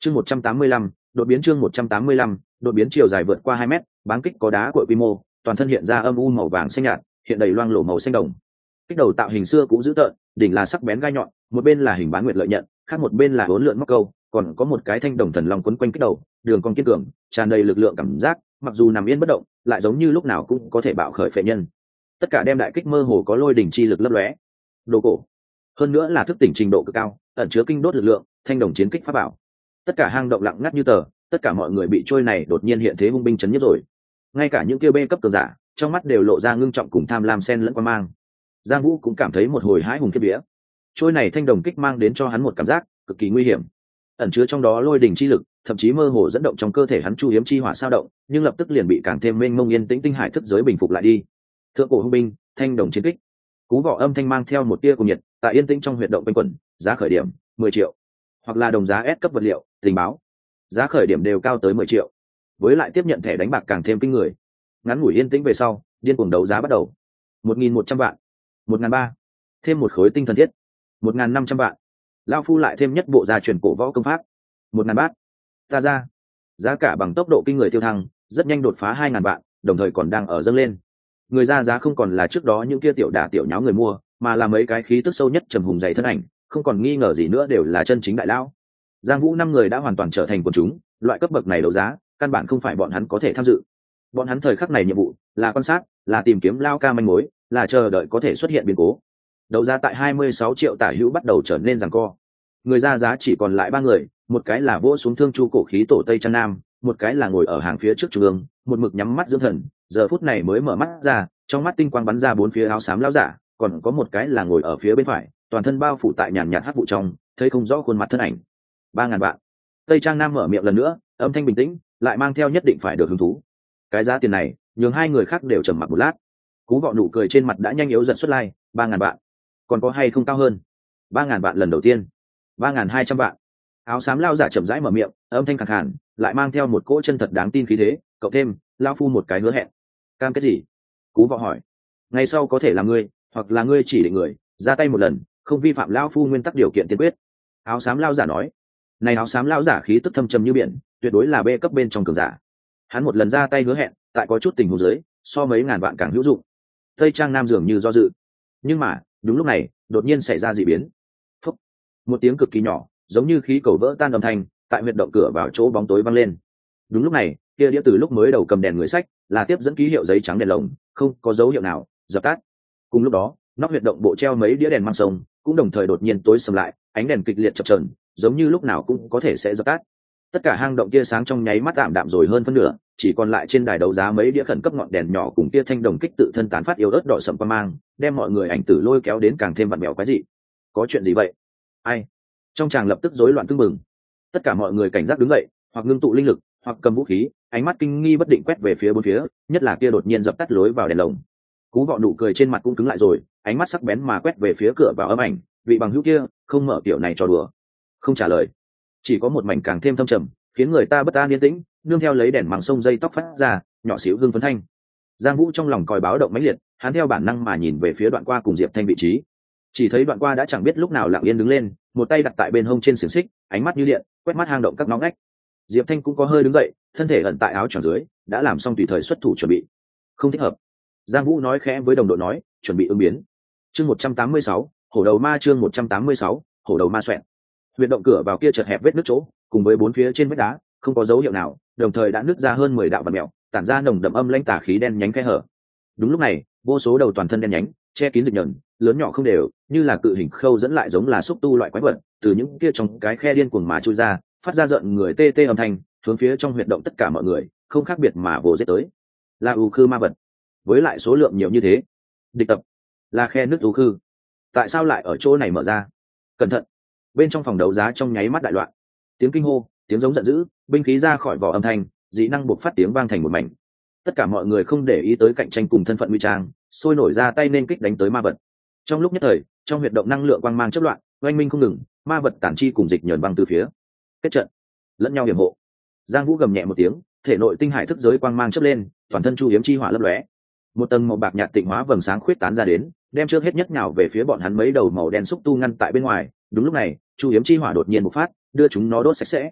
Chương 185, đột biến chương 185, đột biến chiều dài vượt qua 2 mét, báng kích có đá cội quy mô, toàn thân hiện ra âm u màu vàng xanh nhạt, hiện đầy loang lổ màu xanh đồng. Kích đầu tạo hình xưa cũng dữ tợn, đỉnh là sắc bén gai nhọn, một bên là hình bán nguyệt lợi nhận, khác một bên là hỗn lượn móc câu, còn có một cái thanh đồng thần long quấn quanh kích đầu, đường cong kiên cường, tràn đầy lực lượng cảm giác, mặc dù nằm yên bất động, lại giống như lúc nào cũng có thể bạo khởi phệ nhân. Tất cả đem đại kích mơ hồ có lôi đỉnh chi lực lấp lóe. Đồ cổ. Hơn nữa là thức tỉnh trình độ cực cao, ẩn chứa kinh đốt lực lượng, thanh đồng chiến kích pháp bảo. Tất cả hang động lặng ngắt như tờ, tất cả mọi người bị trôi này đột nhiên hiện thế hung binh chấn nhất rồi. Ngay cả những kia bê cấp cường giả, trong mắt đều lộ ra ngưng trọng cùng tham lam xen lẫn quan mang. Giang Vũ cũng cảm thấy một hồi hãi hùng kiếp vía. Trôi này thanh đồng kích mang đến cho hắn một cảm giác cực kỳ nguy hiểm, ẩn chứa trong đó lôi đình chi lực, thậm chí mơ hồ dẫn động trong cơ thể hắn chu hiếm chi hỏa sao động, nhưng lập tức liền bị càng thêm mênh mông yên tĩnh tinh hải thức giới bình phục lại đi. Thượng cổ hung binh, thanh đồng chiến kích. Cú vỏ âm thanh mang theo một tia cùng nhiệt, tại yên tĩnh trong huyệt động quanh quẩn, giá khởi điểm 10 triệu, hoặc là đồng giá S cấp vật liệu, tình báo. Giá khởi điểm đều cao tới 10 triệu. Với lại tiếp nhận thẻ đánh bạc càng thêm kinh người. Ngắn ngủi yên tĩnh về sau, điên cuồng đấu giá bắt đầu. 1.100 vạn, 1.300, thêm một khối tinh thần thiết, 1.500 vạn. Lao phu lại thêm nhất bộ gia truyền cổ võ công pháp, 1.000 bát. Ta ra. Giá cả bằng tốc độ kinh người tiêu thăng, rất nhanh đột phá 2.000 vạn, đồng thời còn đang ở dâng lên. Người ra giá không còn là trước đó những kia tiểu đả tiểu nháo người mua, mà là mấy cái khí tức sâu nhất trầm hùng dày thân ảnh, không còn nghi ngờ gì nữa đều là chân chính đại lão. Giang Vũ 5 người đã hoàn toàn trở thành quần chúng, loại cấp bậc này đấu giá, căn bản không phải bọn hắn có thể tham dự. Bọn hắn thời khắc này nhiệm vụ là quan sát, là tìm kiếm Lao Ca manh mối, là chờ đợi có thể xuất hiện biến cố. Đấu giá tại 26 triệu tả hữu bắt đầu trở nên giằng co. Người ra giá chỉ còn lại 3 người, một cái là vỗ xuống thương chu cổ khí tổ Tây Trang Nam, một cái là ngồi ở hàng phía trước trung ương, một mực nhắm mắt dưỡng thần, giờ phút này mới mở mắt ra, trong mắt tinh quang bắn ra bốn phía áo xám lão giả, còn có một cái là ngồi ở phía bên phải, toàn thân bao phủ tại nhàn nhạt hắc vụ trong, thấy không rõ khuôn mặt thân ảnh. 3.000 vạn. Tây Trang Nam mở miệng lần nữa, âm thanh bình tĩnh, lại mang theo nhất định phải được hứng thú. Cái giá tiền này, nhường hai người khác đều trầm mặc một lát. Cú vọ nụ cười trên mặt đã nhanh yếu dần xuất lai, 3.000 vạn. Còn có hay không cao hơn? 3.000 vạn lần đầu tiên. 3.200 vạn. Áo xám lão giả chậm rãi mở miệng, âm thanh khàn khàn, lại mang theo một cỗ chân thật đáng tin khí thế, cộng thêm, lão phu một cái hứa hẹn. Cam kết gì? Cú vọ hỏi. Ngày sau có thể là ngươi, hoặc là ngươi chỉ định người, ra tay một lần, không vi phạm lão phu nguyên tắc điều kiện tiên quyết. Áo xám lão giả nói. Này áo xám lão giả khí tức thâm trầm như biển, tuyệt đối là bê cấp bên trong cường giả. Hắn một lần ra tay hứa hẹn, tại có chút tình huống dưới, so mấy ngàn vạn càng hữu dụng. Tây Trang Nam dường như do dự, nhưng mà đúng lúc này, đột nhiên xảy ra dị biến. Phúc. Một tiếng cực kỳ nhỏ, giống như khí cầu vỡ tan âm thanh, tại huyệt động cửa vào chỗ bóng tối vang lên. Đúng lúc này, kia đĩa từ lúc mới đầu cầm đèn người sách, là tiếp dẫn ký hiệu giấy trắng đèn lồng, không có dấu hiệu nào, dập tắt. Cùng lúc đó, nóc huyệt động bộ treo mấy đĩa đèn mang sông, cũng đồng thời đột nhiên tối sầm lại, ánh đèn kịch liệt chập chờn, giống như lúc nào cũng có thể sẽ dập tắt. Tất cả hang động kia sáng trong nháy mắt tạm đạm rồi hơn phân nửa, chỉ còn lại trên đài đấu giá mấy đĩa khẩn cấp ngọn đèn nhỏ cùng kia thanh đồng kích tự thân tán phát yếu ớt đỏ sậm qua mang, đem mọi người ảnh tử lôi kéo đến càng thêm vặn mèo quái dị. Có chuyện gì vậy? Ai? Trong tràng lập tức rối loạn tưng bừng. Tất cả mọi người cảnh giác đứng dậy, hoặc ngưng tụ linh lực, hoặc cầm vũ khí, ánh mắt kinh nghi bất định quét về phía bốn phía, nhất là kia đột nhiên dập tắt lối vào đèn lồng. Cú vọ nụ cười trên mặt cũng cứng lại rồi, ánh mắt sắc bén mà quét về phía cửa vào âm ảnh, vị bằng hữu kia không mở kiểu này cho đùa. Không trả lời, chỉ có một mảnh càng thêm thâm trầm, khiến người ta bất an yên tĩnh, nương theo lấy đèn màng sông dây tóc phát ra nhỏ xíu hương phấn thanh. Giang Vũ trong lòng còi báo động mãnh liệt, hắn theo bản năng mà nhìn về phía Đoạn Qua cùng Diệp Thanh vị trí. Chỉ thấy Đoạn Qua đã chẳng biết lúc nào lặng yên đứng lên, một tay đặt tại bên hông trên xiềng xích, ánh mắt như điện, quét mắt hang động các ngõ ngách. Diệp Thanh cũng có hơi đứng dậy, thân thể ẩn tại áo choàng dưới, đã làm xong tùy thời xuất thủ chuẩn bị. Không thích hợp. Giang Vũ nói khẽ với đồng đội nói, chuẩn bị ứng biến. Chương 186, hổ đầu ma chương 186, hổ đầu ma xoẹn. Huyệt động cửa vào kia chật hẹp vết nứt chỗ, cùng với bốn phía trên vách đá, không có dấu hiệu nào, đồng thời đã nứt ra hơn 10 đạo vằn mèo, tản ra nồng đậm âm lãnh tà khí đen nhánh khe hở. Đúng lúc này, vô số đầu toàn thân đen nhánh, che kín dịch nhẫn, lớn nhỏ không đều, như là cự hình khâu dẫn lại giống là xúc tu loại quái vật, từ những kia trong cái khe điên cuồng mà chui ra, phát ra giận người tê tê âm thanh, hướng phía trong huyệt động tất cả mọi người, không khác biệt mà vồ giết tới. Là u khư ma vật, với lại số lượng nhiều như thế. Địch tập, là khe nứt u khư. Tại sao lại ở chỗ này mở ra? Cẩn thận! Bên trong phòng đấu giá trong nháy mắt đại loạn, tiếng kinh hô, tiếng giống giận dữ, binh khí ra khỏi vỏ âm thanh, dị năng buộc phát tiếng vang thành một mảnh. Tất cả mọi người không để ý tới cạnh tranh cùng thân phận nguy trang, sôi nổi ra tay nên kích đánh tới ma vật. Trong lúc nhất thời, trong huyệt động năng lượng quang mang chớp loạn, oanh minh không ngừng, ma vật tản chi cùng dịch nhờn băng từ phía. Kết trận, lẫn nhau hiểm hộ. Giang Vũ gầm nhẹ một tiếng, thể nội tinh hải thức giới quang mang chớp lên, toàn thân chu hiếm chi hỏa lấp lóe. Một tầng màu bạc nhạt tịnh hóa vầng sáng khuyết tán ra đến, đem trước hết nhất nhào về phía bọn hắn mấy đầu màu đen xúc tu ngăn tại bên ngoài. Đúng lúc này, chu hiếm chi hỏa đột nhiên bộc phát, đưa chúng nó đốt sạch sẽ.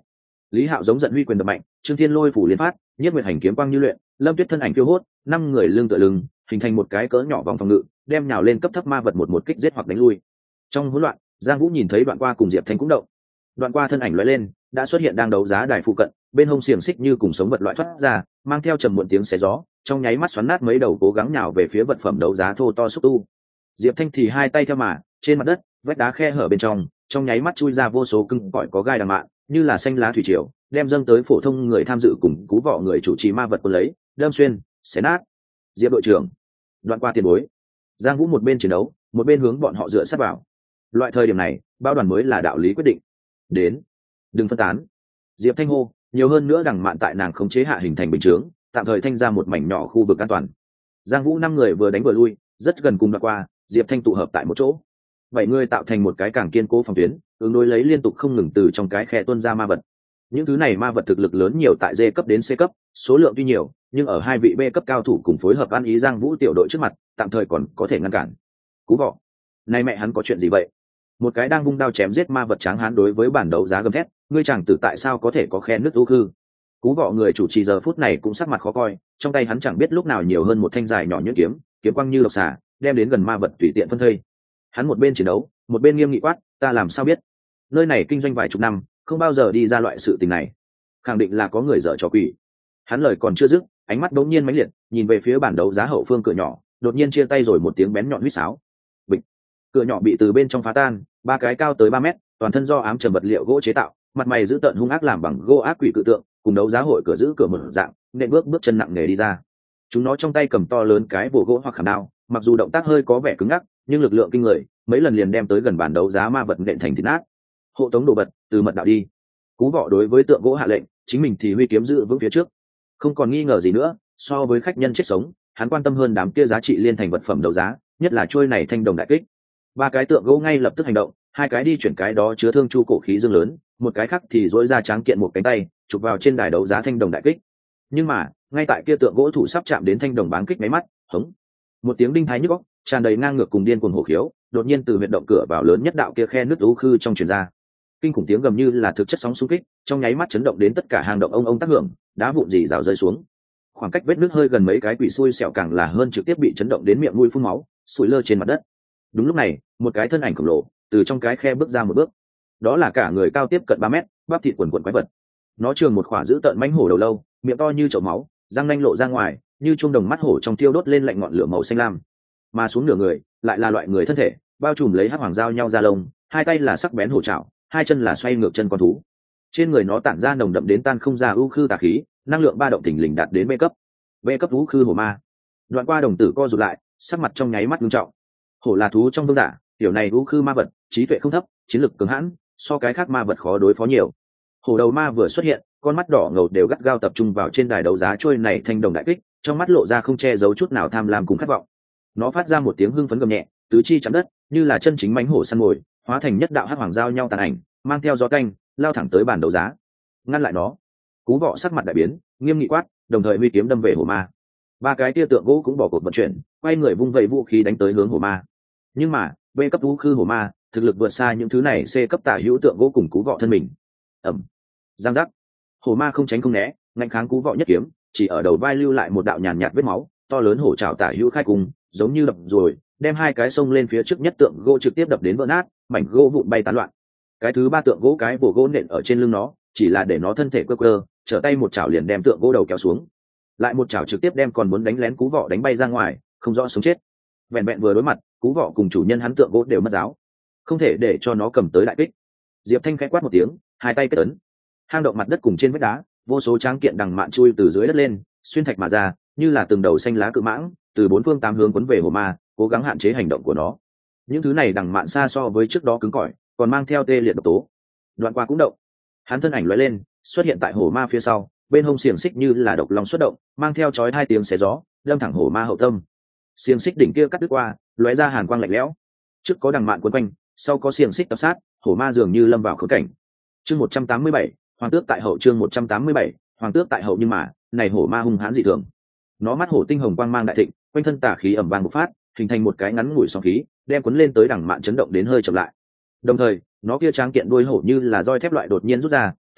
Lý Hạo giống giận huy quyền đập mạnh, Trương Thiên lôi phủ liên phát, Nhiếp Nguyệt hành kiếm quang như luyện, Lâm Tuyết thân ảnh phiêu hốt, năm người lưng tựa lưng, hình thành một cái cỡ nhỏ vòng phòng ngự, đem nhào lên cấp thấp ma vật một kích giết hoặc đánh lui. Trong hỗn loạn, Giang Vũ nhìn thấy Đoạn Qua cùng Diệp Thanh cũng động. Đoạn Qua thân ảnh lóe lên, đã xuất hiện đang đấu giá đài phụ cận, bên hông xiềng xích như cùng sống vật loại thoát ra, mang theo trầm muộn tiếng xé gió, trong nháy mắt xoắn nát mấy đầu cố gắng nhào về phía vật phẩm đấu giá thô to xúc tu. Diệp Thanh thì hai tay theo mà, trên mặt đất, vách đá khe hở bên trong nháy mắt chui ra vô số cưng cõi có gai đằng mạn, như là xanh lá thủy triều, đem dâng tới phổ thông người tham dự cùng cú vọ người chủ trì ma vật quân lấy, đâm xuyên, xé nát. Diệp đội trưởng, Đoạn Qua tiền bối. Giang Vũ một bên chiến đấu, một bên hướng bọn họ dựa sát vào. Loại thời điểm này, bao đoàn mới là đạo lý quyết định. Đến, đừng phân tán. Diệp Thanh hô, nhiều hơn nữa đằng mạn tại nàng khống chế hạ hình thành bình chướng, tạm thời thanh ra một mảnh nhỏ khu vực an toàn. Giang Vũ năm người vừa đánh vừa lui, rất gần cùng Đoạn Qua, Diệp Thanh tụ hợp tại một chỗ. Bảy người tạo thành một cái càng kiên cố phòng tuyến, ứng đối lấy liên tục không ngừng từ trong cái khe tuôn ra ma vật. Những thứ này ma vật thực lực lớn nhiều tại D cấp đến C cấp, số lượng tuy nhiều, nhưng ở hai vị B cấp cao thủ cùng phối hợp ăn ý Giang Vũ tiểu đội trước mặt, tạm thời còn có thể ngăn cản. Cú vọ, nay mẹ hắn có chuyện gì vậy? Một cái đang vung đao chém giết ma vật tráng hán đối với bản đấu giá gầm thét, ngươi chàng tử tại sao có thể có khe nứt u khư? Cú vọ người chủ trì giờ phút này cũng sắc mặt khó coi, trong tay hắn chẳng biết lúc nào nhiều hơn một thanh dài nhỏ nhuyễn kiếm, kiếm quang như lộc xà, đem đến gần ma vật tùy tiện phân thây. Hắn một bên chiến đấu, một bên nghiêm nghị quát, ta làm sao biết? Nơi này kinh doanh vài chục năm, không bao giờ đi ra loại sự tình này, khẳng định là có người dở trò quỷ. Hắn lời còn chưa dứt, ánh mắt đống nhiên mãnh liệt, nhìn về phía bản đấu giá hậu phương cửa nhỏ, đột nhiên chia tay rồi một tiếng bén nhọn huýt sáo. Bịch, cửa nhỏ bị từ bên trong phá tan, ba cái cao tới 3 mét, toàn thân do ám trầm vật liệu gỗ chế tạo, mặt mày dữ tợn hung ác làm bằng gỗ ác quỷ cự tượng, cùng đấu giá hội cửa giữ cửa một dạng, nện bước chân nặng nề đi ra. Chúng nó trong tay cầm to lớn cái bổ gỗ hoặc khảm đao, mặc dù động tác hơi có vẻ cứng ngắc, nhưng lực lượng kinh người, mấy lần liền đem tới gần bản đấu giá ma vật nện thành thịt nát. Hộ tống đồ vật từ mật đạo đi. Cú vọ đối với tượng gỗ hạ lệnh, chính mình thì huy kiếm giữ vững phía trước. Không còn nghi ngờ gì nữa, so với khách nhân chết sống, hắn quan tâm hơn đám kia giá trị liên thành vật phẩm đấu giá, nhất là trôi này thanh đồng đại kích. Ba cái tượng gỗ ngay lập tức hành động, hai cái đi chuyển cái đó chứa thương chu cổ khí dương lớn, một cái khác thì dỗi ra tráng kiện một cánh tay, chụp vào trên đài đấu giá thanh đồng đại kích. Nhưng mà, ngay tại kia tượng gỗ thủ sắp chạm đến thanh đồng báng kích máy mắt, hống, một tiếng đinh thái nhức óc, tràn đầy ngang ngược cùng điên cuồng hổ khiếu, đột nhiên từ huyệt động cửa vào lớn nhất đạo kia khe nứt u khư trong truyền ra. Kinh khủng tiếng gầm như là thực chất sóng xung kích, trong nháy mắt chấn động đến tất cả hang động ông tác hưởng, đá vụn rỉ rào rơi xuống. Khoảng cách vết nước hơi gần mấy cái quỷ xui xẻo càng là hơn trực tiếp bị chấn động đến miệng mũi phun máu, sủi lơ trên mặt đất. Đúng lúc này, một cái thân ảnh khổng lồ từ trong cái khe bước ra một bước. Đó là cả người cao tiếp cận 3 mét, bắp thịt quần quần quái vật. Nó trường một khỏa giữ tợn mãnh hổ đầu lâu, miệng to như chậu máu, răng nanh lộ ra ngoài, như chuông đồng mắt hổ trong thiêu đốt lên lạnh ngọn lửa màu xanh lam. Mà xuống nửa người, lại là loại người thân thể, bao trùm lấy hắc hoàng dao nhau da lông, hai tay là sắc bén hổ trảo, hai chân là xoay ngược chân con thú. Trên người nó tản ra nồng đậm đến tan không ra u khư tà khí, năng lượng ba động thình lình đạt đến B cấp. B cấp u khư hổ ma. Đoạn Qua đồng tử co rụt lại, sắc mặt trong nháy mắt nghiêm trọng. Hổ là thú trong vương giả, tiểu này u khư ma vật, trí tuệ không thấp, chiến lực cứng hãn, so cái khác ma vật khó đối phó nhiều. Hổ đầu ma vừa xuất hiện, con mắt đỏ ngầu đều gắt gao tập trung vào trên đài đấu giá trôi này thanh đồng đại kích, trong mắt lộ ra không che giấu chút nào tham lam cùng khát vọng. Nó phát ra một tiếng hưng phấn gầm nhẹ, tứ chi chạm đất, như là chân chính mãnh hổ săn mồi, hóa thành nhất đạo hắc hoàng giao nhau tàn ảnh, mang theo gió canh, lao thẳng tới bàn đấu giá. Ngăn lại nó. Cú vọ sắc mặt đại biến, nghiêm nghị quát, đồng thời huy kiếm đâm về hổ ma. Ba cái tia tượng gỗ cũng bỏ cuộc vận chuyển, quay người vung vẩy vũ khí đánh tới hướng hổ ma. Nhưng mà, B cấp vũ khư hổ ma, thực lực vượt xa những thứ này C cấp tả hữu tượng gỗ cùng cú vọ thân mình. Ầm. Giang giác. Hổ ma không tránh không né, ngăn kháng cú vọ nhất kiếm, chỉ ở đầu vai lưu lại một đạo nhàn nhạt vết máu, to lớn hổ trảo tả hữu khai cùng, giống như đập rồi, đem hai cái sông lên phía trước nhất tượng gỗ trực tiếp đập đến vỡ nát, mảnh gỗ vụn bay tán loạn. Cái thứ ba tượng gỗ cái bổ gỗ nện ở trên lưng nó, chỉ là để nó thân thể quơ quơ, trở tay một chảo liền đem tượng gỗ đầu kéo xuống, lại một chảo trực tiếp đem còn muốn đánh lén cú vọ đánh bay ra ngoài, không rõ sống chết. Vẹn vẹn vừa đối mặt, cú vọ cùng chủ nhân hắn tượng gỗ đều mất giáo, không thể để cho nó cầm tới đại kích. Diệp Thanh khẽ quát một tiếng, hai tay kết ấn, hang động mặt đất cùng trên vách đá, vô số tráng kiện đằng mạn chui từ dưới đất lên, xuyên thạch mà ra, như là từng đầu xanh lá cự mãng, từ bốn phương tám hướng quấn về hổ ma, cố gắng hạn chế hành động của nó. Những thứ này đằng mạn xa so với trước đó cứng cỏi, còn mang theo tê liệt độc tố. Đoạn Qua cũng động, hắn thân ảnh lóe lên, xuất hiện tại hổ ma phía sau, bên hông xiềng xích như là độc long xuất động, mang theo chói hai tiếng xé gió, đâm thẳng hổ ma hậu tâm. Xiềng xích đỉnh kia cắt đứt qua, lóe ra hàn quang lạnh lẽo. Trước có đằng mạn quấn quanh, sau có xiềng xích tập sát, hổ ma dường như lâm vào khốn cảnh. Chương 187, hoàng tước tại hậu. Chương 187, hoàng tước tại hậu. Nhưng mà, này hổ ma hung hãn dị thường. Nó mắt hổ tinh hồng quang mang đại thịnh, quanh thân tà khí ẩm vang bộc phát, hình thành một cái ngắn ngủi sóng khí, đem cuốn lên tới đằng mạn chấn động đến hơi chậm lại. Đồng thời, nó kia tráng kiện đuôi hổ như là roi thép loại đột nhiên rút ra,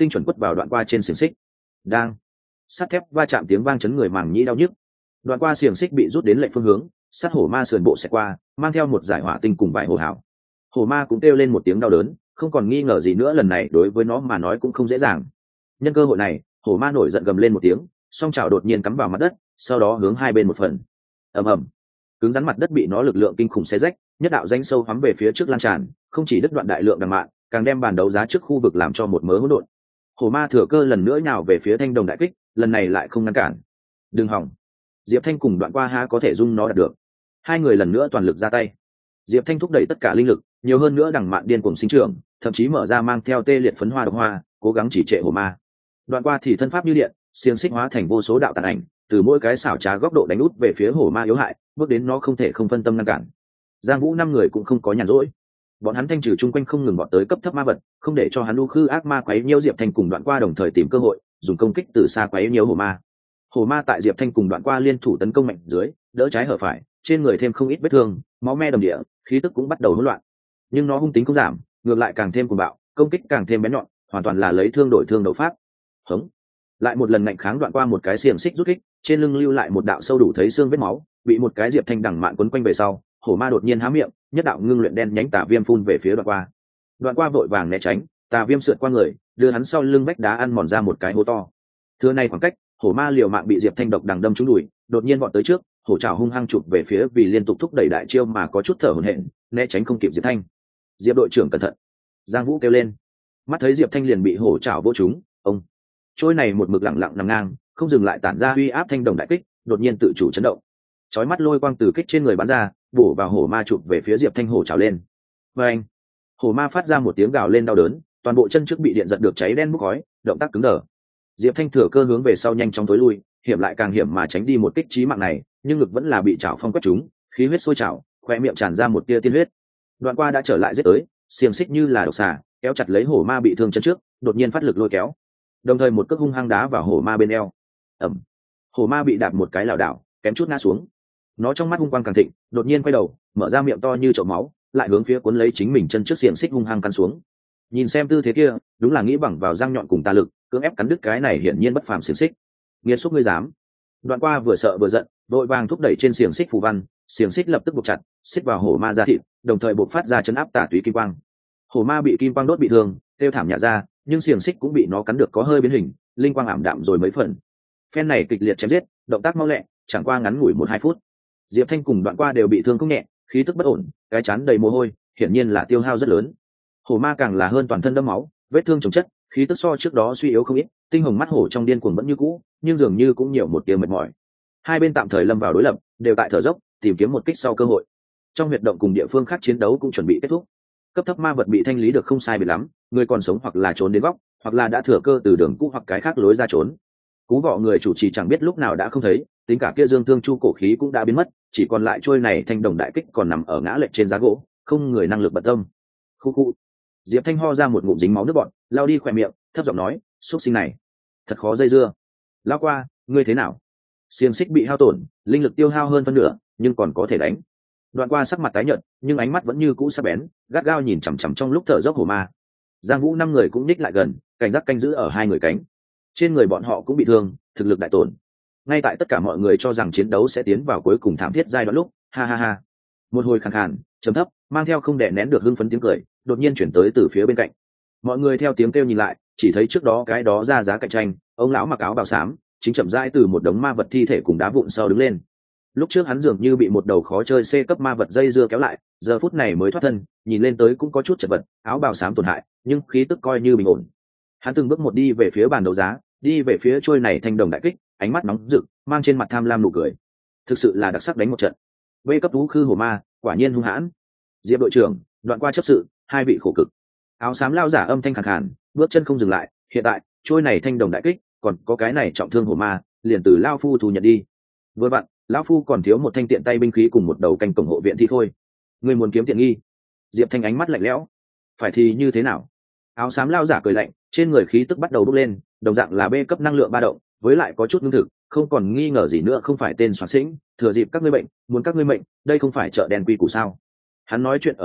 tinh chuẩn quất vào đoạn qua trên xiềng xích. Đang sắt thép va chạm tiếng vang chấn người màng nhĩ đau nhức. Đoạn qua xiềng xích bị rút đến lệch phương hướng, sát hổ ma sườn bộ sẽ qua, mang theo một giải hỏa tinh cùng vài hổ hảo. Hổ ma cũng kêu lên một tiếng đau đớn, không còn nghi ngờ gì nữa, lần này đối với nó mà nói cũng không dễ dàng. Nhân cơ hội này, hổ ma nổi giận gầm lên một tiếng, song chảo đột nhiên cắm vào mặt đất, sau đó hướng hai bên một phần. Ầm ầm, cứng rắn mặt đất bị nó lực lượng kinh khủng xé rách, nhất đạo danh sâu hoắm về phía trước lan tràn, không chỉ đứt đoạn đại lượng đằng mạn, càng đem bàn đấu giá trước khu vực làm cho một mớ hỗn độn. Hổ ma thừa cơ lần nữa nhào về phía Thanh Đồng đại kích, lần này lại không ngăn cản. Đừng hỏng, Diệp Thanh cùng Đoạn Qua há có thể dung nó đạt được. Hai người lần nữa toàn lực ra tay. Diệp Thanh thúc đẩy tất cả linh lực, nhiều hơn nữa đằng mạn điên cuồng sinh trưởng, thậm chí mở ra mang theo tê liệt phấn hoa độc hoa, cố gắng chỉ trệ hổ ma. Đoạn Qua thì thân pháp như điện, xiềng xích hóa thành vô số đạo tàn ảnh, từ mỗi cái xảo trá góc độ đánh út về phía hổ ma yếu hại, bước đến nó không thể không phân tâm ngăn cản. Giang Vũ năm người cũng không có nhàn rỗi, bọn hắn thanh trừ chung quanh không ngừng bọn tới cấp thấp ma vật, không để cho hắn u khư ác ma quấy nhiễu Diệp Thanh cùng Đoạn Qua đồng thời tìm cơ hội dùng công kích từ xa quấy nhiễu hổ ma. Hổ ma tại Diệp Thanh cùng Đoạn Qua liên thủ tấn công mạnh dưới, đỡ trái hở phải, trên người thêm không ít vết thương, máu me đầm địa, khí tức cũng bắt đầu hỗn loạn. Nhưng nó hung tính không giảm, ngược lại càng thêm cuồng bạo, công kích càng thêm bén nhọn, hoàn toàn là lấy thương đổi thương đấu pháp. Hống! Lại một lần ngạnh kháng Đoạn Qua một cái xiềng xích rút kích, trên lưng lưu lại một đạo sâu đủ thấy xương vết máu, bị một cái Diệp Thanh đằng mạn quấn quanh về sau, hổ ma đột nhiên há miệng, nhất đạo ngưng luyện đen nhánh tà viêm phun về phía Đoạn Qua. Đoạn Qua vội vàng né tránh, tà viêm sượt qua người, đưa hắn sau lưng vách đá ăn mòn ra một cái hố to. Thưa này khoảng cách, hổ ma liều mạng bị Diệp Thanh độc đằng đâm trúng đùi, đột nhiên vọt tới trước, hổ trảo hung hăng chụp về phía vì liên tục thúc đẩy đại chiêu mà có chút thở hổn hển, né tránh không kịp Diệp Thanh. Diệp đội trưởng cẩn thận! Giang Vũ kêu lên. Mắt thấy Diệp Thanh liền bị hổ trảo vô trúng, ông trôi này một mực lặng lặng nằm ngang, không dừng lại tản ra uy áp thanh đồng đại kích, đột nhiên tự chủ chấn động. Chói mắt lôi quang từ kích trên người bắn ra, bổ vào hổ ma chụp về phía Diệp Thanh, hổ trảo lên. Và anh, hổ ma phát ra một tiếng gào lên đau đớn, toàn bộ chân trước bị điện giật được cháy đen bốc khói, động tác cứng đờ. Diệp Thanh thừa cơ hướng về sau nhanh chóng tối lui, hiểm lại càng hiểm mà tránh đi một kích chí mạng này, nhưng ngực vẫn là bị chảo phong quét trúng, khí huyết sôi trào, khoe miệng tràn ra một tia tiên huyết. Đoạn Qua đã trở lại giết tới, xiềng xích như là độc xà, kéo chặt lấy hổ ma bị thương chân trước, đột nhiên phát lực lôi kéo, đồng thời một cước hung hăng đá vào hổ ma bên eo. Ẩm, hổ ma bị đạp một cái lảo đảo, kém chút ngã xuống. Nó trong mắt hung quang càng thịnh, đột nhiên quay đầu, mở ra miệng to như chậu máu, lại hướng phía cuốn lấy chính mình chân trước xiềng xích hung hăng cắn xuống. Nhìn xem tư thế kia, đúng là nghĩ bằng vào răng nhọn cùng tà lực, cưỡng ép cắn đứt cái này hiển nhiên bất phàm xiềng xích. Nghiệt xúc ngươi dám! Đoạn Qua vừa sợ vừa giận, vội vàng thúc đẩy trên xiềng xích phù văn, xiềng xích lập tức buộc chặt, xích vào hổ ma ra thịt, đồng thời buộc phát ra chấn áp tà túy kim quang. Hổ ma bị kim quang đốt bị thương, kêu thảm nhả ra, nhưng xiềng xích cũng bị nó cắn được có hơi biến hình, linh quang ảm đạm rồi mấy phần. Phen này kịch liệt chém giết, động tác mau lẹ, chẳng qua ngắn ngủi 1-2 phút. Diệp Thanh cùng Đoạn Qua đều bị thương không nhẹ, khí tức bất ổn, cái chán đầy mồ hôi, hiển nhiên là tiêu hao rất lớn. Hổ ma càng là hơn toàn thân đẫm máu, vết thương chồng chất, khí tức so trước đó suy yếu không ít, tinh hồng mắt hổ trong điên cuồng vẫn như cũ, nhưng dường như cũng nhiều một tia mệt mỏi. Hai bên tạm thời lâm vào đối lập, đều tại thở dốc, tìm kiếm một kích sau cơ hội. Trong huyệt động cùng địa phương khác chiến đấu cũng chuẩn bị kết thúc. Cấp thấp ma vật bị thanh lý được không sai biệt lắm, người còn sống hoặc là trốn đến góc, hoặc là đã thừa cơ từ đường cũ hoặc cái khác lối ra trốn. Cú vọ người chủ trì chẳng biết lúc nào đã không thấy, tính cả kia dương thương chu cổ khí cũng đã biến mất, chỉ còn lại trôi này thanh đồng đại kích còn nằm ở ngã lệch trên giá gỗ, không người năng lực bận tâm. Khu khu. Diệp Thanh ho ra một ngụm dính máu nước bọt, lao đi khỏe miệng, thấp giọng nói, xúc sinh này thật khó dây dưa. Lao Qua, ngươi thế nào? Xiềng xích bị hao tổn, linh lực tiêu hao hơn phân nửa, nhưng còn có thể đánh. Đoạn Qua sắc mặt tái nhợt, nhưng ánh mắt vẫn như cũ sắc bén, gắt gao nhìn chằm chằm trong lúc thở dốc hổ ma. Giang Vũ năm người cũng ních lại gần, cảnh giác canh giữ ở hai người cánh. Trên người bọn họ cũng bị thương, thực lực đại tổn. Ngay tại tất cả mọi người cho rằng chiến đấu sẽ tiến vào cuối cùng thảm thiết giai đoạn lúc, ha ha ha. Một hồi khàn khàn, trầm thấp, mang theo không đè nén được hưng phấn tiếng cười, đột nhiên chuyển tới từ phía bên cạnh. Mọi người theo tiếng kêu nhìn lại, chỉ thấy trước đó cái đó ra giá cạnh tranh, ông lão mặc áo bào xám, chính chậm rãi từ một đống ma vật thi thể cùng đá vụn sau đứng lên. Lúc trước hắn dường như bị một đầu khó chơi C cấp ma vật dây dưa kéo lại, giờ phút này mới thoát thân, nhìn lên tới cũng có chút chật vật, áo bào xám tổn hại, nhưng khí tức coi như bình ổn. Hắn từng bước một đi về phía bàn đấu giá, đi về phía trôi này thanh đồng đại kích, ánh mắt nóng rực, mang trên mặt tham lam nụ cười. Thực sự là đặc sắc đánh một trận. B cấp thú khư hổ ma, quả nhiên hung hãn. Diệp đội trưởng, Đoạn Qua chấp sự, hai vị khổ cực. Áo xám lao giả âm thanh khàn khàn, bước chân không dừng lại, hiện tại, trôi này thanh đồng đại kích, còn có cái này trọng thương hổ ma, liền từ lao phu thu nhận đi. Vừa vặn, lão phu còn thiếu một thanh tiện tay binh khí cùng một đầu canh cổng hộ viện thi thôi. Ngươi muốn kiếm tiện nghi? Diệp Thanh ánh mắt lạnh lẽo. Phải thì như thế nào? Áo xám lao giả cười lạnh, trên người khí tức bắt đầu bốc lên, đồng dạng là B cấp năng lượng ba động, với lại có chút ngưng thực, không còn nghi ngờ gì nữa không phải tên soạn sĩnh, thừa dịp các ngươi bệnh, muốn các ngươi mệnh, đây không phải chợ đen quy củ sao? Hắn nói chuyện ở giữa,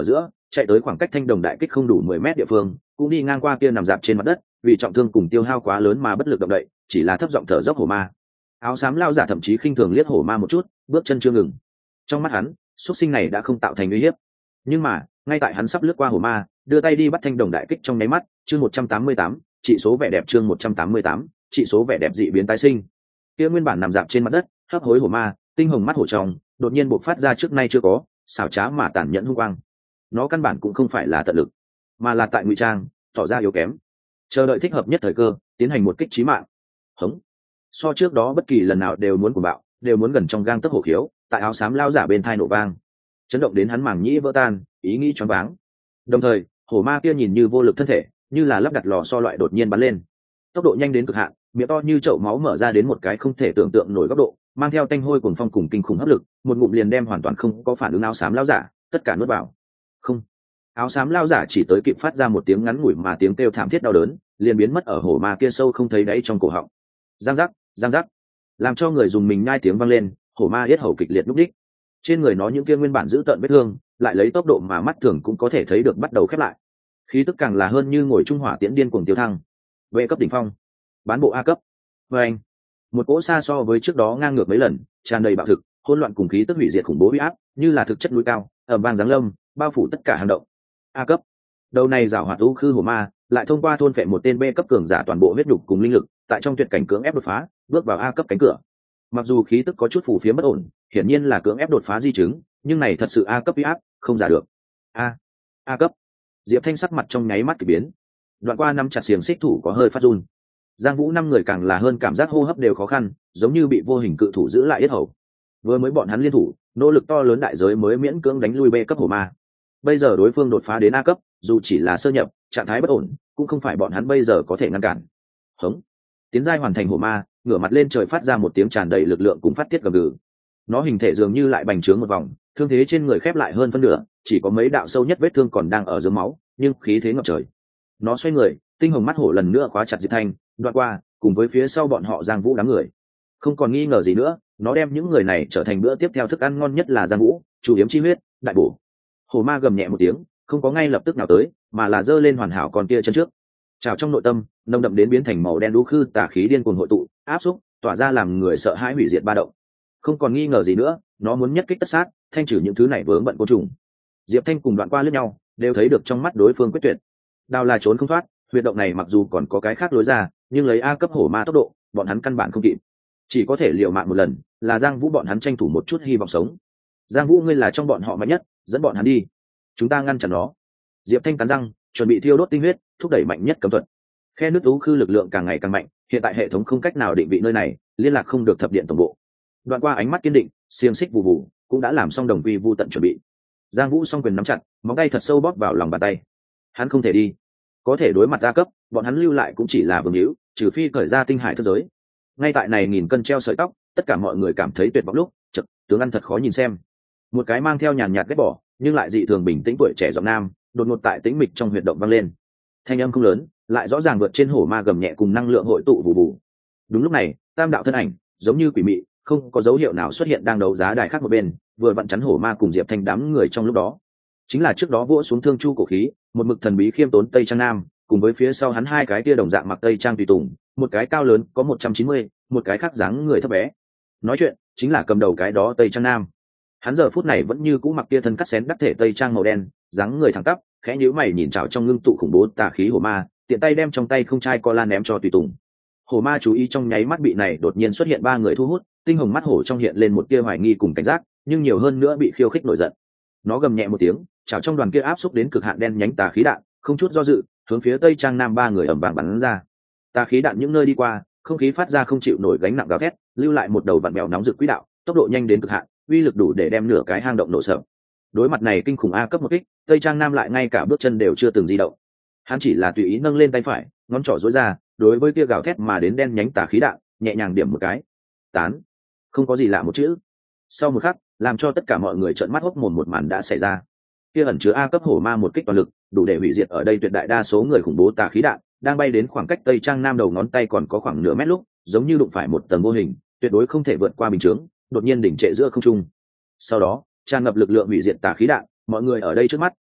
chạy tới khoảng cách thanh đồng đại kích không đủ 10 mét địa phương, cũng đi ngang qua kia nằm dạp trên mặt đất, vì trọng thương cùng tiêu hao quá lớn mà bất lực động đậy, chỉ là thấp giọng thở dốc hổ ma. Áo xám lao giả thậm chí khinh thường liếc hổ ma một chút, bước chân chưa ngừng. Trong mắt hắn, xuất sinh này đã không tạo thành uy hiếp. Nhưng mà, ngay tại hắn sắp lướt qua hổ ma, đưa tay đi bắt thanh đồng đại kích trong nháy mắt, chương 188, chỉ số vẻ đẹp chương 188, chỉ số vẻ đẹp dị biến tái sinh. Kia nguyên bản nằm dạp trên mặt đất, hấp hối hổ ma, tinh hồng mắt hổ trong, đột nhiên bộc phát ra trước nay chưa có, xảo trá mà tàn nhẫn hung quang. Nó căn bản cũng không phải là tận lực, mà là tại ngụy trang, tỏ ra yếu kém, chờ đợi thích hợp nhất thời cơ, tiến hành một kích chí mạng. Hống. So trước đó bất kỳ lần nào đều muốn cuồng bạo, đều muốn gần trong gang tấc hổ khiếu, tại áo xám lao giả bên thai nổ vang, chấn động đến hắn màng nhĩ vỡ tan, ý nghĩ choáng váng. Đồng thời, hổ ma kia nhìn như vô lực thân thể, như là lắp đặt lò xo loại đột nhiên bắn lên, tốc độ nhanh đến cực hạn, miệng to như chậu máu mở ra đến một cái không thể tưởng tượng nổi góc độ, mang theo tanh hôi cuồng phong cùng kinh khủng hấp lực, một ngụm liền đem hoàn toàn không có phản ứng áo xám lao giả tất cả nuốt vào. Không. Áo xám lao giả chỉ tới kịp phát ra một tiếng ngắn ngủi mà tiếng kêu thảm thiết đau đớn, liền biến mất ở hổ ma kia sâu không thấy đáy trong cổ họng. Giang giác, giang giác, làm cho người dùng mình nhai tiếng vang lên, hổ ma yết hầu kịch liệt lúc đích. Trên người nó những kia nguyên bản giữ tợn vết thương, lại lấy tốc độ mà mắt thường cũng có thể thấy được bắt đầu khép lại. Khí tức càng là hơn như ngồi trung hỏa tiễn điên cuồng tiêu thăng. Vệ cấp đỉnh phong, bán bộ A cấp. Và anh, một cỗ xa so với trước đó ngang ngược mấy lần, tràn đầy bạo thực, hỗn loạn cùng khí tức hủy diệt khủng bố uy áp, như là thực chất núi cao, ầm vang giáng lâm, bao phủ tất cả hành động. A cấp. Đầu này giảo hoạt u khư hổ ma, lại thông qua thôn phệ một tên B cấp cường giả toàn bộ huyết nhục cùng linh lực, tại trong tuyệt cảnh cưỡng ép đột phá, bước vào A cấp cánh cửa. Mặc dù khí tức có chút phù phiếm bất ổn, hiển nhiên là cưỡng ép đột phá di chứng, nhưng này thật sự A cấp uy áp, không giả được. A cấp. Diệp Thanh sắc mặt trong nháy mắt kỳ biến. Đoạn qua nắm chặt xiềng xích thủ có hơi phát run. Giang Vũ năm người càng là hơn cảm giác hô hấp đều khó khăn, giống như bị vô hình cự thủ giữ lại yết hầu. Vừa mới bọn hắn liên thủ, nỗ lực to lớn đại giới mới miễn cưỡng đánh lui B cấp hổ ma. Bây giờ đối phương đột phá đến A cấp, dù chỉ là sơ nhập, trạng thái bất ổn, cũng không phải bọn hắn bây giờ có thể ngăn cản. Hống. Tiến giai hoàn thành hổ ma, ngửa mặt lên trời phát ra một tiếng tràn đầy lực lượng cùng phát tiết gầm gừ. Nó hình thể dường như lại bành trướng một vòng, thương thế trên người khép lại hơn phân nửa, chỉ có mấy đạo sâu nhất vết thương còn đang ở dưới máu, nhưng khí thế ngập trời. Nó xoay người, tinh hồng mắt hổ lần nữa khóa chặt Diệp Thanh, đoạn qua, cùng với phía sau bọn họ Giang Vũ đám người. Không còn nghi ngờ gì nữa, nó đem những người này trở thành bữa tiếp theo thức ăn ngon nhất là Giang Vũ, chủ yếm chi huyết, đại bổ. Hổ ma gầm nhẹ một tiếng, không có ngay lập tức nào tới, mà là giơ lên hoàn hảo còn kia chân trước. Trào trong nội tâm, nồng đậm đến biến thành màu đen đu khư tà khí điên cuồng hội tụ, áp xúc, tỏa ra làm người sợ hãi hủy diệt ba động. Không còn nghi ngờ gì nữa, nó muốn nhất kích tất sát, thanh trừ những thứ này vướng bận côn trùng. Diệp Thanh cùng đoạn qua lướt nhau, đều thấy được trong mắt đối phương quyết tuyệt. Đào là trốn không thoát, huyệt động này mặc dù còn có cái khác lối ra, nhưng lấy A cấp hổ ma tốc độ, bọn hắn căn bản không kịp. Chỉ có thể liều mạng một lần, là Giang Vũ bọn hắn tranh thủ một chút hy vọng sống. Giang Vũ ngươi là trong bọn họ mạnh nhất, dẫn bọn hắn đi. Chúng ta ngăn chặn nó. Diệp Thanh cắn răng, chuẩn bị thiêu đốt tinh huyết, thúc đẩy mạnh nhất cấm thuật. Khe nước ú khư lực lượng càng ngày càng mạnh, hiện tại hệ thống không cách nào định vị nơi này, liên lạc không được thập điện tổng bộ. Đoạn qua ánh mắt kiên định, xiềng xích vụ vụ, cũng đã làm xong đồng quy vu tận chuẩn bị. Giang Vũ song quyền nắm chặt, móng tay thật sâu bóp vào lòng bàn tay. Hắn không thể đi, có thể đối mặt A cấp, bọn hắn lưu lại cũng chỉ là vương hữu, trừ phi cởi ra tinh hải thức giới. Ngay tại này nghìn cân treo sợi tóc, tất cả mọi người cảm thấy tuyệt vọng lúc, chợt tướng ăn thật khó nhìn xem. Một cái mang theo nhàn nhạt ghét bỏ, nhưng lại dị thường bình tĩnh tuổi trẻ giọng nam, đột ngột tại tĩnh mịch trong huyệt động vang lên. Thanh âm không lớn, lại rõ ràng vượt trên hổ ma gầm nhẹ cùng năng lượng hội tụ vụ vụ. Đúng lúc này, tam đạo thân ảnh, giống như quỷ mị, không có dấu hiệu nào xuất hiện đang đấu giá đài khác một bên, vừa vặn chắn hổ ma cùng Diệp Thanh đám người trong lúc đó. Chính là trước đó vỗ xuống thương chu cổ khí, một mực thần bí khiêm tốn Tây Trang Nam, cùng với phía sau hắn hai cái kia đồng dạng mặc Tây Trang tùy tùng, một cái cao lớn có 190, một cái khác dáng người thấp bé. Nói chuyện chính là cầm đầu cái đó Tây Trang Nam. Hắn giờ phút này vẫn như cũ mặc kia thân cắt xén đắc thể Tây Trang màu đen, dáng người thẳng tắp, khẽ nhíu mày nhìn chảo trong ngưng tụ khủng bố tà khí hổ ma, tiện tay đem trong tay không chai co lan ném cho tùy tùng. Hổ ma chú ý trong nháy mắt bị này đột nhiên xuất hiện ba người thu hút, tinh hồng mắt hổ trong hiện lên một tia hoài nghi cùng cảnh giác, nhưng nhiều hơn nữa bị khiêu khích nổi giận. Nó gầm nhẹ một tiếng, chảo trong đoàn kia áp xúc đến cực hạn đen nhánh tà khí đạn, không chút do dự, hướng phía Tây Trang Nam ba người ầm vang bắn ra. Tà khí đạn những nơi đi qua, không khí phát ra không chịu nổi gánh nặng gào thét, lưu lại một đầu vặn vẹo nóng rực quỹ đạo, tốc độ nhanh đến cực hạn, uy lực đủ để đem nửa cái hang động nổ sập. Đối mặt này kinh khủng A cấp một kích, Tây Trang Nam lại ngay cả bước chân đều chưa từng di động. Hắn chỉ là tùy ý nâng lên tay phải, ngón trỏ duỗi ra, đối với kia gào thét mà đến đen nhánh tà khí đạn, nhẹ nhàng điểm một cái. Tán. Không có gì lạ một chữ. Sau một khắc, làm cho tất cả mọi người trợn mắt hốc mồm một màn đã xảy ra. Kia ẩn chứa A cấp hổ ma một kích toàn lực, đủ để hủy diệt ở đây tuyệt đại đa số người khủng bố tà khí đạn, đang bay đến khoảng cách Tây Trang Nam đầu ngón tay còn có khoảng nửa mét lúc, giống như đụng phải một tầng vô hình, tuyệt đối không thể vượt qua bình chướng, đột nhiên đỉnh trệ giữa không trung. Sau đó, tràn ngập lực lượng hủy diệt tà khí đạn, mọi người ở đây trước mắt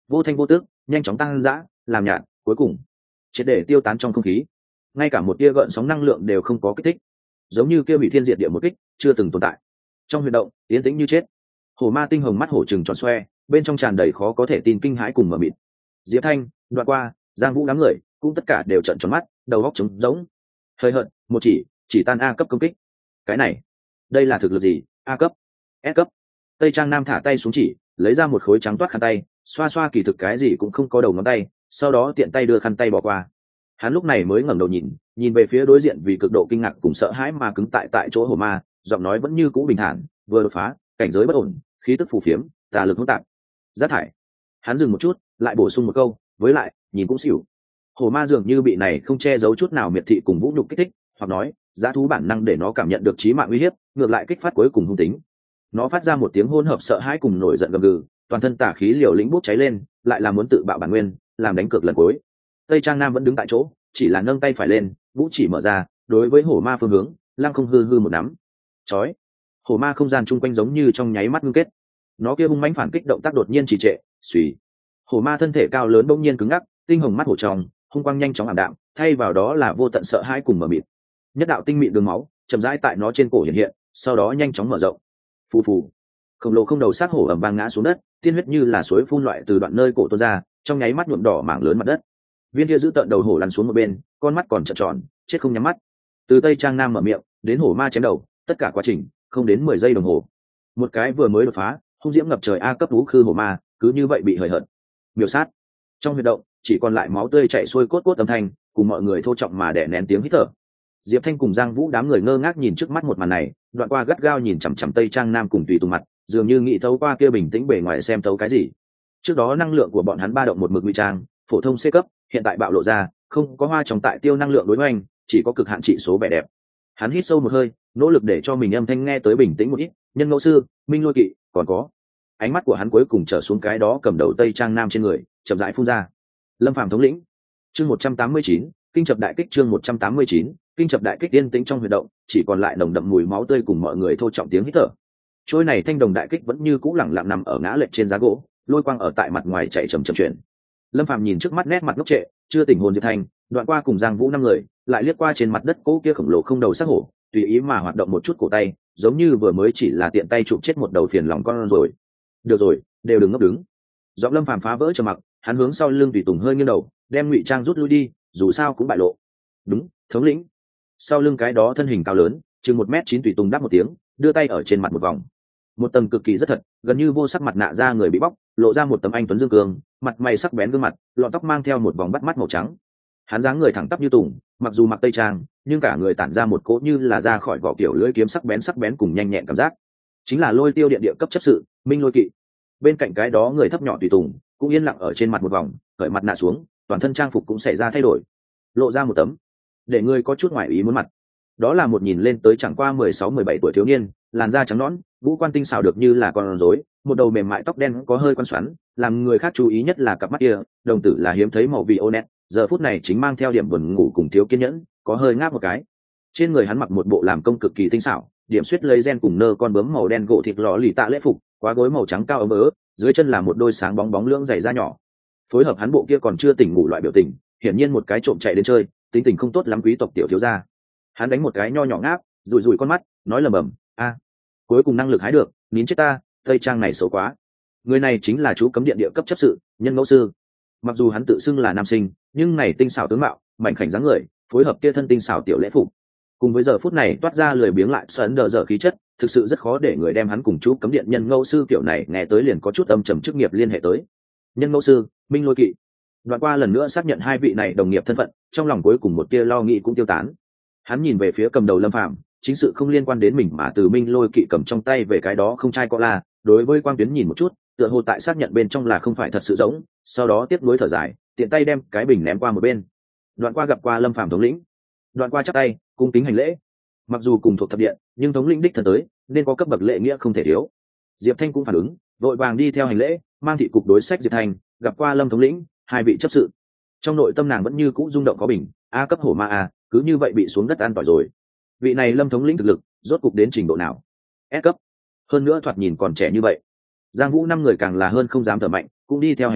vô thanh vô tước, nhanh chóng tăng dã, làm nhạt, cuối cùng triệt để tiêu tán trong không khí. Ngay cả một tia gợn sóng năng lượng đều không có kích thích, giống như kia bị thiên diệt địa một kích chưa từng tồn tại. Trong huy động yên tĩnh như chết. Hổ ma tinh hồng mắt hổ trừng tròn xoe, bên trong tràn đầy khó có thể tin kinh hãi cùng mờ mịt. Diệp Thanh, Đoạn Qua, Giang Vũ đám người cũng tất cả đều trợn tròn mắt, đầu óc trống rỗng. Hơi hận, một chỉ tan A cấp công kích. Cái này, đây là thực lực gì? A cấp, S cấp. Tây Trang Nam thả tay xuống chỉ, lấy ra một khối trắng toát khăn tay, xoa xoa kỳ thực cái gì cũng không có đầu ngón tay, sau đó tiện tay đưa khăn tay bỏ qua. Hắn lúc này mới ngẩng đầu nhìn về phía đối diện vì cực độ kinh ngạc cùng sợ hãi mà cứng tại chỗ hổ ma, giọng nói vẫn như cũ bình thản, vừa đột phá, cảnh giới bất ổn, khí tức phù phiếm, tà lực hỗn tạp. Rác thải. Hắn dừng một chút, lại bổ sung một câu, với lại, nhìn cũng xỉu. Hổ ma dường như bị này không che giấu chút nào miệt thị cùng vũ nhục kích thích, hoặc nói, dã thú bản năng để nó cảm nhận được chí mạng uy hiếp, ngược lại kích phát cuối cùng hung tính. Nó phát ra một tiếng hỗn hợp sợ hãi cùng nổi giận gầm gừ, toàn thân tà khí liều lĩnh bốc cháy lên, lại là muốn tự bạo bản nguyên, làm đánh cược lần cuối. Tây Trang Nam vẫn đứng tại chỗ, chỉ là nâng tay phải lên, vũ chỉ mở ra, đối với hổ ma phương hướng, lăng không hư một nắm. Chói. Hổ ma không gian chung quanh giống như trong nháy mắt ngưng kết. Nó kia hung mãnh phản kích động tác đột nhiên trì trệ, xùy. Hổ ma thân thể cao lớn bỗng nhiên cứng ngắc, tinh hồng mắt hổ trong, hung quang nhanh chóng ảm đạm, thay vào đó là vô tận sợ hãi cùng mờ mịt. Nhất đạo tinh mịn đường máu, chậm rãi tại nó trên cổ hiện hiện, sau đó nhanh chóng mở rộng. Phù phù. Khổng lồ không đầu xác hổ ầm vang ngã xuống đất, tiên huyết như là suối phun loại từ đoạn nơi cổ tuôn ra, trong nháy mắt nhuộm đỏ mảng lớn mặt đất. Viên kia giữ tận đầu hổ lăn xuống một bên, con mắt còn trợn tròn, chết không nhắm mắt. Từ Tây Trang Nam mở miệng, đến hổ ma chém đầu, tất cả quá trình không đến 10 giây đồng hồ. Một cái vừa mới đột phá, hung diễm ngập trời A cấp thú khư hổ ma, cứ như vậy bị hời hợt miểu sát. Trong huy động chỉ còn lại máu tươi chảy xuôi cốt cốt âm thanh, cùng mọi người thô trọng mà đè nén tiếng hít thở. Diệp Thanh cùng Giang Vũ đám người ngơ ngác nhìn trước mắt một màn này, Đoạn Qua gắt gao nhìn chằm chằm Tây Trang Nam cùng tùy tùng mặt, dường như nghĩ thấu qua kia bình tĩnh bề ngoài xem thấu cái gì. Trước đó năng lượng của bọn hắn ba động một mực ngụy trang, phổ thông C cấp, hiện tại bạo lộ ra, không có hoa trồng tại tiêu năng lượng đối hoành, chỉ có cực hạn trị số vẻ đẹp. Hắn hít sâu một hơi, nỗ lực để cho mình âm thanh nghe tới bình tĩnh một ít. Nhân Ngẫu Sư, Minh Lôi Kỵ, còn có. Ánh mắt của hắn cuối cùng trở xuống cái đó cầm đầu Tây Trang Nam trên người, chậm rãi phun ra. Lâm Phàm thống lĩnh. Chương 189, kinh chập đại kích. Chương 189, kinh chập đại kích. Yên tĩnh trong huy động, chỉ còn lại nồng đậm mùi máu tươi cùng mọi người thô trọng tiếng hít thở. Trôi này thanh đồng đại kích vẫn như cũ lẳng lặng nằm ở ngã lệch trên giá gỗ, lôi quang ở tại mặt ngoài chạy chậm chuyển. Lâm Phàm nhìn trước mắt nét mặt ngốc trệ, chưa tỉnh hồn Diệp Thanh, Đoạn Qua cùng Giang Vũ năm người, lại liếc qua trên mặt đất cỗ kia khổng lồ không đầu xác hổ, tùy ý mà hoạt động một chút cổ tay, giống như vừa mới chỉ là tiện tay chụp chết một đầu phiền lòng con rồi. Được rồi, đều đừng ngốc đứng. Giọng Lâm Phàm phá vỡ trầm mặc, hắn hướng sau lưng tùy tùng hơi nghiêng đầu, đem ngụy trang rút lui đi, dù sao cũng bại lộ. Đúng, thống lĩnh. Sau lưng cái đó thân hình cao lớn, chừng 1m9 tùy tùng đáp một tiếng, đưa tay ở trên mặt một vòng. Một tầng cực kỳ rất thật, gần như vô sắc mặt nạ da người bị bóc, lộ ra một tấm anh tuấn dương cường, mặt mày sắc bén gương mặt, lọn tóc mang theo một vòng bắt mắt màu trắng. Hắn dáng người thẳng tắp như tùng, mặc dù mặc tây trang, nhưng cả người tản ra một cỗ như là ra khỏi vỏ kiểu lưỡi kiếm sắc bén cùng nhanh nhẹn cảm giác. Chính là Lôi Tiêu điện địa cấp chấp sự, Minh Lôi Kỵ. Bên cạnh cái đó người thấp nhỏ tùy tùng, cũng yên lặng ở trên mặt một vòng, cởi mặt nạ xuống, toàn thân trang phục cũng xảy ra thay đổi, lộ ra một tấm để người có chút ngoài ý muốn mặt. Đó là một nhìn lên tới chẳng qua 16-17 tuổi thiếu niên, làn da trắng nõn, ngũ quan tinh xảo được như là con rối, một đầu mềm mại tóc đen có hơi quan xoắn, làm người khác chú ý nhất là cặp mắt kia, đồng tử là hiếm thấy màu violet, giờ phút này chính mang theo điểm buồn ngủ cùng thiếu kiên nhẫn, có hơi ngáp một cái. Trên người hắn mặc một bộ làm công cực kỳ tinh xảo, điểm xuyết lấy gen cùng nơ con bướm màu đen gỗ thịt lò lì tạ lễ phục, quá gối màu trắng cao ấm ớ, dưới chân là một đôi sáng bóng bóng lưỡng giày da nhỏ. Phối hợp hắn bộ kia còn chưa tỉnh ngủ loại biểu tình, hiển nhiên một cái trộm chạy đến chơi, tính tình không tốt lắm quý tộc tiểu thiếu gia. Hắn đánh một cái nho nhỏ ngáp, rủi con mắt, nói lầm bầm, cuối cùng năng lực hái được, nín chết ta, Tây Trang này xấu quá. Người này chính là chú cấm điện địa cấp chấp sự, Nhân Ngẫu Sư. Mặc dù hắn tự xưng là nam sinh, nhưng này tinh xảo tướng mạo, mảnh khảnh dáng người, phối hợp kia thân tinh xảo tiểu lễ phục, cùng với giờ phút này toát ra lười biếng lại sấn đờ dở khí chất, thực sự rất khó để người đem hắn cùng chú cấm điện Nhân Ngẫu Sư kiểu này nghe tới liền có chút âm trầm chức nghiệp liên hệ tới. Nhân Ngẫu Sư, Minh Lôi Kỵ. Đoạn Qua lần nữa xác nhận hai vị này đồng nghiệp thân phận, trong lòng cuối cùng một tia lo nghĩ cũng tiêu tán. Hắn nhìn về phía cầm đầu Lâm Phàm, chính sự không liên quan đến mình mà từ Minh Lôi Kỵ cầm trong tay về cái đó không trai có la, đối với Quang Tuyến nhìn một chút, tựa hồ tại xác nhận bên trong là không phải thật sự giống, sau đó tiếp nối thở dài, tiện tay đem cái bình ném qua một bên. Đoạn Qua gặp qua Lâm Phàm thống lĩnh. Đoạn Qua chắp tay, cung kính hành lễ. Mặc dù cùng thuộc thập điện, nhưng thống lĩnh đích thân tới, nên có cấp bậc lễ nghĩa không thể thiếu. Diệp Thanh cũng phản ứng, vội vàng đi theo hành lễ, mang thị cục đối sách Diệp Thanh, gặp qua Lâm thống lĩnh, hai vị chấp sự. Trong nội tâm nàng vẫn như cũ rung động có bình, a cấp hổ ma a, cứ như vậy bị xuống đất an tỏi rồi. Vị này Lâm thống lĩnh thực lực rốt cục đến trình độ nào? S cấp, hơn nữa thoạt nhìn còn trẻ như vậy. Giang Vũ năm người càng là hơn không dám thở mạnh, cũng đi theo hành lễ,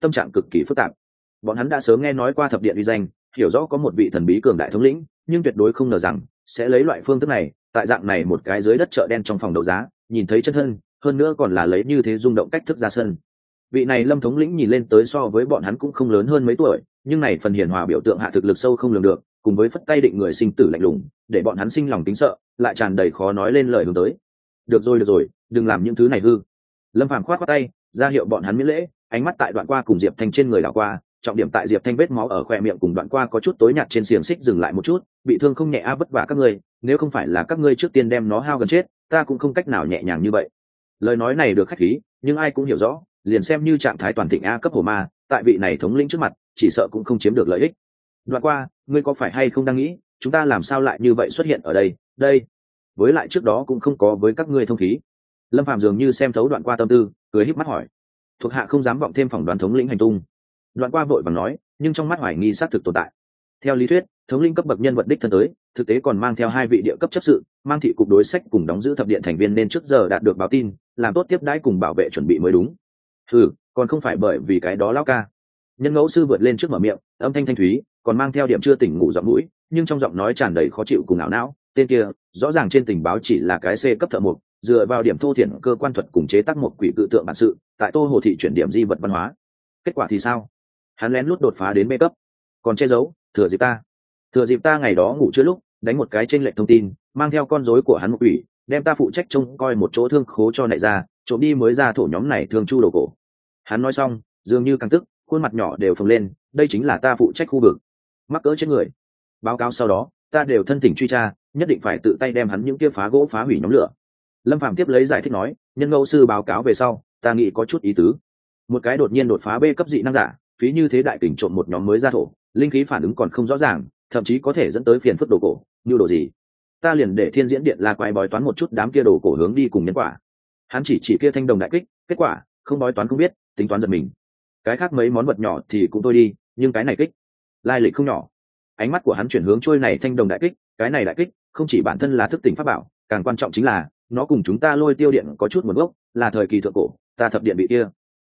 tâm trạng cực kỳ phức tạp. Bọn hắn đã sớm nghe nói qua thập điện uy danh, hiểu rõ có một vị thần bí cường đại thống lĩnh, nhưng tuyệt đối không ngờ rằng sẽ lấy loại phương thức này, tại dạng này một cái dưới đất chợ đen trong phòng đấu giá, nhìn thấy chân thân, hơn nữa còn là lấy như thế rung động cách thức ra sân. Vị này Lâm thống lĩnh nhìn lên tới so với bọn hắn cũng không lớn hơn mấy tuổi, nhưng này phần hiền hòa biểu tượng hạ thực lực sâu không lường được, cùng với phất tay định người sinh tử lạnh lùng, để bọn hắn sinh lòng kính sợ, lại tràn đầy khó nói lên lời hướng tới. Được rồi, đừng làm những thứ này hư. Lâm Phàm khoát khoát tay, ra hiệu bọn hắn miễn lễ, ánh mắt tại Đoạn Qua cùng Diệp Thanh trên người đảo qua, trọng điểm tại Diệp Thanh vết máu ở khóe miệng cùng Đoạn Qua có chút tối nhạt trên xiềng xích dừng lại một chút, bị thương không nhẹ a, vất vả các ngươi, nếu không phải là các ngươi trước tiên đem nó hao gần chết, ta cũng không cách nào nhẹ nhàng như vậy. Lời nói này được khách khí, nhưng ai cũng hiểu rõ, liền xem như trạng thái toàn thịnh a cấp hổ ma, tại vị này thống lĩnh trước mặt, chỉ sợ cũng không chiếm được lợi ích. Đoạn Qua, ngươi có phải hay không đang nghĩ, chúng ta làm sao lại như vậy xuất hiện ở đây, với lại trước đó cũng không có với các ngươi thông khí. Lâm Phàm dường như xem thấu Đoạn Qua tâm tư, cười híp mắt hỏi. Thuộc hạ không dám vọng thêm phỏng đoán thống lĩnh hành tung. Đoạn Qua vội vàng nói, nhưng trong mắt hoài nghi xác thực tồn tại. Theo lý thuyết, thống lĩnh cấp bậc nhân vật đích thân tới, thực tế còn mang theo hai vị địa cấp chấp sự, mang thị cục đối sách cùng đóng giữ thập điện thành viên nên trước giờ đạt được báo tin, làm tốt tiếp đãi cùng bảo vệ chuẩn bị mới đúng. Còn không phải bởi vì cái đó lão ca. Nhân ngẫu sư vượt lên trước mở miệng, âm thanh thanh thúy, còn mang theo điểm chưa tỉnh ngủ giọng mũi, nhưng trong giọng nói tràn đầy khó chịu cùng ảo não. Tên kia, rõ ràng trên tình báo chỉ là cái C cấp thợ mộc, dựa vào điểm thô thiển cơ quan thuật cùng chế tác một quỷ tự tượng bản sự, tại Tô Hồ thị chuyển điểm di vật văn hóa. Kết quả thì sao? Hắn lén lút đột phá đến B cấp, còn che giấu, thừa dịp ta ngày đó ngủ chưa lúc, đánh một cái trên lệnh thông tin, mang theo con rối của hắn một quỷ, đem ta phụ trách trông coi một chỗ thương khố cho nại ra, trộm đi mới ra thổ nhóm này thương chu đồ cổ. Hắn nói xong, dường như càng tức, khuôn mặt nhỏ đều phồng lên, đây chính là ta phụ trách khu vực. Mắc cỡ chết người. Báo cáo sau đó, ta đều thân thỉnh truy tra, nhất định phải tự tay đem hắn những kia phá gỗ phá hủy nhóm lửa. Lâm Phàm tiếp lấy giải thích nói, nhân ngẫu sư báo cáo về sau, ta nghĩ có chút ý tứ. Một cái đột nhiên đột phá B cấp dị năng giả, phí như thế đại kình trộm một nhóm mới ra thổ, linh khí phản ứng còn không rõ ràng, thậm chí có thể dẫn tới phiền phức đồ cổ, như đồ gì. Ta liền để Thiên Diễn Điện là quái bói toán một chút đám kia đồ cổ hướng đi cùng nhân quả. Hắn chỉ kia thanh đồng đại kích, kết quả không bói toán không biết, tính toán giật mình. Cái khác mấy món vật nhỏ thì cũng tôi đi, nhưng cái này kích, lai lịch không nhỏ. Ánh mắt của hắn chuyển hướng trôi này thanh đồng đại kích, cái này đại kích không chỉ bản thân là thức tỉnh pháp bảo, càng quan trọng chính là nó cùng chúng ta Lôi Tiêu Điện có chút nguồn gốc, là thời kỳ thượng cổ, ta thập điện bị kia.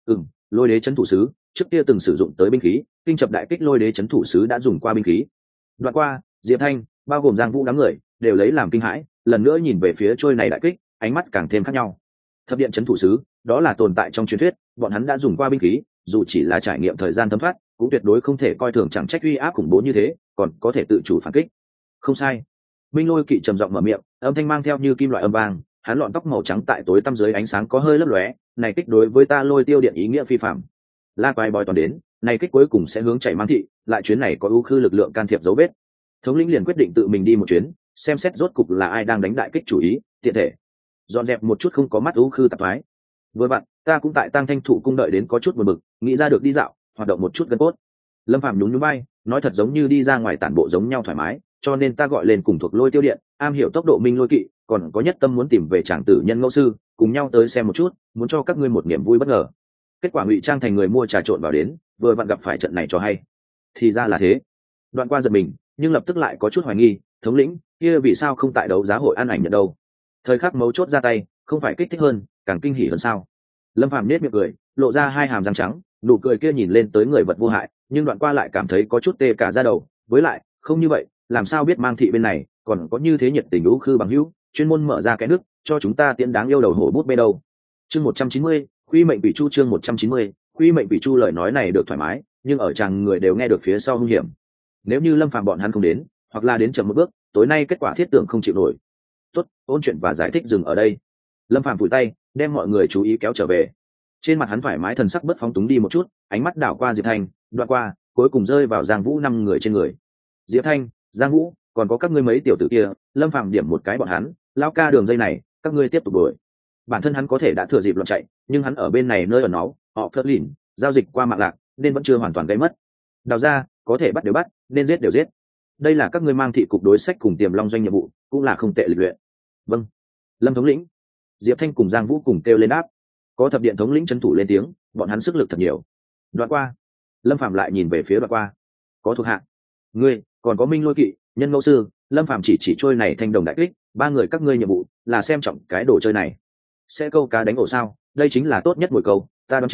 Lôi đế chấn thủ sứ trước kia từng sử dụng tới binh khí, kinh chập đại kích Lôi đế chấn thủ sứ đã dùng qua binh khí. Đoạn Qua, Diệp Thanh, bao gồm Giang Vũ đám người, đều lấy làm kinh hãi, lần nữa nhìn về phía trôi này đại kích, ánh mắt càng thêm khác nhau. Thập điện chấn thủ sứ, đó là tồn tại trong truyền thuyết, bọn hắn đã dùng qua binh khí, dù chỉ là trải nghiệm thời gian thấm thoát, cũng tuyệt đối không thể coi thường, chẳng trách uy áp khủng bố như thế, còn có thể tự chủ phản kích. Không sai. Minh Lôi Kỵ trầm giọng mở miệng, âm thanh mang theo như kim loại âm vang, hắn lọn tóc màu trắng tại tối tăm dưới ánh sáng có hơi lấp lóe, này kích đối với ta Lôi Tiêu Điện ý nghĩa phi phàm. La quái bói toàn đến, này kích cuối cùng sẽ hướng chạy mang thị, lại chuyến này có ưu khư lực lượng can thiệp dấu vết. Thống lĩnh liền quyết định tự mình đi một chuyến, xem xét rốt cục là ai đang đánh đại kích chủ ý, tiện thể dọn dẹp một chút không có mắt ưu khư tạp thoái. Vừa vặn, ta cũng tại Tăng Thanh Thủ cung đợi đến có chút buồn bực, nghĩ ra được đi dạo, hoạt động một chút gân cốt. Lâm Phàm nhún nhún vai, nói thật giống như đi ra ngoài tản bộ giống nhau thoải mái, cho nên ta gọi lên cùng thuộc Lôi Tiêu Điện, am hiểu tốc độ Minh Lôi Kỵ, còn có nhất tâm muốn tìm về tràng tử nhân ngẫu sư, cùng nhau tới xem một chút, muốn cho các ngươi một niềm vui bất ngờ. Kết quả ngụy trang thành người mua trà trộn vào đến, vừa vặn gặp phải trận này cho hay. Thì ra là thế. Đoạn Qua giật mình, nhưng lập tức lại có chút hoài nghi, thống lĩnh kia vì sao không tại đấu giá hội an ảnh nhận đâu? Thời khắc mấu chốt ra tay, không phải kích thích hơn, càng kinh hỉ hơn sao? Lâm Phàm nết miệng cười, lộ ra hai hàm răng trắng, nụ cười kia nhìn lên tới người vật vô hại, nhưng Đoạn Qua lại cảm thấy có chút tê cả da đầu. Với lại, không như vậy, làm sao biết mang thị bên này còn có như thế nhiệt tình đũ khư bằng hữu, chuyên môn mở ra cái nước cho chúng ta tiễn đáng yêu đầu hổ bút bê đâu? Chương 190, Quy mệnh bị chu. Chương 190, Quy mệnh bị chu. Lời nói này được thoải mái, nhưng ở chàng người đều nghe được phía sau hung hiểm. Nếu như Lâm Phàm bọn hắn không đến, hoặc là đến chậm một bước, tối nay kết quả thiết tưởng không chịu nổi. Tốt, ôn chuyện và giải thích dừng ở đây. Lâm Phàm vùi tay, đem mọi người chú ý kéo trở về. Trên mặt hắn thoải mái, thần sắc bất phóng túng đi một chút, ánh mắt đảo qua Diệp Thanh, Đoạn Qua, cuối cùng rơi vào Giang Vũ 5 người trên người. Diệp Thanh, Giang Vũ, còn có các ngươi mấy tiểu tử kia. Lâm Phàm điểm một cái bọn hắn, lao ca đường dây này, các ngươi tiếp tục đuổi. Bản thân hắn có thể đã thừa dịp loạn chạy, nhưng hắn ở bên này nơi ở nó, họ phớt lìn, giao dịch qua mạng lạc, nên vẫn chưa hoàn toàn gây mất. Đào ra, có thể bắt đều bắt, nên giết đều giết. Đây là các ngươi mang thị cục đối sách cùng Tiềm Long doanh nhiệm vụ, cũng là không tệ lịch luyện. Vâng. Lâm thống lĩnh. Diệp Thanh cùng Giang Vũ cùng kêu lên đáp. Có thập điện thống lĩnh trấn thủ lên tiếng, bọn hắn sức lực thật nhiều. Đoạn Qua. Lâm Phàm lại nhìn về phía Đoạn Qua. Có thuộc hạ. Ngươi, còn có Minh Lôi Kỵ, nhân ngẫu sư. Lâm Phàm chỉ trôi này thanh đồng đại kích, 3 người các ngươi nhiệm vụ là xem trọng cái đồ chơi này. Sẽ câu cá đánh ổ sao? Đây chính là tốt nhất mồi câu, ta đoán chừng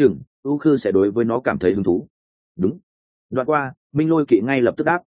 u khư sẽ đối với nó cảm thấy hứng thú. Đúng. Đoạn qua Minh Lôi Kỵ ngay lập tức đáp: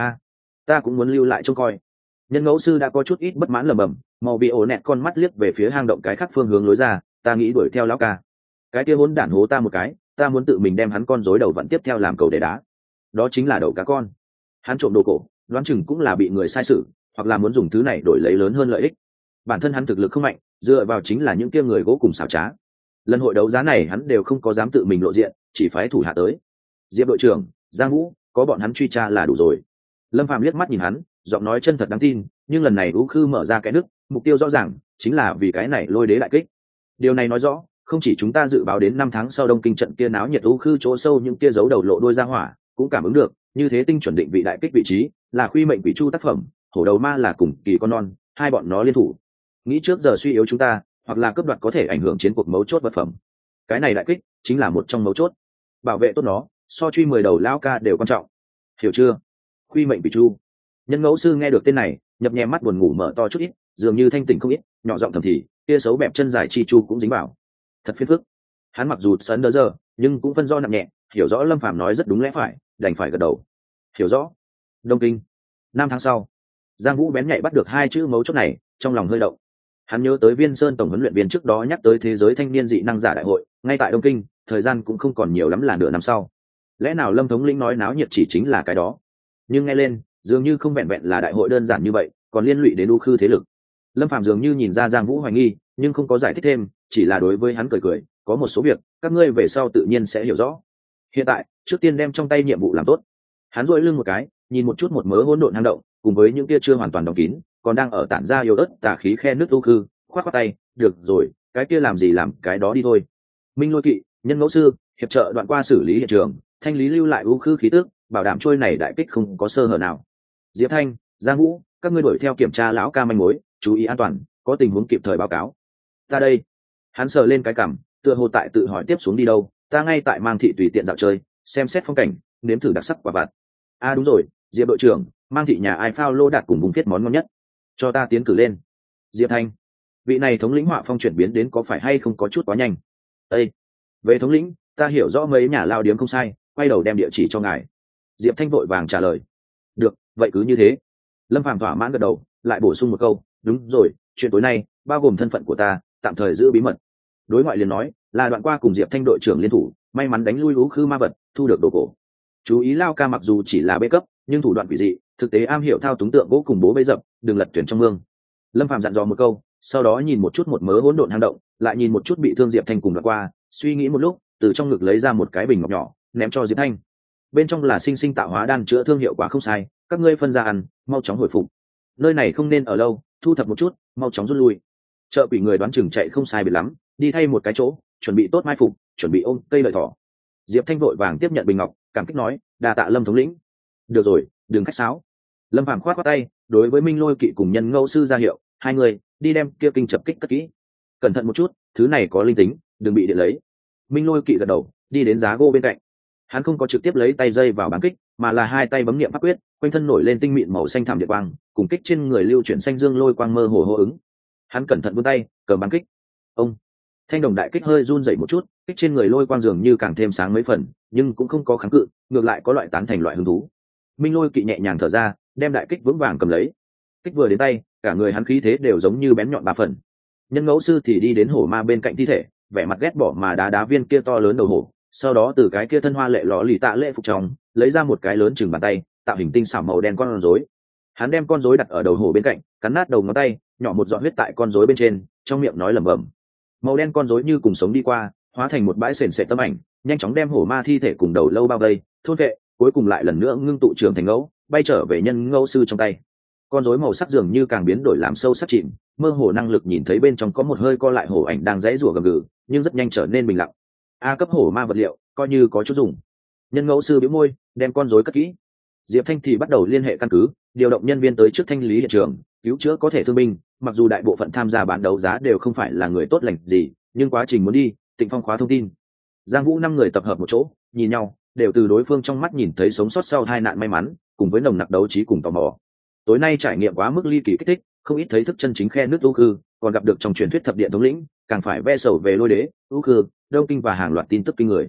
ta cũng muốn lưu lại trông coi. Nhân ngẫu sư đã có chút ít bất mãn lẩm bẩm, màu bị ổ nẹt con mắt liếc về phía hang động cái khác phương hướng lối ra. Ta nghĩ đuổi theo lão ca, cái kia hỗn đản hố ta một cái, ta muốn tự mình đem hắn con rối đầu vặn tiếp theo làm cầu để đá. Đó chính là đầu cá con. Hắn trộm đồ cổ, đoán chừng cũng là bị người sai sử, hoặc là muốn dùng thứ này đổi lấy lớn hơn lợi ích. Bản thân hắn thực lực không mạnh, dựa vào chính là những kia người gỗ cùng xảo trá. Lần hội đấu giá này hắn đều không có dám tự mình lộ diện, chỉ phái thủ hạ tới. Diệp đội trưởng, Giang Vũ, có bọn hắn truy tra là đủ rồi. Lâm Phàm liếc mắt nhìn hắn, giọng nói chân thật đáng tin, nhưng lần này U Khư mở ra cái nước, mục tiêu rõ ràng, chính là vì cái này lôi đế đại kích. Điều này nói rõ, không chỉ chúng ta dự báo đến 5 tháng sau Đông Kinh trận kia náo nhiệt U Khư chỗ sâu những kia giấu đầu lộ đuôi ra hỏa, cũng cảm ứng được, như thế tinh chuẩn định vị đại kích vị trí, là Khuy Mệnh Quỷ Chu tác phẩm, hổ đầu ma là cùng kỳ con non, hai bọn nó liên thủ. Nghĩ trước giờ suy yếu chúng ta, hoặc là cướp đoạt có thể ảnh hưởng chiến cuộc mấu chốt vật phẩm. Cái này đại kích chính là một trong mấu chốt. Bảo vệ tốt nó, so truy 10 đầu lão ca đều quan trọng. Hiểu chưa? Khuy Mệnh Quỷ Chu. Nhân ngẫu sư nghe được tên này, nhập nhèm mắt buồn ngủ mở to chút ít, dường như thanh tỉnh không ít, nhỏ giọng thầm thì, kia xấu bẹp chân dài chi chu cũng dính vào. Thật phiền phức. Hắn mặc dù sấn đỡ giờ, nhưng cũng phân do nặng nhẹ, hiểu rõ Lâm Phàm nói rất đúng lẽ phải, đành phải gật đầu. Hiểu rõ. Đông Kinh. 5 tháng sau, Giang Vũ bén nhạy bắt được hai chữ mấu chốt này, trong lòng hơi động. Hắn nhớ tới Viên Sơn tổng huấn luyện viên trước đó nhắc tới thế giới thanh niên dị năng giả đại hội, ngay tại Đông Kinh, thời gian cũng không còn nhiều lắm là nửa năm sau. Lẽ nào Lâm thống lĩnh nói náo nhiệt chỉ chính là cái đó? Nhưng nghe lên, dường như không vẹn vẹn là đại hội đơn giản như vậy, còn liên lụy đến U Khư thế lực. Lâm Phàm dường như nhìn ra Giang Vũ hoài nghi, nhưng không có giải thích thêm, chỉ là đối với hắn cười cười, có một số việc, các ngươi về sau tự nhiên sẽ hiểu rõ. Hiện tại, trước tiên đem trong tay nhiệm vụ làm tốt. Hắn duỗi lưng một cái, nhìn một chút một mớ hỗn độn hang động, cùng với những kia chưa hoàn toàn đóng kín, còn đang ở tản ra yếu ớt tà khí khe nước U Khư, khoát khoát tay, được rồi, cái kia làm gì làm cái đó đi thôi. Minh Lôi Kỵ, Nhân Ngẫu Sư, hiệp trợ đoạn qua xử lý hiện trường, thanh lý lưu lại U Khư khí tức, bảo đảm trôi này đại kích không có sơ hở nào. Diệp Thanh, Giang Vũ, các ngươi đuổi theo kiểm tra lão ca manh mối, chú ý an toàn, có tình huống kịp thời báo cáo. Ta đây. Hắn sờ lên cái cằm, tựa hồ tại tự hỏi tiếp xuống đi đâu. Ta ngay tại Mang Thị tùy tiện dạo chơi, xem xét phong cảnh, nếm thử đặc sắc quả vặt. Đúng rồi, Diệp đội trưởng, Mang Thị nhà ai phao lô đạt cùng vùng viết món ngon nhất, cho ta tiến cử lên. Diệp Thanh, vị này thống lĩnh họa phong chuyển biến đến có phải hay không có chút quá nhanh? Ê, về thống lĩnh, ta hiểu rõ mấy nhà lao điếm không sai, quay đầu đem địa chỉ cho ngài. Diệp Thanh vội vàng trả lời. Được, vậy cứ như thế. Lâm Phàm thỏa mãn gật đầu, lại bổ sung một câu, đúng rồi, chuyện tối nay bao gồm thân phận của ta, tạm thời giữ bí mật. Đối ngoại liền nói là đoạn qua cùng Diệp Thanh đội trưởng liên thủ, may mắn đánh lui U Khư ma vật, thu được đồ cổ. Chú ý lao ca mặc dù chỉ là bê cấp, nhưng thủ đoạn quỷ dị, thực tế am hiểu thao túng tượng gỗ cùng bố bê dập, đừng lật thuyền trong mương. Lâm Phàm dặn dò một câu, sau đó nhìn một chút một mớ hỗn độn hang động, lại nhìn một chút bị thương Diệp Thanh cùng đoạn qua, suy nghĩ một lúc, từ trong ngực lấy ra một cái bình ngọc nhỏ, ném cho Diệp Thanh. Bên trong là sinh sinh tạo hóa đan chữa thương hiệu quả không sai, các ngươi phân ra ăn, mau chóng hồi phục. Nơi này không nên ở lâu, thu thập một chút, mau chóng rút lui. Chợ quỷ người đoán chừng chạy không sai biệt lắm, đi thay một cái chỗ, chuẩn bị tốt mai phục, chuẩn bị ôm cây lợi thỏ. Diệp Thanh vội vàng tiếp nhận bình ngọc, cảm kích nói, đa tạ Lâm thống lĩnh. Được rồi, đừng khách sáo. Lâm Phàm khoát khoát tay, đối với Minh Lôi Kỵ cùng Nhân Ngẫu Sư ra hiệu, hai người đi đem kia kinh chập kích cất kỹ. Cẩn thận một chút, thứ này có linh tính, đừng bị điện lấy. Minh Lôi Kỵ gật đầu, đi đến giá gỗ bên cạnh. Hắn không có trực tiếp lấy tay dây vào bắn kích, mà là hai tay bấm niệm pháp quyết, quanh thân nổi lên tinh mịn màu xanh thảm điện quang, cùng kích trên người lưu chuyển xanh dương lôi quang mơ hồ hô ứng. Hắn cẩn thận vươn tay, cầm bắn kích. Ông, thanh đồng đại kích hơi run rẩy một chút, kích trên người lôi quang dường như càng thêm sáng mấy phần, nhưng cũng không có kháng cự, ngược lại có loại tán thành loại hứng thú. Minh Lôi Kỵ nhẹ nhàng thở ra, đem đại kích vững vàng cầm lấy. Kích vừa đến tay, cả người hắn khí thế đều giống như bén nhọn ba phần. Nhân Ngẫu Sư thì đi đến hổ ma bên cạnh thi thể, vẻ mặt ghét bỏ mà đá viên kia to lớn đầu hổ, sau đó từ cái kia thân hoa lệ lọ lì tạ lệ phục trong lấy ra một cái lớn chừng bàn tay, tạo hình tinh xảo màu đen con rối. Hắn đem con rối đặt ở đầu hổ bên cạnh, cắn nát đầu ngón tay, nhỏ một giọt huyết tại con rối bên trên, trong miệng nói lẩm bẩm. Màu đen con rối như cùng sống đi qua, hóa thành một bãi sền sệt tâm ảnh, nhanh chóng đem hổ ma thi thể cùng đầu lâu bao vây, thôn vệ, cuối cùng lại lần nữa ngưng tụ trưởng thành ngẫu, bay trở về Nhân Ngẫu Sư trong tay. Con rối màu sắc dường như càng biến đổi làm sâu sắc chìm, mơ hồ năng lực nhìn thấy bên trong có một hơi co lại hổ ảnh đang rẽ rủa gầm gừ, nhưng rất nhanh trở nên bình lặng. Cấp hổ ma vật liệu, coi như có chút dùng. Nhân Ngẫu Sư bĩu môi, đem con rối cất kỹ. Diệp Thanh thì bắt đầu liên hệ căn cứ, điều động nhân viên tới trước thanh lý hiện trường, cứu chữa có thể thương binh. Mặc dù đại bộ phận tham gia bán đấu giá đều không phải là người tốt lành gì, nhưng quá trình muốn đi, Tịnh Phong khóa thông tin. Giang Vũ 5 người tập hợp một chỗ, nhìn nhau, đều từ đối phương trong mắt nhìn thấy sống sót sau tai nạn may mắn, cùng với nồng nặc đấu trí cùng tò mò. Tối nay trải nghiệm quá mức ly kỳ kích thích, không ít thấy thức chân chính khe nước U Khư, còn gặp được trong truyền thuyết thập điện thống lĩnh, càng phải ve sầu về lôi đế, U Khư, Đông Kinh và hàng loạt tin tức kinh người.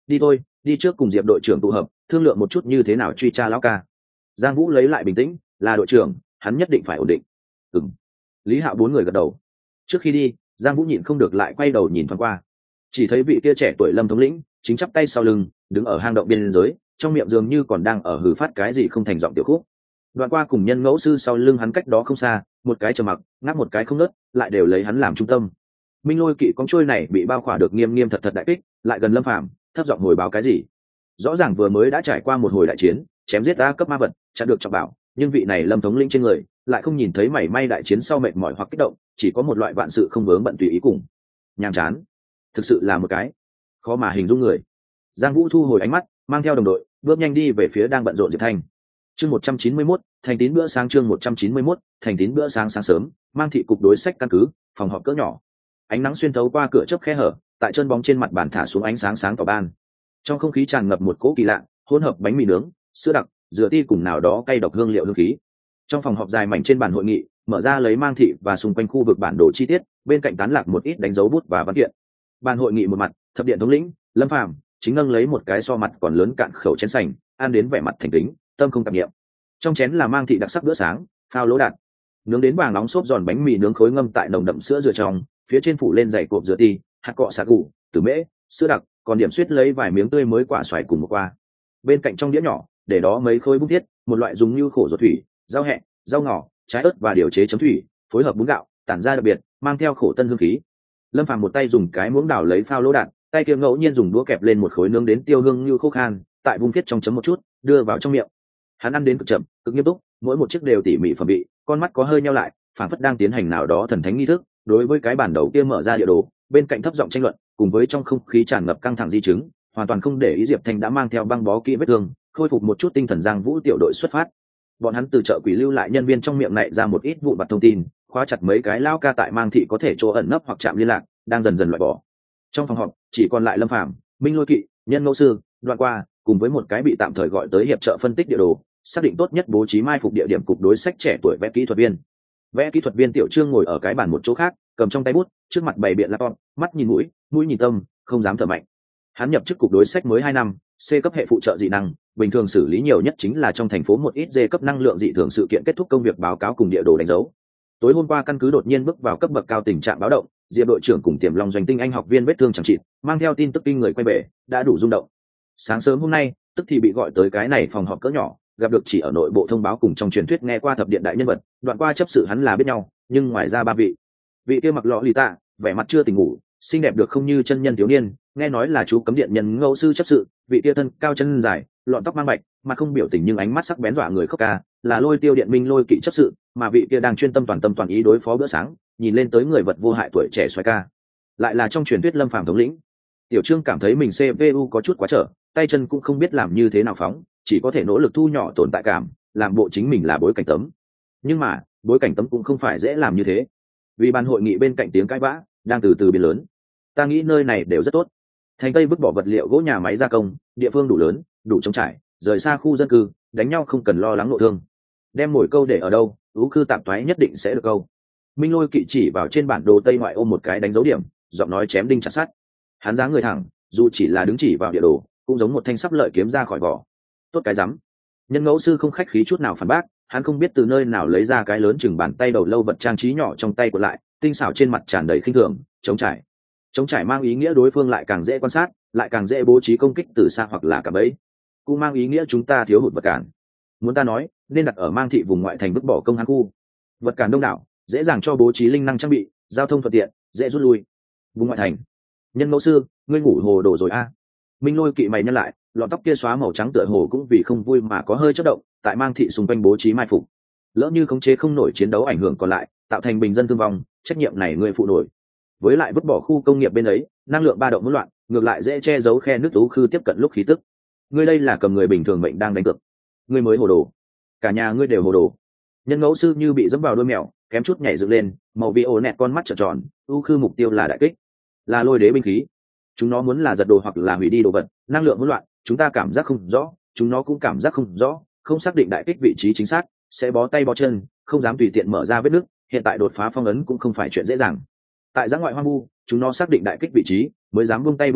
đi thôi, đi trước cùng Diệp đội trưởng tụ hợp, thương lượng một chút như thế nào truy tra lão ca. Giang Vũ lấy lại bình tĩnh, là đội trưởng, hắn nhất định phải ổn định. Ừm. Lý Hạo bốn người gật đầu. Trước khi đi, Giang Vũ nhịn không được lại quay đầu nhìn thoáng qua, chỉ thấy vị kia trẻ tuổi Lâm thống lĩnh chính chắp tay sau lưng, đứng ở hang động biên giới, trong miệng dường như còn đang ở hừ phát cái gì không thành giọng tiểu khúc. Đoạn qua cùng Nhân Ngẫu sư sau lưng hắn cách đó không xa, một cái trầm mặc, ngáp một cái không ngớt, lại đều lấy hắn làm trung tâm. Minh Lôi kỵ con trôi này bị bao khỏa được nghiêm nghiêm thật thật đại kích, lại gần Lâm Phàm, thấp giọng hồi báo cái gì. Rõ ràng vừa mới đã trải qua một hồi đại chiến, chém giết A cấp ma vật, chặn được trọng bảo, nhưng vị này Lâm thống lĩnh trên người lại không nhìn thấy mảy may đại chiến sau mệt mỏi hoặc kích động, chỉ có một loại vạn sự không vướng bận tùy ý cùng nhàm chán. Thực sự là một cái khó mà hình dung người. Giang Vũ thu hồi ánh mắt, mang theo đồng đội bước nhanh đi về phía đang bận rộn Diệp Thanh. Chương 191, thành tín bữa sáng. Chương 191, thành tín bữa sáng. Sáng sớm, Mang thị cục đối sách căn cứ, phòng họp cỡ nhỏ. Ánh nắng xuyên thấu qua cửa chớp khe hở, tại chân bóng trên mặt bàn thả xuống ánh sáng sáng tỏ ban. Trong không khí tràn ngập một cỗ kỳ lạ, hỗn hợp bánh mì nướng, sữa đặc, dừa ti cùng nào đó cay độc hương liệu hương khí. Trong phòng họp dài mảnh trên bàn hội nghị, mở ra lấy Mang thị và xung quanh khu vực bản đồ chi tiết, bên cạnh tán lạc một ít đánh dấu bút và văn kiện. Bàn hội nghị một mặt, thập điện thống lĩnh Lâm Phàm chính nâng lấy một cái so mặt còn lớn cạn khẩu chén sành, ăn đến vẻ mặt thành kính, tâm không tạp niệm. Trong chén là Mang thị đặc sắc bữa sáng, phao lỗ đạt, nướng đến vàng nóng xốp giòn bánh mì nướng khối ngâm tại nồng đậm sữa dừa trong, phía trên phủ lên dày cộp dừa ti, hạt cọ xà củ, tử mễ, sữa đặc, còn điểm suýt lấy vài miếng tươi mới quả xoài cùng một qua. Bên cạnh trong đĩa nhỏ, để đó mấy khối bút thiết, một loại dùng như khổ ruột thủy, rau hẹ, rau ngò, trái ớt và điều chế chấm thủy, phối hợp bún gạo, tản ra đặc biệt, mang theo khổ tân hương khí. Lâm Phàm một tay dùng cái muỗng đảo lấy phao lỗ đạn, tay kia ngẫu nhiên dùng đũa kẹp lên một khối nướng đến tiêu hương như khô khan, tại vùng thiết trong chấm một chút, đưa vào trong miệng. Hắn ăn đến cực chậm, cực nghiêm túc, mỗi một chiếc đều tỉ mỉ phẩm vị, con mắt có hơi nheo lại, phảng phất đang tiến hành nào đó thần thánh nghi thức. Đối với cái bản đầu kia mở ra địa đồ, bên cạnh thấp giọng tranh luận, cùng với trong không khí tràn ngập căng thẳng di chứng, hoàn toàn không để ý Diệp Thanh đã mang theo băng bó kỹ vết thương, khôi phục một chút tinh thần. Giang Vũ tiểu đội xuất phát. Bọn hắn từ chợ quỷ lưu lại nhân viên trong miệng này ra một ít vụn vặt thông tin, khóa chặt mấy cái lao ca tại Mang thị có thể chỗ ẩn nấp hoặc chạm liên lạc, đang dần dần loại bỏ. Trong phòng họp chỉ còn lại Lâm Phàm, Minh Lôi kỵ, Nhân Ngẫu sư, Đoạn qua, cùng với một cái bị tạm thời gọi tới hiệp trợ phân tích địa đồ, xác định tốt nhất bố trí mai phục địa điểm cục đối sách trẻ tuổi vẽ kỹ thuật viên. Vẽ kỹ thuật viên Tiểu Trương ngồi ở cái bàn một chỗ khác, cầm trong tay bút, trước mặt bày biện laptop, mắt nhìn mũi, mũi nhìn tâm, không dám thở mạnh. Hắn nhập chức cục đối sách mới 2 năm, C cấp hệ phụ trợ dị năng, bình thường xử lý nhiều nhất chính là trong thành phố một ít D cấp năng lượng dị thường sự kiện kết thúc công việc báo cáo cùng địa đồ đánh dấu. Tối hôm qua căn cứ đột nhiên bước vào cấp bậc cao tình trạng báo động, Diệp đội trưởng cùng Tiềm Long doanh tinh anh học viên vết thương chẳng trị, mang theo tin tức kinh người quay về, đã đủ rung động. Sáng sớm hôm nay, tức thì bị gọi tới cái này phòng họp cỡ nhỏ, gặp được chỉ ở nội bộ thông báo cùng trong truyền thuyết nghe qua thập điện đại nhân vật, Đoạn qua chấp sự hắn là biết nhau, nhưng ngoài ra ba vị kia mặc lọ lì tạ, vẻ mặt chưa tỉnh ngủ, xinh đẹp được không như chân nhân thiếu niên, nghe nói là chú cấm điện Nhân Ngẫu sư chấp sự, vị kia thân cao chân dài, lọn tóc mang bạch, mà không biểu tình nhưng ánh mắt sắc bén dọa người khóc ca, là Lôi Tiêu điện Minh Lôi kỵ chấp sự, mà vị kia đang chuyên tâm toàn ý đối phó bữa sáng, nhìn lên tới người vật vô hại tuổi trẻ xoay ca, lại là trong truyền thuyết Lâm Phàm thống lĩnh. Tiểu Trương cảm thấy mình CPU có chút quá trở, tay chân cũng không biết làm như thế nào phóng, chỉ có thể nỗ lực thu nhỏ tồn tại cảm, làm bộ chính mình là bối cảnh tấm. Nhưng mà bối cảnh tấm cũng không phải dễ làm như thế, vì ban hội nghị bên cạnh tiếng cãi vã đang từ từ biến lớn. Ta nghĩ nơi này đều rất tốt, thành tây vứt bỏ vật liệu gỗ nhà máy gia công, địa phương đủ lớn, đủ trống trải, rời xa khu dân cư, đánh nhau không cần lo lắng nội thương. Đem mồi câu để ở đâu, ú cư tạm toái nhất định sẽ được câu. Minh Lôi kỵ chỉ vào trên bản đồ tây ngoại ôm một cái đánh dấu điểm, giọng nói chém đinh chặt sắt. Hắn dáng người thẳng, dù chỉ là đứng chỉ vào địa đồ, cũng giống một thanh sắp lợi kiếm ra khỏi vỏ. Tốt cái rắm. Nhân Ngẫu sư không khách khí chút nào phản bác, hắn không biết từ nơi nào lấy ra cái lớn chừng bàn tay đầu lâu vật trang trí nhỏ trong tay của lại, tinh xảo trên mặt tràn đầy khinh thường. Trống trải mang ý nghĩa đối phương lại càng dễ quan sát, lại càng dễ bố trí công kích từ xa hoặc là cả bẫy, cũng mang ý nghĩa chúng ta thiếu hụt vật cản. Muốn ta nói, nên đặt ở Mang thị vùng ngoại thành vứt bỏ công hán khu, vật cản đông đảo, dễ dàng cho bố trí linh năng trang bị, giao thông thuận tiện, dễ rút lui. Vùng ngoại thành. Nhân Ngẫu sư, ngươi ngủ hồ đồ rồi a? Minh Lôi kỵ mày nhăn lại, lọn tóc kia xóa màu trắng tựa hồ cũng vì không vui mà có hơi chớp động, tại Mang thị xung quanh bố trí mai phục, lỡ như khống chế không nổi chiến đấu ảnh hưởng còn lại, tạo thành bình dân thương vong, trách nhiệm này ngươi phụ nổi. Với lại vứt bỏ khu công nghiệp bên ấy, năng lượng ba động hỗn loạn, ngược lại dễ che giấu khe nước ú khư tiếp cận lúc khí tức. Ngươi đây là cầm người bình thường mệnh đang đánh cược. Ngươi mới hồ đồ, cả nhà ngươi đều hồ đồ. Nhân Ngẫu sư như bị dẫm vào đuôi mèo, kém chút nhảy dựng lên, màu vi ổ nẹt con mắt trợn tròn. U khư mục tiêu là đại kích, là lôi đế binh khí. Chúng nó muốn là giật đồ hoặc là hủy đi đồ vật, năng lượng hỗn loạn, chúng ta cảm giác không rõ, chúng nó cũng cảm giác không rõ, không xác định đại kích vị trí chính xác, sẽ bó tay bó chân, không dám tùy tiện mở ra vết nứt. Hiện tại đột phá phong ấn cũng không phải chuyện dễ dàng. Tại giã ngoại hoang vu, chúng nó xác định đại kích vị trí, mới dám buông tay buông chân,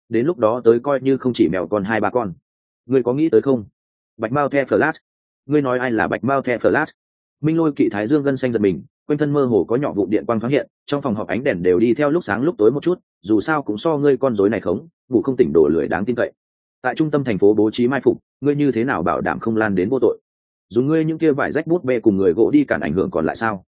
đến lúc đó tới coi như không chỉ mèo còn 2-3 con. Ngươi có nghĩ tới không? Bạch Mao The Flash. Ngươi nói ai là Bạch Mao The Flash? Minh Lôi Kỵ thái dương gân xanh giật mình, quanh thân mơ hồ có nhỏ vụ điện quang thoáng hiện, trong phòng họp ánh đèn đều đi theo lúc sáng lúc tối một chút, dù sao cũng so ngươi con rối này khống, ngủ không tỉnh đổ lười đáng tin cậy. Tại trung tâm thành phố bố trí mai phục, ngươi như thế nào bảo đảm không lan đến vô tội? Dùng ngươi những kia vải rách bút bê cùng người gỗ đi cản ảnh hưởng còn lại sao?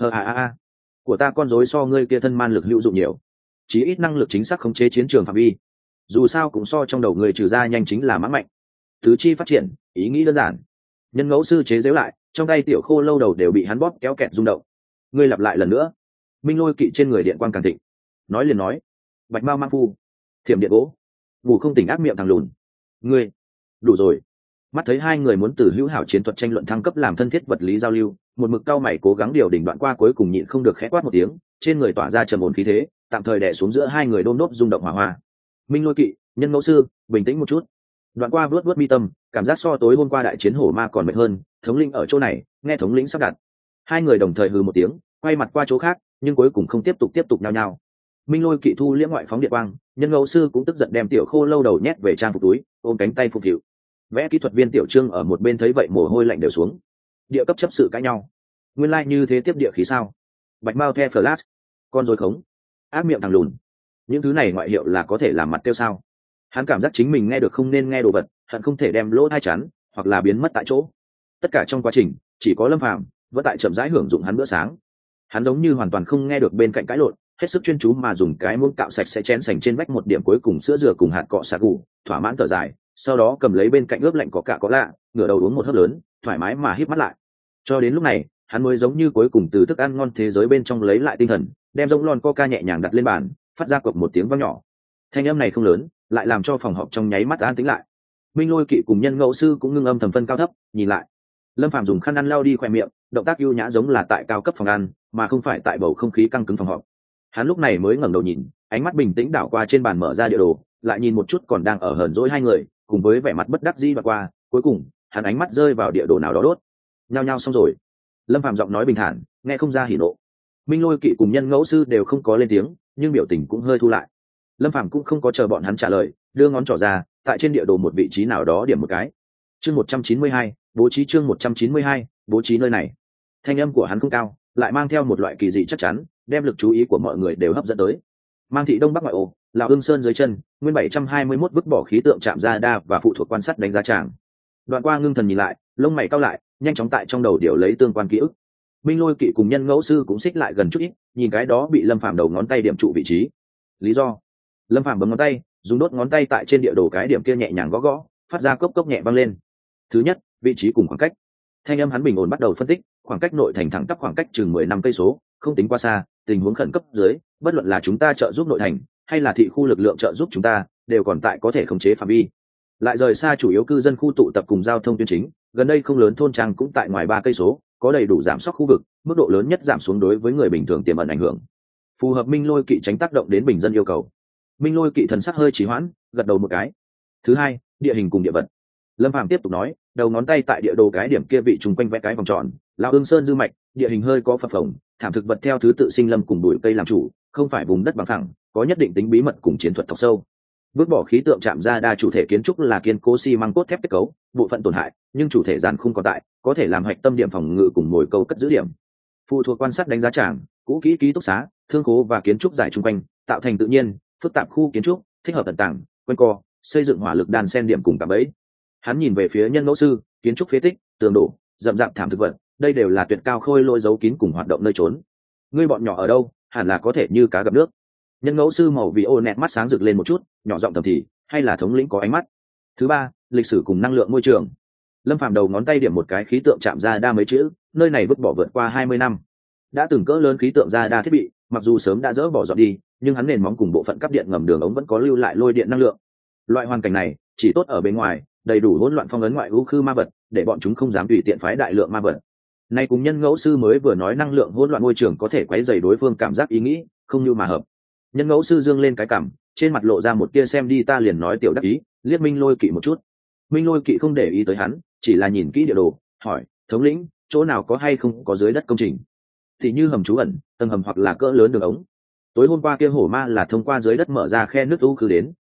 Của ta con rối so ngươi kia thân man lực hữu dụng nhiều, chí ít năng lực chính xác khống chế chiến trường phạm vi. Dù sao cũng so trong đầu người trừ ra nhanh chính là mãng mạnh. Tứ chi phát triển, ý nghĩ đơn giản. Nhân ngẫu sư chế giễu lại, trong tay tiểu khô lâu đầu đều bị hắn bóp kéo kẹt rung động. Ngươi lặp lại lần nữa. Minh Lôi Kỵ trên người điện quang càng thịnh. Nói liền nói, Bạch Mao mang phu, thiểm điện gỗ, ngủ không tỉnh ác miệng thằng lùn. Ngươi, đủ rồi. Mắt thấy hai người muốn từ hữu hảo chiến thuật tranh luận thăng cấp làm thân thiết vật lý giao lưu, một mực cao mày cố gắng điều đỉnh đoạn qua cuối cùng nhịn không được khẽ quát một tiếng, trên người tỏa ra trầm ổn khí thế, tạm thời đè xuống giữa hai người đôm đốp rung động hỏa hoa. Minh Lôi Kỵ, Nhân ngẫu sư, bình tĩnh một chút. Đoạn qua vớt mi tâm, cảm giác so tối hôm qua đại chiến hổ ma còn mệt hơn. Thống lĩnh ở chỗ này, nghe thống lĩnh sắp đặt. Hai người đồng thời hừ một tiếng, quay mặt qua chỗ khác, nhưng cuối cùng không tiếp tục nhao nhao. Minh Lôi Kỵ thu liễm ngoại phóng điện quang, Nhân ngẫu sư cũng tức giận đem tiểu khô lâu đầu nhét về trang phục túi, ôm cánh tay phục vụ. Vẽ kỹ thuật viên tiểu trương ở một bên thấy vậy mồ hôi lạnh đều xuống. Địa cấp chấp sự cãi nhau, nguyên lai như thế tiếp địa khí sao? Bạch Mao The Flash, con rối khống, ác miệng thằng lùn, những thứ này ngoại hiệu là có thể làm mặt tiêu sao? Hắn cảm giác chính mình nghe được không nên nghe đồ vật, hận không thể đem lỗ tai chắn hoặc là biến mất tại chỗ. Tất cả trong quá trình chỉ có Lâm Phàm vẫn tại chậm rãi hưởng dụng hắn bữa sáng. Hắn giống như hoàn toàn không nghe được bên cạnh cãi lộn, hết sức chuyên chú mà dùng cái muỗng cạo sạch sẽ chén sành trên vách một điểm cuối cùng sữa dừa cùng hạt cọ xà củ, thỏa mãn thở dài, sau đó cầm lấy bên cạnh ướp lạnh có cả có lạ, ngửa đầu uống một hớp lớn, thoải mái mà híp mắt lại. Cho đến lúc này, hắn mới giống như cuối cùng từ thức ăn ngon thế giới bên trong lấy lại tinh thần, đem giống lon coca nhẹ nhàng đặt lên bàn, phát ra cộp một tiếng vang nhỏ. Thanh âm này không lớn, lại làm cho phòng họp trong nháy mắt an tĩnh lại. Minh Lôi Kỵ cùng Nhân ngẫu sư cũng ngưng âm thầm phân cao thấp, nhìn lại. Lâm Phàm dùng khăn ăn lau đi khóe miệng, động tác ưu nhã giống là tại cao cấp phòng ăn, mà không phải tại bầu không khí căng cứng phòng họp. Hắn lúc này mới ngẩng đầu nhìn, ánh mắt bình tĩnh đảo qua trên bàn mở ra địa đồ, lại nhìn một chút còn đang ở hờn dỗi hai người, cùng với vẻ mặt bất đắc dĩ và qua, cuối cùng, hắn ánh mắt rơi vào địa đồ nào đó đốt. Nhao nhao xong rồi. Lâm Phàm giọng nói bình thản, nghe không ra hỉ nộ. Minh Lôi Kỵ cùng Nhân ngẫu sư đều không có lên tiếng, nhưng biểu tình cũng hơi thu lại. Lâm Phàm cũng không có chờ bọn hắn trả lời, đưa ngón trỏ ra, tại trên địa đồ một vị trí nào đó điểm một cái. Chương 192, bố trí chương 192, bố trí nơi này. Thanh âm của hắn không cao, lại mang theo một loại kỳ dị chắc chắn, đem lực chú ý của mọi người đều hấp dẫn tới. Mang thị đông bắc ngoại ô, Lào Ương Sơn dưới chân, nguyên 721 vứt bỏ khí tượng chạm radar và phụ thuộc quan sát đánh giá tràng. Đoạn qua ngưng thần nhìn lại, lông mày cau lại, nhanh chóng tại trong đầu điều lấy tương quan ký ức. Minh Lôi Kỵ cùng Nhân ngẫu sư cũng xích lại gần chút ít, nhìn cái đó bị Lâm Phàm đầu ngón tay điểm trụ vị trí. Lý do? Lâm Phàm bấm ngón tay, dùng đốt ngón tay tại trên địa đồ cái điểm kia nhẹ nhàng gõ gõ, phát ra cốc cốc nhẹ vang lên. Thứ nhất, vị trí cùng khoảng cách. Thanh âm hắn bình ổn bắt đầu phân tích, khoảng cách nội thành thẳng tắp khoảng cách chừng 15 cây số, không tính quá xa, tình huống khẩn cấp dưới, bất luận là chúng ta trợ giúp nội thành, hay là thị khu lực lượng trợ giúp chúng ta, đều còn tại có thể khống chế phạm vi. Lại rời xa chủ yếu cư dân khu tụ tập cùng giao thông tuyến chính, gần đây không lớn thôn trang cũng tại ngoài 3 cây số, có đầy đủ giảm sóc khu vực, mức độ lớn nhất giảm xuống đối với người bình thường tiềm ẩn ảnh hưởng. Phù hợp Minh Lôi Kỵ tránh tác động đến bình dân yêu cầu. Minh Lôi Kỵ thần sắc hơi trì hoãn, gật đầu một cái. Thứ hai, địa hình cùng địa vật. Lâm Phàm tiếp tục nói, đầu ngón tay tại địa đồ cái điểm kia vị trùng quanh vẽ cái vòng tròn, Lão Ương Sơn dư mạch, địa hình hơi có phập phồng, thảm thực vật theo thứ tự sinh lâm cùng bụi cây làm chủ, không phải vùng đất bằng phẳng, có nhất định tính bí mật cùng chiến thuật thọc sâu. Vứt bỏ khí tượng chạm ra đa chủ thể kiến trúc là kiên cố xi măng cốt thép kết cấu, bộ phận tổn hại, nhưng chủ thể giàn khung còn tại, có thể làm hạch tâm điểm phòng ngự cùng mồi câu cất giữ điểm. Phụ thuộc quan sát đánh giá tràng, cũ kỹ ký túc xá, thương khố và kiến trúc giải chung quanh, tạo thành tự nhiên, phức tạp khu kiến trúc, thích hợp tận tảng, quanh co, xây dựng hỏa lực đan xen điểm cùng tạm bẫy. Hắn nhìn về phía Nhân ngẫu sư, kiến trúc phế tích, tường đổ, rậm rạp thảm thực vật, đây đều là tuyệt cao khôi lỗi giấu kín cùng hoạt động nơi trốn. Ngươi bọn nhỏ ở đâu, hẳn là có thể như cá gặp nước. Nhân ngẫu sư màu vì ô nẹt mắt sáng rực lên một chút, nhỏ giọng thầm thì, hay là thống lĩnh có ánh mắt. Thứ ba, lịch sử cùng năng lượng môi trường. Lâm Phàm đầu ngón tay điểm một cái khí tượng chạm ra đa mấy chữ, nơi này vứt bỏ vượt qua 20 năm. Đã từng cỡ lớn khí tượng ra đa thiết bị, mặc dù sớm đã dỡ bỏ dọn đi, nhưng hắn nền móng cùng bộ phận cáp điện ngầm đường ống vẫn có lưu lại lôi điện năng lượng. Loại hoàn cảnh này chỉ tốt ở bên ngoài, đầy đủ hỗn loạn phong ấn ngoại u khư ma vật, để bọn chúng không dám tùy tiện phái đại lượng ma vật. Nay cùng Nhân ngẫu sư mới vừa nói năng lượng hỗn loạn môi trường có thể quấy rầy đối phương cảm giác ý nghĩ, không như mà hợp. Nhân ngẫu sư dương lên cái cằm, trên mặt lộ ra một tia xem đi ta liền nói tiểu đắc ý, liếc Minh Lôi Kỵ một chút. Minh Lôi Kỵ không để ý tới hắn, chỉ là nhìn kỹ địa đồ, hỏi, thống lĩnh, chỗ nào có hay không có dưới đất công trình? Thì như hầm trú ẩn, tầng hầm hoặc là cỡ lớn đường ống. Tối hôm qua kia hổ ma là thông qua dưới đất mở ra khe nước u khứ đến,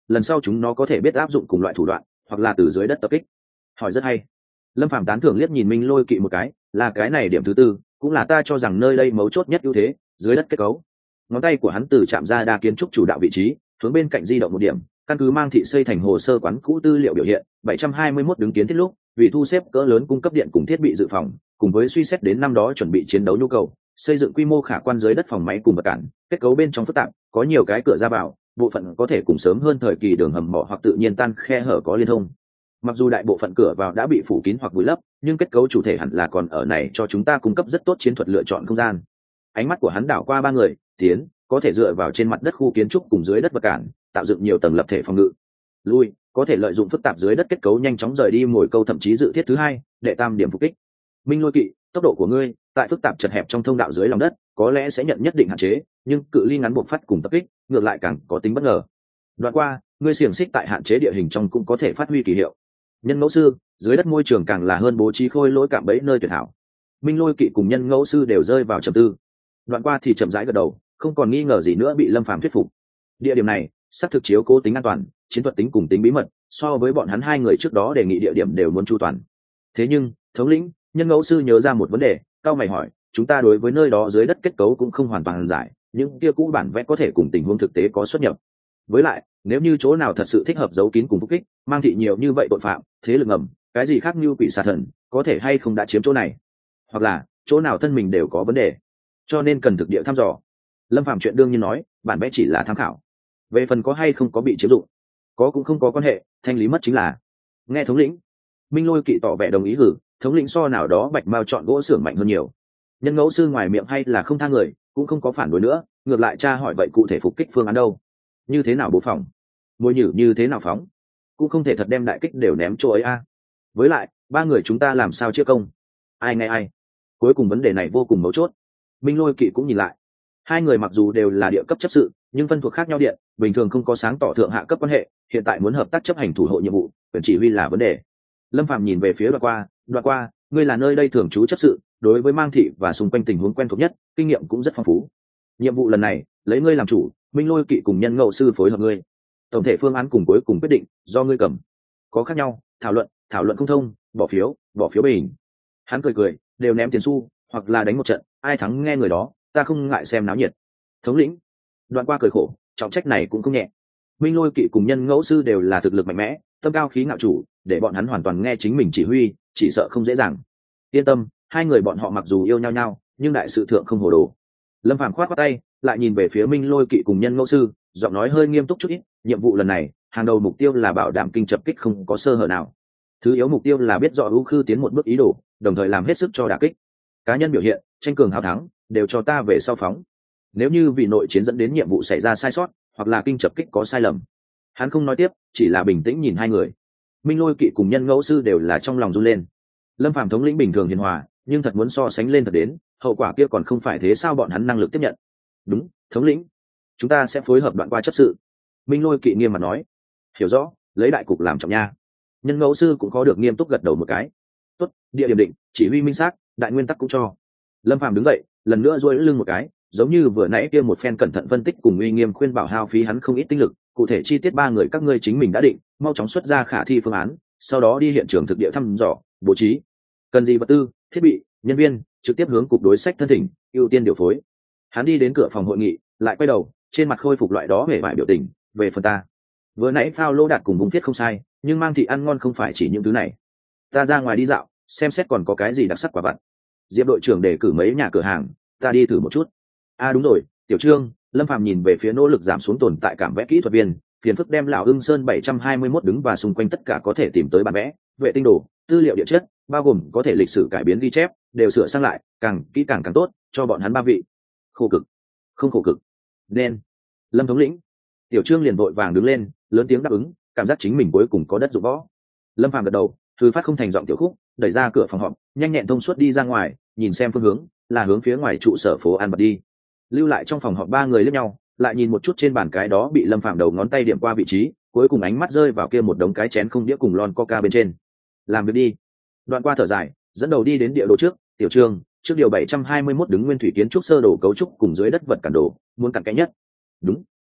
lần sau chúng nó có thể biết áp dụng cùng loại thủ đoạn, hoặc là từ dưới đất tập kích. Hỏi rất hay. Lâm Phàm tán thưởng liếc nhìn Minh Lôi Kỵ một cái, là cái này điểm thứ tư, cũng là ta cho rằng nơi đây mấu chốt nhất ưu thế, dưới đất kết cấu. Ngón tay của hắn từ chạm ra đa kiến trúc chủ đạo vị trí, hướng bên cạnh di động một điểm, căn cứ Mang Thị xây thành hồ sơ quán cũ tư liệu biểu hiện, 721 đứng kiến thiết lúc, vì thu xếp cỡ lớn cung cấp điện cùng thiết bị dự phòng, cùng với suy xét đến năm đó chuẩn bị chiến đấu nhu cầu, xây dựng quy mô khả quan dưới đất phòng máy cùng vật cản, kết cấu bên trong phức tạp, có nhiều cái cửa ra vào, bộ phận có thể cùng sớm hơn thời kỳ đường hầm mỏ hoặc tự nhiên tan khe hở có liên thông. Mặc dù đại bộ phận cửa vào đã bị phủ kín hoặc vùi lấp, nhưng kết cấu chủ thể hẳn là còn ở này cho chúng ta cung cấp rất tốt chiến thuật lựa chọn không gian. Ánh mắt của hắn đảo qua ba người, tiến, có thể dựa vào trên mặt đất khu kiến trúc cùng dưới đất vật cản, tạo dựng nhiều tầng lập thể phòng ngự. Lui, có thể lợi dụng phức tạp dưới đất kết cấu nhanh chóng rời đi mồi câu, thậm chí dự thiết thứ hai, đệ tam điểm phục kích. Minh Lôi Kỵ, tốc độ của ngươi tại phức tạp chật hẹp trong thông đạo dưới lòng đất có lẽ sẽ nhận nhất định hạn chế, nhưng cự ly ngắn buộc phát cùng tập kích ngược lại càng có tính bất ngờ. Đoạn qua, ngươi xiềng xích tại hạn chế địa hình trong cũng có thể phát huy kỳ hiệu. Nhân ngẫu sư, dưới đất môi trường càng là hơn bố trí khôi lỗi cạm bẫy nơi tuyệt hảo. Minh Lôi Kỵ cùng Nhân ngẫu sư đều rơi vào trầm tư. Đoạn qua thì chậm rãi gật đầu, không còn nghi ngờ gì nữa bị Lâm Phàm thuyết phục. Địa điểm này xác thực chiếu cố tính an toàn, chiến thuật tính cùng tính bí mật, so với bọn hắn hai người trước đó đề nghị địa điểm đều muốn chu toàn. Thế nhưng, thống lĩnh, Nhân ngẫu sư nhớ ra một vấn đề, cao mày hỏi, chúng ta đối với nơi đó dưới đất kết cấu cũng không hoàn toàn giải, những kia cũ bản vẽ có thể cùng tình huống thực tế có xuất nhập. Với lại, nếu như chỗ nào thật sự thích hợp giấu kín cùng phục kích, Mang Thị nhiều như vậy tội phạm, thế lực ngầm, cái gì khác như quỷ xà thần, có thể hay không đã chiếm chỗ này, hoặc là chỗ nào thân mình đều có vấn đề, cho nên cần thực địa thăm dò. Lâm Phàm chuyện đương nhiên nói, bản vẽ chỉ là tham khảo, về phần có hay không có bị chiếm dụng, có cũng không có quan hệ, thanh lý mất chính là. Nghe thống lĩnh, Minh Lôi Kỵ tỏ vẻ đồng ý hử, thống lĩnh so nào đó bạch mao chọn gỗ xưởng mạnh hơn nhiều. Nhân ngẫu sư ngoài miệng hay là không tha người, cũng không có phản đối nữa, ngược lại tra hỏi vậy cụ thể phục kích phương án đâu, như thế nào bố phòng, môi nhử như thế nào phóng, cũng không thể thật đem đại kích đều ném chỗ ấy a. Với lại ba người chúng ta làm sao chia công, ai nghe ai, cuối cùng vấn đề này vô cùng mấu chốt. Minh Lôi Kỵ cũng nhìn lại, hai người mặc dù đều là địa cấp chấp sự, nhưng phân thuộc khác nhau điện, bình thường không có sáng tỏ thượng hạ cấp quan hệ, hiện tại muốn hợp tác chấp hành thủ hộ nhiệm vụ, quyền chỉ huy là vấn đề. Lâm Phàm nhìn về phía Đoạn qua, ngươi là nơi đây thường trú chấp sự, đối với Mang Thị và xung quanh tình huống quen thuộc nhất, kinh nghiệm cũng rất phong phú. Nhiệm vụ lần này lấy ngươi làm chủ, Minh Lôi Kỵ cùng Nhân ngẫu sư phối hợp ngươi, tổng thể phương án cùng cuối cùng quyết định do ngươi cầm. Có khác nhau, thảo luận không thông, bỏ phiếu bình. Hắn cười, đều ném tiền xu, hoặc là đánh một trận, ai thắng nghe người đó, ta không ngại xem náo nhiệt. Thống lĩnh, Đoạn qua cười khổ, trọng trách này cũng không nhẹ. Minh Lôi Kỵ cùng Nhân ngẫu sư đều là thực lực mạnh mẽ, tâm cao khí ngạo chủ, để bọn hắn hoàn toàn nghe chính mình chỉ huy, chỉ sợ không dễ dàng. Yên tâm, hai người bọn họ mặc dù yêu nhau, nhưng đại sự thượng không hồ đồ. Lâm Phàm khoát tay, lại nhìn về phía Minh Lôi Kỵ cùng Nhân ngẫu sư, giọng nói hơi nghiêm túc chút ít, nhiệm vụ lần này hàng đầu mục tiêu là bảo đảm kinh chập kích không có sơ hở nào, thứ yếu mục tiêu là biết rõ ưu khư tiến một bước ý đồ, đồng thời làm hết sức cho đả kích. Cá nhân biểu hiện tranh cường hào thắng đều cho ta về sau phóng, nếu như vì nội chiến dẫn đến nhiệm vụ xảy ra sai sót hoặc là kinh chập kích có sai lầm. Hắn không nói tiếp, chỉ là bình tĩnh nhìn hai người. Minh Lôi Kỵ cùng Nhân ngẫu sư đều là trong lòng run lên. Lâm Phàm thống lĩnh bình thường hiền hòa, nhưng thật muốn so sánh lên thật đến, hậu quả kia còn không phải thế sao, bọn hắn năng lực tiếp nhận. Đúng, thống lĩnh, chúng ta sẽ phối hợp Đoạn qua chấp sự. Minh Lôi Kỵ nghiêm mặt nói. Hiểu rõ, lấy đại cục làm trọng nha. Nhân ngẫu sư cũng có được nghiêm túc gật đầu một cái. Tốt, địa điểm định, chỉ huy minh xác, đại nguyên tắc cũng cho. Lâm Phàm đứng dậy, lần nữa duỗi lưng một cái, giống như vừa nãy kia một phen cẩn thận phân tích cùng uy nghiêm khuyên bảo hao phí hắn không ít tinh lực. Cụ thể chi tiết ba người các ngươi chính mình đã định, mau chóng xuất ra khả thi phương án, sau đó đi hiện trường thực địa thăm dò, bố trí. Cần gì vật tư, thiết bị, nhân viên, trực tiếp hướng cục đối sách thân thỉnh, ưu tiên điều phối. Hắn đi đến cửa phòng hội nghị, lại quay đầu, trên mặt khôi phục loại đó vẻ vải biểu tình. Về phần ta, vừa nãy phao lô đạt cùng vùng thiết không sai, nhưng Mang Thị ăn ngon không phải chỉ những thứ này. Ta ra ngoài đi dạo, xem xét còn có cái gì đặc sắc quả vặt. Diệp đội trưởng để cử mấy nhà cửa hàng, ta đi thử một chút. Đúng rồi, Tiểu Trương. Lâm Phàm nhìn về phía nỗ lực giảm xuống tồn tại cảm vẽ kỹ thuật viên, phiền phức đem lão Hưng Sơn 721 đứng và xung quanh tất cả có thể tìm tới bản vẽ, vệ tinh đồ, tư liệu địa chất, bao gồm có thể lịch sử cải biến ghi chép, đều sửa sang lại, càng kỹ càng tốt, cho bọn hắn ba vị. Khổ cực, không khổ cực. Nên. Lâm thống lĩnh. Tiểu Trương liền vội vàng đứng lên, lớn tiếng đáp ứng, cảm giác chính mình cuối cùng có đất dụng võ. Lâm Phàm gật đầu, thư phát không thành giọng tiểu khúc, đẩy ra cửa phòng họp, nhanh nhẹn thông suốt đi ra ngoài, nhìn xem phương hướng, là hướng phía ngoài trụ sở phố An Bật đi. Lưu lại trong phòng họp ba người liếc nhau, lại nhìn một chút trên bàn cái đó bị Lâm Phàm đầu ngón tay điểm qua vị trí, cuối cùng ánh mắt rơi vào kia một đống cái chén không đĩa cùng lon coca bên trên. Làm việc đi. Đoạn qua thở dài, dẫn đầu đi đến địa đồ trước. Tiểu Trương, trước điều 721 đứng nguyên thủy kiến trúc sơ đồ cấu trúc cùng dưới đất vật cản đồ, muốn cặn kẽ nhất. Đúng.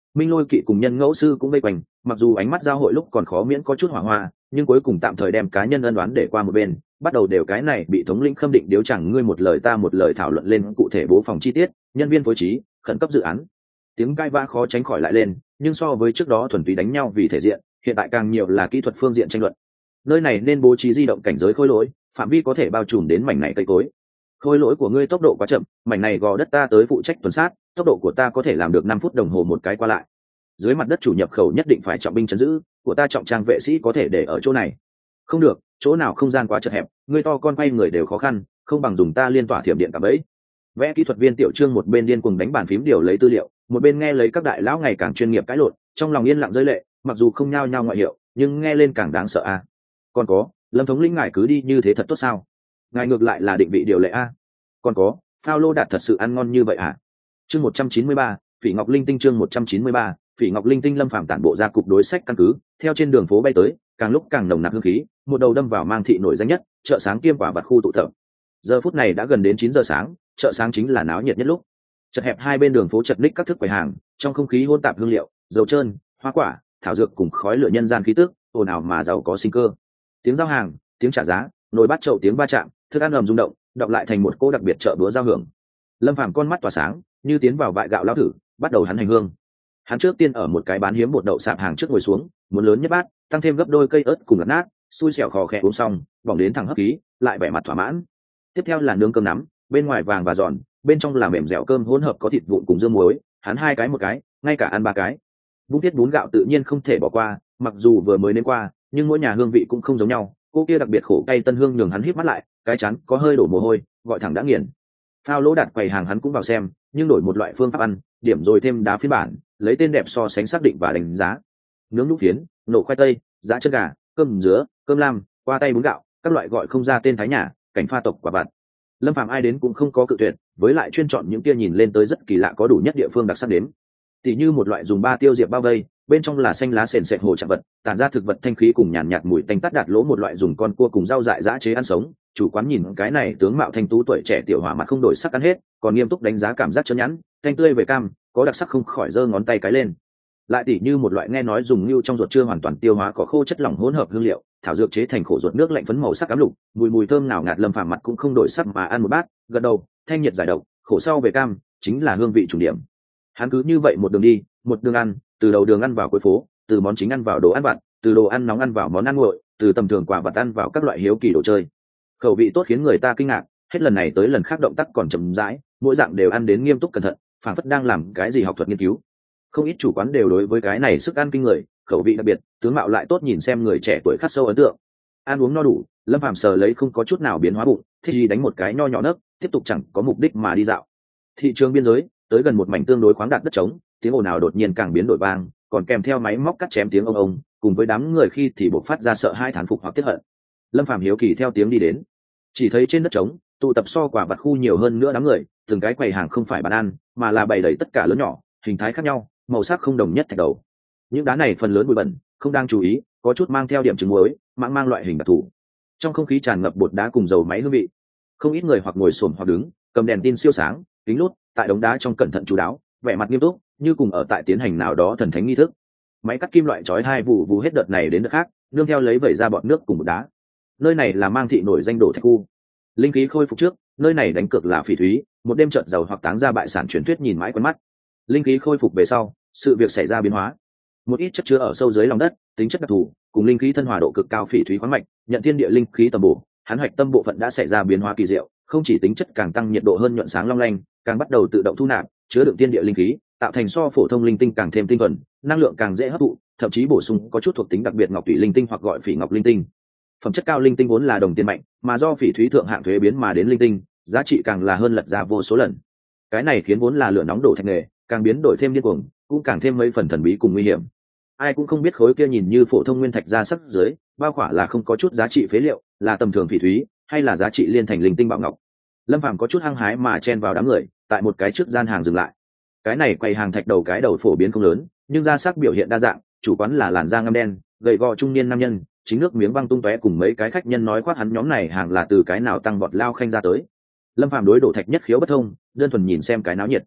Minh Lôi Kỵ cùng Nhân Ngẫu Sư cũng vây quanh, mặc dù ánh mắt giao hội lúc còn khó miễn có chút hỏa hoa, nhưng cuối cùng tạm thời đem cá nhân ân đoán để qua một bên, bắt đầu đều cái này bị thống lĩnh Khâm Định điếu chẳng ngươi một lời ta một lời thảo luận lên cụ thể bố phòng chi tiết, nhân viên phối trí, khẩn cấp dự án. Tiếng cãi vã khó tránh khỏi lại lên, nhưng so với trước đó thuần túy đánh nhau vì thể diện, hiện tại càng nhiều là kỹ thuật phương diện tranh luận. Nơi này nên bố trí di động cảnh giới khối lỗi, phạm vi có thể bao trùm đến mảnh này cây cối. Khối lỗi của ngươi tốc độ quá chậm, mảnh này gò đất ta tới phụ trách tuần sát, tốc độ của ta có thể làm được 5 phút đồng hồ một cái qua lại. Dưới mặt đất chủ nhập khẩu nhất định phải trọng binh trấn giữ, của ta trọng trang vệ sĩ có thể để ở chỗ này. Không được, chỗ nào không gian quá chật hẹp, ngươi to con quay người đều khó khăn, không bằng dùng ta liên tỏa thiểm điện cả bẫy. Vẽ kỹ thuật viên Tiểu Trương một bên điên cuồng đánh bàn phím điều lấy tư liệu, một bên nghe lấy các đại lão ngày càng chuyên nghiệp cãi lộn, trong lòng yên lặng rơi lệ, mặc dù không nhao nhao ngoại hiệu, nhưng nghe lên càng đáng sợ a. Còn có, Lâm thống lĩnh ngài cứ đi như thế thật tốt sao? Ngài ngược lại là định vị điều lệ a. Còn có, Phao Lô Đạt thật sự ăn ngon như vậy à? Chương 193, Phỉ Ngọc Linh Tinh chương 193, Phỉ Ngọc Linh Tinh. Lâm Phàm tản bộ ra cục đối sách căn cứ, theo trên đường phố bay tới, càng lúc càng nồng nặc hương khí, một đầu đâm vào Mang thị nổi danh nhất, chợ sáng kiêm quả vật khu tụ tập. Giờ phút này đã gần đến 9 giờ sáng, chợ sáng chính là náo nhiệt nhất lúc. Chật hẹp hai bên đường phố chật ních các thức quầy hàng, trong không khí hỗn tạp hương liệu, dầu trơn, hoa quả, thảo dược cùng khói lửa nhân gian khí tức, ồn ào mà giàu có sinh cơ. Tiếng giao hàng, tiếng trả giá, nồi bát chậu tiếng va chạm, thức ăn ầm rung động, đọng lại thành một cô đặc biệt chợ búa giao hưởng. Lâm Phàm con mắt tỏa sáng, như tiến vào vại gạo lao thử, bắt đầu hắn hành hương. Hắn trước tiên ở một cái bán hiếm bột đậu sạp hàng trước ngồi xuống, muốn lớn nhất bát, tăng thêm gấp đôi cây ớt cùng lát nát, xui xẻo khò khẽ uống xong, bỏng đến thẳng hấp khí, lại vẻ mặt thỏa mãn. Tiếp theo là nướng cơm nắm, bên ngoài vàng và giòn, bên trong là mềm dẻo cơm hỗn hợp có thịt vụn cùng dưa muối, hắn 2 cái một cái, ngay cả ăn 3 cái. Vung tiết bún gạo tự nhiên không thể bỏ qua, mặc dù vừa mới nếm qua, nhưng mỗi nhà hương vị cũng không giống nhau. Cô kia đặc biệt khổ cay tân hương nhường hắn híp mắt lại, cái chán có hơi đổ mồ hôi, gọi thẳng đã nghiền. Phao Lỗ Đạt quầy hàng hắn cũng vào xem, nhưng đổi một loại phương pháp ăn, điểm rồi thêm đá phiên bản, lấy tên đẹp so sánh xác định và đánh giá. Nướng nhũ phiến, nổ khoai tây, giá chân gà, cơm dứa, cơm lam, qua tay bún gạo, các loại gọi không ra tên thái nhà, cảnh pha tộc quả vặt. Lâm Phàm ai đến cũng không có cự tuyệt, với lại chuyên chọn những kia nhìn lên tới rất kỳ lạ có đủ nhất địa phương đặc sắc đếm. Tỷ như một loại dùng 3 tiêu diệp bao vây, bên trong là xanh lá sền sệt hồ trạng vật, tản ra thực vật thanh khí cùng nhàn nhạt mùi tanh tắt đạt lỗ một loại dùng con cua cùng rau dại giã chế ăn sống. Chủ quán nhìn cái này tướng mạo thanh tú tuổi trẻ tiểu hỏa mặt không đổi sắc ăn hết, còn nghiêm túc đánh giá cảm giác chớn nhẵn, thanh tươi về cam, có đặc sắc không khỏi giơ ngón tay cái lên. Lại tỷ như một loại nghe nói dùng lưu trong ruột chưa hoàn toàn tiêu hóa cỏ khô chất lỏng hỗn hợp hương liệu, thảo dược chế thành khổ ruột nước lạnh phấn màu sắc ám lục, mùi thơm nào ngạt. Lâm Phàm mặt cũng không đổi sắc mà ăn một bát, gật đầu, thanh nhiệt giải độc, khổ sau về cam, chính là hương vị chủ điểm. Hắn cứ như vậy một đường đi, một đường ăn, từ đầu đường ăn vào cuối phố, từ món chính ăn vào đồ ăn vặt, từ đồ ăn nóng ăn vào món ăn nguội, từ tầm thường quả vặt ăn vào các loại hiếu kỳ đồ chơi. Khẩu vị tốt khiến người ta kinh ngạc, hết lần này tới lần khác động tác còn chậm rãi, mỗi dạng đều ăn đến nghiêm túc cẩn thận, phảng phất đang làm cái gì học thuật nghiên cứu. Không ít chủ quán đều đối với cái này sức ăn kinh người, khẩu vị đặc biệt, tướng mạo lại tốt, nhìn xem người trẻ tuổi khắc sâu ấn tượng. Ăn uống no đủ, Lâm Phàm sờ lấy không có chút nào biến hóa bụng, thích gì đánh một cái nho nhỏ nấc, tiếp tục chẳng có mục đích mà đi dạo. Thị trường biên giới, tới gần một mảnh tương đối khoáng đạt đất trống, tiếng ồn ào đột nhiên càng biến đổi vang, còn kèm theo máy móc cắt chém tiếng ông, cùng với đám người khi thì bộc phát ra sợ hai thán phục hoặc tiếc hận. Lâm Phàm hiếu kỳ theo tiếng đi đến, chỉ thấy trên đất trống tụ tập so quả vặt khu nhiều hơn nữa đám người, từng cái quầy hàng không phải bán ăn, mà là bày đầy tất cả lớn nhỏ, hình thái khác nhau, màu sắc không đồng nhất thạch đầu. Những đá này phần lớn bụi bẩn, không đang chú ý, có chút mang theo điểm trứng muối, mang loại hình đặc thù. Trong không khí tràn ngập bột đá cùng dầu máy hương vị. Không ít người hoặc ngồi xổm hoặc đứng, cầm đèn tin siêu sáng, kính lút, tại đống đá trong cẩn thận chú đáo, vẻ mặt nghiêm túc, như cùng ở tại tiến hành nào đó thần thánh nghi thức. Máy cắt kim loại chói hai vụ hết đợt này đến đợt khác, nương theo lấy vẩy ra bọt nước cùng bột đá. Nơi này là Mang thị nổi danh đổ thạch khu. Linh khí khôi phục trước, nơi này đánh cược là phỉ thúy, một đêm trợt giàu hoặc táng ra bại sản truyền thuyết nhìn mãi quen mắt. Linh khí khôi phục về sau, sự việc xảy ra biến hóa. Một ít chất chứa ở sâu dưới lòng đất, tính chất đặc thù, cùng linh khí thân hòa độ cực cao phỉ thúy khoáng mạch, nhận thiên địa linh khí tầm bổ, hắn hoạch tâm bộ phận đã xảy ra biến hóa kỳ diệu, không chỉ tính chất càng tăng nhiệt độ hơn nhuận sáng long lanh, càng bắt đầu tự động thu nạp, chứa đựng thiên địa linh khí, tạo thành so phổ thông linh tinh càng thêm tinh thuần, năng lượng càng dễ hấp thụ, thậm chí bổ sung có chút thuộc tính đặc biệt ngọc thủy linh tinh hoặc gọi phỉ ngọc linh tinh. Phẩm chất cao linh tinh vốn là đồng tiền mạnh, mà do phỉ thúy thượng hạng thuế biến mà đến linh tinh, giá trị càng là hơn lật ra vô số lần. Cái này khiến vốn là lửa nóng đổ thạch nghề, càng biến đổi thêm điên cuồng, cũng càng thêm mấy phần thần bí cùng nguy hiểm. Ai cũng không biết khối kia nhìn như phổ thông nguyên thạch ra sắc dưới, bao khỏa là không có chút giá trị phế liệu, là tầm thường phỉ thúy, hay là giá trị liên thành linh tinh bạo ngọc. Lâm Phàm có chút hăng hái mà chen vào đám người, tại một cái trước gian hàng dừng lại. Cái này quầy hàng thạch đầu cái đầu phổ biến không lớn, nhưng da sắc biểu hiện đa dạng, chủ quán là làn da ngăm đen, gầy gò trung niên nam nhân, chính nước miếng văng tung tóe, cùng mấy cái khách nhân nói khoác hắn nhóm này hàng là từ cái nào tăng bọt lao khanh ra tới. Lâm Phàm đối đổ thạch nhất khiếu bất thông, đơn thuần nhìn xem cái náo nhiệt.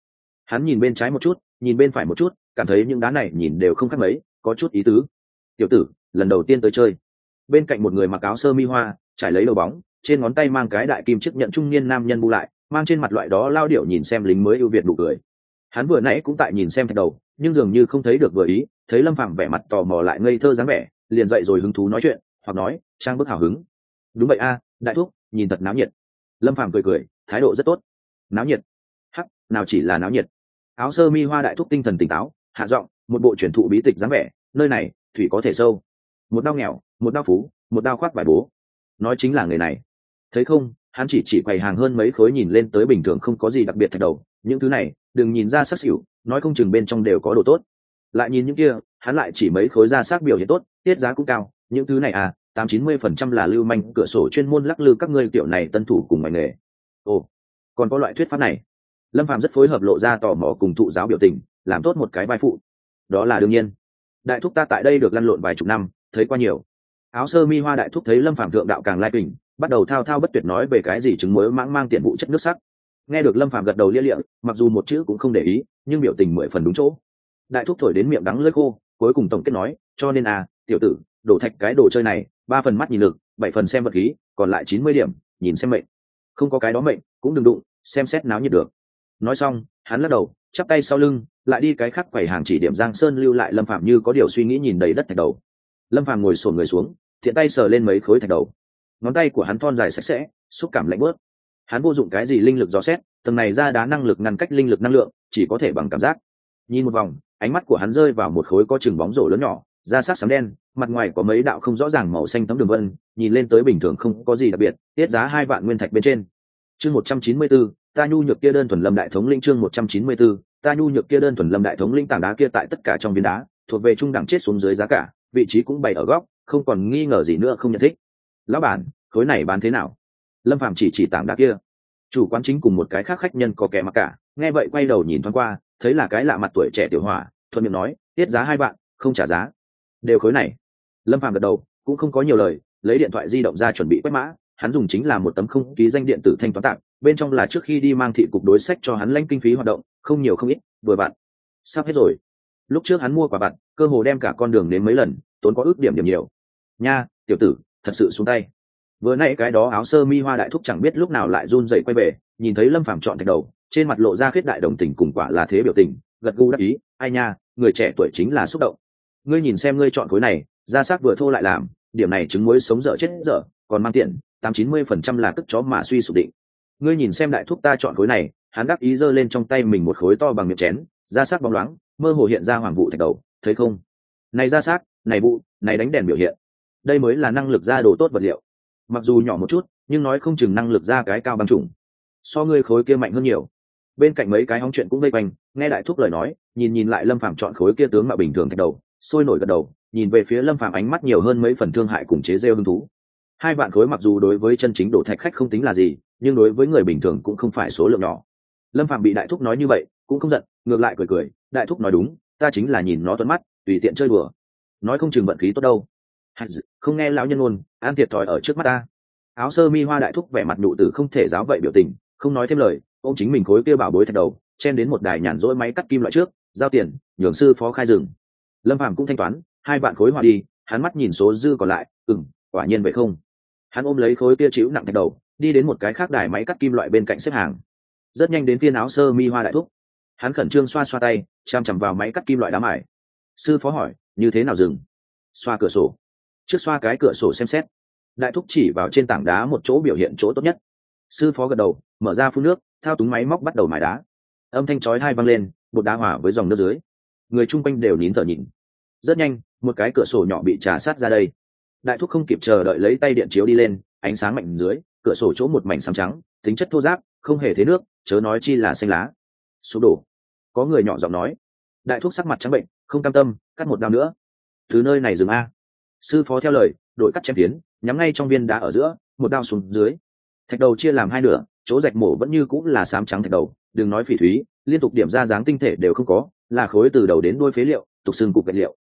Hắn nhìn bên trái một chút, nhìn bên phải một chút, cảm thấy những đá này nhìn đều không khác mấy, có chút ý tứ. Tiểu tử, lần đầu tiên tới chơi. Bên cạnh một người mặc áo sơ mi hoa, trải lấy đầu bóng, trên ngón tay mang cái đại kim chiếc nhận trung niên nam nhân bu lại, mang trên mặt loại đó lao điệu nhìn xem lính mới ưu việt nụ cười. Hắn vừa nãy cũng tại nhìn xem thạch đầu, nhưng dường như không thấy được vừa ý, thấy Lâm Phàm vẻ mặt tò mò lại ngây thơ dáng vẻ, liền dậy rồi hứng thú nói chuyện, hoặc nói, trang bức hào hứng. Đúng vậy a, đại thúc, nhìn thật náo nhiệt. Lâm Phàm cười cười, thái độ rất tốt. Náo nhiệt? Hắc, nào chỉ là náo nhiệt. Áo sơ mi hoa đại thúc tinh thần tỉnh táo, hạ giọng, một bộ truyền thụ bí tịch dáng vẻ, nơi này, thủy có thể sâu. Một đao nghèo, một đao phú, một đao khoác vải bố. Nói chính là người này. Thấy không, hắn chỉ quầy hàng hơn mấy khối nhìn lên tới bình thường không có gì đặc biệt thạch đầu, những thứ này, đừng nhìn ra sắc xỉu, nói không chừng bên trong đều có đồ tốt. Lại nhìn những kia, hắn lại chỉ mấy khối ra sắc biểu hiện tốt, tiết giá cũng cao, những thứ này à, 80-90% là lưu manh cửa sổ chuyên môn lắc lư các ngươi kiểu này tân thủ cùng ngành nghề. Ồ, còn có loại thuyết pháp này. Lâm Phàm rất phối hợp lộ ra tò mò cùng thụ giáo biểu tình, làm tốt một cái vai phụ. Đó là đương nhiên. Đại thúc ta tại đây được lăn lộn vài chục năm, thấy qua nhiều. Áo sơ mi hoa đại thúc thấy Lâm Phàm thượng đạo càng lai kình, bắt đầu thao thao bất tuyệt nói về cái gì trứng muối mãng mang tiện vụ chất nước sắc. Nghe được Lâm Phàm gật đầu lia lịa, mặc dù một chữ cũng không để ý, nhưng biểu tình 10 phần đúng chỗ. Đại thúc thổi đến miệng đắng lưỡi khô, cuối cùng tổng kết nói, cho nên à, tiểu tử, đổ thạch cái đồ chơi này, 3 phần mắt nhìn lực, 7 phần xem vật khí, còn lại 90 điểm, nhìn xem mệnh. Không có cái đó mệnh, cũng đừng đụng, xem xét náo nhiệt được. Nói xong, hắn lắc đầu, chắp tay sau lưng, lại đi cái khác quầy hàng chỉ điểm Giang Sơn lưu lại Lâm Phàm như có điều suy nghĩ nhìn đầy đất thạch đầu. Lâm Phàm ngồi xổm người xuống, thiện tay sờ lên mấy khối thạch đầu. Ngón tay của hắn thon dài sạch sẽ, xúc cảm lạnh bớt. Hắn vô dụng cái gì linh lực dò xét, tầng này ra đá năng lực ngăn cách linh lực năng lượng, chỉ có thể bằng cảm giác. Nhìn một vòng, ánh mắt của hắn rơi vào một khối có chừng bóng rổ lớn nhỏ, da sắc xám đen, mặt ngoài có mấy đạo không rõ ràng màu xanh tấm đường vân, nhìn lên tới bình thường không có gì đặc biệt, tiết giá 2 vạn nguyên thạch bên trên. Chương 194, ta nhu nhược kia đơn thuần lâm đại thống linh. Chương 194, ta nhu nhược kia đơn thuần lâm đại thống linh. Tảng đá kia tại tất cả trong viên đá, thuộc về trung đẳng chết xuống dưới giá cả, vị trí cũng bày ở góc, không còn nghi ngờ gì nữa không nhận thích. Lão bản, khối này bán thế nào? Lâm Phàm chỉ tảng đá kia. Chủ quán chính cùng một cái khác khách nhân có kẻ mặc cả, nghe vậy quay đầu nhìn thoáng qua, thấy là cái lạ mặt tuổi trẻ tiểu hỏa, thuận miệng nói, tiết giá 2 vạn, không trả giá. Đều khối này. Lâm Phàm gật đầu, cũng không có nhiều lời, lấy điện thoại di động ra chuẩn bị quét mã. Hắn dùng chính là một tấm không ký danh điện tử thanh toán tạm, bên trong là trước khi đi mang thị cục đối sách cho hắn lãnh kinh phí hoạt động, không nhiều không ít, vừa vặn. Sắp hết rồi. Lúc trước hắn mua quả vặt, cơ hồ đem cả con đường đến mấy lần, tốn có ước điểm nhiều. Nha, tiểu tử, thật sự xuống tay. Vừa nãy cái đó áo sơ mi hoa đại thúc chẳng biết lúc nào lại run rẩy quay về, nhìn thấy Lâm Phàm chọn thạch đầu, trên mặt lộ ra khiết đại đồng tình cùng quả là thế biểu tình, gật gù đáp ý, ai nha, người trẻ tuổi chính là xúc động. Ngươi nhìn xem ngươi chọn khối này, da sắc vừa thô lại làm, điểm này trứng muối sống dở chết dở, còn mang tiền, 80-90% là cất chó mà suy sụp định. Ngươi nhìn xem đại thúc ta chọn khối này, hắn đắc ý giơ lên trong tay mình một khối to bằng miệng chén, da sắc bóng loáng, mơ hồ hiện ra hoàng vụ thạch đầu, thấy không? Này da sắc, này vụ, này đánh đèn biểu hiện. Đây mới là năng lực ra đồ tốt vật liệu. Mặc dù nhỏ một chút, nhưng nói không chừng năng lực ra cái cao băng trùng. So ngươi khối kia mạnh hơn nhiều. Bên cạnh mấy cái hóng chuyện cũng vây quanh, nghe đại thúc lời nói, nhìn lại Lâm Phàm chọn khối kia tướng mạo bình thường thạch đầu, sôi nổi gật đầu, nhìn về phía Lâm Phàm ánh mắt nhiều hơn mấy phần thương hại cùng chế giễu hứng thú. 2 vạn khối mặc dù đối với chân chính đổ thạch khách không tính là gì, nhưng đối với người bình thường cũng không phải số lượng nhỏ. Lâm Phàm bị đại thúc nói như vậy, cũng không giận, ngược lại cười, đại thúc nói đúng, ta chính là nhìn nó thuận mắt, tùy tiện chơi đùa. Nói không chừng vận khí tốt đâu. Không nghe lão nhân ngôn, an thiệt thòi ở trước mắt ta. Áo sơ mi hoa đại thúc vẻ mặt nụ tử không thể giáo vậy biểu tình, không nói thêm lời, ôm chính mình khối kia bảo bối thạch đầu, chen đến một đài nhàn rỗi máy cắt kim loại trước, giao tiền, nhường sư phó khai rừng. Lâm Phàm cũng thanh toán, 2 vạn khối hòa đi, hắn mắt nhìn số dư còn lại, quả nhiên vậy không. Hắn ôm lấy khối kia chịu nặng thạch đầu, đi đến một cái khác đài máy cắt kim loại bên cạnh xếp hàng. Rất nhanh đến phiên áo sơ mi hoa đại thúc. Hắn khẩn trương xoa tay, chăm chằm vào máy cắt kim loại đá mài. Sư phó hỏi, như thế nào dừng? Xoa cửa sổ. Trước xoa cái cửa sổ xem xét. Đại thúc chỉ vào trên tảng đá một chỗ biểu hiện chỗ tốt nhất. Sư phó gật đầu, mở ra phun nước, thao túng máy móc bắt đầu mài đá. Âm thanh chói tai vang lên, bột đá hòa với dòng nước dưới. Người chung quanh đều nín thở nhìn. Rất nhanh, một cái cửa sổ nhỏ bị trà sát ra đây. Đại thúc không kịp chờ đợi lấy tay điện chiếu đi lên, ánh sáng mạnh dưới, cửa sổ chỗ một mảnh xám trắng, tính chất thô ráp, không hề thế nước, chớ nói chi là xanh lá. Sụp đổ. Có người nhỏ giọng nói. Đại thúc sắc mặt trắng bệnh, không cam tâm, cắt một đao nữa. Từ nơi này dừng a. Sư phó theo lời, đội cắt chém tiến, nhắm ngay trong viên đá ở giữa, một đao xuống dưới. Thạch đầu chia làm 2 nửa, chỗ rạch mổ vẫn như cũng là xám trắng thạch đầu, đừng nói phỉ thúy, liên tục điểm ra dáng tinh thể đều không có, là khối từ đầu đến đuôi phế liệu, tục xương cục vật liệu.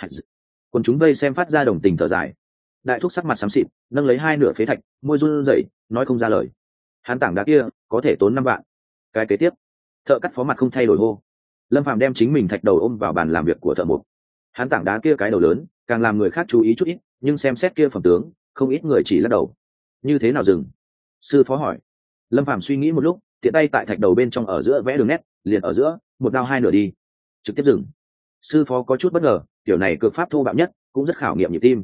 Còn chúng vây xem phát ra đồng tình thở dài. Đại thúc sắc mặt xám xịt, nâng lấy 2 nửa phế thạch, môi run rẩy, nói không ra lời. Hắn tảng đá kia có thể tốn 5 vạn. Cái kế tiếp, Thợ cắt phó mặt không thay đổi hô. Lâm Phàm đem chính mình thạch đầu ôm vào bàn làm việc của thợ mộc. Hắn tảng đá kia cái đầu lớn càng làm người khác chú ý chút ít, nhưng xem xét kia phẩm tướng không ít người chỉ lắc đầu. Như thế nào dừng? Sư phó hỏi. Lâm Phàm suy nghĩ một lúc, tiện tay tại thạch đầu bên trong ở giữa vẽ đường nét, liền ở giữa một đao hai nửa đi, trực tiếp dừng. Sư phó có chút bất ngờ, kiểu này cực pháp thô bạo nhất, cũng rất khảo nghiệm nhịp tim.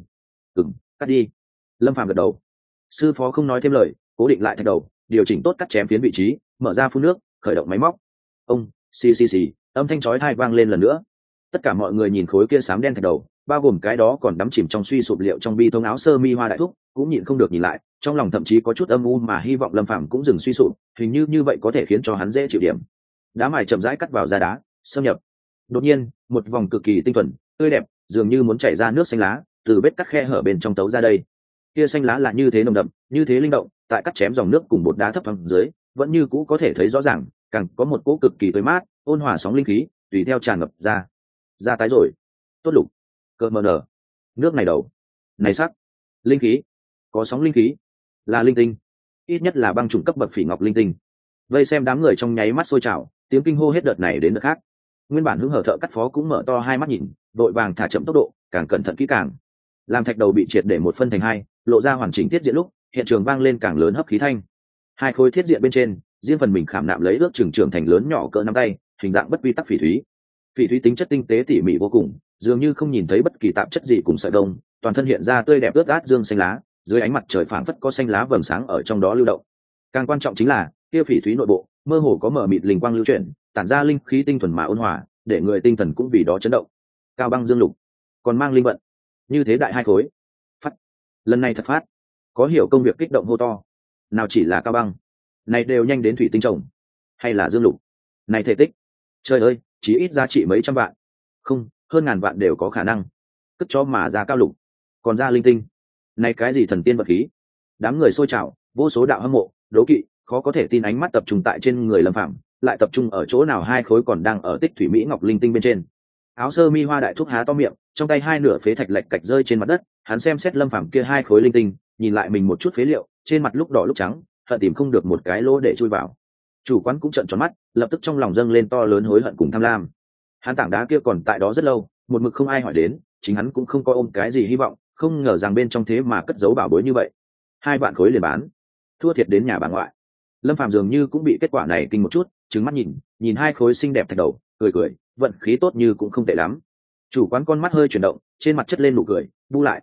Cắt đi. Lâm Phàm gật đầu. Sư phó không nói thêm lời, cố định lại thạch đầu, điều chỉnh tốt cắt chém phiến vị trí, mở ra phun nước, khởi động máy móc. Ông xì, âm thanh chói tai vang lên lần nữa. Tất cả mọi người nhìn khối kia xám đen thạch đầu, bao gồm cái đó còn đắm chìm trong suy sụp liệu trong bi thông áo sơ mi hoa đại thúc, cũng nhịn không được nhìn lại, trong lòng thậm chí có chút âm u mà hy vọng Lâm Phàm cũng dừng suy sụp, hình như vậy có thể khiến cho hắn dễ chịu điểm. Đá mài chậm rãi cắt vào da đá, xâm nhập. Đột nhiên, một vòng cực kỳ tinh thuần, tươi đẹp, dường như muốn chảy ra nước xanh lá, từ vết cắt khe hở bên trong tấu ra đây. Kia xanh lá là như thế nồng đậm, như thế linh động, tại cắt chém dòng nước cùng bột đá thấp thoáng dưới, vẫn như cũ có thể thấy rõ ràng, càng có một cỗ cực kỳ tươi mát, ôn hòa sóng linh khí, tùy theo tràn ngập ra. Da tái rồi. Tốt lục. Cơn mờ nở. Nước này đầu. Này sắc. Linh khí. Có sóng linh khí. Là linh tinh. Ít nhất là băng chủng cấp bậc phỉ ngọc linh tinh. Vây xem đám người trong nháy mắt sôi trào, tiếng kinh hô hết đợt này đến đợt khác. Nguyên bản hứng hở thợ cắt phó cũng mở to hai mắt nhìn, đội vàng thả chậm tốc độ, càng cẩn thận kỹ càng. Làm thạch đầu bị triệt để một phân thành hai, lộ ra hoàn chỉnh thiết diện lúc, hiện trường vang lên càng lớn hấp khí thanh. Hai khối thiết diện bên trên, riêng phần mình khảm nạm lấy ước chừng trưởng thành lớn nhỏ cỡ nắm tay, hình dạng bất quy tắc phỉ thúy. Phỉ thúy tính chất tinh tế tỉ mỉ vô cùng, dường như không nhìn thấy bất kỳ tạp chất gì cùng sợi đông, toàn thân hiện ra tươi đẹp ướt át dương xanh lá, dưới ánh mặt trời phảng phất có xanh lá vầng sáng ở trong đó lưu động. Càng quan trọng chính là, kia phỉ thúy nội bộ, mơ hồ có mở mịt linh quang lưu chuyển, tản ra linh khí tinh thuần mà ôn hòa, để người tinh thần cũng vì đó chấn động. Cao băng dương lục, còn mang linh vận. Như thế đại hai khối. Phát. Lần này thật phát. Có hiểu công việc kích động hô to. Nào chỉ là cao băng, này đều nhanh đến thủy tinh trồng, hay là dương lục. Này thể tích. Trời ơi, chỉ ít giá trị mấy trăm vạn. Không, hơn ngàn vạn đều có khả năng. Cất cho mà ra cao lục, còn ra linh tinh. Này cái gì thần tiên vật khí. Đám người xôi trào, vô số đạo hâm mộ, đố kỵ, khó có thể tin ánh mắt tập trung tại trên người Lâm Phàm, lại tập trung ở chỗ nào hai khối còn đang ở tích thủy mỹ ngọc linh tinh bên trên. Áo sơ mi hoa đại thúc há to miệng, trong tay hai nửa phế thạch lạch cạch rơi trên mặt đất, hắn xem xét Lâm Phàm kia hai khối linh tinh, nhìn lại mình một chút phế liệu, trên mặt lúc đỏ lúc trắng, hận tìm không được một cái lỗ để chui vào. Chủ quán cũng trợn tròn mắt, lập tức trong lòng dâng lên to lớn hối hận cùng tham lam. Hắn tảng đá kia còn tại đó rất lâu, một mực không ai hỏi đến, chính hắn cũng không có ôm cái gì hy vọng, không ngờ rằng bên trong thế mà cất giấu bảo bối như vậy. 2 vạn khối liền bán, thua thiệt đến nhà bà ngoại. Lâm Phàm dường như cũng bị kết quả này kinh một chút, trừng mắt nhìn hai khối xinh đẹp thạch đầu, cười, vận khí tốt như cũng không tệ lắm. Chủ quán con mắt hơi chuyển động, trên mặt chất lên nụ cười, bu lại,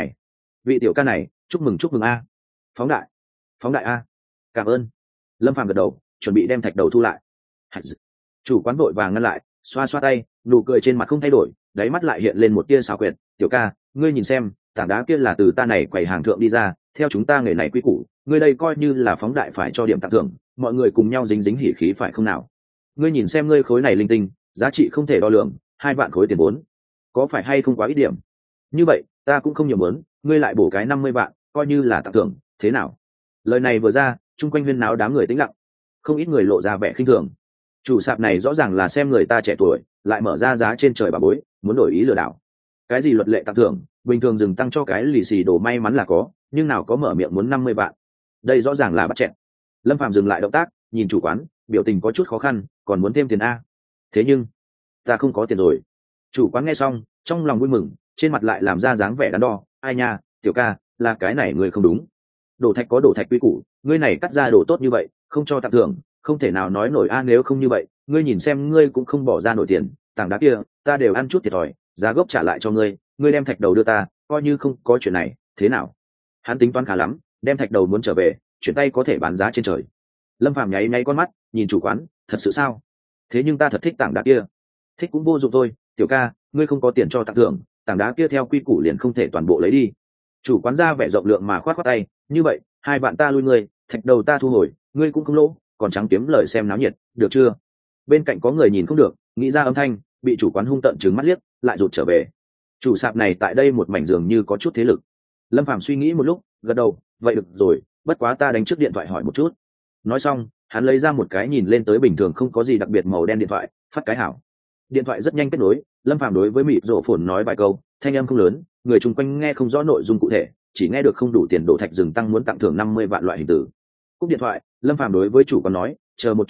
vị tiểu ca này, chúc mừng a. Phóng đại a. Cảm ơn. Lâm Phàm gật đầu, chuẩn bị đem thạch đầu thu lại. Chủ quán vội vàng ngăn lại, xoa tay, nụ cười trên mặt không thay đổi, đáy mắt lại hiện lên một tia xảo quyệt. Tiểu ca, ngươi nhìn xem, tảng đá kia là từ ta này quầy hàng thượng đi ra, theo chúng ta nghề này quy củ, ngươi đây coi như là phóng đại phải cho điểm tặng thưởng, mọi người cùng nhau dính hỉ khí phải không nào? Ngươi nhìn xem ngươi khối này linh tinh, giá trị không thể đo lường, 2 vạn khối tiền vốn, có phải hay không quá ít điểm? Như vậy, ta cũng không nhiều muốn, ngươi lại bổ cái 50 vạn, coi như là tặng thưởng, thế nào? Lời này vừa ra, chung quanh huyên náo đám người tĩnh lặng, không ít người lộ ra vẻ khinh thường. Chủ sạp này rõ ràng là xem người ta trẻ tuổi, lại mở ra giá trên trời bà bối, muốn đổi ý lừa đảo. Cái gì luật lệ tặng thưởng, bình thường dừng tăng cho cái lì xì đồ may mắn là có, nhưng nào có mở miệng muốn 50 vạn. Đây rõ ràng là bắt chẹn. Lâm Phàm dừng lại động tác, nhìn chủ quán, biểu tình có chút khó khăn, còn muốn thêm tiền a. Thế nhưng, ta không có tiền rồi. Chủ quán nghe xong, trong lòng vui mừng, trên mặt lại làm ra dáng vẻ đắn đo. Ai nha, tiểu ca, là cái này ngươi không đúng. Đổ thạch có đổ thạch quy củ, ngươi này cắt ra đồ tốt như vậy, không cho tặng thưởng, không thể nào nói nổi a. Nếu không như vậy, ngươi nhìn xem ngươi cũng không bỏ ra nổi tiền, tảng đá kia, ta đều ăn chút thiệt thòi, giá gốc trả lại cho ngươi, ngươi đem thạch đầu đưa ta, coi như không có chuyện này, thế nào? Hắn tính toán khá lắm, đem thạch đầu muốn trở về, chuyển tay có thể bán giá trên trời. Lâm Phàm nháy con mắt, nhìn chủ quán, thật sự sao? Thế nhưng ta thật thích tảng đá kia. Thích cũng vô dụng thôi, tiểu ca, ngươi không có tiền cho tặng thưởng, tảng đá kia theo quy củ liền không thể toàn bộ lấy đi. Chủ quán ra vẻ rộng lượng mà khoát tay, như vậy, 2 vạn ta lui ngươi, thạch đầu ta thu hồi, ngươi cũng không lỗ, còn trắng kiếm lời xem náo nhiệt, được chưa? Bên cạnh có người nhìn không được, nghĩ ra âm thanh, bị chủ quán hung tợn trừng mắt liếc, lại rụt trở về. Chủ sạp này tại đây một mảnh giường như có chút thế lực. Lâm Phàm suy nghĩ một lúc, gật đầu, vậy được rồi, bất quá ta đánh trước điện thoại hỏi một chút. Nói xong, hắn lấy ra một cái nhìn lên tới bình thường không có gì đặc biệt màu đen điện thoại, phát cái hảo. Điện thoại rất nhanh kết nối, Lâm Phàm đối với mịt rộ phồn nói vài câu, thanh âm không lớn, người chung quanh nghe không rõ nội dung cụ thể, chỉ nghe được không đủ tiền đổ thạch rừng tăng muốn tặng thưởng 50 vạn loại hình tử. Cúp điện thoại, Lâm Phàm đối với chủ quán nói, chờ một chút đi,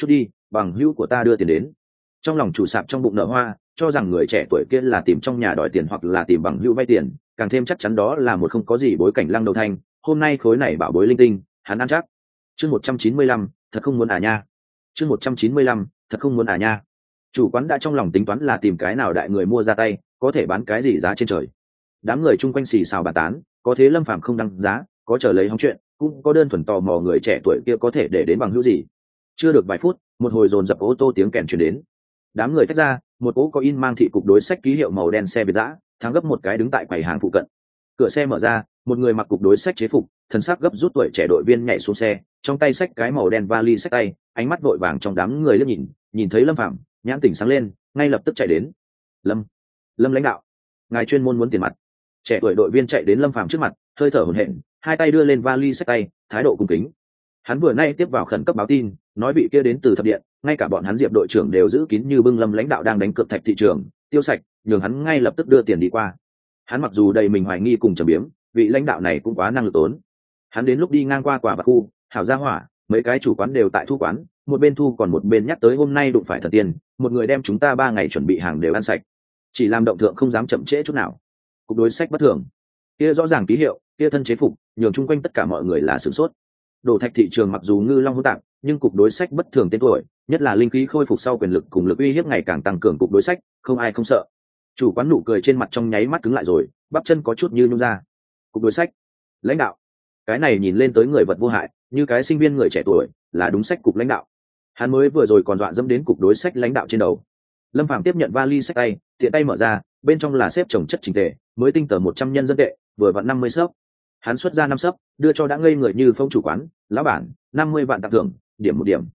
bằng hữu của ta đưa tiền đến. Trong lòng chủ sạp trong bụng nở hoa, cho rằng người trẻ tuổi kia là tìm trong nhà đòi tiền hoặc là tìm bằng hữu vay tiền, càng thêm chắc chắn đó là một không có gì bối cảnh Lăng Đầu Thanh. Hôm nay khối này bảo bối linh tinh, hắn ăn chắc. Chương 195, thật không muốn à nha. Chương 195, thật không muốn à nha. Chủ quán đã trong lòng tính toán là tìm cái nào đại người mua ra tay, có thể bán cái gì giá trên trời. Đám người chung quanh xì xào bàn tán, có thế Lâm Phàm không đăng giá, có chờ lấy hóng chuyện, cũng có đơn thuần tò mò người trẻ tuổi kia có thể để đến bằng hữu gì. Chưa được vài phút, một hồi dồn dập ô tô tiếng kèn truyền đến. Đám người tách ra, một cỗ có in mang thị cục đối sách ký hiệu màu đen xe Việt dã, thắng gấp một cái đứng tại quầy hàng phụ cận. Cửa xe mở ra, một người mặc cục đối sách chế phục, thân xác gấp rút tuổi trẻ đội viên nhảy xuống xe, trong tay xách cái màu đen vali xách tay, ánh mắt vội vàng trong đám người liếc nhìn, nhìn thấy Lâm Phàm, nhãn tỉnh sáng lên, ngay lập tức chạy đến. Lâm lãnh đạo, ngài chuyên môn muốn tiền mặt. Trẻ tuổi đội viên chạy đến Lâm Phàm trước mặt, hơi thở hổn hển, hai tay đưa lên vali xách tay, thái độ cung kính. Hắn vừa nay tiếp vào khẩn cấp báo tin, nói bị kia đến từ thập điện, ngay cả bọn hắn Diệp đội trưởng đều giữ kín như bưng Lâm lãnh đạo đang đánh cược thạch thị trường, tiêu sạch, nhường hắn ngay lập tức đưa tiền đi qua. Hắn mặc dù đầy mình hoài nghi cùng trầm biếm, vị lãnh đạo này cũng quá năng lực tốn. Hắn đến lúc đi ngang qua quả bạc khu, hảo gia hỏa, mấy cái chủ quán đều tại thu quán, một bên thu còn một bên nhắc tới hôm nay đụng phải thần tiên, một người đem chúng ta 3 ngày chuẩn bị hàng đều ăn sạch. Chỉ làm động thượng không dám chậm trễ chút nào. Cục đối sách bất thường, kia rõ ràng ký hiệu, kia thân chế phục, nhường chung quanh tất cả mọi người là sửng sốt. Đổ thạch thị trường mặc dù ngư long hỗn tạp, nhưng cục đối sách bất thường tên tuổi, nhất là linh khí khôi phục sau quyền lực cùng lực uy hiếp ngày càng tăng cường cục đối sách, không ai không sợ. Chủ quán nụ cười trên mặt trong nháy mắt cứng lại rồi, bắp chân có chút như nhún ra. Cục đối sách, lãnh đạo, cái này nhìn lên tới người vật vô hại, như cái sinh viên người trẻ tuổi, là đúng sách cục lãnh đạo. Hắn mới vừa rồi còn dọa dẫm đến cục đối sách lãnh đạo trên đầu. Lâm Phàm tiếp nhận vali sách tay, tiện tay mở ra, bên trong là xếp chồng chất chỉnh tề, mới tinh tờ 100 nhân dân tệ, vừa vặn 50 sấp. Hắn xuất ra 5 sấp, đưa cho đã ngây người như phong chủ quán, lão bản, 50 vạn tặng thưởng, điểm một điểm.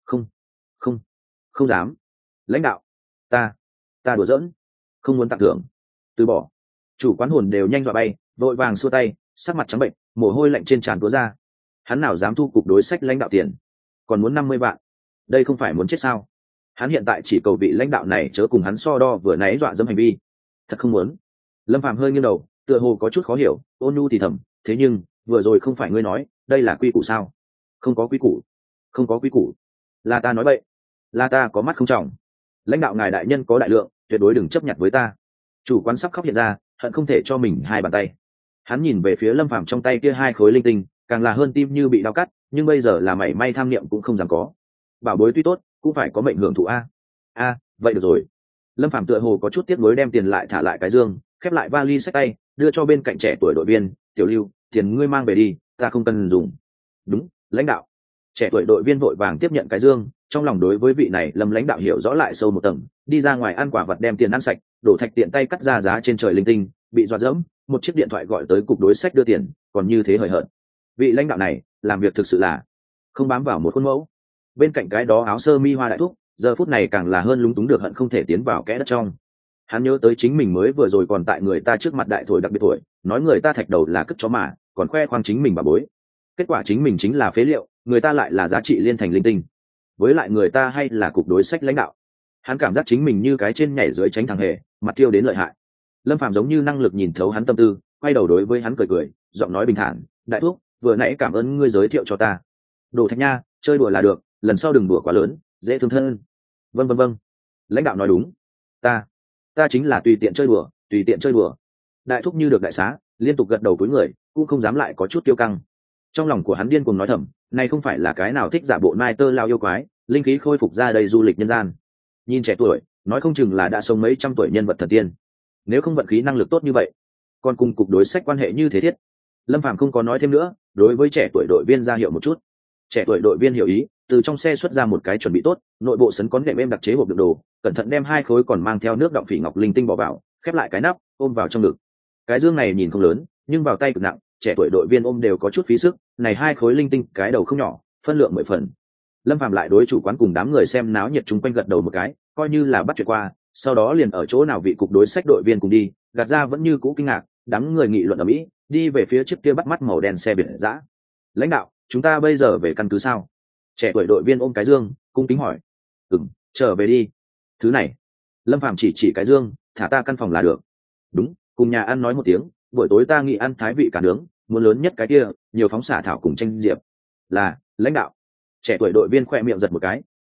Không dám. Lãnh đạo, ta đùa giỡn, không muốn tặng thưởng, từ bỏ. Chủ quán hồn đều nhanh dọa bay, vội vàng xua tay, sắc mặt trắng bệnh, mồ hôi lạnh trên trán túa ra. Hắn nào dám thu cục đối sách lãnh đạo tiền, còn muốn 50 vạn, đây không phải muốn chết sao? Hắn hiện tại chỉ cầu vị lãnh đạo này chớ cùng hắn so đo vừa nãy dọa dẫm hành vi. Thật không muốn. Lâm Phàm hơi nghiêng đầu, tựa hồ có chút khó hiểu, ôn nhu thì thầm, thế nhưng vừa rồi không phải ngươi nói đây là quy củ sao? Không có quy củ, là ta nói bậy, là ta có mắt không trọng. Lãnh đạo ngài đại nhân có đại lượng, tuyệt đối đừng chấp nhận với ta. Chủ quán sắp khóc hiện ra, hận không thể cho mình 2 bàn tay. Hắn nhìn về phía Lâm Phàm trong tay kia 2 khối linh tinh, càng là hơn tim như bị đau cắt, nhưng bây giờ là mảy may tham niệm cũng không dám có. Bảo bối tuy tốt, cũng phải có mệnh hưởng thụ a. Vậy được rồi. Lâm Phàm tựa hồ có chút tiếc nuối đem tiền lại thả lại cái dương, khép lại vali xách tay, đưa cho bên cạnh trẻ tuổi đội viên, tiểu Lưu, tiền ngươi mang về đi, ta không cần dùng. Đúng, lãnh đạo. Trẻ tuổi đội viên vội vàng tiếp nhận cái dương, trong lòng đối với vị này Lâm lãnh đạo hiểu rõ lại sâu một tầng, đi ra ngoài ăn quả vật đem tiền ăn sạch, đổ thạch tiện tay cắt ra giá trên trời linh tinh, bị dọa dẫm, một chiếc điện thoại gọi tới cục đối sách đưa tiền, còn như thế hời hợt. Vị lãnh đạo này, làm việc thực sự là không bám vào một khuôn mẫu. Bên cạnh cái đó áo sơ mi hoa đại thúc, giờ phút này càng là hơn lúng túng được hận không thể tiến vào kẽ đất trong. Hắn nhớ tới chính mình mới vừa rồi còn tại người ta trước mặt đại thổi đặc biệt thổi, nói người ta thạch đầu là cất chó mà, còn khoe khoang chính mình bà bối. Kết quả chính mình chính là phế liệu, người ta lại là giá trị liên thành linh tinh. Với lại người ta hay là cục đối sách lãnh đạo. Hắn cảm giác chính mình như cái trên nhảy dưới tránh thằng hề, mặt tiêu đến lợi hại. Lâm Phàm giống như năng lực nhìn thấu hắn tâm tư, quay đầu đối với hắn cười cười, giọng nói bình thản, đại thúc, vừa nãy cảm ơn ngươi giới thiệu cho ta. Đồ thạch nha, chơi đùa là được, lần sau đừng đùa quá lớn, dễ thương thân. Vâng, lãnh đạo nói đúng, ta chính là tùy tiện chơi đùa. Đại thúc như được đại xá, liên tục gật đầu cúi người, cũng không dám lại có chút kiêu căng. Trong lòng của hắn điên cuồng nói thầm, này không phải là cái nào thích giả bộ nai tơ lao yêu quái, linh khí khôi phục ra đây du lịch nhân gian. Nhìn trẻ tuổi, nói không chừng là đã sống mấy trăm tuổi nhân vật thần tiên. Nếu không vận khí năng lực tốt như vậy, còn cùng cục đối sách quan hệ như thế thiết. Lâm Phàm không có nói thêm nữa, đối với trẻ tuổi đội viên ra hiệu một chút. Trẻ tuổi đội viên hiểu ý, từ trong xe xuất ra một cái chuẩn bị tốt, nội bộ sấn có nệm êm đặc chế hộp đựng đồ, cẩn thận đem 2 khối còn mang theo nước đọng phỉ ngọc linh tinh bỏ vào, khép lại cái nắp, ôm vào trong ngực. Cái dương này nhìn không lớn, nhưng vào tay cực nặng, trẻ tuổi đội viên ôm đều có chút phí sức, này 2 khối linh tinh, cái đầu không nhỏ, phân lượng 10 phần. Lâm Phàm lại đối chủ quán cùng đám người xem náo nhiệt chung quanh gật đầu một cái, coi như là bắt chuyện qua, sau đó liền ở chỗ nào vị cục đối sách đội viên cùng đi, gạt ra vẫn như cũ kinh ngạc, đám người nghị luận ở mỹ, đi về phía chiếc kia bắt mắt màu đen xe biển dã. Lãnh đạo, chúng ta bây giờ về căn cứ sao? Trẻ tuổi đội viên ôm cái dương, cung kính hỏi. Trở về đi. Thứ này. Lâm Phàm chỉ cái dương, thả ta căn phòng là được. Đúng, cùng nhà ăn nói một tiếng, buổi tối ta nghĩ ăn thái vị cả nướng, muốn lớn nhất cái kia, nhiều phóng xả thảo cùng tranh diệp. Là, lãnh đạo. Trẻ tuổi đội viên khoe miệng giật một cái,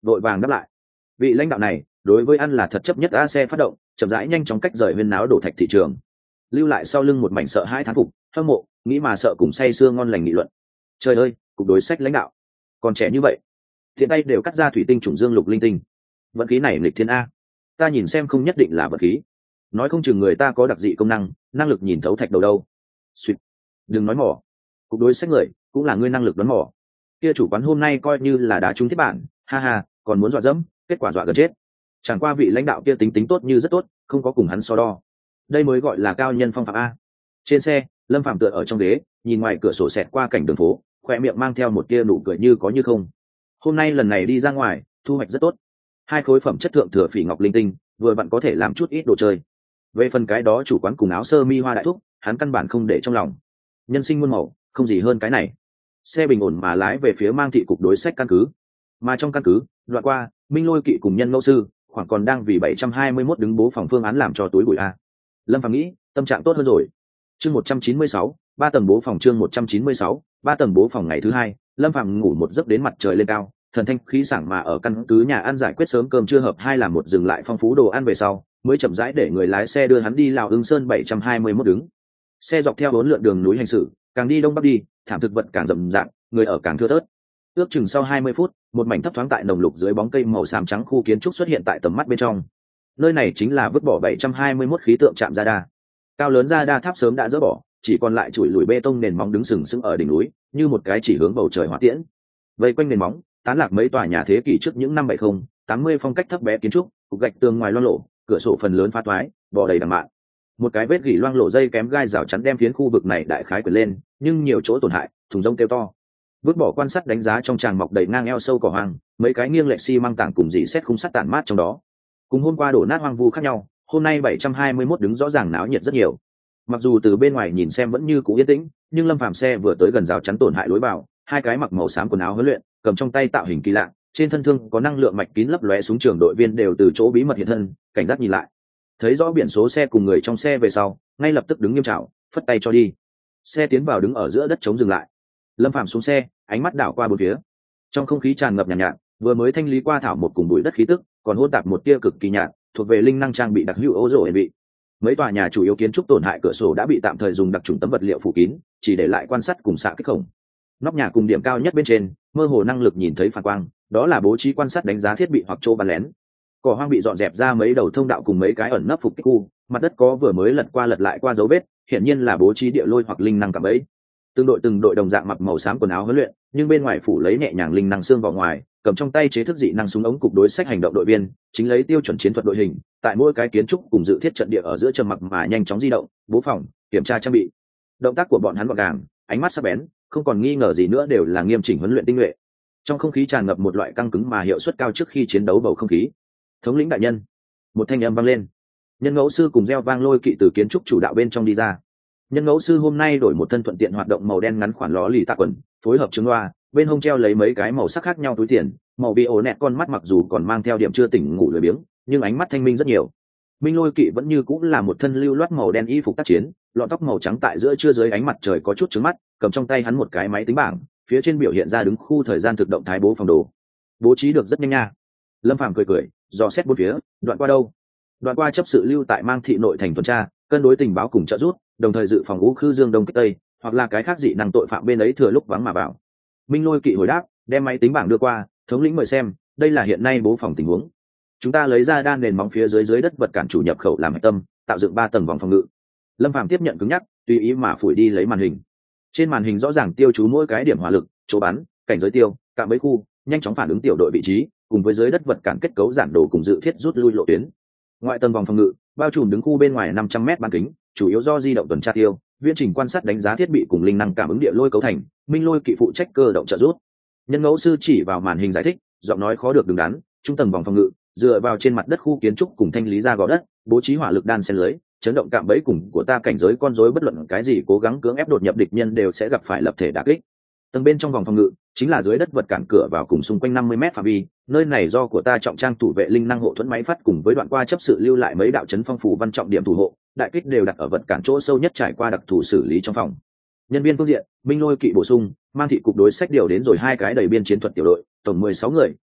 vội vàng đáp lại. Vị lãnh đạo này đối với ăn là thật chấp nhất. A xe phát động chậm rãi nhanh chóng cách rời huyên náo đổ thạch thị trường, lưu lại sau lưng một mảnh sợ hãi thán phục, hâm mộ, nghĩ mà sợ cùng say sưa ngon lành nghị luận. Trời ơi, cục đối sách lãnh đạo còn trẻ như vậy, thiện tay đều cắt ra thủy tinh trùng dương lục linh tinh. Vận khí này lịch thiên a, ta nhìn xem không nhất định là vận khí, nói không chừng người ta có đặc dị công năng lực nhìn thấu thạch đầu đâu. Xuyệt, đừng nói mỏ, cục đối sách người cũng là ngươi năng lực đoán mỏ. Kia chủ quán hôm nay coi như là đá trúng thiết bản, ha ha, còn muốn dọa dẫm, kết quả dọa gần chết. Chẳng qua vị lãnh đạo kia tính tính tốt như rất tốt, không có cùng hắn so đo. Đây mới gọi là cao nhân phong phạm a. Trên xe, Lâm Phàm tựa ở trong ghế, nhìn ngoài cửa sổ xẹt qua cảnh đường phố, khoe miệng mang theo một tia nụ cười như có như không. Hôm nay lần này đi ra ngoài, thu hoạch rất tốt. 2 khối phẩm chất thượng thừa phỉ ngọc linh tinh, vừa vặn có thể làm chút ít đồ chơi. Về phần cái đó chủ quán cùng áo sơ mi hoa đại thúc, hắn căn bản không để trong lòng. Nhân sinh muôn màu, không gì hơn cái này. Xe bình ổn mà lái về phía Mang thị cục đối sách căn cứ. Mà trong căn cứ, đoạn qua, Minh Lôi Kỵ cùng Nhân Ngẫu Sư, khoảng còn đang vì 721 đứng bố phòng phương án làm cho túi bụi a. Lâm Phàm nghĩ, tâm trạng tốt hơn rồi. Chương 196, 3 tầng bố phòng. Chương 196, 3 tầng bố phòng. Ngày thứ 2, Lâm Phàm ngủ một giấc đến mặt trời lên cao, thần thanh khí sảng mà ở căn cứ nhà ăn giải quyết sớm cơm trưa hợp 2 làm một dừng lại phong phú đồ ăn về sau, mới chậm rãi để người lái xe đưa hắn đi Lào Ưng Sơn 721 đứng. Xe dọc theo 4 lượn đường núi hành xử, càng đi đông bắc đi, thảm thực vật càng rậm rạp, người ở càng thưa thớt. Ước chừng sau 20 phút, một mảnh thấp thoáng tại nồng lục dưới bóng cây màu xám trắng khu kiến trúc xuất hiện tại tầm mắt bên trong. Nơi này chính là vứt bỏ 721 khí tượng trạm radar. Cao lớn radar tháp sớm đã dỡ bỏ, chỉ còn lại chuỗi lùi bê tông nền móng đứng sừng sững ở đỉnh núi, như một cái chỉ hướng bầu trời hỏa tiễn. Vây quanh nền móng, tán lạc mấy tòa nhà thế kỷ trước những năm 70, 80 phong cách thấp bé kiến trúc, cục gạch tường ngoài loang lộ, cửa sổ phần lớn phá toái, bỏ đầy đằng mạn. Một cái vết gỉ loang lộ dây kém gai rào chắn đem phiến khu vực này đại khái quyển lên, nhưng nhiều chỗ tổn hại, thùng rông kêu to. Vứt bỏ quan sát đánh giá trong tràng mọc đầy ngang eo sâu cỏ hoang, mấy cái nghiêng lệch xi măng tảng cùng dì xét khung sắt tản mát trong đó. Cùng hôm qua đổ nát hoang vu khác nhau, hôm nay 721 đứng rõ ràng náo nhiệt rất nhiều. Mặc dù từ bên ngoài nhìn xem vẫn như cũ yên tĩnh, nhưng Lâm Phàm xe vừa tới gần rào chắn tổn hại lối vào, 2 cái mặc màu xám quần áo huấn luyện, cầm trong tay tạo hình kỳ lạ, trên thân thương có năng lượng mạch kín lấp lóe súng trường đội viên đều từ chỗ bí mật hiện thân, cảnh giác nhìn lại. Thấy rõ biển số xe cùng người trong xe về sau, ngay lập tức đứng nghiêm trảo, phất tay cho đi. Xe tiến vào đứng ở giữa đất trống dừng lại. Lâm Phàm xuống xe, ánh mắt đảo qua bốn phía. Trong không khí tràn ngập nhàn nhạt, vừa mới thanh lý qua thảo một cùng bụi đất khí tức, còn hỗn tạp một tia cực kỳ nhạt, thuộc về linh năng trang bị đặc hữu ô rổ ẩn bị. Mấy tòa nhà chủ yếu kiến trúc tổn hại cửa sổ đã bị tạm thời dùng đặc trùng tấm vật liệu phủ kín, chỉ để lại quan sát cùng xạ kích khổng. Nóc nhà cùng điểm cao nhất bên trên, mơ hồ năng lực nhìn thấy phản quang, đó là bố trí quan sát đánh giá thiết bị hoặc chỗ bắn lén. Cỏ hoang bị dọn dẹp ra mấy đầu thông đạo cùng mấy cái ẩn nấp phục kích khu, mặt đất có vừa mới lật qua lật lại qua dấu vết, hiển nhiên là bố trí địa lôi hoặc linh năng cảm ấy. Từng đội đồng dạng mặc màu xám quần áo huấn luyện, nhưng bên ngoài phủ lấy nhẹ nhàng linh năng xương vào ngoài, cầm trong tay chế thức dị năng súng ống cục đối sách hành động đội viên, chính lấy tiêu chuẩn chiến thuật đội hình, tại mỗi cái kiến trúc cùng dự thiết trận địa ở giữa trầm mặc mà nhanh chóng di động, bố phòng, kiểm tra trang bị. Động tác của bọn hắn gọn gàng, ánh mắt sắc bén, không còn nghi ngờ gì nữa đều là nghiêm chỉnh huấn luyện tinh nhuệ. Trong không khí tràn ngập một loại căng cứng mà hiệu suất cao trước khi chiến đấu bầu không khí. Thống lĩnh đại nhân, một thanh âm vang lên. Nhân Ngẫu Sư cùng Gieo Vang Lôi Kỵ từ kiến trúc chủ đạo bên trong đi ra. Nhân Ngẫu Sư hôm nay đổi một thân thuận tiện hoạt động màu đen ngắn khoản ló lì tạ quần, phối hợp trứng loa, bên hông treo lấy mấy cái màu sắc khác nhau túi tiền, màu bị ổ nẹt con mắt mặc dù còn mang theo điểm chưa tỉnh ngủ lười biếng, nhưng ánh mắt thanh minh rất nhiều. Minh Lôi Kỵ vẫn như cũng là một thân lưu loát màu đen y phục tác chiến, lọn tóc màu trắng tại giữa trưa dưới ánh mặt trời có chút trứng mắt, cầm trong tay hắn một cái máy tính bảng, phía trên biểu hiện ra đứng khu thời gian thực động thái bố phòng đồ. Bố trí được rất nhanh nha. Lâm Phàm cười cười, dò xét bốn phía, đoạn qua đâu? Đoạn qua chấp sự lưu tại Mang thị nội thành tuần tra, cân đối tình báo cùng trợ giúp, đồng thời dự phòng ngũ khư dương đông kích tây, hoặc là cái khác dị năng tội phạm bên ấy thừa lúc vắng mà vào. Minh Lôi Kỵ hồi đáp, đem máy tính bảng đưa qua, thống lĩnh mời xem, đây là hiện nay bố phòng tình huống. Chúng ta lấy ra đan nền móng phía dưới đất vật cản chủ nhập khẩu làm hạch tâm, tạo dựng 3 tầng vòng phòng ngự. Lâm Phàm tiếp nhận cứng nhắc, tùy ý mà phủi đi lấy màn hình. Trên màn hình rõ ràng tiêu chú mỗi cái điểm hỏa lực, chỗ bắn, cảnh giới tiêu, cạm bẫy khu, nhanh chóng phản ứng tiểu đội vị trí, cùng với dưới đất vật cản kết cấu giản đồ cùng dự thiết rút lui lộ tuyến. Ngoại tầng vòng phòng ngự, bao trùm đứng khu bên ngoài 500m bán kính, chủ yếu do di động tuần tra tiêu, viễn trình quan sát đánh giá thiết bị cùng linh năng cảm ứng địa lôi cấu thành. Minh Lôi Kỵ phụ trách cơ động trợ rút. Nhân Ngẫu Sư chỉ vào màn hình giải thích, giọng nói khó được đứng đắn, trung tầng vòng phòng ngự, dựa vào trên mặt đất khu kiến trúc cùng thanh lý ra gò đất, bố trí hỏa lực đan xen lưới, chấn động cạm bẫy cùng của ta cảnh giới con rối bất luận cái gì cố gắng cưỡng ép đột nhập địch nhân đều sẽ gặp phải lập thể đả kích. Tầng bên trong vòng phòng ngự chính là dưới đất vật cản cửa vào cùng xung quanh 50m phạm vi, nơi này do của ta trọng trang thủ vệ linh năng hộ thuẫn máy phát cùng với đoạn qua chấp sự lưu lại mấy đạo chấn phong phủ văn trọng điểm thủ hộ, đại kích đều đặt ở vật cản chỗ sâu nhất trải qua đặc thù xử lý trong phòng. Nhân viên phương diện, Minh Lôi Kỵ bổ sung, Mang thị cục đối sách điều đến rồi 2 cái đầy biên chiến thuật tiểu đội, tổng 16 người,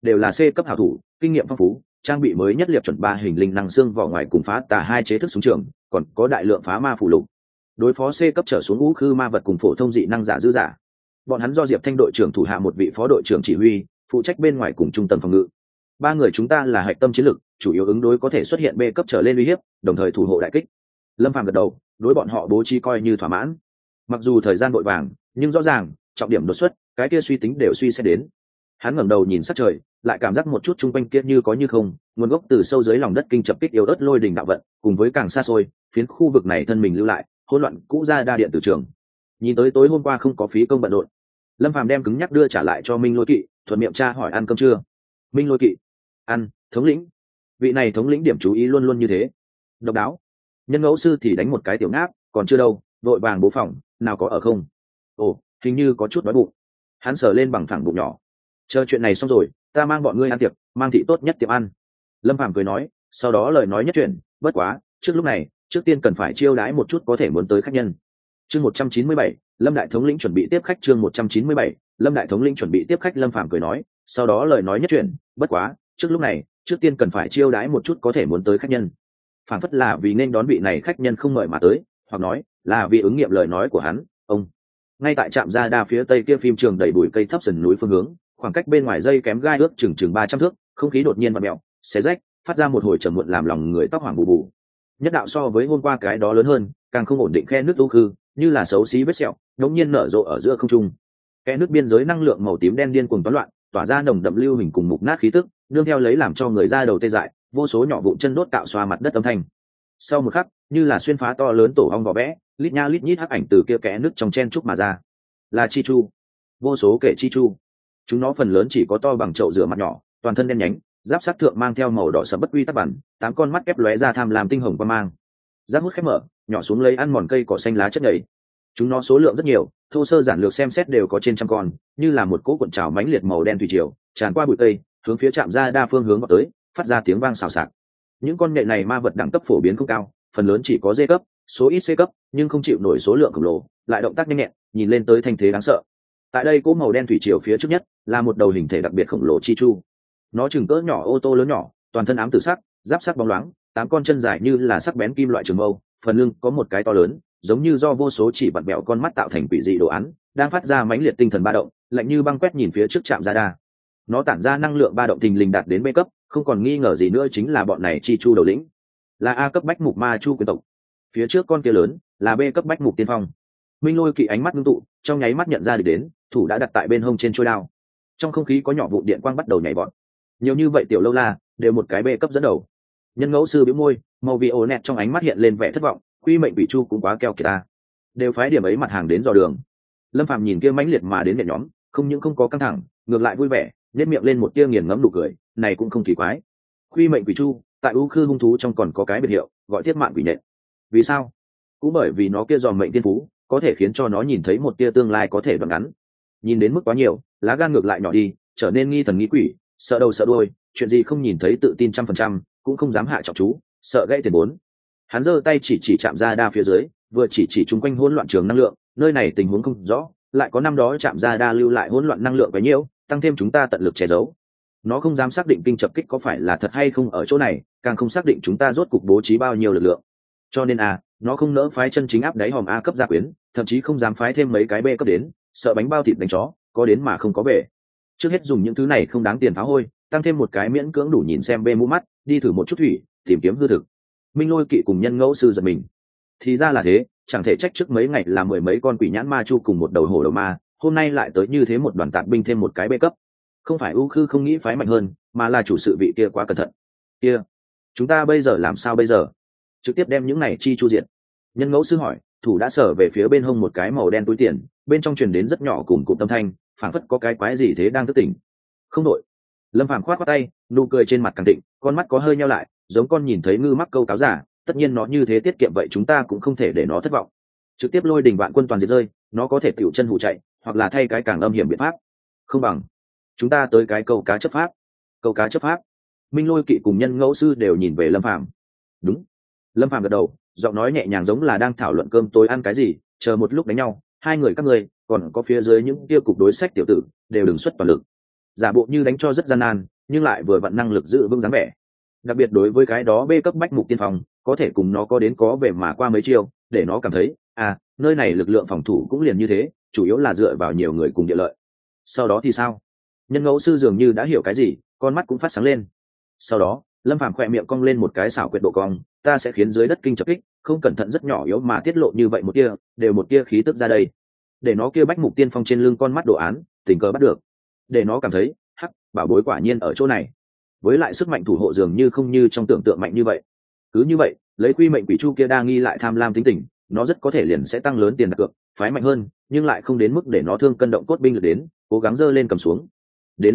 đều là C cấp hảo thủ, kinh nghiệm phong phú, trang bị mới nhất liệp chuẩn 3 hình linh năng xương vỏ ngoài cùng phá tà 2 chế thức súng trường, còn có đại lượng phá ma phụ lục. Đối phó C cấp trở xuống ngũ khư ma vật cùng phổ thông dị năng giả dư giả. Bọn hắn do Diệp Thanh đội trưởng thủ hạ một vị phó đội trưởng chỉ huy, phụ trách bên ngoài cùng trung tâm phòng ngự. 3 người chúng ta là hạch tâm chiến lực, chủ yếu ứng đối có thể xuất hiện B cấp trở lên uy hiếp, đồng thời thủ hộ đại kích. Lâm Phàm gật đầu, đối bọn họ bố trí coi như thỏa mãn. Mặc dù thời gian vội vàng, nhưng rõ ràng trọng điểm đột xuất, cái kia suy tính đều suy xét đến. Hắn ngẩng đầu nhìn sát trời, lại cảm giác một chút chung quanh kia như có như không, nguồn gốc từ sâu dưới lòng đất kinh chập kích yếu ớt lôi đình đạo vận, cùng với càng xa xôi, phiến khu vực này thân mình lưu lại, hỗn loạn cũ ra đa điện tử trường. Nhìn tới tối hôm qua không có phí công bận rộn. Lâm Phàm đem cứng nhắc đưa trả lại cho Minh Lôi Kỵ, thuận miệng tra hỏi ăn cơm chưa. Minh Lôi Kỵ: ăn. Thống lĩnh. Vị này thống lĩnh điểm chú ý luôn luôn như thế. Độc đáo. Nhân ngẫu sư thì đánh một cái tiểu ngáp, còn chưa đâu, vội vàng bố phòng, nào có ở không. Ồ, hình như có chút đói bụng. Hắn sờ lên bằng phẳng bụng nhỏ. Chờ chuyện này xong rồi, ta mang bọn ngươi ăn tiệc, mang thị tốt nhất tiệm ăn. Lâm Phàm cười nói, sau đó lời nói nhất chuyện, bất quá, trước lúc này, trước tiên cần phải chiêu đãi một chút có thể muốn tới khách nhân. Chương 197, Lâm đại thống lĩnh chuẩn bị tiếp khách. Chương 197, Lâm đại thống lĩnh chuẩn bị tiếp khách. Lâm Phàm cười nói, sau đó lời nói nhất chuyện, bất quá, trước lúc này, trước tiên cần phải chiêu đãi một chút có thể muốn tới khách nhân. Phản phất là vì nên đón vị này khách nhân không mời mà tới, hoặc nói là vì ứng nghiệm lời nói của hắn. Ông ngay tại trạm ra đa phía tây kia phim trường đầy bụi cây thấp sườn núi phương hướng, khoảng cách bên ngoài dây kém gai ước chừng 300 thước, không khí đột nhiên vặn mèo, xé rách, phát ra một hồi trầm muộn làm lòng người tóc hoảng bù bù. Nhất đạo so với hôm qua cái đó lớn hơn, càng không ổn định khe nước u khư, như là xấu xí vết sẹo, đột nhiên nở rộ ở giữa không trung. Khe nước biên giới năng lượng màu tím đen điên cuồng toán loạn, tỏa ra nồng đậm lưu hình cùng mục nát khí tức, nương theo lấy làm cho người ra đầu tê dại, vô số nhỏ vụn chân đốt tạo xoa mặt đất âm thanh. Sau một khắc, như là xuyên phá to lớn tổ ong vỏ vẽ, lít nha lít nhít hắc ảnh từ kia kẽ nước trong chen trúc mà ra. Là chi chu, vô số kẻ chi chu. Chúng nó phần lớn chỉ có to bằng chậu rửa mặt nhỏ, toàn thân đen nhánh, giáp sát thượng mang theo màu đỏ sẫm bất quy tắc bản, 8 con mắt ép lóe ra tham lam tinh hồng qua mang. Giáp hút khép mở, nhỏ xuống lấy ăn mòn cây cỏ xanh lá chất nhầy. Chúng nó số lượng rất nhiều, thô sơ giản lược xem xét đều có trên trăm con, như là một cỗ cuộn trào mãnh liệt màu đen thủy triều, tràn qua bụi cây, hướng phía trạm ra đa phương hướng vào tới, phát ra tiếng vang xào xạc. Những con nhện này ma vật đẳng cấp phổ biến không cao, phần lớn chỉ có D cấp, số ít C cấp, nhưng không chịu nổi số lượng khổng lồ, lại động tác nhanh nhẹn, nhìn lên tới thanh thế đáng sợ. Tại đây cỗ màu đen thủy triều phía trước nhất là một đầu hình thể đặc biệt khổng lồ chi chu. Nó chừng cỡ nhỏ ô tô lớn nhỏ, toàn thân ám tử sắc, giáp sắc bóng loáng, 8 con chân dài như là sắc bén kim loại trường mâu, phần lưng có một cái to lớn, giống như do vô số chỉ vặn bẹo con mắt tạo thành quỷ dị đồ án, đang phát ra mãnh liệt tinh thần ba động, lạnh như băng quét nhìn phía trước trạm ra đa. Nó tản ra năng lượng ba động thình lình đạt đến B cấp, không còn nghi ngờ gì nữa chính là bọn này chi chu đầu lĩnh, là A cấp bách mục ma chu quyền tộc. Phía trước con kia lớn là B cấp bách mục tiên phong. Minh Lôi Kỵ ánh mắt ngưng tụ, trong nháy mắt nhận ra địch đến, thủ đã đặt tại bên hông trên chuôi đao. Trong không khí có nhỏ vụ điện quang bắt đầu nhảy vọt. Nhiều như vậy tiểu lâu la đều một cái B cấp dẫn đầu. Nhân ngẫu sư bĩu môi, màu vi ô nẹt trong ánh mắt hiện lên vẻ thất vọng, quy mệnh bị chu cũng quá keo kiệt ta, đều phái điểm ấy mặt hàng đến dò đường. Lâm Phàm nhìn kia mãnh liệt mà đến nhện nhóm, không những không có căng thẳng, ngược lại vui vẻ, nhếch miệng lên một tia nghiền ngẫm nụ cười, này cũng không kỳ quái. Quy mệnh quỷ chu, tại u khư hung thú trong còn có cái biệt hiệu, gọi thiết mạng quỷ nhện. Vì sao? Cũng bởi vì nó kia dòm mệnh tiên phú, có thể khiến cho nó nhìn thấy một tia tương lai có thể đoạn ngắn. Nhìn đến mức quá nhiều, lá gan ngược lại nhỏ đi, trở nên nghi thần nghi quỷ, sợ đầu sợ đuôi, chuyện gì không nhìn thấy tự tin 100%, cũng không dám hạ trọng chú, sợ gãy tiền vốn. Hắn giơ tay chỉ chạm ra đa phía dưới, vừa chỉ chung quanh hỗn loạn trường năng lượng, nơi này tình huống không rõ, lại có năm đó chạm ra đa lưu lại hỗn loạn năng lượng quá nhiều, tăng thêm chúng ta tận lực che giấu. Nó không dám xác định kinh chập kích có phải là thật hay không ở chỗ này, càng không xác định chúng ta rốt cục bố trí bao nhiêu lực lượng. Cho nên nó không nỡ phái chân chính áp đáy hòm A cấp gia quyến, thậm chí không dám phái thêm mấy cái B cấp đến, sợ bánh bao thịt đánh chó, có đến mà không có về. Trước hết dùng những thứ này không đáng tiền phá hôi, tăng thêm một cái miễn cưỡng đủ nhìn xem B mũ mắt, đi thử một chút thủy, tìm kiếm hư thực. Minh Lôi Kỵ cùng Nhân Ngẫu sư giật mình. Thì ra là thế, chẳng thể trách trước mấy ngày là 10 mấy con quỷ nhãn ma chu cùng một đầu hổ đầu ma, hôm nay lại tới như thế một đoàn tạp binh thêm một cái B cấp. Không phải U Khư không nghĩ phái mạnh hơn, mà là chủ sự vị kia quá cẩn thận. Kia, chúng ta bây giờ làm sao bây giờ? Trực tiếp đem những này chi chu diện. Nhân Ngẫu sư hỏi, thủ đã sở về phía bên hông một cái màu đen túi tiền, bên trong truyền đến rất nhỏ cùng cụm âm thanh, phảng phất có cái quái gì thế đang thức tỉnh. Không đội. Lâm Phàm khoát tay, nụ cười trên mặt càng thịnh, con mắt có hơi nheo lại, giống con nhìn thấy ngư mắc câu cáo giả, tất nhiên nó như thế tiết kiệm vậy chúng ta cũng không thể để nó thất vọng. Trực tiếp lôi đình vạn quân toàn diệt rơi, nó có thể tiểu chân hụ chạy, hoặc là thay cái càng âm hiểm biện pháp. Không bằng chúng ta tới cái câu cá chấp pháp. Câu cá chấp pháp. Minh Lôi Kỵ cùng Nhân Ngẫu sư đều nhìn về Lâm Phàm. Đúng. Lâm Phàm gật đầu, giọng nói nhẹ nhàng giống là đang thảo luận cơm tối ăn cái gì, chờ một lúc đánh nhau, hai người các ngươi, còn có phía dưới những kia cục đối sách tiểu tử, đều đừng xuất toàn lực. Giả bộ như đánh cho rất gian nan, nhưng lại vừa vặn năng lực giữ vững dáng vẻ. Đặc biệt đối với cái đó B cấp bách mục tiên phong, có thể cùng nó có đến có về mà qua mấy chiêu, để nó cảm thấy nơi này lực lượng phòng thủ cũng liền như thế, chủ yếu là dựa vào nhiều người cùng địa lợi. Sau đó thì sao? Nhân ngẫu sư dường như đã hiểu cái gì, con mắt cũng phát sáng lên. Sau đó Lâm Phàm khỏe miệng cong lên một cái xảo quyệt độ cong, ta sẽ khiến dưới đất kinh chập kích, không cẩn thận rất nhỏ yếu mà tiết lộ như vậy một tia, đều một tia khí tức ra đây, để nó kia bách mục tiên phong trên lưng con mắt đồ án tình cờ bắt được, để nó cảm thấy hắc, bảo bối quả nhiên ở chỗ này. Với lại sức mạnh thủ hộ dường như không như trong tưởng tượng mạnh như vậy. Cứ như vậy, lấy quy mệnh quỷ chu kia đa nghi lại tham lam tính tình, nó rất có thể liền sẽ tăng lớn tiền đặt cược, phái mạnh hơn, nhưng lại không đến mức để nó thương cân động cốt binh lực đến, cố gắng dơ lên cầm xuống. Đến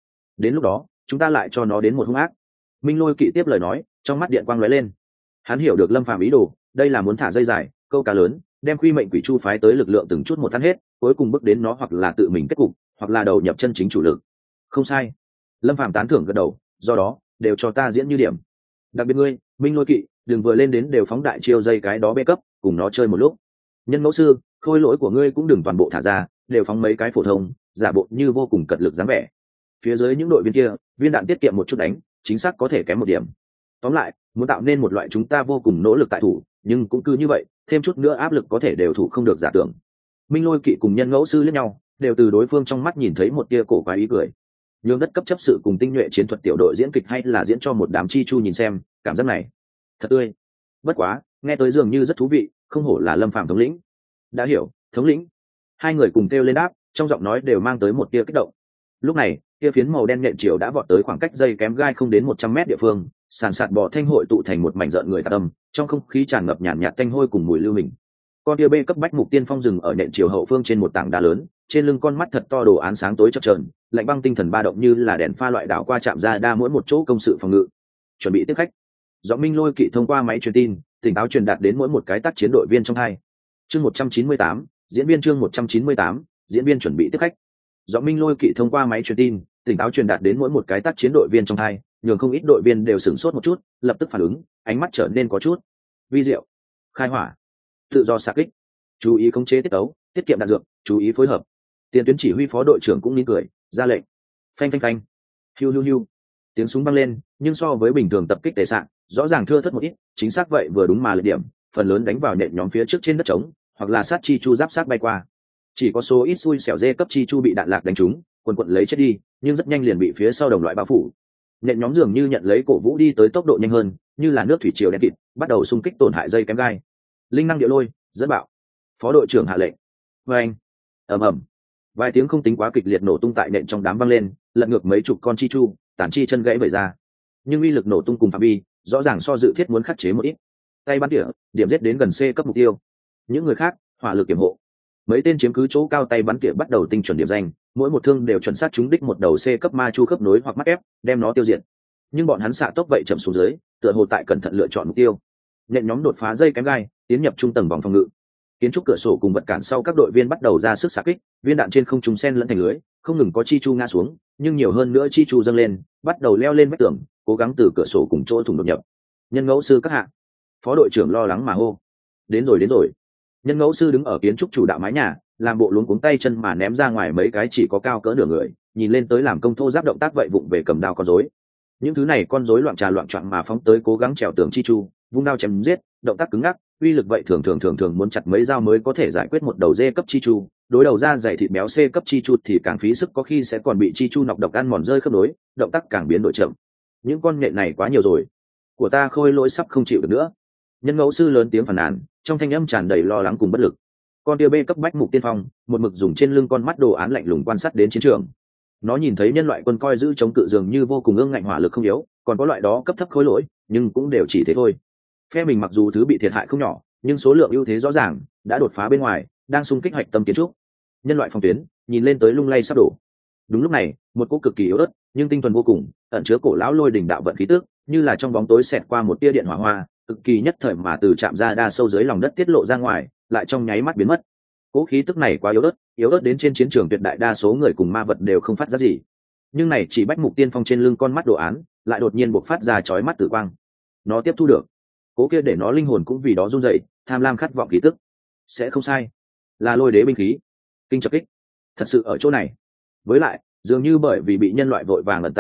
lúc đó chúng ta lại cho nó đến một hung ác. Minh Lôi Kỵ tiếp lời nói, trong mắt điện quang lóe lên. Hắn hiểu được Lâm Phàm ý đồ, đây là muốn thả dây dài câu cá lớn, đem quy mệnh quỷ chu phái tới lực lượng từng chút một tan hết, cuối cùng bước đến nó hoặc là tự mình kết cục, hoặc là đầu nhập chân chính chủ lực. Không sai. Lâm Phàm tán thưởng gật đầu, do đó đều cho ta diễn như điểm. Đặc biệt ngươi, Minh Lôi Kỵ, đừng vừa lên đến đều phóng đại chiêu dây cái đó bê cấp, cùng nó chơi một lúc. Nhân ngẫu sư, khôi lỗi của ngươi cũng đừng toàn bộ thả ra, đều phóng mấy cái phổ thông, giả bộ như vô cùng cật lực dáng vẻ. Phía dưới những đội viên kia, viên đạn tiết kiệm một chút đánh, chính xác có thể kém một điểm. Tóm lại, muốn tạo nên một loại chúng ta vô cùng nỗ lực tại thủ, nhưng cũng cứ như vậy, thêm chút nữa áp lực có thể đều thủ không được giả tưởng. Minh Lôi Kỵ cùng Nhân ngẫu sư liếc nhau, đều từ đối phương trong mắt nhìn thấy một tia cổ quái ý cười. Nhường đất cấp chấp sự cùng tinh nhuệ chiến thuật tiểu đội diễn kịch hay là diễn cho một đám chi chu nhìn xem, cảm giác này thật tươi. Bất quá, nghe tới dường như rất thú vị, không hổ là Lâm Phàm thống lĩnh. Đã hiểu, thống lĩnh. Hai người cùng kêu lên đáp, trong giọng nói đều mang tới một tia kích động. Lúc này, tia phiến màu đen nhện chiều đã vọt tới khoảng cách dây kém gai không đến 100 mét địa phương, sàn sạt bò thanh hội tụ thành một mảnh rợn người tạc tâm, trong không khí tràn ngập nhàn nhạt tanh hôi cùng mùi lưu hình. Con tia B cấp bách mục tiên phong rừng ở nhện chiều hậu phương trên một tảng đá lớn, trên lưng con mắt thật to đồ án sáng tối chập chờn, lạnh băng tinh thần ba động như là đèn pha loại đảo qua chạm ra đa mỗi một chỗ công sự phòng ngự. Chuẩn bị tiếp khách. Giọng Minh Lôi Kỵ thông qua máy truyền tin, tỉnh táo truyền đạt đến mỗi một cái tác chiến đội viên trong hai. Chương 198, diễn viên chương 198, diễn viên chuẩn bị tiếp khách. Giọng Minh Lôi Kỵ thông qua máy truyền tin, tỉnh táo truyền đạt đến mỗi một cái tác chiến đội viên trong hai, nhường không ít đội viên đều sửng sốt một chút, lập tức phản ứng, ánh mắt trở nên có chút vi diệu. Khai hỏa, tự do xạ kích, chú ý khống chế tiết tấu, tiết kiệm đạn dược, chú ý phối hợp. Tiền tuyến chỉ huy phó đội trưởng cũng nín cười, ra lệnh. Phanh phanh phanh, hiu hiu hiu. Tiếng súng vang lên, nhưng so với bình thường tập kích tề sạn, rõ ràng thưa thớt một ít, chính xác vậy vừa đúng mà lệch điểm, phần lớn đánh vào nện nhóm phía trước trên đất trống, hoặc là sát chi chu giáp sát bay qua. Chỉ có số ít xui xẻo dê cấp chi chu bị đạn lạc đánh trúng, quần quật lấy chết đi, nhưng rất nhanh liền bị phía sau đồng loại bao phủ. Nện nhóm dường như nhận lấy cổ vũ đi tới tốc độ nhanh hơn, như là nước thủy triều đen kịt, bắt đầu xung kích tổn hại dây kém gai. Linh năng địa lôi, dẫn bạo. Phó đội trưởng hạ lệnh. Vâng. Ầm ầm. Vài tiếng không tính quá kịch liệt nổ tung tại nện trong đám vang lên, lật ngược mấy chục con chi chu, tản chi chân gãy vẩy ra. Nhưng uy lực nổ tung cùng phạm vi, rõ ràng so dự thiết muốn khắc chế một ít. Tay bắn tỉa, điểm giết đến gần C cấp mục tiêu. Những người khác, hỏa lực kiểm hộ. Mấy tên chiếm cứ chỗ cao tay bắn tỉa bắt đầu tinh chuẩn điểm danh, mỗi một thương đều chuẩn xác trúng đích một đầu C cấp ma chu khớp nối hoặc mắt ép, đem nó tiêu diệt. Nhưng bọn hắn xạ tốc vậy chậm xuống dưới, tựa hồ tại cẩn thận lựa chọn mục tiêu. Nện nhóm đột phá dây kém gai, tiến nhập trung tầng vòng phòng ngự. Kiến trúc cửa sổ cùng vật cản sau các đội viên bắt đầu ra sức xạ kích, viên đạn trên không trung xen lẫn thành lưới, không ngừng có chi chu ngã xuống, nhưng nhiều hơn nữa chi chu dâng lên, bắt đầu leo lên vách tường, cố gắng từ cửa sổ cùng chỗ thủng đột nhập. Nhân ngẫu sư các hạ, phó đội trưởng lo lắng mà hô. Đến rồi. Nhân ngẫu sư đứng ở kiến trúc chủ đạo mái nhà, làm bộ luống cuống tay chân mà ném ra ngoài mấy cái chỉ có cao cỡ nửa người, nhìn lên tới làm công thô giáp động tác vậy vụng về cầm đao con rối. Những thứ này con rối loạn trà loạn choạng mà phóng tới cố gắng trèo tường chi chu, vung đao chém giết, động tác cứng ngắc, uy lực vậy thường thường muốn chặt mấy dao mới có thể giải quyết một đầu dê cấp chi chu, đối đầu ra dày thịt béo C cấp chi chu thì càng phí sức, có khi sẽ còn bị chi chu nọc độc ăn mòn rơi khớp nối, động tác càng biến đổi chậm. Những con nhện này quá nhiều rồi, của ta khôi lỗi sắp không chịu được nữa. Nhân ngẫu sư lớn tiếng phàn nàn, trong thanh âm tràn đầy lo lắng cùng bất lực. Con tia B cấp bách mục tiên phong, một mực dùng trên lưng con mắt đồ án lạnh lùng quan sát đến chiến trường. Nó nhìn thấy nhân loại quân coi giữ chống cự dường như vô cùng ương ngạnh, hỏa lực không yếu, còn có loại đó cấp thấp khối lỗi, nhưng cũng đều chỉ thế thôi. Phe mình mặc dù thứ bị thiệt hại không nhỏ, nhưng số lượng ưu thế rõ ràng, đã đột phá bên ngoài, đang xung kích hạch tâm kiến trúc. Nhân loại phòng tuyến nhìn lên tới lung lay sắp đổ. Đúng lúc này, một cỗ cực kỳ yếu ớt nhưng tinh thuần vô cùng, ẩn chứa cổ lão lôi đỉnh đạo vận khí tức, như là trong bóng tối xẹt qua một tia điện hỏa hoa, cực kỳ nhất thời mà từ chạm ra đa sâu dưới lòng đất tiết lộ ra ngoài, lại trong nháy mắt biến mất. Cỗ khí tức này quá yếu ớt đến trên chiến trường tuyệt đại đa số người cùng ma vật đều không phát ra gì. Nhưng này chỉ bách mục tiên phong trên lưng con mắt đồ án, lại đột nhiên bộc phát ra chói mắt tử quang. Nó tiếp thu được. Cố kia để nó linh hồn cũng vì đó run rẩy, tham lam khát vọng khí tức. Sẽ không sai, là lôi đế binh khí, kinh chập kích, thật sự ở chỗ này. Với lại, dường như bởi vì bị nhân loại vội vàng ẩn tàng,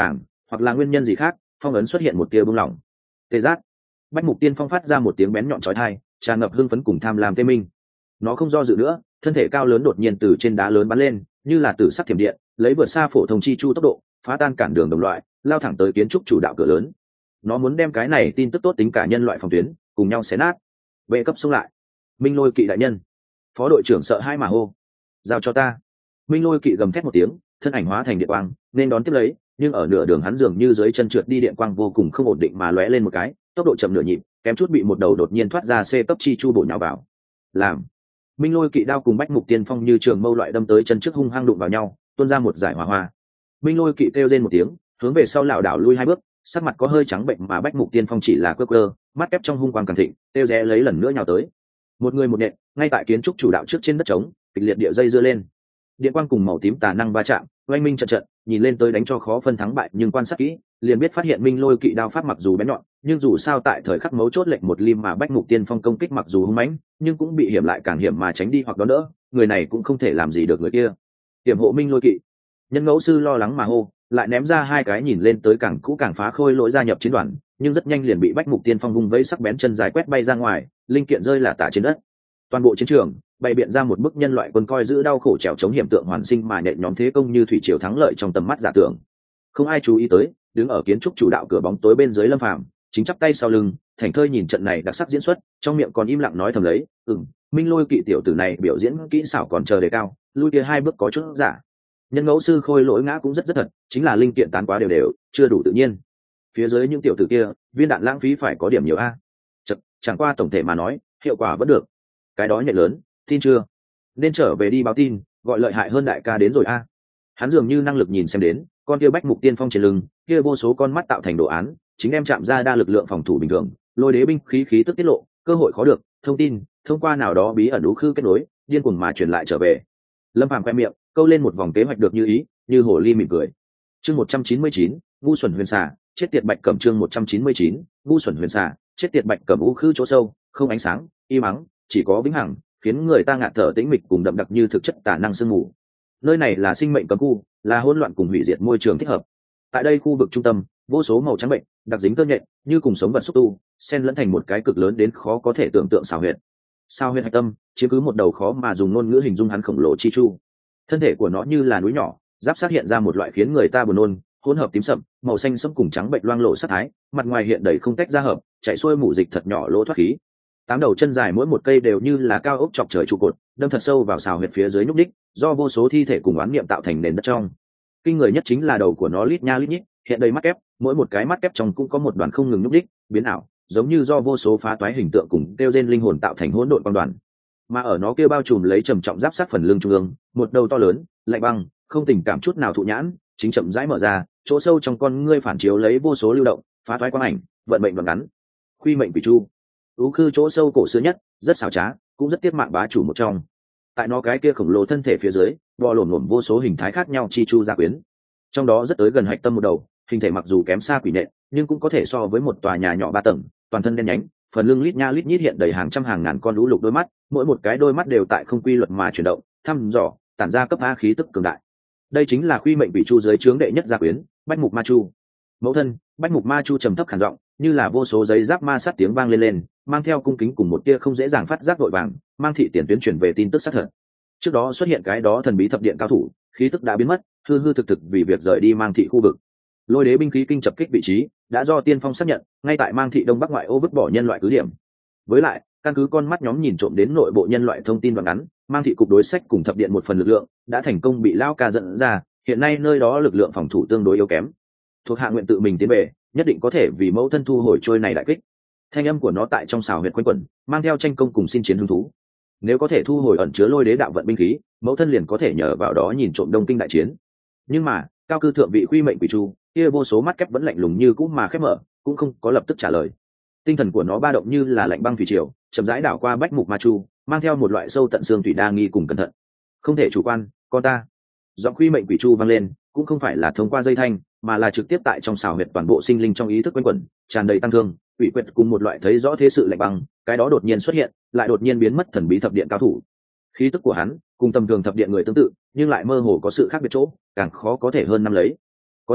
hoặc là nguyên nhân gì khác, phong ấn xuất hiện một tia bung lỏng. Tê giác. Bách Mục Tiên Phong phát ra một tiếng bén nhọn chói tai, tràn ngập hưng phấn cùng tham lam tê minh. Nó không do dự nữa, thân thể cao lớn đột nhiên từ trên đá lớn bắn lên, như là tử sắc thiểm điện, lấy vượt xa phổ thông chi chu tốc độ, phá tan cản đường đồng loại, lao thẳng tới kiến trúc chủ đạo cửa lớn. Nó muốn đem cái này tin tức tốt tính cả nhân loại phòng tuyến cùng nhau xé nát. Vệ cấp xông lại. Minh Lôi Kỵ đại nhân. Phó đội trưởng sợ hai mà hô. Giao cho ta. Minh Lôi Kỵ gầm thét một tiếng, thân ảnh hóa thành điện quang, nên đón tiếp lấy, nhưng ở nửa đường hắn dường như dưới chân trượt đi điện quang vô cùng không ổn định mà lóe lên một cái, tốc độ chậm nửa nhịp, kém chút bị một đầu đột nhiên thoát ra C cấp chi chu bổ nhào vào. Làm. Minh Lôi Kỵ đao cùng Bách Mục Tiên Phong như trường mâu loại đâm tới chân trước hung hăng đụng vào nhau, tuôn ra một giải hỏa hoa. Minh Lôi Kỵ kêu rên một tiếng, hướng về sau lảo đảo lui hai bước, sắc mặt có hơi trắng bệnh mà Bách Mục Tiên Phong chỉ là quơ, mắt ép trong hung quang càng thịnh, tiêu rẽ lấy lần nữa nhào tới. Một người một nện, ngay tại kiến trúc chủ đạo trước trên đất trống, kịch liệt địa dây dưa lên. Điện quang cùng màu tím tà năng va chạm, oanh minh trận trận, nhìn lên tới đánh cho khó phân thắng bại, nhưng quan sát kỹ, liền biết phát hiện Minh Lôi Kỵ đao pháp mặc dù bén nhọn, nhưng dù sao tại thời khắc mấu chốt lệnh một lim mà Bách Mục Tiên Phong công kích mặc dù hung mãnh, nhưng cũng bị hiểm lại càng hiểm mà tránh đi hoặc đón đỡ, người này cũng không thể làm gì được người kia. Tiềm hộ Minh Lôi Kỵ. Nhân Ngẫu Sư lo lắng mà hô, lại ném ra hai cái nhìn lên tới càng cũ càng phá khôi lỗi gia nhập chiến đoàn, nhưng rất nhanh liền bị Bách Mục Tiên Phong vung vẫy sắc bén chân dài quét bay ra ngoài, linh kiện rơi là tả trên đất. Toàn bộ chiến trường bày biện ra một bức nhân loại quân coi giữ đau khổ trèo chống hiểm tượng hoàn sinh mà nhện nhóm thế công như thủy triều thắng lợi trong tầm mắt giả tưởng. Không ai chú ý tới, đứng ở kiến trúc chủ đạo cửa bóng tối bên dưới Lâm Phàm chính chắp tay sau lưng, thảnh thơi nhìn trận này đặc sắc diễn xuất, trong miệng còn im lặng nói thầm lấy, Minh Lôi Kỵ tiểu tử này biểu diễn kỹ xảo còn chờ đề cao, lui kia hai bước có chút giả. Nhân Ngẫu Sư khôi lỗi ngã cũng rất thật, chính là linh kiện tán quá đều đều, chưa đủ tự nhiên. Phía dưới những tiểu tử kia, viên đạn lãng phí phải có điểm nhiều a. Chẳng qua tổng thể mà nói, hiệu quả vẫn được. Cái đó nhẹ lớn, tin chưa? Nên trở về đi báo tin, gọi lợi hại hơn đại ca đến rồi a. Hắn dường như năng lực nhìn xem đến, con kia Bách Mục Tiên Phong trên lưng, kia vô số con mắt tạo thành đồ án, chính đem chạm ra đa lực lượng phòng thủ bình thường, lôi đế binh khí tức tiết lộ, cơ hội khó được, thông tin, thông qua nào đó bí ẩn đú khư kết nối, điên cuồng mà truyền lại trở về. Lâm Phàm khoe miệng, câu lên một vòng kế hoạch được như ý, như hồ ly mỉm cười. Chương 199, ngu xuẩn huyền xà, chết tiệt bạch cẩm. Chương 199, ngu xuẩn huyền xà, chết tiệt bạch cẩm. U khư chỗ sâu, không ánh sáng, im ắng, chỉ có vĩnh hằng, khiến người ta ngạt thở tĩnh mịch cùng đậm đặc như thực chất tả năng sương mù. Nơi này là sinh mệnh cấm khu, là hỗn loạn cùng hủy diệt môi trường thích hợp. Tại đây khu vực trung tâm, vô số màu trắng bệnh, đặc dính tơ nhện, như cùng sống vật xúc tu, xen lẫn thành một cái cực lớn đến khó có thể tưởng tượng xào huyệt. Sao huyệt hạch tâm, chiếm cứ một đầu khó mà dùng ngôn ngữ hình dung hắn khổng lồ chi chu. Thân thể của nó như là núi nhỏ, giáp sát hiện ra một loại khiến người ta buồn nôn, hỗn hợp tím sậm, màu xanh sẫm cùng trắng bệnh loang lổ sát thái, mặt ngoài hiện đầy không tách ra hợp, chảy xuôi mủ dịch thật nhỏ lỗ thoát khí. Tám đầu chân dài mỗi một cây đều như là cao ốc chọc trời trụ cột, đâm thật sâu vào xào huyệt phía dưới nhúc đích, do vô số thi thể cùng oán niệm tạo thành nền đất trong. Kinh người nhất chính là đầu của nó lít nha lít nhít, hiện đầy mắt kép, mỗi một cái mắt kép trong cũng có một đoàn không ngừng nhúc đích, biến ảo, giống như do vô số phá toái hình tượng cùng kêu gen linh hồn tạo thành hỗn độn quang đoàn. Mà ở nó kia bao trùm lấy trầm trọng giáp sát phần lưng trung ương, một đầu to lớn, lạnh băng, không tình cảm chút nào thụ nhãn, chính chậm rãi mở ra, chỗ sâu trong con ngươi phản chiếu lấy vô số lưu động, phá toái quang ảnh, vận mệnh đoạn ngắn. Khuy mệnh quỷ chu. Ú khư chỗ sâu cổ xưa nhất, rất xảo trá, cũng rất tiết mạng bá chủ một trong. Tại nó cái kia khổng lồ thân thể phía dưới, bò lổm lổm vô số hình thái khác nhau chi chu gia quyến. Trong đó rất tới gần hạch tâm một đầu, hình thể mặc dù kém xa quỷ nện, nhưng cũng có thể so với một tòa nhà nhỏ 3 tầng, toàn thân đen nhánh, phần lưng lít nha lít nhít hiện đầy hàng trăm hàng ngàn con lũ lục đôi mắt, mỗi một cái đôi mắt đều tại không quy luật mà chuyển động, thăm dò, tản ra cấp A khí tức cường đại. Đây chính là Khuy mệnh quỷ chu dưới trướng đệ nhất gia quyến, Bách Mục Ma Chu. Mẫu thân, Bách Mục Ma Chu trầm thấp khàn giọng, như là vô số giấy giáp ma sát tiếng vang lên, mang theo cung kính cùng một tia không dễ dàng phát giác vội vàng, mang thị tiền tuyến truyền về tin tức xác thật. Trước đó xuất hiện cái đó thần bí thập điện cao thủ, khí tức đã biến mất, hư hư thực thực vì việc rời đi mang thị khu vực. Lôi đế binh khí kinh chập kích vị trí, đã do tiên phong xác nhận, ngay tại mang thị đông bắc ngoại ô vứt bỏ nhân loại cứ điểm. Với lại, căn cứ con mắt nhóm nhìn trộm đến nội bộ nhân loại thông tin đoạn ngắn, mang thị cục đối sách cùng thập điện một phần lực lượng đã thành công bị Lão Ca dẫn ra, hiện nay nơi đó lực lượng phòng thủ tương đối yếu kém. Thuộc hạ nguyện tự mình tiến về, nhất định có thể vì mẫu thân thu hồi trôi này đại kích. Thanh âm của nó tại trong xào huyệt quanh quẩn, mang theo tranh công cùng xin chiến hứng thú. Nếu có thể thu hồi ẩn chứa lôi đế đạo vận binh khí, mẫu thân liền có thể nhờ vào đó nhìn trộm đông kinh đại chiến. Nhưng mà, cao cư thượng vị Khuy mệnh quỷ chu, kia vô số mắt kép vẫn lạnh lùng như cũ mà khép mở, cũng không có lập tức trả lời. Tinh thần của nó ba động như là lạnh băng thủy triều, chậm rãi đảo qua Bách Mục Ma Chu, mang theo một loại sâu tận xương thủy đa nghi cùng cẩn thận. Không thể chủ quan, con ta. Giọng Khuy mệnh quỷ chu vang lên, cũng không phải là thông qua dây thanh, mà là trực tiếp tại trong xào huyệt toàn bộ sinh linh trong ý thức quanh quẩn, tràn đầy tăng thương, ủy quyệt cùng một loại thấy rõ thế sự lạnh băng, cái đó đột nhiên xuất hiện, lại đột nhiên biến mất thần bí thập điện cao thủ. Khí tức của hắn cùng tầm thường thập điện người tương tự, nhưng lại mơ hồ có sự khác biệt chỗ, càng khó có thể hơn năm lấy. Có thể,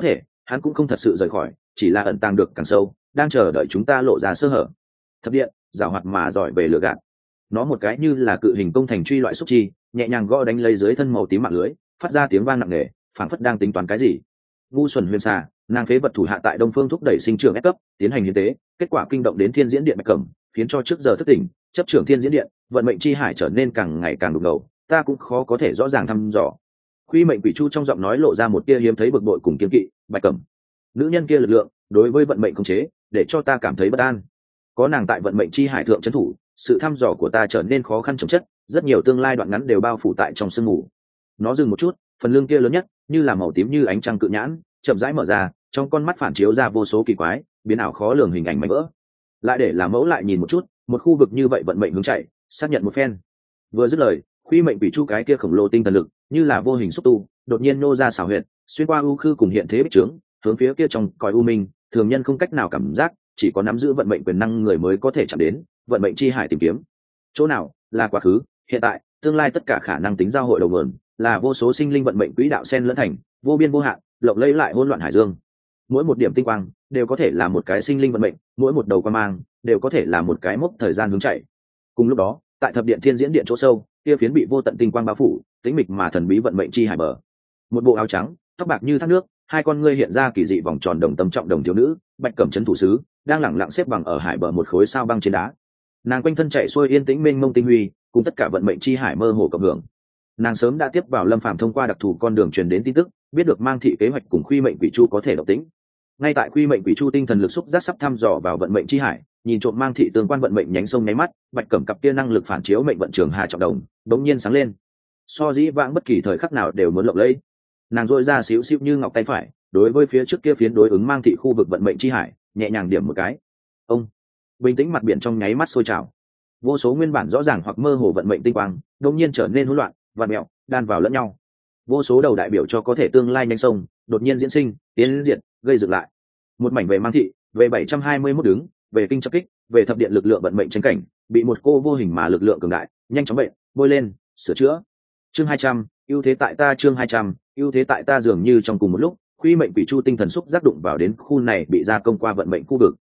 hắn cũng không thật sự rời khỏi, chỉ là ẩn tàng được càng sâu, đang chờ đợi chúng ta lộ ra sơ hở. Thập điện giảo hoạt mà giỏi về lừa gạt, nó một cái như là cự hình công thành truy loại xúc chi, nhẹ nhàng gõ đánh lấy dưới thân màu tím mạng lưới, phát ra tiếng vang nặng nề, phảng phất đang tính toán cái gì. Ngu xuẩn huyền xà, nàng phế vật thủ hạ tại Đông Phương thúc đẩy sinh trưởng ép cấp, tiến hành hiến tế, kết quả kinh động đến Thiên Diễn Điện Bạch Cẩm, khiến cho trước giờ thất tỉnh, chấp trưởng Thiên Diễn Điện, vận mệnh chi hải trở nên càng ngày càng đục ngầu, ta cũng khó có thể rõ ràng thăm dò. Quy Mệnh Quỷ Chu trong giọng nói lộ ra một tia hiếm thấy bực bội cùng kiên kỵ. Bạch Cẩm, nữ nhân kia lực lượng, đối với vận mệnh khống chế, để cho ta cảm thấy bất an. Có nàng tại vận mệnh chi hải thượng trấn thủ, sự thăm dò của ta trở nên khó khăn chồng chất, rất nhiều tương lai đoạn ngắn đều bao phủ tại trong sương mù. Nó dừng một chút, phần lưng kia lớn nhất, như là màu tím như ánh trăng cự nhãn, chậm rãi mở ra, trong con mắt phản chiếu ra vô số kỳ quái, biến ảo khó lường hình ảnh mảnh vỡ. Lại để làm mẫu lại nhìn một chút, một khu vực như vậy vận mệnh hướng chạy, xác nhận một phen. Vừa dứt lời, Quy Mệnh Quỷ Chu cái kia khổng lồ tinh thần lực, như là vô hình xúc tu, đột nhiên nô ra xảo huyệt, xuyên qua u khư cùng hiện thế bích trướng, hướng phía kia trong cõi u minh, thường nhân không cách nào cảm giác, chỉ có nắm giữ vận mệnh quyền năng người mới có thể chạm đến, vận mệnh chi hải tìm kiếm. Chỗ nào là quá khứ, hiện tại, tương lai tất cả khả năng tính giao hội đầu nguồn, là vô số sinh linh vận mệnh quỹ đạo xen lẫn thành, vô biên vô hạn, lộng lẫy lại hỗn loạn hải dương. Mỗi một điểm tinh quang đều có thể là một cái sinh linh vận mệnh, mỗi một đầu quang mang đều có thể là một cái mốc thời gian hướng chạy. Cùng lúc đó, tại thập điện Thiên Diễn Điện chỗ sâu, kia phiến bị vô tận tinh quang bao phủ, tĩnh mịch mà thần bí vận mệnh chi hải bờ. Một bộ áo trắng, tóc bạc như thác nước, hai con ngươi hiện ra kỳ dị vòng tròn đồng tâm trọng đồng thiếu nữ, Bạch Cẩm trấn thủ sứ, đang lẳng lặng xếp bằng ở hải bờ một khối sao băng trên đá. Nàng quanh thân chạy xuôi yên tĩnh mênh mông tinh huy, cùng tất cả vận mệnh chi hải mơ hồ cộng hưởng. Nàng sớm đã tiếp vào Lâm Phàm thông qua đặc thù con đường truyền đến tin tức, biết được Mang Thị kế hoạch cùng Quy Mệnh Quỷ Chu có thể động tĩnh. Ngay tại Quy Mệnh Quỷ Chu tinh thần lực xúc giác sắp thăm dò vào vận mệnh chi hải, nhìn trộm Mang Thị tương quan vận mệnh nhánh sông nháy mắt, Bạch Cẩm cặp kia năng lực phản chiếu mệnh vận trường Hà Trọng Đồng, đống nhiên sáng lên. So dĩ vãng bất kỳ thời khắc nào đều muốn lộng lẫy. Nàng rỗi ra xíu xíu như ngọc tay phải, đối với phía trước kia phiến đối ứng Mang Thị khu vực vận mệnh chi hải, nhẹ nhàng điểm một cái. Ông, bình tĩnh mặt biển trong nháy mắt sôi trào. Vô số nguyên bản rõ ràng hoặc mơ hồ vận mệnh tinh quang, đột nhiên trở nên hỗn loạn, vặn mèo, đan vào lẫn nhau. Vô số đầu đại biểu cho có thể tương lai nhanh sông, đột nhiên diễn sinh, tiến diện, gây dựng lại. Một mảnh về Mang Thị, về 721 đứng, về kinh chấp kích, về thập điện lực lượng vận mệnh tranh cảnh, bị một cô vô hình mà lực lượng cường đại, nhanh chóng bệnh, bôi lên, sửa chữa. Chương 200, ưu thế tại ta. Chương 200, ưu thế tại ta. Dường như trong cùng một lúc, Quy Mệnh Quỷ Chu tinh thần xúc giác đụng vào đến khu này bị gia công qua vận mệnh khu vực.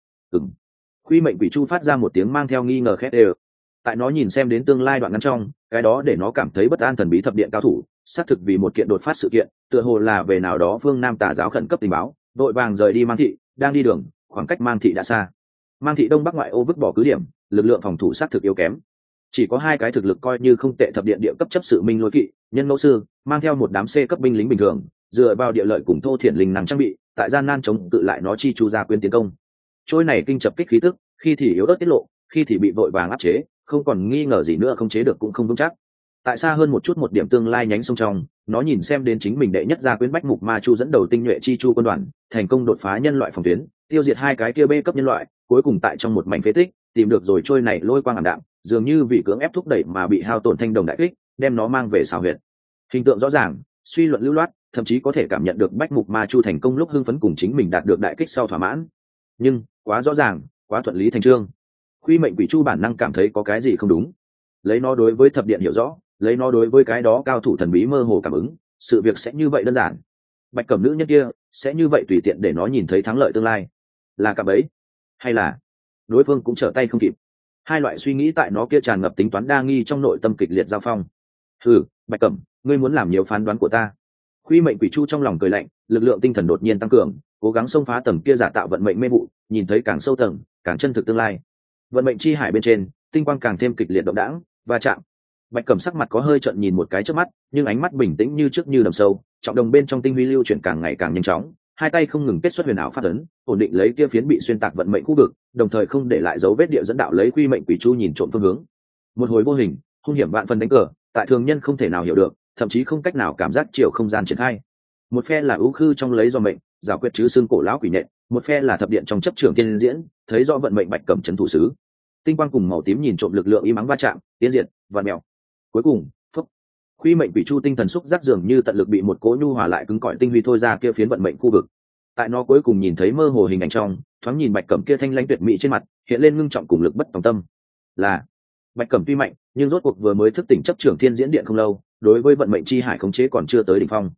Quy Mệnh Quỷ Chu phát ra một tiếng mang theo nghi ngờ khét đều. Tại nó nhìn xem đến tương lai đoạn ngắn trong, cái đó để nó cảm thấy bất an thần bí thập điện cao thủ, xác thực vì một kiện đột phát sự kiện, tựa hồ là về nào đó phương Nam Tà giáo khẩn cấp tình báo, đội vàng rời đi Mang Thị, đang đi đường, khoảng cách Mang Thị đã xa. Mang Thị đông bắc ngoại ô vứt bỏ cứ điểm, lực lượng phòng thủ xác thực yếu kém. Chỉ có hai cái thực lực coi như không tệ thập điện địa cấp chấp sự minh lôi kỵ, nhân ngẫu sư, mang theo một đám C cấp binh lính bình thường, dựa vào địa lợi cùng thô thiển linh năng trang bị, tại gian nan chống tự lại nó chi chu ra quyến tiến công. Trôi này kinh chập kích khí tức, khi thì yếu ớt tiết lộ, khi thì bị vội vàng áp chế, không còn nghi ngờ gì nữa không chế được cũng không vững chắc. Tại xa hơn một chút một điểm tương lai nhánh sông trong, nó nhìn xem đến chính mình đệ nhất gia quyến bách mục ma chu dẫn đầu tinh nhuệ chi chu quân đoàn, thành công đột phá nhân loại phòng tuyến, tiêu diệt hai cái kia B cấp nhân loại, cuối cùng tại trong một mảnh phế tích, tìm được rồi trôi này lôi quang ảm đạm, dường như vì cưỡng ép thúc đẩy mà bị hao tổn thanh đồng đại kích, đem nó mang về xào huyệt. Hình tượng rõ ràng, suy luận lưu loát, thậm chí có thể cảm nhận được bách mục ma chu thành công lúc hưng phấn cùng chính mình đạt được đại kích sau thỏa mãn. Nhưng quá rõ ràng, quá thuận lý thành trương. Quy Mệnh Quỷ Chu bản năng cảm thấy có cái gì không đúng. Lấy nó đối với thập điện hiểu rõ, lấy nó đối với cái đó cao thủ thần bí mơ hồ cảm ứng, sự việc sẽ như vậy đơn giản. Bạch Cẩm nữ nhân kia sẽ như vậy tùy tiện để nó nhìn thấy thắng lợi tương lai, là cạm bẫy, hay là đối phương cũng trở tay không kịp? Hai loại suy nghĩ tại nó kia tràn ngập tính toán đa nghi trong nội tâm kịch liệt giao phong. Bạch Cẩm, ngươi muốn làm nhiều phán đoán của ta? Quy Mệnh Quỷ Chu trong lòng cười lạnh, lực lượng tinh thần đột nhiên tăng cường, cố gắng xông phá tầng kia giả tạo vận mệnh mê vụ, nhìn thấy càng sâu tầng, càng chân thực tương lai. Vận mệnh chi hải bên trên, tinh quang càng thêm kịch liệt động đãng, va chạm. Bạch Cẩm sắc mặt có hơi trợn nhìn một cái trước mắt, nhưng ánh mắt bình tĩnh như trước như đầm sâu, trọng đồng bên trong tinh huy lưu chuyển càng ngày càng nhanh chóng, hai tay không ngừng kết xuất huyền ảo phát ấn, ổn định lấy kia phiến bị xuyên tạc vận mệnh khu vực, đồng thời không để lại dấu vết địa dẫn đạo lấy Quy Mệnh Quỷ Chu nhìn trộm phương hướng. Một hồi vô hình, hung hiểm vạn phần đánh cờ, tại thường nhân không thể nào hiểu được, thậm chí không cách nào cảm giác chiều không gian triển khai. Một phe là ưu khư trong lấy do mệnh, giảo quyết chứ xương cổ lão quỷ nhện, một phe là thập điện trong chấp trưởng tiên diễn, thấy rõ vận mệnh Bạch Cẩm trấn thủ sứ. Tinh quang cùng màu tím nhìn trộm lực lượng im ắng va chạm, tiến diệt, vạn mèo. Cuối cùng, Quy Mệnh Quỷ Chu tinh thần xúc giác dường như tận lực bị một cỗ nhu hòa lại cứng cỏi tinh huy thôi ra kia phiến vận mệnh khu vực. Tại nó cuối cùng nhìn thấy mơ hồ hình ảnh trong, thoáng nhìn Bạch Cẩm kia thanh lãnh tuyệt mỹ trên mặt, hiện lên ngưng trọng cùng lực bất tòng tâm. Là Bạch Cẩm tuy mạnh, nhưng rốt cuộc vừa mới thức tỉnh chấp trưởng Thiên Diễn Điện không lâu, đối với vận mệnh chi hải khống chế còn chưa tới đỉnh phong.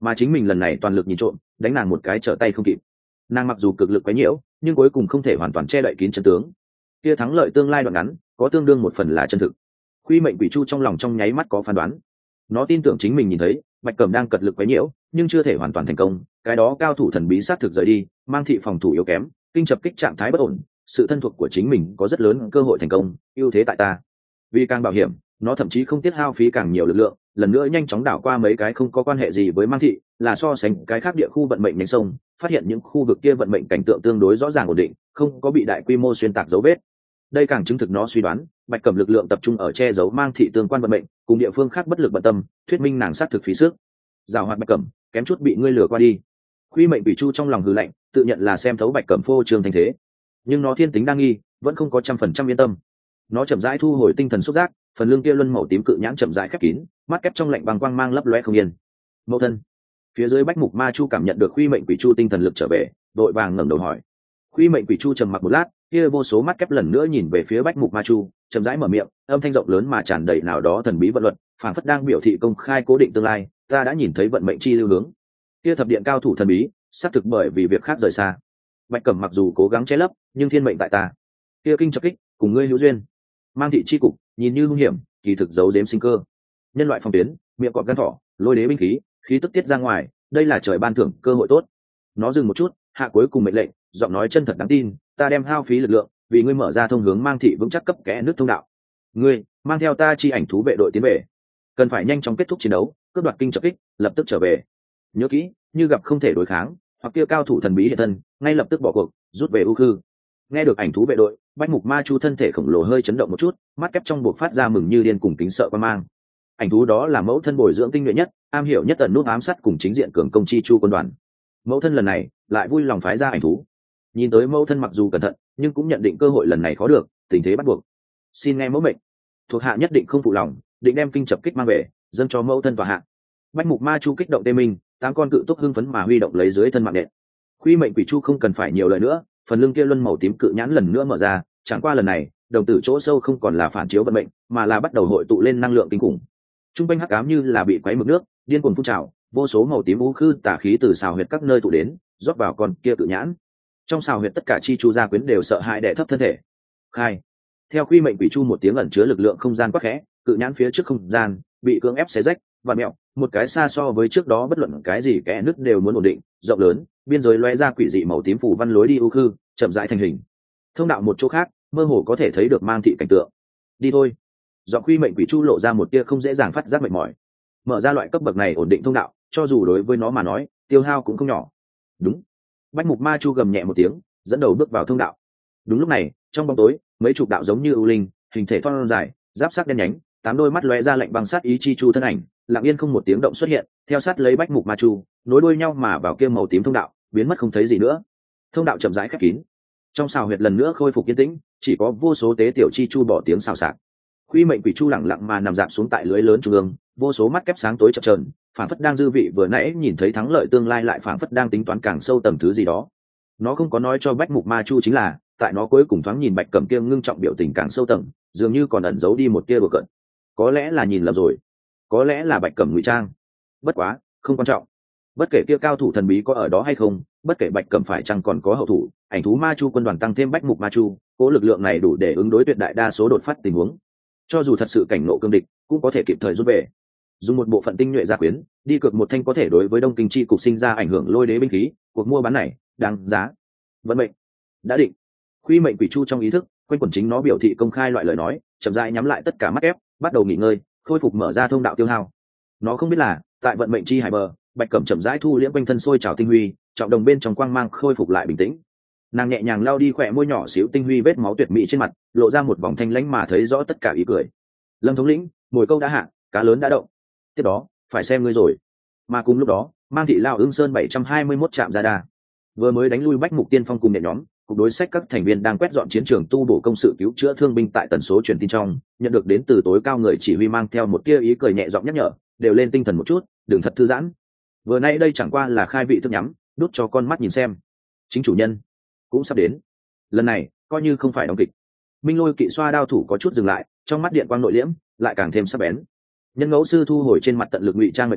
mà chính mình lần này toàn lực nhìn trộm, đánh nàng một cái trở tay không kịp. Nàng mặc dù cực lực quấy nhiễu, nhưng cuối cùng không thể hoàn toàn che đậy kín chân tướng. Kia thắng lợi tương lai đoạn ngắn, có tương đương một phần là chân thực. Quy Mệnh Quỷ Chu trong lòng trong nháy mắt có phán đoán. Nó tin tưởng chính mình nhìn thấy, Bạch Cẩm đang cật lực quấy nhiễu, nhưng chưa thể hoàn toàn thành công. Cái đó cao thủ thần bí sát thực rời đi, mang thị phòng thủ yếu kém, kinh chập kích trạng thái bất ổn, sự thân thuộc của chính mình có rất lớn cơ hội thành công, ưu thế tại ta. Vì càng bảo hiểm, nó thậm chí không tiết hao phí càng nhiều lực lượng, lần nữa nhanh chóng đảo qua mấy cái không có quan hệ gì với mang thị, là so sánh cái khác địa khu vận mệnh nhánh sông, phát hiện những khu vực kia vận mệnh cảnh tượng tương đối rõ ràng ổn định, không có bị đại quy mô xuyên tạc dấu vết. Đây càng chứng thực nó suy đoán, Bạch Cẩm lực lượng tập trung ở che giấu mang thị tương quan vận mệnh, cùng địa phương khác bất lực bận tâm, thuyết minh nàng sát thực phí sức. Giảo hoạt Bạch Cẩm, kém chút bị ngươi lừa qua đi. Quy Mệnh Quỷ Chu trong lòng hừ lạnh, tự nhận là xem thấu Bạch Cẩm phô trương thành thế, nhưng nó thiên tính đa nghi, vẫn không có 100% yên tâm. Nó chậm rãi thu hồi tinh thần xúc giác, phần lưng kia luân màu tím cự nhãn chậm rãi khép kín, mắt kép trong lạnh băng quang mang lấp loé không yên. Mẫu thân. Phía dưới Bách Mục Ma Chu cảm nhận được Quy Mệnh Quỷ Chu tinh thần lực trở về, đội vàng ngẩng đầu hỏi. Quy Mệnh Quỷ Chu trầm mặc một lát, kia vô số mắt kép lần nữa nhìn về phía Bách Mục Ma Chu, chậm rãi mở miệng, âm thanh rộng lớn mà tràn đầy nào đó thần bí vận luật, phảng phất đang biểu thị công khai cố định tương lai, ta đã nhìn thấy vận mệnh chi lưu hướng. Kia thập điện cao thủ thần bí, xác thực bởi vì việc khác rời xa. Bạch Cẩm mặc dù cố gắng che lấp, nhưng thiên mệnh tại ta. Kia kinh chập kích, cùng ngươi hữu duyên. Mang thị chi cục, nhìn như hung hiểm, kỳ thực giấu giếm sinh cơ. Nhân loại phòng tuyến, miệng cọp gan thỏ, lôi đế binh khí, khí tức tiết ra ngoài, đây là trời ban thưởng cơ hội tốt. Nó dừng một chút, hạ cuối cùng mệnh lệnh, giọng nói chân thật đáng tin, ta đem hao phí lực lượng, vì ngươi mở ra thông hướng mang thị vững chắc cấp kẽ nước thông đạo. Ngươi, mang theo ta chi ảnh thú vệ đội tiến về, cần phải nhanh chóng kết thúc chiến đấu, cướp đoạt kinh chập kích, lập tức trở về. Nhớ kỹ, như gặp không thể đối kháng, hoặc kia cao thủ thần bí hiện thân, ngay lập tức bỏ cuộc, rút về u khư. Nghe được ảnh thú vệ đội, Bách Mục Ma Chu thân thể khổng lồ hơi chấn động một chút, mắt kép trong buộc phát ra mừng như điên cùng kính sợ qua mang. Ảnh thú đó là mẫu thân bồi dưỡng tinh nhuệ nhất, am hiểu nhất tận nút ám sát cùng chính diện cường công chi chu quân đoàn. Mẫu thân lần này lại vui lòng phái ra ảnh thú. Nhìn tới mẫu thân mặc dù cẩn thận, nhưng cũng nhận định cơ hội lần này khó được, tình thế bắt buộc. Xin nghe mẫu mệnh, thuộc hạ nhất định không phụ lòng, định đem kinh chập kích mang về, dâng cho mẫu thân và hạ. Bách Mục Ma Chu kích động tê minh, 8 con cự túc hưng phấn mà huy động lấy dưới thân mạng nện. Quy Mệnh Quỷ Chu không cần phải nhiều lời nữa, phần lưng kia luân màu tím cự nhãn lần nữa mở ra, chẳng qua lần này, đồng tử chỗ sâu không còn là phản chiếu vận mệnh, mà là bắt đầu hội tụ lên năng lượng kinh khủng. Trung quanh hắc ám như là bị quấy mực nước, điên cuồng phun trào, vô số màu tím u khư tà khí từ xào huyệt các nơi tụ đến, rót vào con kia cự nhãn. Trong xào huyệt tất cả chi chu gia quyến đều sợ hãi đè thấp thân thể. Khai. Theo Quy Mệnh Quỷ Chu một tiếng ẩn chứa lực lượng không gian quắc khẽ, cự nhãn phía trước không gian bị cưỡng ép xé rách và mẹo, một cái xa so với trước đó bất luận cái gì kẽ nứt đều muốn ổn định, rộng lớn, biên giới lóe ra quỷ dị màu tím phủ văn lối đi u khư, chậm rãi thành hình. Thông đạo một chỗ khác, mơ hồ có thể thấy được mang thị cảnh tượng. Đi thôi. Giọng Quy Mệnh Quỷ Chu lộ ra một tia không dễ dàng phát giác mệt mỏi. Mở ra loại cấp bậc này ổn định thông đạo, cho dù đối với nó mà nói, tiêu hao cũng không nhỏ. Đúng. Bách Mục Ma Chu gầm nhẹ một tiếng, dẫn đầu bước vào thông đạo. Đúng lúc này, trong bóng tối, mấy chục đạo giống như ưu linh, hình thể thon dài, giáp sắc đen nhánh, 8 đôi mắt lóe ra lạnh băng sát ý chi chu thân ảnh, lặng yên không một tiếng động xuất hiện, theo sát lấy Bách Mục Ma Chu, nối đuôi nhau mà vào kia màu tím thông đạo, biến mất không thấy gì nữa. Thông đạo chậm rãi khép kín. Trong xào huyệt lần nữa khôi phục yên tĩnh, chỉ có vô số tế tiểu chi chu bỏ tiếng xào xạc. Quy Mệnh Quỷ Chu lặng lặng mà nằm dạp xuống tại lưới lớn trung ương, vô số mắt kép sáng tối chập chờn, phảng phất đang dư vị vừa nãy nhìn thấy thắng lợi tương lai lại phảng phất đang tính toán càng sâu tầng thứ gì đó. Nó không có nói cho Bách Mục Ma Chu chính là, tại nó cuối cùng thoáng nhìn Bạch Cẩm kia ngưng trọng biểu tình càng sâu tầng, dường như còn ẩn giấu đi một tia đùa cợt. Có lẽ là nhìn lầm rồi, có lẽ là Bạch Cẩm ngụy trang. Bất quá, không quan trọng. Bất kể kia cao thủ thần bí có ở đó hay không, bất kể Bạch Cẩm phải chăng còn có hậu thủ, ảnh thú Ma Chu quân đoàn tăng thêm Bách Mục Ma Chu, cố lực lượng này đủ để ứng đối tuyệt đại đa số đột phát tình huống. Cho dù thật sự cảnh ngộ cương địch, cũng có thể kịp thời rút về. Dùng một bộ phận tinh nhuệ gia quyến, đi cược một thanh có thể đối với Đông Kinh chi cục sinh ra ảnh hưởng lôi đế binh khí, cuộc mua bán này đáng giá. Vận mệnh đã định. Quy Mệnh Quỷ Chu trong ý thức, quanh quẩn chính nó biểu thị công khai loại lời nói, chậm rãi nhắm lại tất cả mắt ép, bắt đầu nghỉ ngơi, khôi phục mở ra thông đạo tiêu hao. Nó không biết là, tại vận mệnh chi hải bờ, Bạch Cẩm chậm rãi thu liễm quanh thân sôi trào tinh huy, trọng đồng bên trong quang mang khôi phục lại bình tĩnh. Nàng nhẹ nhàng lao đi khỏe môi nhỏ xíu tinh huy vết máu tuyệt mỹ trên mặt, lộ ra một vòng thanh lãnh mà thấy rõ tất cả ý cười. Lâm thống lĩnh, mồi câu đã hạ, cá lớn đã động. Tiếp đó, phải xem ngươi rồi. Mà cùng lúc đó, mang thị lao Ưng Sơn 721 trạm ra đà. Vừa mới đánh lui Bách Mục Tiên Phong cùng nhẹ nhóm, cục đối sách các thành viên đang quét dọn chiến trường tu bổ công sự cứu chữa thương binh tại tần số truyền tin trong, nhận được đến từ tối cao người chỉ huy mang theo một tia ý cười nhẹ giọng nhắc nhở, đều lên tinh thần một chút, đừng thật thư giãn. Vừa nay đây chẳng qua là khai vị thức nhắm, đút cho con mắt nhìn xem. Chính chủ nhân cũng sắp đến. Lần này, coi như không phải đóng kịch. Minh Lôi kỵ xoa đao thủ có chút dừng lại, trong mắt điện quang nội liễm, lại càng thêm sắc bén. Nhân ngẫu sư thu hồi trên mặt tận lực ngụy trang mệt mỏi,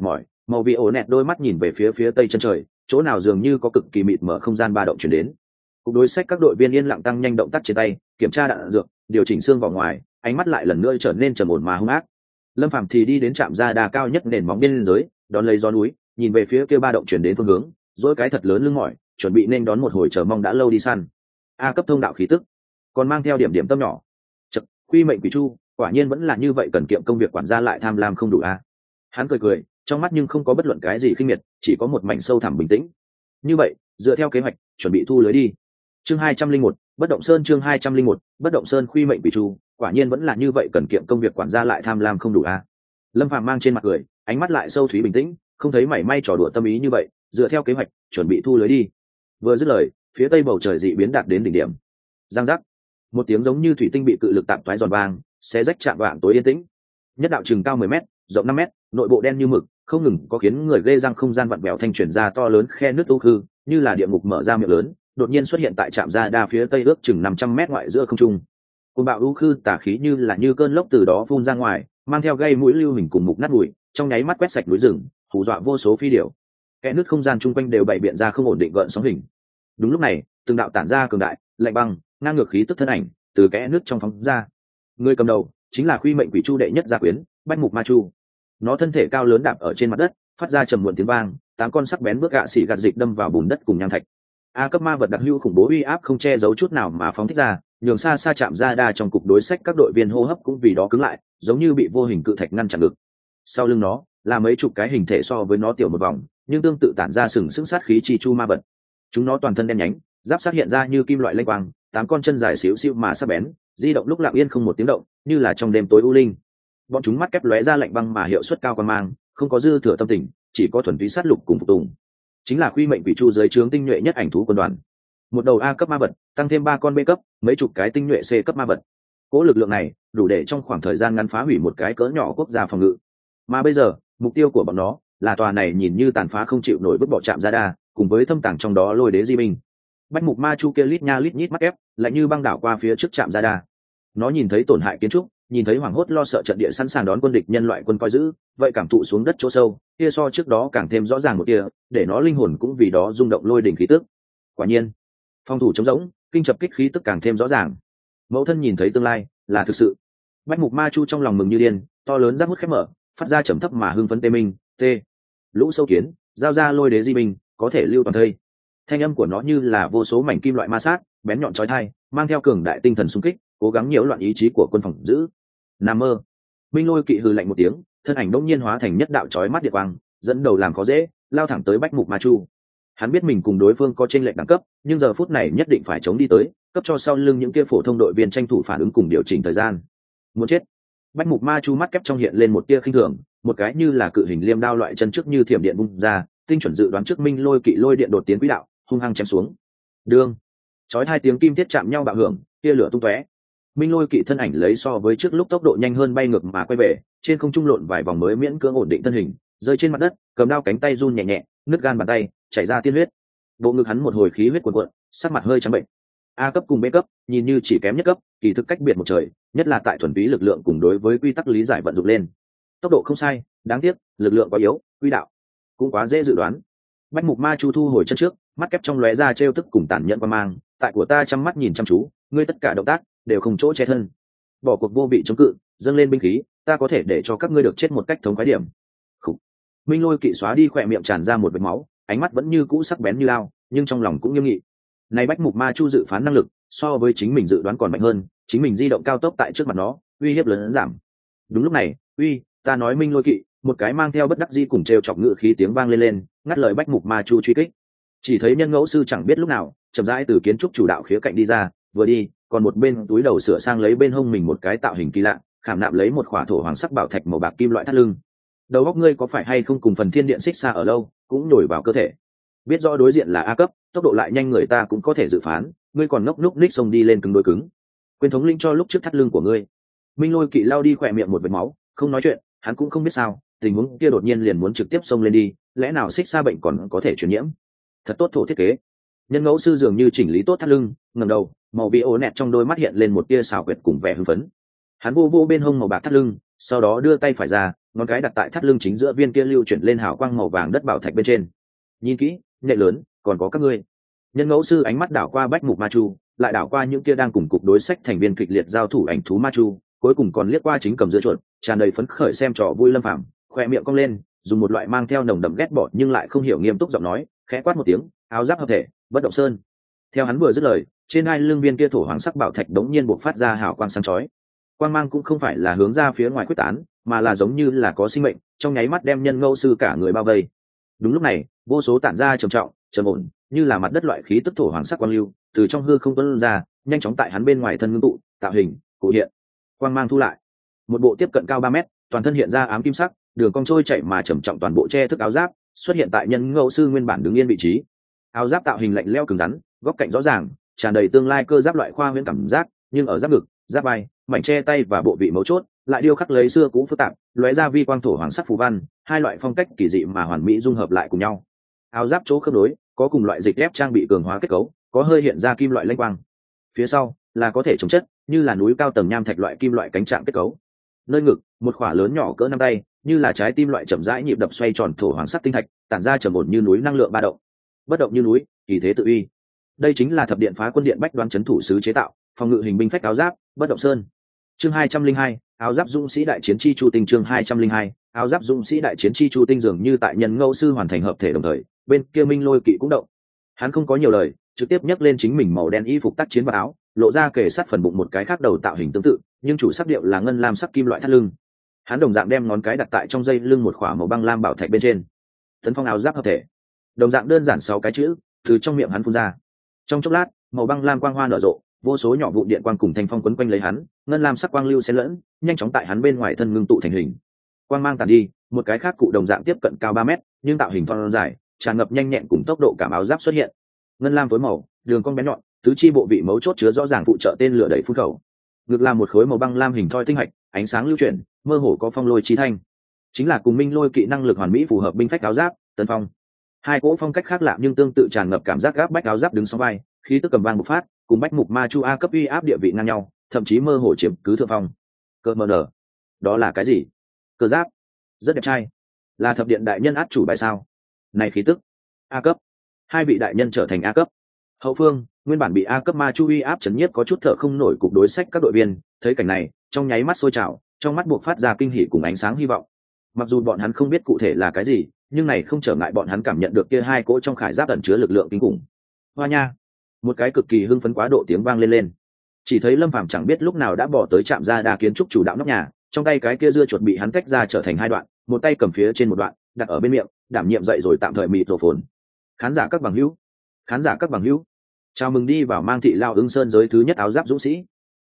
Màu vị ổ nẹt đôi mắt nhìn về phía tây chân trời, chỗ nào dường như có cực kỳ mịt mở không gian ba động chuyển đến. Cục đối sách các đội viên yên lặng tăng nhanh động tác trên tay, kiểm tra đạn dược, điều chỉnh xương vào ngoài, ánh mắt lại lần nữa trở nên trầm ổn mà hung ác. Lâm Phàm thì đi đến trạm ra đà cao nhất nền móng biên giới, đón lấy gió núi, nhìn về phía kia ba động chuyển đến phương hướng, dỗi cái thật lớn lưng mỏi, chuẩn bị nên đón một hồi chờ mong đã lâu đi săn. A cấp thông đạo khí tức, còn mang theo điểm điểm tâm nhỏ. Chậc, quy mệnh quỷ chu, quả nhiên vẫn là như vậy, cần kiệm công việc quản gia lại tham lam không đủ a. Hắn cười, trong mắt nhưng không có bất luận cái gì khinh miệt, chỉ có một mảnh sâu thẳm bình tĩnh. Như vậy, dựa theo kế hoạch, chuẩn bị thu lưới đi. Chương 201, Bất động sơn. Chương 201, Bất động sơn. Quy mệnh quỷ chu, quả nhiên vẫn là như vậy, cần kiệm công việc quản gia lại tham lam không đủ a. Lâm Phàm mang trên mặt cười, ánh mắt lại sâu thúy bình tĩnh, không thấy mảy may trò đùa tâm ý như vậy, dựa theo kế hoạch, chuẩn bị thu lưới đi. Vừa dứt lời, phía tây bầu trời dị biến đạt đến đỉnh điểm. Giang giác, một tiếng giống như thủy tinh bị cự lực tạm toái giòn vang, xé rách chạm vạng tối yên tĩnh. Nhất đạo chừng cao 10 mét, rộng 5 mét, nội bộ đen như mực, không ngừng có khiến người ghê răng không gian vặn vẹo thanh truyền ra to lớn khe nứt u khư, như là địa ngục mở ra miệng lớn, đột nhiên xuất hiện tại trạm ra đa phía tây ước chừng 500 mét ngoại giữa không trung. Cơn bạo u khư tà khí như cơn lốc từ đó phun ra ngoài, mang theo gây mũi lưu hình cùng mục nát bụi, trong nháy mắt quét sạch núi rừng, hù dọa vô số phi điểu. Kẽ nứt không gian chung quanh đều bày biện ra không ổn định gợn sóng hình. Đúng lúc này, từng đạo tản ra cường đại, lạnh băng, ngang ngược khí tức thân ảnh từ kẽ nứt trong phóng ra. Người cầm đầu chính là Quy mệnh quỷ chu đệ nhất gia quyến, Bách Mục Ma Chu. Nó thân thể cao lớn đạp ở trên mặt đất, phát ra trầm muộn tiếng vang, 8 con sắc bén bước gạ xỉ gạt dịch đâm vào bùn đất cùng nham thạch. A cấp ma vật đặc hữu khủng bố uy áp không che giấu chút nào mà phóng thích ra, nhường xa xa chạm ra đa trong cục đối sách các đội viên hô hấp cũng vì đó cứng lại, giống như bị vô hình cự thạch ngăn chặn được. Sau lưng nó là mấy chục cái hình thể so với nó tiểu một vòng, nhưng tương tự tản ra sừng sững sát khí chi chu ma vật. Chúng nó toàn thân đen nhánh, giáp sát hiện ra như kim loại lênh quang, 8 con chân dài xíu xiu mà sắc bén, di động lúc lặng yên không một tiếng động, như là trong đêm tối u linh. Bọn chúng mắt kép lóe ra lạnh băng mà hiệu suất cao quan mang, không có dư thừa tâm tình, chỉ có thuần túy sát lục cùng phục tùng. Chính là Quy mệnh quỷ chu dưới trướng tinh nhuệ nhất ảnh thú quân đoàn. Một đầu A cấp ma vật, tăng thêm 3 con B cấp, mấy chục cái tinh nhuệ C cấp ma vật. Cố lực lượng này đủ để trong khoảng thời gian ngắn phá hủy một cái cỡ nhỏ quốc gia phòng ngự. Mà bây giờ, mục tiêu của bọn nó là tòa này nhìn như tàn phá không chịu nổi vứt bỏ trạm ra đa, cùng với thâm tàng trong đó lôi đế di binh. Bách Mục Ma Chu kia lít nha lít nhít mắt ép, lại như băng đảo qua phía trước trạm ra đa. Nó nhìn thấy tổn hại kiến trúc, nhìn thấy hoảng hốt lo sợ trận địa sẵn sàng đón quân địch nhân loại quân coi giữ, vậy cảm thụ xuống đất chỗ sâu, kia so trước đó càng thêm rõ ràng một kia, để nó linh hồn cũng vì đó rung động lôi đỉnh khí tức. Quả nhiên, phòng thủ trống rỗng, kinh chập kích khí tức càng thêm rõ ràng. Mẫu thân nhìn thấy tương lai, là thực sự. Bách Mục Ma Chu trong lòng mừng như điên, to lớn giác hút khép mở, phát ra trầm thấp mà hưng phấn tê minh, tê. Lũ sâu kiến, giao ra lôi đế di binh, có thể lưu toàn thây. Thanh âm của nó như là vô số mảnh kim loại ma sát, bén nhọn chói tai, mang theo cường đại tinh thần xung kích, cố gắng nhiễu loạn ý chí của quân phòng giữ. Nam mơ. Minh Lôi Kỵ hừ lạnh một tiếng, thân ảnh đột nhiên hóa thành nhất đạo chói mắt điện quang, dẫn đầu làm khó dễ, lao thẳng tới Bách Mục Ma Chu. Hắn biết mình cùng đối phương có chênh lệch đẳng cấp, nhưng giờ phút này nhất định phải chống đi tới, cấp cho sau lưng những kia phổ thông đội viên tranh thủ phản ứng cùng điều chỉnh thời gian. Muốn chết. Bách Mục Ma Chu mắt kép trong hiện lên một tia khinh thường, một cái như là cự hình liêm đao loại chân trước như thiểm điện bung ra, tinh chuẩn dự đoán trước Minh Lôi Kỵ lôi điện đột tiến quỹ đạo, hung hăng chém xuống. Đương. Chói hai tiếng kim thiết chạm nhau bạo hưởng, tia lửa tung tóe. Minh Lôi Kỵ thân ảnh lấy so với trước lúc tốc độ nhanh hơn bay ngược mà quay về, trên không trung lộn vài vòng mới miễn cưỡng ổn định thân hình, rơi trên mặt đất, cầm đao cánh tay run nhẹ nhẹ, nứt gan bàn tay, chảy ra tiên huyết. Bộ ngực hắn một hồi khí huyết cuồn cuộn, sắc mặt hơi trắng bệnh. A cấp cùng B cấp, nhìn như chỉ kém nhất cấp, kỳ thực cách biệt một trời, nhất là tại thuần túy lực lượng cùng đối với quy tắc lý giải vận dụng lên. Tốc độ không sai, đáng tiếc, lực lượng quá yếu, quy đạo cũng quá dễ dự đoán. Bách Mục Ma Chu thu hồi chân trước, mắt kép trong lóe ra trêu tức cùng tàn nhẫn qua mang, tại của ta chăm mắt nhìn chăm chú, ngươi tất cả động tác đều không chỗ che thân. Bỏ cuộc vô vị chống cự, dâng lên binh khí, ta có thể để cho các ngươi được chết một cách thống khoái điểm. Khủ. Minh Lôi Kỵ xóa đi khỏe miệng tràn ra một vệt máu, ánh mắt vẫn như cũ sắc bén như lao, nhưng trong lòng cũng nghiêm nghị. Này Bách Mục Ma Chu dự phán năng lực, so với chính mình dự đoán còn mạnh hơn, chính mình di động cao tốc tại trước mặt nó, uy hiếp lớn giảm. Đúng lúc này, ta nói Minh Lôi Kỵ, một cái mang theo bất đắc dĩ cùng trêu chọc ngự khí tiếng vang lên, ngắt lời Bách Mục Ma Chu truy kích. Chỉ thấy Nhân Ngẫu Sư chẳng biết lúc nào, chậm rãi từ kiến trúc chủ đạo khía cạnh đi ra, vừa đi, còn một bên túi đầu sửa sang lấy bên hông mình một cái tạo hình kỳ lạ, khảm nạm lấy một khỏa thổ hoàng sắc bảo thạch màu bạc kim loại thắt lưng. Đầu óc ngươi có phải hay không cùng phần thiên điện xích xa ở lâu, cũng nhồi vào cơ thể. Biết rõ đối diện là A cấp, tốc độ lại nhanh người ta cũng có thể dự phán, ngươi còn ngốc núc ních xông đi lên cứng đối cứng. Quyền thống linh cho lúc trước thắt lưng của ngươi. Minh Lôi Kỵ lao đi khỏe miệng một vệt máu, không nói chuyện, hắn cũng không biết sao, tình huống kia đột nhiên liền muốn trực tiếp xông lên đi, lẽ nào xích xa bệnh còn có thể truyền nhiễm? Thật tốt thổ thiết kế. Nhân Ngẫu Sư dường như chỉnh lý tốt thắt lưng, ngẩng đầu, màu bị ố nẹt trong đôi mắt hiện lên một tia xảo quyệt cùng vẻ hưng phấn. Hắn vô vô bên hông màu bạc thắt lưng, sau đó đưa tay phải ra, ngón cái đặt tại thắt lưng chính giữa viên kia lưu chuyển lên hào quang màu vàng đất bảo thạch bên trên. Nhìn kỹ, nhẹ lớn, còn có các ngươi. Nhân ngẫu sư ánh mắt đảo qua Bách Mục Ma Chu, lại đảo qua những kia đang cùng cục đối sách thành viên kịch liệt giao thủ ảnh thú Ma Chu, cuối cùng còn liếc qua chính cầm giữa chuột, tràn đầy phấn khởi xem trò vui Lâm Phàm, khoe miệng cong lên, dùng một loại mang theo nồng đậm ghét bỏ nhưng lại không hiểu nghiêm túc giọng nói, khẽ quát một tiếng, áo giáp hợp thể, bất động sơn. Theo hắn vừa dứt lời, trên hai lưng viên kia thổ hoàng sắc bảo thạch đống nhiên bộc phát ra hào quang sáng chói. Quang mang cũng không phải là hướng ra phía ngoài quyết tán, mà là giống như là có sinh mệnh, trong nháy mắt đem nhân ngẫu sư cả người bao vây. Đúng lúc này, vô số tản ra trầm trọng, trầm ổn, như là mặt đất loại khí tức thổ hoàng sắc quang lưu, từ trong hư không tuôn ra, nhanh chóng tại hắn bên ngoài thân ngưng tụ, tạo hình, cụ hiện. Quang mang thu lại. Một bộ tiếp cận cao 3 mét, toàn thân hiện ra ám kim sắc, đường cong trôi chảy mà trầm trọng toàn bộ che thức áo giáp, xuất hiện tại nhân ngẫu sư nguyên bản đứng yên vị trí. Áo giáp tạo hình lạnh lẽo cứng rắn, góc cạnh rõ ràng, tràn đầy tương lai cơ giáp loại khoa huyễn cảm giác, nhưng ở giáp ngực, giáp vai, mảnh che tay và bộ vị mấu chốt, lại điêu khắc lấy xưa cũ phức tạp, lóe ra vi quang thổ hoàng sắc phù văn, hai loại phong cách kỳ dị mà hoàn mỹ dung hợp lại cùng nhau. Áo giáp chỗ khớp nối, có cùng loại dịch ép trang bị cường hóa kết cấu, có hơi hiện ra kim loại lanh quang. Phía sau là có thể chống chất, như là núi cao tầng nham thạch loại kim loại cánh trạng kết cấu. Nơi ngực, một khỏa lớn nhỏ cỡ nắm tay, như là trái tim loại chậm rãi nhịp đập xoay tròn thổ hoàng sắc tinh thạch, tản ra trầm ổn như núi năng lượng ba động. Bất động như núi, kỳ thế tự uy. Đây chính là thập điện phá quân điện bách đoán chấn thủ sứ chế tạo, phòng ngự hình binh phách áo giáp, bất động sơn. Chương 202, áo giáp dũng sĩ đại chiến chi chu tinh. Chương 202, áo giáp dũng sĩ đại chiến chi chu tinh. Dường như tại nhân ngẫu sư hoàn thành hợp thể đồng thời, bên kia Minh Lôi Kỵ cũng động. Hắn không có nhiều lời, trực tiếp nhấc lên chính mình màu đen y phục tác chiến và áo, lộ ra kề sát phần bụng một cái khác đầu tạo hình tương tự, nhưng chủ sắc điệu là ngân lam sắc kim loại thắt lưng. Hắn đồng dạng đem ngón cái đặt tại trong dây lưng một khỏa màu băng lam bảo thạch bên trên. Tấn phong áo giáp hợp thể. Đồng dạng đơn giản 6 cái chữ từ trong miệng hắn phun ra. Trong chốc lát, màu băng lam quang hoa nở rộ, vô số nhỏ vụn điện quang cùng thanh phong quấn quanh lấy hắn, ngân lam sắc quang lưu xen lẫn, nhanh chóng tại hắn bên ngoài thân ngưng tụ thành hình. Quang mang tàn đi, một cái khác cụ đồng dạng tiếp cận cao 3 mét, nhưng tạo hình thon dài, tràn ngập nhanh nhẹn cùng tốc độ cảm áo giáp xuất hiện. Ngân lam với màu, đường cong bén nhọn, tứ chi bộ vị mấu chốt chứa rõ ràng phụ trợ tên lửa đẩy phun khẩu. Ngực là một khối màu băng lam hình thoi tinh hạch, ánh sáng lưu chuyển, mơ hồ có phong lôi chi thanh. Chính là cùng Minh Lôi Kỵ năng lực hoàn mỹ phù hợp binh phách áo giáp, tấn phong. Hai cỗ phong cách khác lạ nhưng tương tự tràn ngập cảm giác gáp bách áo giáp đứng sau vai, khí tức cầm vang bộc phát, cùng Bách Mục Ma Chu A cấp uy áp địa vị ngang nhau, thậm chí mơ hồ chiếm cứ thượng phong. Cơ mờ nở, đó là cái gì? Cơ giáp, rất đẹp trai, là thập điện đại nhân át chủ bài sao? Này khí tức, A cấp, hai vị đại nhân trở thành A cấp. Hậu phương, nguyên bản bị A cấp Ma Chu uy áp chấn nhiếp có chút thở không nổi cục đối sách các đội viên, thấy cảnh này, trong nháy mắt sôi trào, trong mắt buộc phát ra kinh hỉ cùng ánh sáng hy vọng. Mặc dù bọn hắn không biết cụ thể là cái gì, nhưng này không trở ngại bọn hắn cảm nhận được kia hai cỗ trong khải giáp ẩn chứa lực lượng kinh khủng. Hoa nha, một cái cực kỳ hưng phấn quá độ tiếng vang lên. Chỉ thấy Lâm Phàm chẳng biết lúc nào đã bỏ tới trạm ra đa kiến trúc chủ đạo nóc nhà, trong tay cái kia dưa chuột bị hắn tách ra trở thành hai đoạn, một tay cầm phía trên một đoạn, đặt ở bên miệng, đảm nhiệm dậy rồi tạm thời mịt rổ phồn. Khán giả các bằng hữu, chào mừng đi vào mang thị Lao Ưng Sơn giới thứ nhất áo giáp dũng sĩ.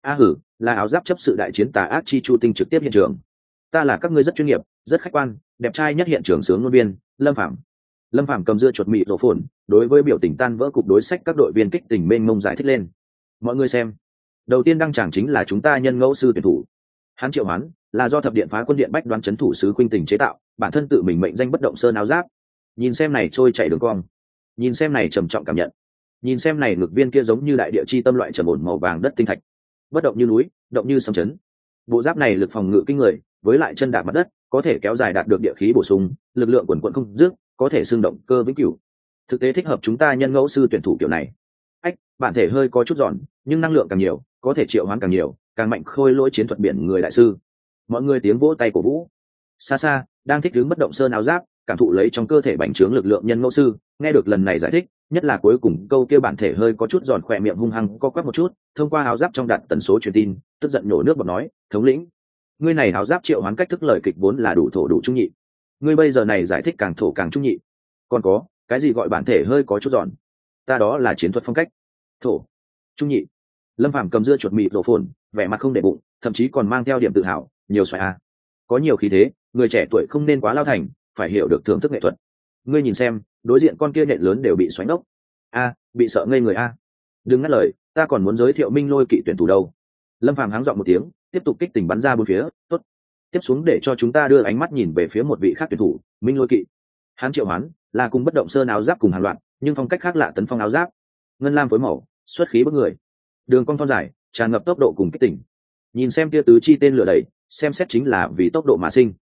Là áo giáp chấp sự đại chiến tà ác chi chu tinh trực tiếp hiện trường. Ta là các ngươi rất chuyên nghiệp, rất khách quan, đẹp trai nhất hiện trường sướng ngôn viên, Lâm Phàm cầm dưa chuột mịt rổ phồn, đối với biểu tình tan vỡ cục đối sách các đội viên kích tình mênh mông giải thích lên. Mọi người xem, đầu tiên đăng tràng chính là chúng ta nhân ngẫu sư tuyển thủ. Hắn Triệu Hoán là do thập điện phá quân điện bách đoán chấn thủ sứ Khuynh Tình chế tạo, bản thân tự mình mệnh danh bất động sơn áo giáp. Nhìn xem này trôi chảy đường cong, nhìn xem này trầm trọng cảm nhận, nhìn xem này ngực viên kia giống như đại địa chi tâm loại trầm ổn màu vàng đất tinh thạch, bất động như núi, động như sấm chấn. Bộ giáp này lực phòng ngự kinh người, với lại chân đạp mặt đất, có thể kéo dài đạt được địa khí bổ sung, lực lượng quần quần không dứt, có thể xương động cơ vĩnh cửu. Thực tế thích hợp chúng ta nhân ngẫu sư tuyển thủ kiểu này. Bản thể hơi có chút giòn, nhưng năng lượng càng nhiều, có thể triệu hoán càng nhiều, càng mạnh khôi lỗi chiến thuật biển người đại sư. Mọi người tiếng vỗ tay cổ vũ. Xa xa, đang thích ứng bất động sơn áo giáp, cảm thụ lấy trong cơ thể bành trướng lực lượng nhân ngẫu sư, nghe được lần này giải thích, nhất là cuối cùng câu kia bản thể hơi có chút giòn khỏe miệng hung hăng co quắp một chút, thông qua áo giáp trong đặt tần số truyền tin, tức giận nhổ nước bọt nói, thống lĩnh, ngươi này áo giáp triệu hoán cách thức lời kịch vốn là đủ thổ đủ trung nhị, ngươi bây giờ này giải thích càng thổ càng trung nhị, còn có cái gì gọi bản thể hơi có chút giòn? Ta đó là chiến thuật phong cách thổ trung nhị. Lâm Phàm cầm dưa chuột mịt rổ phồn, vẻ mặt không để bụng, thậm chí còn mang theo điểm tự hào, nhiều xoài a, có nhiều khí thế, người trẻ tuổi không nên quá lao thành, phải hiểu được thưởng thức nghệ thuật. Ngươi nhìn xem, đối diện con kia nện lớn đều bị xoáy ngốc, bị sợ ngây người a. Đừng ngắt lời, ta còn muốn giới thiệu Minh Lôi Kỵ tuyển thủ đâu. Lâm Phàm háng giọng một tiếng, tiếp tục kích tình bắn ra bốn phía. Tốt, tiếp xuống để cho chúng ta đưa ánh mắt nhìn về phía một vị khác tuyển thủ, Minh Lôi Kỵ. Hắn Triệu Hoán là cùng bất động sơn áo giáp cùng hàng loạt, nhưng phong cách khác lạ tấn phong áo giáp, ngân lam với màu, xuất khí bức người, đường cong thon dài, tràn ngập tốc độ cùng kích tỉnh. Nhìn xem kia tứ chi tên lửa đẩy, xem xét chính là vì tốc độ mà sinh.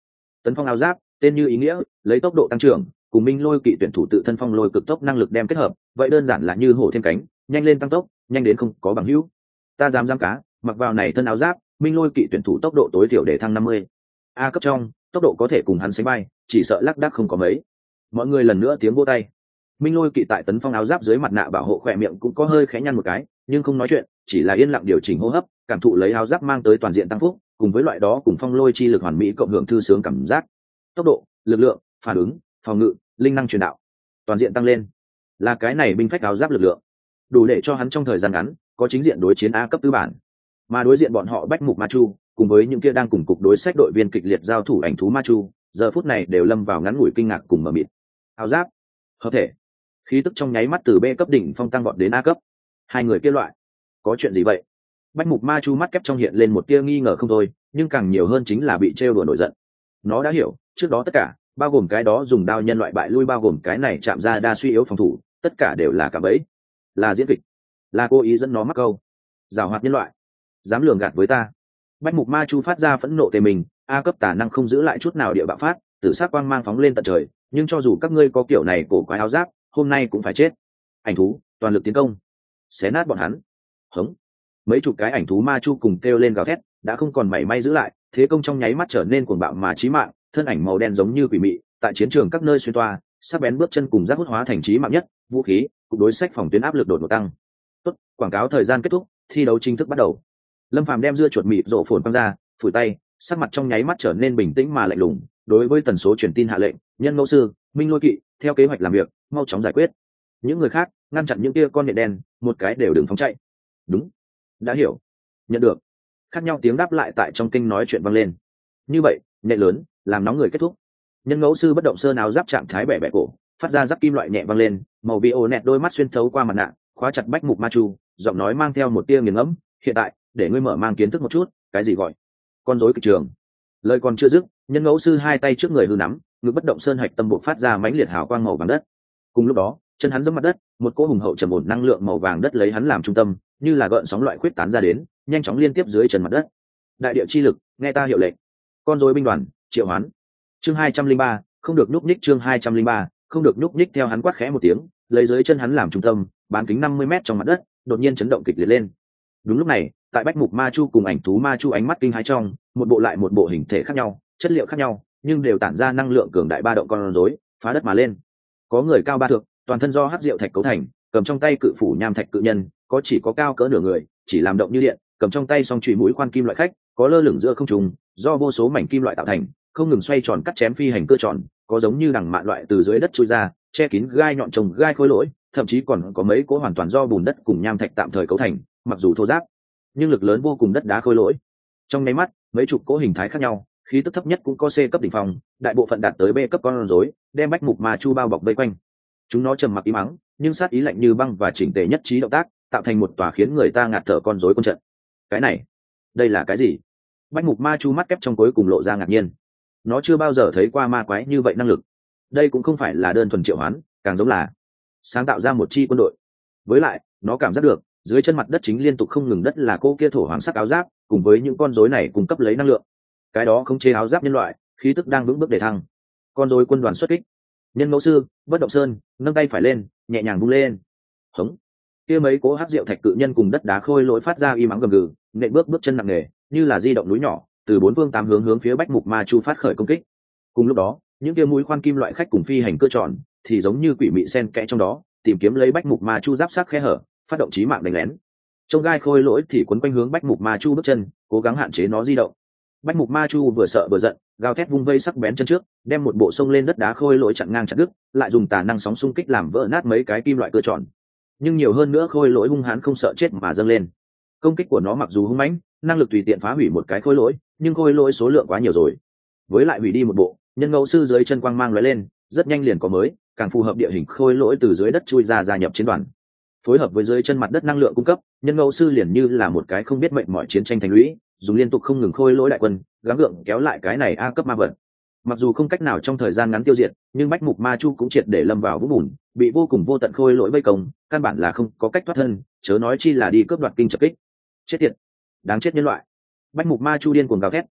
Tấn phong áo giáp tên như ý nghĩa, lấy tốc độ tăng trưởng cùng minh lôi kỵ tuyển thủ tự thân phong lôi cực tốc năng lực đem kết hợp, vậy đơn giản là như hổ thêm cánh, nhanh lên tăng tốc, nhanh đến không có bằng hữu. Ta dám cá, mặc vào này thân áo giáp, minh lôi kỵ tuyển thủ tốc độ tối thiểu để thăng 50 a cấp trong, tốc độ có thể cùng hắn sánh bay, chỉ sợ lác đác không có mấy. Mọi người lần nữa tiếng vỗ tay. Minh lôi kỵ tại tấn phong áo giáp dưới mặt nạ bảo hộ khỏe miệng cũng có hơi khẽ nhăn một cái, nhưng không nói chuyện, chỉ là yên lặng điều chỉnh hô hấp, cảm thụ lấy áo giáp mang tới toàn diện tăng phúc, cùng với loại đó cùng phong lôi chi lực hoàn mỹ cộng hưởng thư sướng cảm giác. Tốc độ, lực lượng, phản ứng, phòng ngự, linh năng truyền đạo, toàn diện tăng lên. Là cái này binh phách áo giáp lực lượng, đủ để cho hắn trong thời gian ngắn có chính diện đối chiến A cấp tư bản. Mà đối diện bọn họ Bách Mục Ma Chu, cùng với những kia đang cùng cục đối sách đội viên kịch liệt giao thủ ảnh thú Ma Chu, giờ phút này đều lâm vào ngắn ngủi kinh ngạc cùng mờ mịt. Áo giáp, hợp thể, khí tức trong nháy mắt từ B cấp đỉnh phong tăng vọt đến A cấp. Hai người kia loại, có chuyện gì vậy? Bách Mục Ma Chu mắt kép trong hiện lên một tia nghi ngờ không thôi, nhưng càng nhiều hơn chính là bị trêu đùa nổi giận. Nó đã hiểu, trước đó tất cả, bao gồm cái đó dùng đao nhân loại bại lui, bao gồm cái này chạm ra đa suy yếu phòng thủ, tất cả đều là cả bẫy, là diễn kịch, là cố ý dẫn nó mắc câu. Giảo hoạt nhân loại, dám lường gạt với ta. Bách Mục Ma Chu phát ra phẫn nộ tề mình, A cấp tà năng không giữ lại chút nào địa bạo phát, tử sắc quang mang phóng lên tận trời, nhưng cho dù các ngươi có kiểu này cổ quái áo giáp, hôm nay cũng phải chết. Ảnh thú toàn lực tiến công, xé nát bọn hắn. Hống. Mấy chục cái ảnh thú Ma Chu cùng kêu lên gào thét, đã không còn mảy may giữ lại, thế công trong nháy mắt trở nên cuồng bạo mà chí mạng, thân ảnh màu đen giống như quỷ mị, tại chiến trường các nơi xuyên toa, sắc bén bước chân cùng giác hút hóa thành chí mạng nhất vũ khí, cục đối sách phòng tuyến áp lực đột ngột tăng. Tốt, quảng cáo thời gian kết thúc, thi đấu chính thức bắt đầu. Lâm Phàm đem dưa chuột mịt rổ phồn quăng ra, phủi tay, sắc mặt trong nháy mắt trở nên bình tĩnh mà lạnh lùng, đối với tần số truyền tin hạ lệnh, nhân ngẫu sư Minh Lôi Kỵ, theo kế hoạch làm việc, mau chóng giải quyết. Những người khác ngăn chặn những kia con nhện đen, một cái đều đừng phóng chạy. Đúng, đã hiểu, nhận được. Khác nhau tiếng đáp lại tại trong kinh nói chuyện vang lên. Như vậy, nhẹ lớn, làm nóng người kết thúc. Nhân ngẫu sư bất động sơn áo giáp trạng thái bẻ bẻ cổ, phát ra giáp kim loại nhẹ vang lên, màu violet đôi mắt xuyên thấu qua mặt nạ, khóa chặt Bách Mục Ma Chu, giọng nói mang theo một tia nghiền ngẫm, hiện tại để ngươi mở mang kiến thức một chút, cái gì gọi con rối kịch trường. Lời còn chưa dứt, nhân ngẫu sư hai tay trước người hư nắm, ngực bất động sơn hạch tâm bộ phát ra mãnh liệt hào quang màu vàng đất. Cùng lúc đó, chân hắn giẫm mặt đất, một cỗ hùng hậu trầm ổn năng lượng màu vàng đất lấy hắn làm trung tâm, như là gợn sóng loại khuyết tán ra đến, nhanh chóng liên tiếp dưới chân mặt đất. Đại địa chi lực, nghe ta hiệu lệnh. Con rối binh đoàn, triệu hoán. Chương 203, không được nhúc nhích. Chương 203, không được nhúc nhích. Theo hắn quát khẽ một tiếng, lấy dưới chân hắn làm trung tâm, bán kính 50 m trong mặt đất, đột nhiên chấn động kịch liệt lên. Đúng lúc này, tại Bách Mục Ma Chu cùng ảnh thú Ma Chu ánh mắt kinh hãi trong, một bộ lại một bộ hình thể khác nhau, chất liệu khác nhau, nhưng đều tản ra năng lượng cường đại ba động con rối, phá đất mà lên. Có người cao ba thước, toàn thân do hắc diệu thạch cấu thành, cầm trong tay cự phủ nham thạch cự nhân, có chỉ có cao cỡ nửa người, chỉ làm động như điện, cầm trong tay song chùy mũi khoan kim loại khách, có lơ lửng giữa không trung, do vô số mảnh kim loại tạo thành, không ngừng xoay tròn cắt chém phi hành cơ tròn, có giống như đằng mạn loại từ dưới đất chui ra, che kín gai nhọn trồng gai khối lỗi, thậm chí còn có mấy cỗ hoàn toàn do bùn đất cùng nham thạch tạm thời cấu thành, mặc dù thô ráp, nhưng lực lớn vô cùng đất đá khối lỗi. Trong nháy mắt, mấy chục cỗ hình thái khác nhau, khí tức thấp nhất cũng có C cấp đỉnh phong, đại bộ phận đạt tới B cấp con rối, đem Bách Mục Ma Chu bao bọc vây quanh. Chúng nó trầm mặc im mắng, nhưng sát ý lạnh như băng và chỉnh tề nhất trí động tác, tạo thành một tòa khiến người ta ngạt thở con rối quân trận. Cái này, đây là cái gì? Bách Mục Ma Chu mắt kép trong cuối cùng lộ ra ngạc nhiên. Nó chưa bao giờ thấy qua ma quái như vậy năng lực. Đây cũng không phải là đơn thuần triệu hoán, càng giống là sáng tạo ra một chi quân đội. Với lại, nó cảm giác được, dưới chân mặt đất chính liên tục không ngừng đất là cô kia thổ hoàng sắc áo giáp, cùng với những con rối này cung cấp lấy năng lượng. Cái đó khống chế áo giáp nhân loại, khí tức đang vững bước để thăng. Con rối quân đoàn xuất kích. Nhân ngẫu sư bất động sơn nâng tay phải lên, nhẹ nhàng vung lên. Hống. Kia mấy cố hắc diệu thạch cự nhân cùng đất đá khôi lỗi phát ra y mắng gầm gừ, nện bước chân nặng nề, như là di động núi nhỏ, từ bốn phương tám hướng hướng phía Bách Mục Ma Chu phát khởi công kích. Cùng lúc đó, những kia mũi khoan kim loại khách cùng phi hành cơ tròn, thì giống như quỷ mị sen kẽ trong đó, tìm kiếm lấy Bách Mục Ma Chu giáp sắc khe hở, phát động chí mạng đánh lén. Trong gai khôi lỗi thì quấn quanh hướng Bách Mục Ma Chu bước chân, cố gắng hạn chế nó di động. Bách Mục Ma Chu vừa sợ vừa giận, gào thét vung vây sắc bén chân trước, đem một bộ sông lên đất đá khôi lỗi chặn ngang chặt đứt, lại dùng tà năng sóng xung kích làm vỡ nát mấy cái kim loại cơ tròn. Nhưng nhiều hơn nữa khôi lỗi hung hãn không sợ chết mà dâng lên. Công kích của nó mặc dù hung mãnh, năng lực tùy tiện phá hủy một cái khôi lỗi, nhưng khôi lỗi số lượng quá nhiều rồi. Với lại hủy đi một bộ, nhân ngẫu sư dưới chân quang mang lóe lên, rất nhanh liền có mới, càng phù hợp địa hình khôi lỗi từ dưới đất chui ra gia nhập chiến đoàn. Phối hợp với dưới chân mặt đất năng lượng cung cấp, nhân ngẫu sư liền như là một cái không biết mệnh mọi chiến tranh thành lũy, dùng liên tục không ngừng khôi lỗi đại quân, gắng gượng kéo lại cái này A cấp ma vật. Mặc dù không cách nào trong thời gian ngắn tiêu diệt, nhưng Bách Mục Ma Chu cũng triệt để lâm vào vũng bùn, bị vô cùng vô tận khôi lỗi vây công, căn bản là không có cách thoát thân, chớ nói chi là đi cướp đoạt kinh chập kích. Chết tiệt, đáng chết nhân loại. Bách Mục Ma Chu điên cuồng gào thét,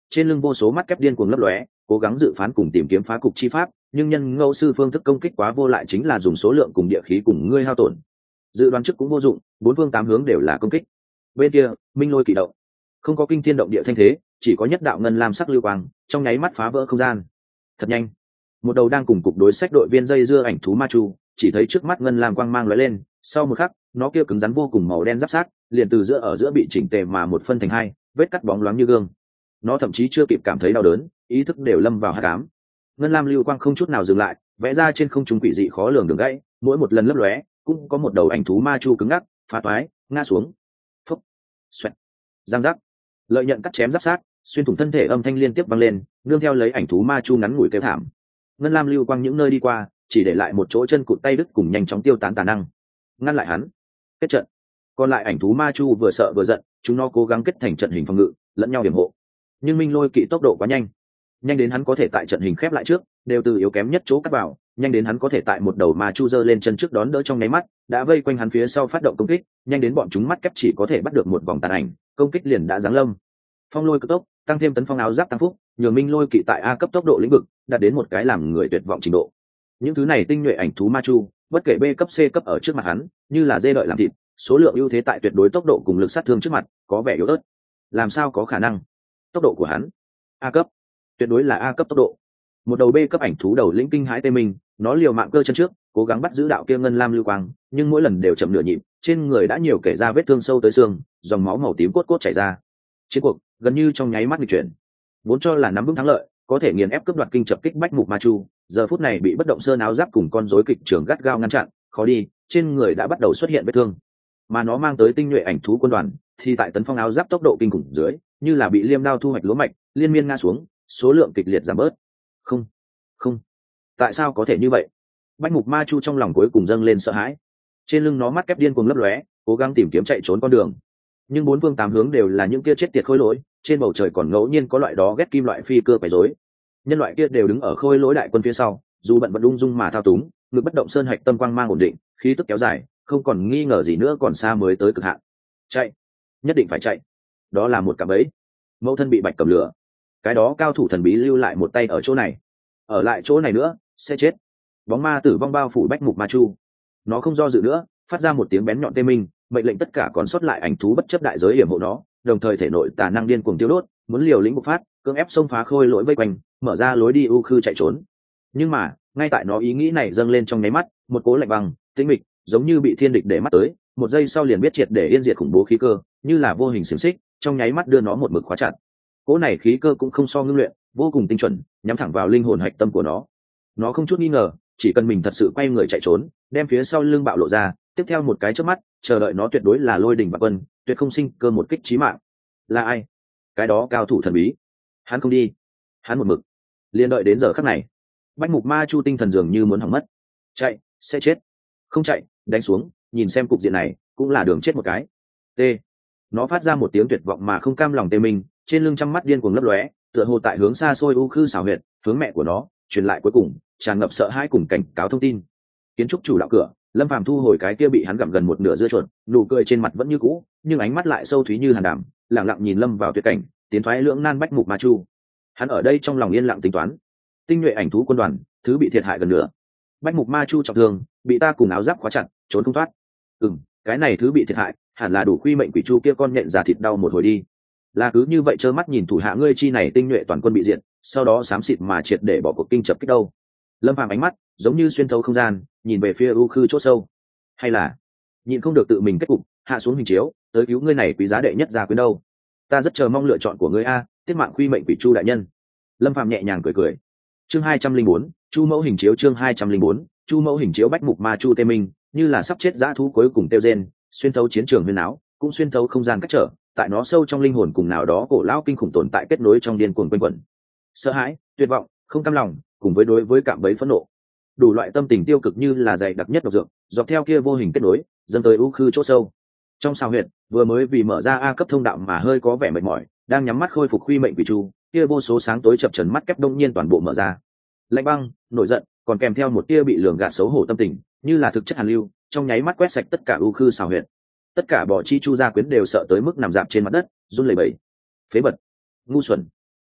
trên lưng vô số mắt kép điên cuồng lấp lóe, cố gắng dự phán cùng tìm kiếm phá cục chi pháp, nhưng nhân ngẫu sư phương thức công kích quá vô lại, chính là dùng số lượng cùng địa khí cùng ngươi hao tổn. Dự đoán trước cũng vô dụng, bốn phương tám hướng đều là công kích. Bên kia minh lôi kỳ động, không có kinh thiên động địa thanh thế, chỉ có nhất đạo ngân lam sắc lưu quang trong nháy mắt phá vỡ không gian. Thật nhanh, một đầu đang cùng cục đối sách đội viên dây dưa ảnh thú ma chu, chỉ thấy trước mắt ngân lam quang mang lóe lên, sau một khắc nó kia cứng rắn vô cùng màu đen giáp sát liền từ giữa ở giữa bị chỉnh tề mà một phân thành hai, vết cắt bóng loáng như gương. Nó thậm chí chưa kịp cảm thấy đau đớn, ý thức đều lâm vào hắc ám. Ngân lam lưu quang không chút nào dừng lại, vẽ ra trên không trung quỷ dị khó lường đường gãy, mỗi một lần lấp lóe cũng có một đầu ảnh thú ma chu cứng ngắc phá toái ngã xuống. Phốc, xoẹt, giang giác, lợi nhận cắt chém giáp sát xuyên thủng thân thể, âm thanh liên tiếp vang lên, nương theo lấy ảnh thú ma chu ngắn ngủi kêu thảm. Ngân lam lưu quang những nơi đi qua chỉ để lại một chỗ chân cụt tay đứt cùng nhanh chóng tiêu tán tà năng. Ngăn lại hắn, kết trận. Còn lại ảnh thú ma chu vừa sợ vừa giận, chúng nó cố gắng kết thành trận hình phòng ngự lẫn nhau điểm hộ, nhưng minh lôi kỵ tốc độ quá nhanh, nhanh đến hắn có thể tại trận hình khép lại trước đều từ yếu kém nhất chỗ cắt vào, nhanh đến hắn có thể tại một đầu ma chu giơ lên chân trước đón đỡ trong nháy mắt đã vây quanh hắn phía sau phát động công kích, nhanh đến bọn chúng mắt kép chỉ có thể bắt được một vòng tàn ảnh, công kích liền đã giáng lâm. Phong lôi cực tốc tăng thêm tấn phong áo giáp tăng phúc, nhường minh lôi kỵ tại A cấp tốc độ lĩnh vực đạt đến một cái làm người tuyệt vọng trình độ. Những thứ này tinh nhuệ ảnh thú ma chu bất kể B cấp C cấp ở trước mặt hắn như là dê đợi làm thịt, số lượng ưu thế tại tuyệt đối tốc độ cùng lực sát thương trước mặt có vẻ yếu ớt. Làm sao có khả năng? Tốc độ của hắn A cấp, tuyệt đối là A cấp tốc độ. Một đầu B cấp ảnh thú đầu lĩnh kinh hãi tê mình, nó liều mạng cơ chân trước cố gắng bắt giữ đạo kia ngân lam lưu quang, nhưng mỗi lần đều chậm nửa nhịp, trên người đã nhiều kể ra vết thương sâu tới xương, dòng máu màu tím cốt cốt chảy ra. Chiến cuộc gần như trong nháy mắt nghịch chuyển. Vốn cho là nắm vững thắng lợi, có thể nghiền ép cướp đoạt kinh chập kích bách mục ma chu, giờ phút này bị bất động sơn áo giáp cùng con rối kịch trường gắt gao ngăn chặn, khó đi, trên người đã bắt đầu xuất hiện vết thương. Mà nó mang tới tinh nhuệ ảnh thú quân đoàn thì tại tấn phong áo giáp tốc độ kinh khủng dưới, như là bị liêm đao thu hoạch lúa mạch, liên miên ngã xuống, số lượng kịch liệt giảm bớt. Không, không, tại sao có thể như vậy? Bách mục ma chu trong lòng cuối cùng dâng lên sợ hãi. Trên lưng nó mắt kép điên cuồng lấp lóe, cố gắng tìm kiếm chạy trốn con đường, nhưng bốn phương tám hướng đều là những kia chết tiệt khôi lỗi, trên bầu trời còn ngẫu nhiên có loại đó ghét kim loại phi cơ quấy rối. Nhân loại kia đều đứng ở khôi lỗi đại quân phía sau, dù bận vận ung dung mà thao túng, ngực bất động sơn hạch tâm quang mang ổn định, khí tức kéo dài, không còn nghi ngờ gì nữa, còn xa mới tới cực hạn. Chạy, nhất định phải chạy. Đó là một cạm bẫy. Mẫu thân bị bạch cầm lửa, cái đó cao thủ thần bí lưu lại một tay ở chỗ này, ở lại chỗ này nữa sẽ chết. Bóng ma tử vong bao phủ bách mục ma chu, nó không do dự nữa, phát ra một tiếng bén nhọn tê minh, mệnh lệnh tất cả còn sót lại ảnh thú bất chấp đại giới hiểm hộ nó, đồng thời thể nội tà năng điên cuồng tiêu đốt, muốn liều lĩnh bộc phát, cưỡng ép xông phá khôi lỗi vây quanh, mở ra lối đi u khư chạy trốn. Nhưng mà ngay tại nó ý nghĩ này dâng lên trong nháy mắt, một cố lạnh băng tĩnh mịch giống như bị thiên địch để mắt tới, một giây sau liền biết triệt để yên diệt khủng bố khí cơ, như là vô hình xiềng xích trong nháy mắt đưa nó một mực khóa chặt. Cố này khí cơ cũng không so ngưng luyện, vô cùng tinh chuẩn, nhắm thẳng vào linh hồn hạch tâm của nó. Nó không chút nghi ngờ, chỉ cần mình thật sự quay người chạy trốn, đem phía sau lưng bạo lộ ra, tiếp theo một cái chớp mắt, chờ đợi nó tuyệt đối là lôi đình và quân, tuyệt không sinh cơ một kích chí mạng. Là ai? Cái đó cao thủ thần bí. Hắn không đi, hắn một mực liền đợi đến giờ khắc này. Bách mục ma chu tinh thần dường như muốn hỏng mất. Chạy sẽ chết, không chạy đánh xuống, nhìn xem cục diện này cũng là đường chết một cái. T. Nó phát ra một tiếng tuyệt vọng mà không cam lòng tê mình, trên lưng trăm mắt điên cuồng lấp lóe, tựa hồ tại hướng xa xôi u khư xảo huyệt, hướng mẹ của nó truyền lại cuối cùng tràn ngập sợ hãi cùng cảnh cáo thông tin. Kiến trúc chủ đạo cửa, Lâm Phàm thu hồi cái kia bị hắn gặm gần một nửa dưa chuột, nụ cười trên mặt vẫn như cũ, nhưng ánh mắt lại sâu thúy như hàn đàm, lặng lặng nhìn Lâm vào tuyệt cảnh, tiến thoái lưỡng nan bách mục ma chu. Hắn ở đây trong lòng yên lặng tính toán, tinh nhuệ ảnh thú quân đoàn thứ bị thiệt hại gần nửa, bách mục ma chu trọng thương, bị ta cùng áo giáp khóa chặt, trốn không thoát. Cái này thứ bị thiệt hại hẳn là đủ quy mệnh quỷ chu kia con nhện già thịt đau một hồi đi. Là cứ như vậy trơ mắt nhìn thủ hạ ngươi chi này tinh nhuệ toàn quân bị diệt, sau đó xám xịt mà triệt để bỏ cuộc kinh chập kích đâu? Lâm Phàm ánh mắt giống như xuyên thấu không gian, nhìn về phía u khư chỗ sâu. Hay là nhịn không được tự mình kết cục, hạ xuống hình chiếu, tới cứu ngươi này quý giá đệ nhất gia quyến đâu? Ta rất chờ mong lựa chọn của ngươi a, tiết mạng quy mệnh quỷ chu đại nhân. Lâm Phàm nhẹ nhàng cười cười. Chương 204, Chu mẫu hình chiếu. Chương 204, Chu mẫu hình chiếu. Bách mục ma chu tê minh, như là sắp chết dã thú cuối cùng tiêu rên, xuyên thấu chiến trường huyên áo, cũng xuyên thấu không gian cách trở, tại nó sâu trong linh hồn cùng nào đó cổ lão kinh khủng tồn tại kết nối trong điên cuồng quanh quẩn. Sợ hãi, tuyệt vọng, không cam lòng, cùng với đối với cạm bẫy phẫn nộ, đủ loại tâm tình tiêu cực như là dày đặc nhất độc dược, dọc theo kia vô hình kết nối, dâng tới u khư chỗ sâu. Trong sao huyệt, vừa mới vì mở ra A cấp thông đạo mà hơi có vẻ mệt mỏi, đang nhắm mắt khôi phục quy mệnh quỷ chu, kia vô số sáng tối chập chờn mắt kép đông nhiên toàn bộ mở ra. Lạnh băng, nổi giận, còn kèm theo một tia bị lường gạt xấu hổ tâm tình, như là thực chất hàn lưu, trong nháy mắt quét sạch tất cả u khư xào huyệt. Tất cả bọ chi chu gia quyến đều sợ tới mức nằm dạp trên mặt đất, run lẩy bẩy. Phế vật, ngu xuẩn,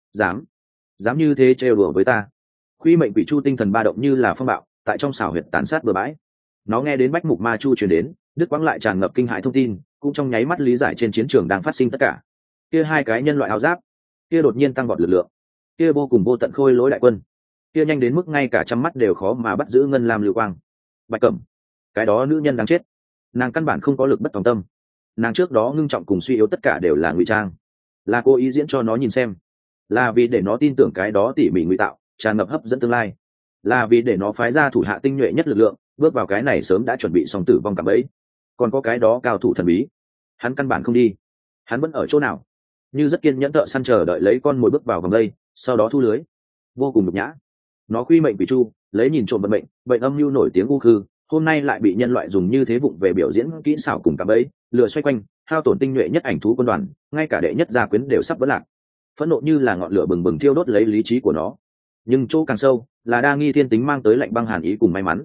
Dám như thế trêu đùa với ta. Khuy mệnh quỷ chu tinh thần ba động như là phong bạo, tại trong xảo huyệt tàn sát bừa bãi. Nó nghe đến bách mục ma chu truyền đến, đứt quãng lại tràn ngập kinh hãi thông tin, cũng trong nháy mắt lý giải trên chiến trường đang phát sinh tất cả. Kia hai cái nhân loại áo giáp, kia đột nhiên tăng vọt lực lượng, kia vô cùng vô tận khôi lỗi đại quân, kia nhanh đến mức ngay cả trăm mắt đều khó mà bắt giữ ngân lam lưu quang. Bạch Cẩm, cái đó nữ nhân đáng chết. Nàng căn bản không có lực bất tòng tâm. Nàng trước đó ngưng trọng cùng suy yếu tất cả đều là ngụy trang, là cố ý diễn cho nó nhìn xem, là vì để nó tin tưởng cái đó tỉ mỉ ngụy tạo tràn ngập hấp dẫn tương lai, là vì để nó phái ra thủ hạ tinh nhuệ nhất lực lượng bước vào cái này sớm đã chuẩn bị xong tử vong cả bẫy. Còn có cái đó cao thủ thần bí, hắn căn bản không đi, hắn vẫn ở chỗ nào, như rất kiên nhẫn thợ săn chờ đợi lấy con mồi bước vào vòng đây, sau đó thu lưới. Vô cùng nhục nhã. Nó khuy mệnh quỷ chu lấy nhìn trộm vận mệnh, bệnh âm mưu nổi tiếng u khư, hôm nay lại bị nhân loại dùng như thế vụng về biểu diễn kỹ xảo cùng cả bẫy lừa xoay quanh, hao tổn tinh nhuệ nhất ảnh thú quân đoàn, ngay cả đệ nhất gia quyến đều sắp vỡ lạc. Phẫn nộ như là ngọn lửa bừng bừng thiêu đốt lấy lý trí của nó, nhưng chỗ càng sâu là đa nghi thiên tính mang tới lạnh băng hàn ý cùng may mắn.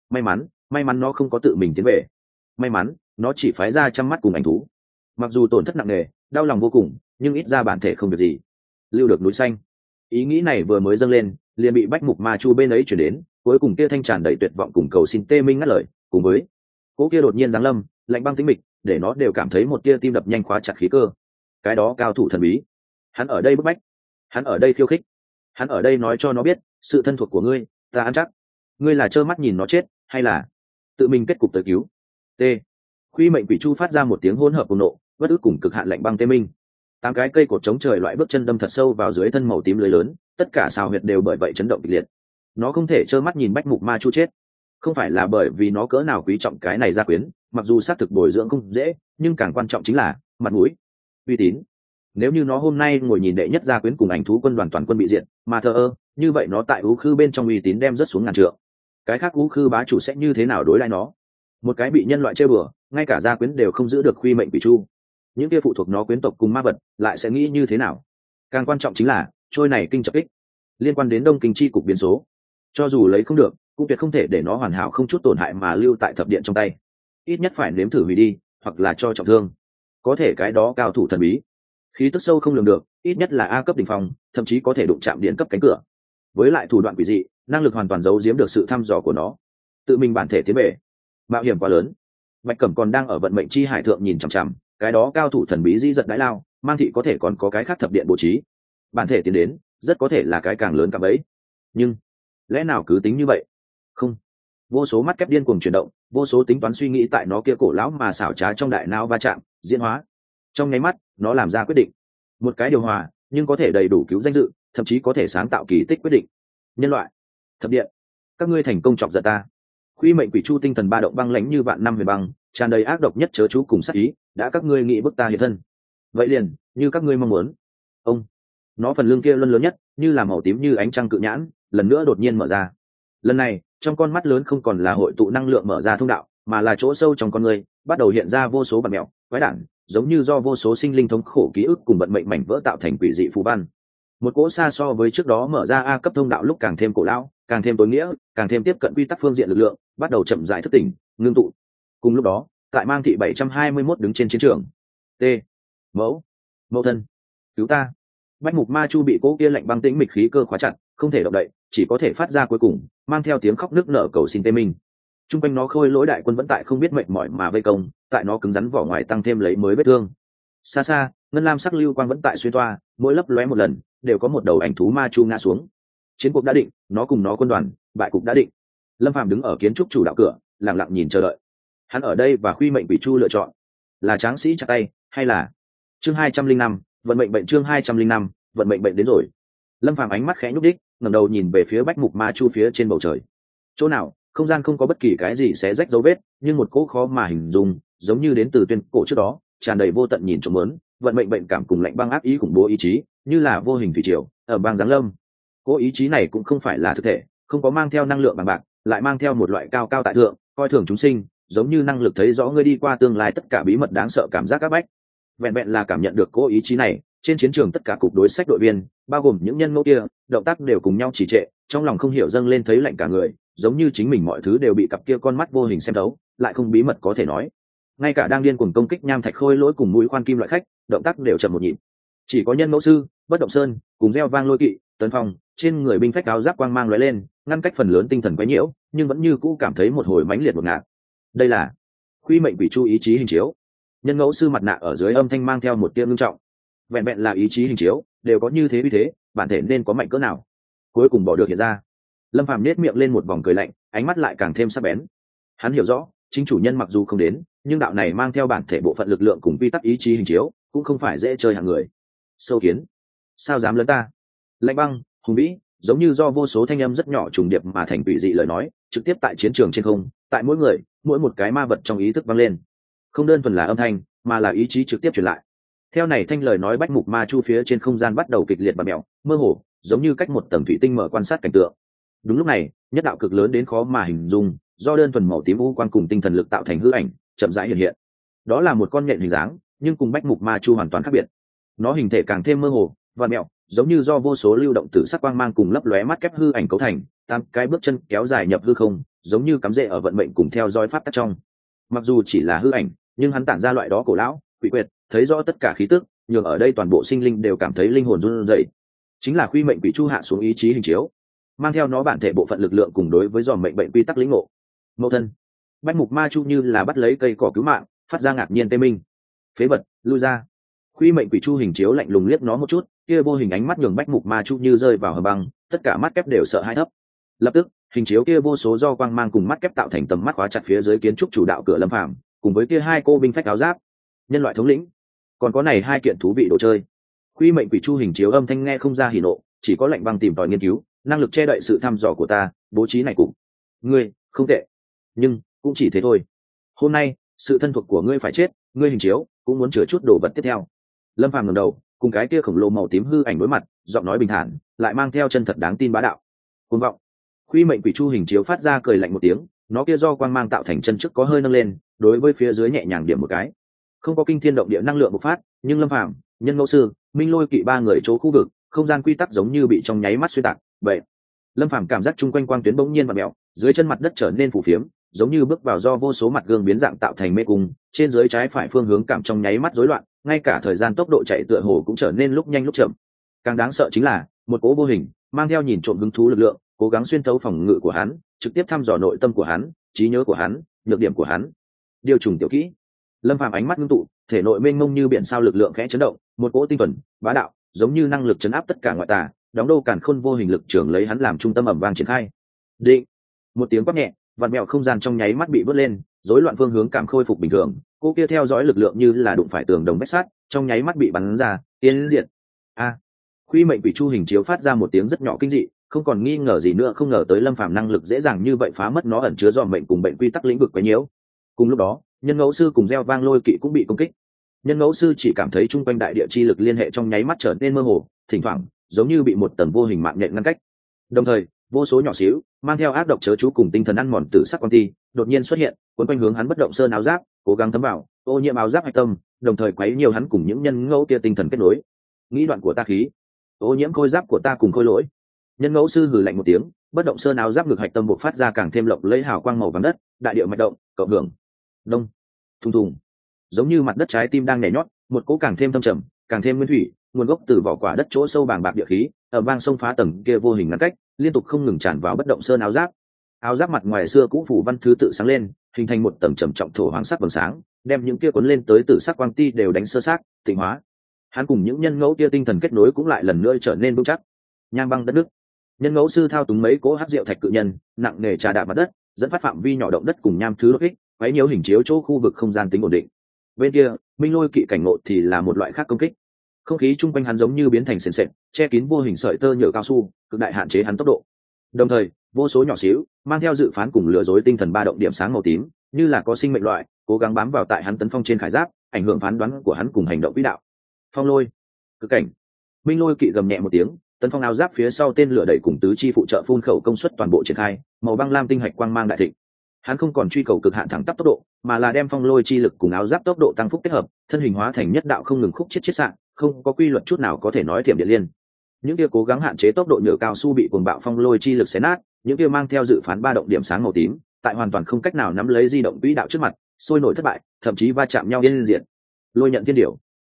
May mắn nó không có tự mình tiến về, may mắn nó chỉ phái ra trăm mắt cùng ảnh thú. Mặc dù tổn thất nặng nề, đau lòng vô cùng, nhưng ít ra bản thể không việc gì, lưu được núi xanh. Ý nghĩ này vừa mới dâng lên, liền bị bách mục ma chu bên ấy chuyển đến, cuối cùng kia thanh tràn đầy tuyệt vọng cùng cầu xin tê minh ngắt lời, cùng với cỗ kia đột nhiên giáng lâm, lạnh băng tĩnh mịch, để nó đều cảm thấy một tia tim đập nhanh khóa chặt khí cơ. Cái đó cao thủ thần bí, hắn ở đây bức bách, hắn ở đây khiêu khích, hắn ở đây nói cho nó biết, sự thân thuộc của ngươi, ta ăn chắc. Ngươi là trơ mắt nhìn nó chết, hay là tự mình kết cục tới cứu? T. Khuy mệnh quỷ chu phát ra một tiếng hỗn hợp cùng nộ, bất ức cùng cực hạn lạnh băng tê minh. 8 cái cây cột chống trời loại bước chân đâm thật sâu vào dưới thân màu tím lưới lớn, tất cả xào huyệt đều bởi vậy chấn động kịch liệt. Nó không thể trơ mắt nhìn bách mục ma chu chết, không phải là bởi vì nó cỡ nào quý trọng cái này gia quyến, mặc dù xác thực bồi dưỡng không dễ, nhưng càng quan trọng chính là mặt mũi, uy tín. Nếu như nó hôm nay ngồi nhìn đệ nhất gia quyến cùng ảnh thú quân đoàn toàn quân bị diệt, mà thờ ơ, như vậy nó tại ú khư bên trong uy tín đem rất xuống ngàn trượng. Cái khác ú khư bá chủ sẽ như thế nào đối lại nó? Một cái bị nhân loại chơi bừa, ngay cả gia quyến đều không giữ được khuy mệnh quỷ chu, những kia phụ thuộc nó quyến tộc cùng ma vật lại sẽ nghĩ như thế nào? Càng quan trọng chính là trôi này kinh chập kích liên quan đến đông kinh chi cục biến số, cho dù lấy không được cũng tuyệt không thể để nó hoàn hảo không chút tổn hại mà lưu tại thập điện trong tay, ít nhất phải nếm thử hủy đi hoặc là cho trọng thương. Có thể cái đó cao thủ thần bí, khí tức sâu không lường được, ít nhất là A cấp đỉnh phong, thậm chí có thể đụng chạm điện cấp cánh cửa, với lại thủ đoạn quỷ dị, năng lực hoàn toàn giấu giếm được sự thăm dò của nó, tự mình bản thể tiến về, mạo hiểm quá lớn. Bạch Cẩm còn đang ở vận mệnh chi hải thượng nhìn chằm chằm cái đó cao thủ thần bí dĩ giật đái lao, mang thị có thể còn có cái khác thập điện bố trí, bản thể tiến đến rất có thể là cái càng lớn cả bấy. Nhưng lẽ nào cứ tính như vậy? Không. Vô số mắt kép điên cuồng chuyển động, vô số tính toán suy nghĩ tại nó kia cổ lão mà xảo trá trong đại não va chạm diễn hóa. Trong nháy mắt nó làm ra quyết định, một cái điều hòa nhưng có thể đầy đủ cứu danh dự, thậm chí có thể sáng tạo kỳ tích quyết định. Nhân loại, thập điện, các ngươi thành công chọc giận ta. Khuy mệnh quỷ chu tinh thần ba động băng lãnh như vạn năm huyền băng, tràn đầy ác độc nhất chớ chú cùng sát ý, đã các ngươi nghĩ bức ta hiện thân, vậy liền như các ngươi mong muốn. Ông, nó phần lưng kia luân lớn nhất, như là màu tím như ánh trăng cự nhãn, lần nữa đột nhiên mở ra. Lần này trong con mắt lớn không còn là hội tụ năng lượng mở ra thông đạo, mà là chỗ sâu trong con người bắt đầu hiện ra vô số bản mèo quái đản, giống như do vô số sinh linh thống khổ ký ức cùng vận mệnh mảnh vỡ tạo thành quỷ dị phù văn. Một cỗ xa so với trước đó mở ra A cấp thông đạo lúc càng thêm cổ lão, càng thêm tối nghĩa, càng thêm tiếp cận quy tắc phương diện lực lượng, bắt đầu chậm rãi thức tỉnh, ngưng tụ. Cùng lúc đó, tại mang thị 721 đứng trên chiến trường. T. Mẫu thân, cứu ta. Bách mục ma chu bị cỗ kia lạnh băng tĩnh mịch khí cơ khóa chặt, không thể động đậy, chỉ có thể phát ra cuối cùng, mang theo tiếng khóc nức nở cầu xin tê minh. Trung quanh nó khôi lỗi đại quân vẫn tại không biết mệt mỏi mà vây công, tại nó cứng rắn vỏ ngoài tăng thêm lấy mới vết thương. Xa xa, ngân lam sắc lưu quang vẫn tại xuyên toa, mỗi lấp lóe một lần, đều có một đầu ảnh thú ma chu ngã xuống. Chiến cuộc đã định, nó cùng nó quân đoàn, bại cục đã định. Lâm Phàm đứng ở kiến trúc chủ đạo cửa, lặng lặng nhìn chờ đợi. Hắn ở đây và Khuy mệnh quỷ chu lựa chọn, là tráng sĩ chặt tay, hay là chương 205, vận mệnh bệnh, chương 205, vận mệnh bệnh đến rồi. Lâm Phàm ánh mắt khẽ nhúc đích, ngẩng đầu nhìn về phía bách mục ma chu phía trên bầu trời. Chỗ nào không gian không có bất kỳ cái gì xé rách dấu vết, nhưng một cỗ khó mà hình dung, giống như đến từ tuyên cổ trước đó, tràn đầy vô tận nhìn trộm muốn, vận mệnh bệnh cảm cùng lạnh băng ác ý khủng bố ý chí, như là vô hình thủy triều ở bang giáng lâm. Cỗ ý chí này cũng không phải là thực thể, không có mang theo năng lượng bằng bạc, lại mang theo một loại cao cao tại thượng, coi thường chúng sinh, giống như năng lực thấy rõ ngươi đi qua tương lai tất cả bí mật đáng sợ cảm giác áp bách. Vẹn vẹn là cảm nhận được cỗ ý chí này, trên chiến trường tất cả cục đối sách đội viên, bao gồm những nhân ngẫu kia, động tác đều cùng nhau trì trệ, trong lòng không hiểu dâng lên thấy lạnh cả người, giống như chính mình mọi thứ đều bị cặp kia con mắt vô hình xem thấu, lại không bí mật có thể nói. Ngay cả đang điên cuồng công kích nham thạch khôi lỗi cùng mũi khoan kim loại khách, động tác đều chậm một nhịp. Chỉ có nhân mẫu sư, bất động sơn, cùng reo vang lôi kỵ tấn phong trên người binh phách áo giáp quang mang lóe lên ngăn cách phần lớn tinh thần quấy nhiễu nhưng vẫn như cũ cảm thấy một hồi mãnh liệt ngột ngạt. Đây là Khuy Mệnh Quỷ Chu ý chí hình chiếu. Nhân ngẫu sư mặt nạ ở dưới âm thanh mang theo một tia ngưng trọng. Vẹn vẹn là ý chí hình chiếu đều có như thế uy thế, bản thể nên có mạnh cỡ nào? Cuối cùng bỏ được hiện ra. Lâm Phàm nhếch miệng lên một vòng cười lạnh, ánh mắt lại càng thêm sắc bén. Hắn hiểu rõ, chính chủ nhân mặc dù không đến, nhưng đạo này mang theo bản thể bộ phận lực lượng cùng quy tắc ý chí hình chiếu, cũng không phải dễ chơi hạng người. Sâu kiến, sao dám lớn ta? Lạnh băng, hùng vĩ, giống như do vô số thanh âm rất nhỏ trùng điệp mà thành quỷ dị lời nói, trực tiếp tại chiến trường trên không, tại mỗi người, mỗi một cái ma vật trong ý thức vang lên. Không đơn thuần là âm thanh, mà là ý chí trực tiếp truyền lại. Theo này thanh lời nói bách mục ma chu phía trên không gian bắt đầu kịch liệt và mèo, mơ hồ, giống như cách một tầng thủy tinh mở quan sát cảnh tượng. Đúng lúc này, nhất đạo cực lớn đến khó mà hình dung, do đơn thuần màu tím u quan cùng tinh thần lực tạo thành hư ảnh, chậm rãi hiện hiện. Đó là một con nhện hình dáng, nhưng cùng bách mục ma chu hoàn toàn khác biệt. Nó hình thể càng thêm mơ hồ, và mèo, giống như do vô số lưu động tử sắc quang mang cùng lấp lóe mắt kép hư ảnh cấu thành, tam cái bước chân kéo dài nhập hư không, giống như cắm rễ ở vận mệnh cùng theo dõi pháp tắc trong. Mặc dù chỉ là hư ảnh, nhưng hắn tản ra loại đó cổ lão, quỷ quyệt, thấy rõ tất cả khí tức, nhường ở đây toàn bộ sinh linh đều cảm thấy linh hồn run rẩy. Chính là Khuy Mệnh Quỷ Chu hạ xuống ý chí hình chiếu, mang theo nó bản thể bộ phận lực lượng cùng đối với dòm mệnh bệnh quy tắc lĩnh ngộ. Mẫu thân, bách mục ma chu như là bắt lấy cây cỏ cứu mạng, phát ra ngạc nhiên tê minh. Phế vật, lui ra. Khuy Mệnh Quỷ Chu hình chiếu lạnh lùng liếc nó một chút, kia vô hình ánh mắt nhường bách mục ma chu như rơi vào hầm băng, tất cả mắt kép đều sợ hãi thấp. Lập tức, hình chiếu kia vô số do quang mang cùng mắt kép tạo thành tầm mắt khóa chặt phía dưới kiến trúc chủ đạo cửa Lâm Phàm, cùng với kia hai cô binh phách áo giáp, nhân loại thống lĩnh, còn có này hai kiện thú vị đồ chơi. Khuy Mệnh Quỷ Chu hình chiếu âm thanh nghe không ra hỉ nộ, chỉ có lạnh băng tìm tòi nghiên cứu, năng lực che đậy sự thăm dò của ta, bố trí này cũng. Ngươi, không tệ, nhưng cũng chỉ thế thôi. Hôm nay, sự thân thuộc của ngươi phải chết, ngươi hình chiếu cũng muốn chứa chút đồ vật tiếp theo. Lâm Phàm ngẩng đầu, cùng cái kia khổng lồ màu tím hư ảnh đối mặt, giọng nói bình thản, lại mang theo chân thật đáng tin bá đạo. Cuồng vọng. Khuy Mệnh Quỷ Chu hình chiếu phát ra cười lạnh một tiếng, nó kia do quang mang tạo thành chân trước có hơi nâng lên, đối với phía dưới nhẹ nhàng điểm một cái. Không có kinh thiên động địa năng lượng bộc phát, nhưng Lâm Phàm, Nhân Ngẫu Sư, Minh Lôi Kỵ ba người chỗ khu vực, không gian quy tắc giống như bị trong nháy mắt xuyên tạc. Vậy, Lâm Phàm cảm giác chung quanh quang tuyến bỗng nhiên vặn mèo, dưới chân mặt đất trở nên phù phiếm, giống như bước vào do vô số mặt gương biến dạng tạo thành mê cung, trên dưới trái phải phương hướng cảm trong nháy mắt rối loạn, ngay cả thời gian tốc độ chạy tựa hồ cũng trở nên lúc nhanh lúc chậm. Càng đáng sợ chính là, một cỗ vô hình, mang theo nhìn trộm hứng thú lực lượng, cố gắng xuyên thấu phòng ngự của hắn, trực tiếp thăm dò nội tâm của hắn, trí nhớ của hắn, nhược điểm của hắn. Điều trùng tiểu kỹ. Lâm Phàm ánh mắt ngưng tụ, thể nội mênh mông như biển sao lực lượng khẽ chấn động, một cỗ tinh thuần, bá đạo, giống như năng lực chấn áp tất cả ngoại tà, đóng đô càn khôn vô hình lực trường lấy hắn làm trung tâm ầm vang triển khai. Định. Một tiếng quát nhẹ, vặn mèo không gian trong nháy mắt bị vớt lên, rối loạn phương hướng cảm khôi phục bình thường, cô kia theo dõi lực lượng như là đụng phải tường đồng vách sắt, trong nháy mắt bị bắn ra, tiến diệt. A. Khuy Mệnh Quỷ Chu hình chiếu phát ra một tiếng rất nhỏ kinh dị, không còn nghi ngờ gì nữa, không ngờ tới Lâm Phàm năng lực dễ dàng như vậy phá mất nó ẩn chứa dòm mệnh cùng bệnh quy tắc lĩnh vực quá nhiễu. Cùng lúc đó, Nhân Ngẫu Sư cùng Reo Vang Lôi Kỵ cũng bị công kích. Nhân Ngẫu Sư chỉ cảm thấy chung quanh đại địa chi lực liên hệ trong nháy mắt trở nên mơ hồ, thỉnh thoảng giống như bị một tầng vô hình mạng nhện ngăn cách. Đồng thời, vô số nhỏ xíu, mang theo ác độc chớ chú cùng tinh thần ăn mòn tử sắc quan ti, đột nhiên xuất hiện, cuốn quanh hướng hắn bất động sơn áo giáp, cố gắng thấm vào, ô nhiễm áo giáp hạch tâm, đồng thời quấy nhiều hắn cùng những nhân ngẫu kia tinh thần kết nối. Nghĩ đoạn của ta khí, ô nhiễm khôi giáp của ta cùng khôi lỗi. Nhân Ngẫu Sư hừ lạnh một tiếng, bất động sơn áo giáp ngực hạch tâm bộc phát ra càng thêm lộng lẫy hào quang màu vàng đất, đại địa mạch động, cộng hưởng. Đông, thùng thùng, giống như mặt đất trái tim đang nhảy nhót, một cỗ càng thêm thâm trầm, càng thêm nguyên thủy, nguồn gốc từ vỏ quả đất chỗ sâu bàng bạc địa khí, ở vang sông phá tầng kia vô hình ngăn cách, liên tục không ngừng tràn vào bất động sơn áo giáp. Áo giáp mặt ngoài xưa cũ phủ văn thứ tự sáng lên, hình thành một tầng trầm trọng thổ hoàng sắc vầng sáng, đem những kia cuốn lên tới tử sắc quang ti đều đánh sơ xác, tịnh hóa. Hắn cùng những nhân ngẫu kia tinh thần kết nối cũng lại lần nữa trở nên vững chắc. Nham băng đất nước. Nhân Ngẫu Sư thao túng mấy cỗ hắc diệu thạch cự nhân, nặng nề trà đạp mặt đất, dẫn phát phạm vi nhỏ động đất cùng nham thứ đột kích, quấy nhiễu hình chiếu chỗ khu vực không gian tính ổn định. Bên kia, Minh Lôi Kỵ cảnh ngộ thì là một loại khác công kích. Không khí chung quanh hắn giống như biến thành sền sệt, che kín vô hình sợi tơ nhựa cao su, cực đại hạn chế hắn tốc độ. Đồng thời, vô số nhỏ xíu, mang theo dự phán cùng lừa dối tinh thần ba động điểm sáng màu tím, như là có sinh mệnh loại, cố gắng bám vào tại hắn tấn phong trên khải giáp, ảnh hưởng phán đoán của hắn cùng hành động quỹ đạo. Phong lôi, cực cảnh. Minh Lôi Kỵ gầm nhẹ một tiếng, tấn phong áo giáp phía sau tên lửa đẩy cùng tứ chi phụ trợ phun khẩu công suất toàn bộ triển khai, màu băng lam tinh hạch quang mang đại thịnh. Hắn không còn truy cầu cực hạn thẳng tắp tốc độ, mà là đem phong lôi chi lực cùng áo giáp tốc độ tăng phúc kết hợp, thân hình hóa thành nhất đạo không ngừng khúc chết sạn, không có quy luật chút nào có thể nói thiểm điện liên. Những kia cố gắng hạn chế tốc độ nhựa cao su bị cuồng bạo phong lôi chi lực xé nát, những kia mang theo dự phán ba động điểm sáng màu tím, tại hoàn toàn không cách nào nắm lấy di động quỹ đạo trước mặt, sôi nổi thất bại, thậm chí va chạm nhau điên diện. Lôi nhận thiên điểu.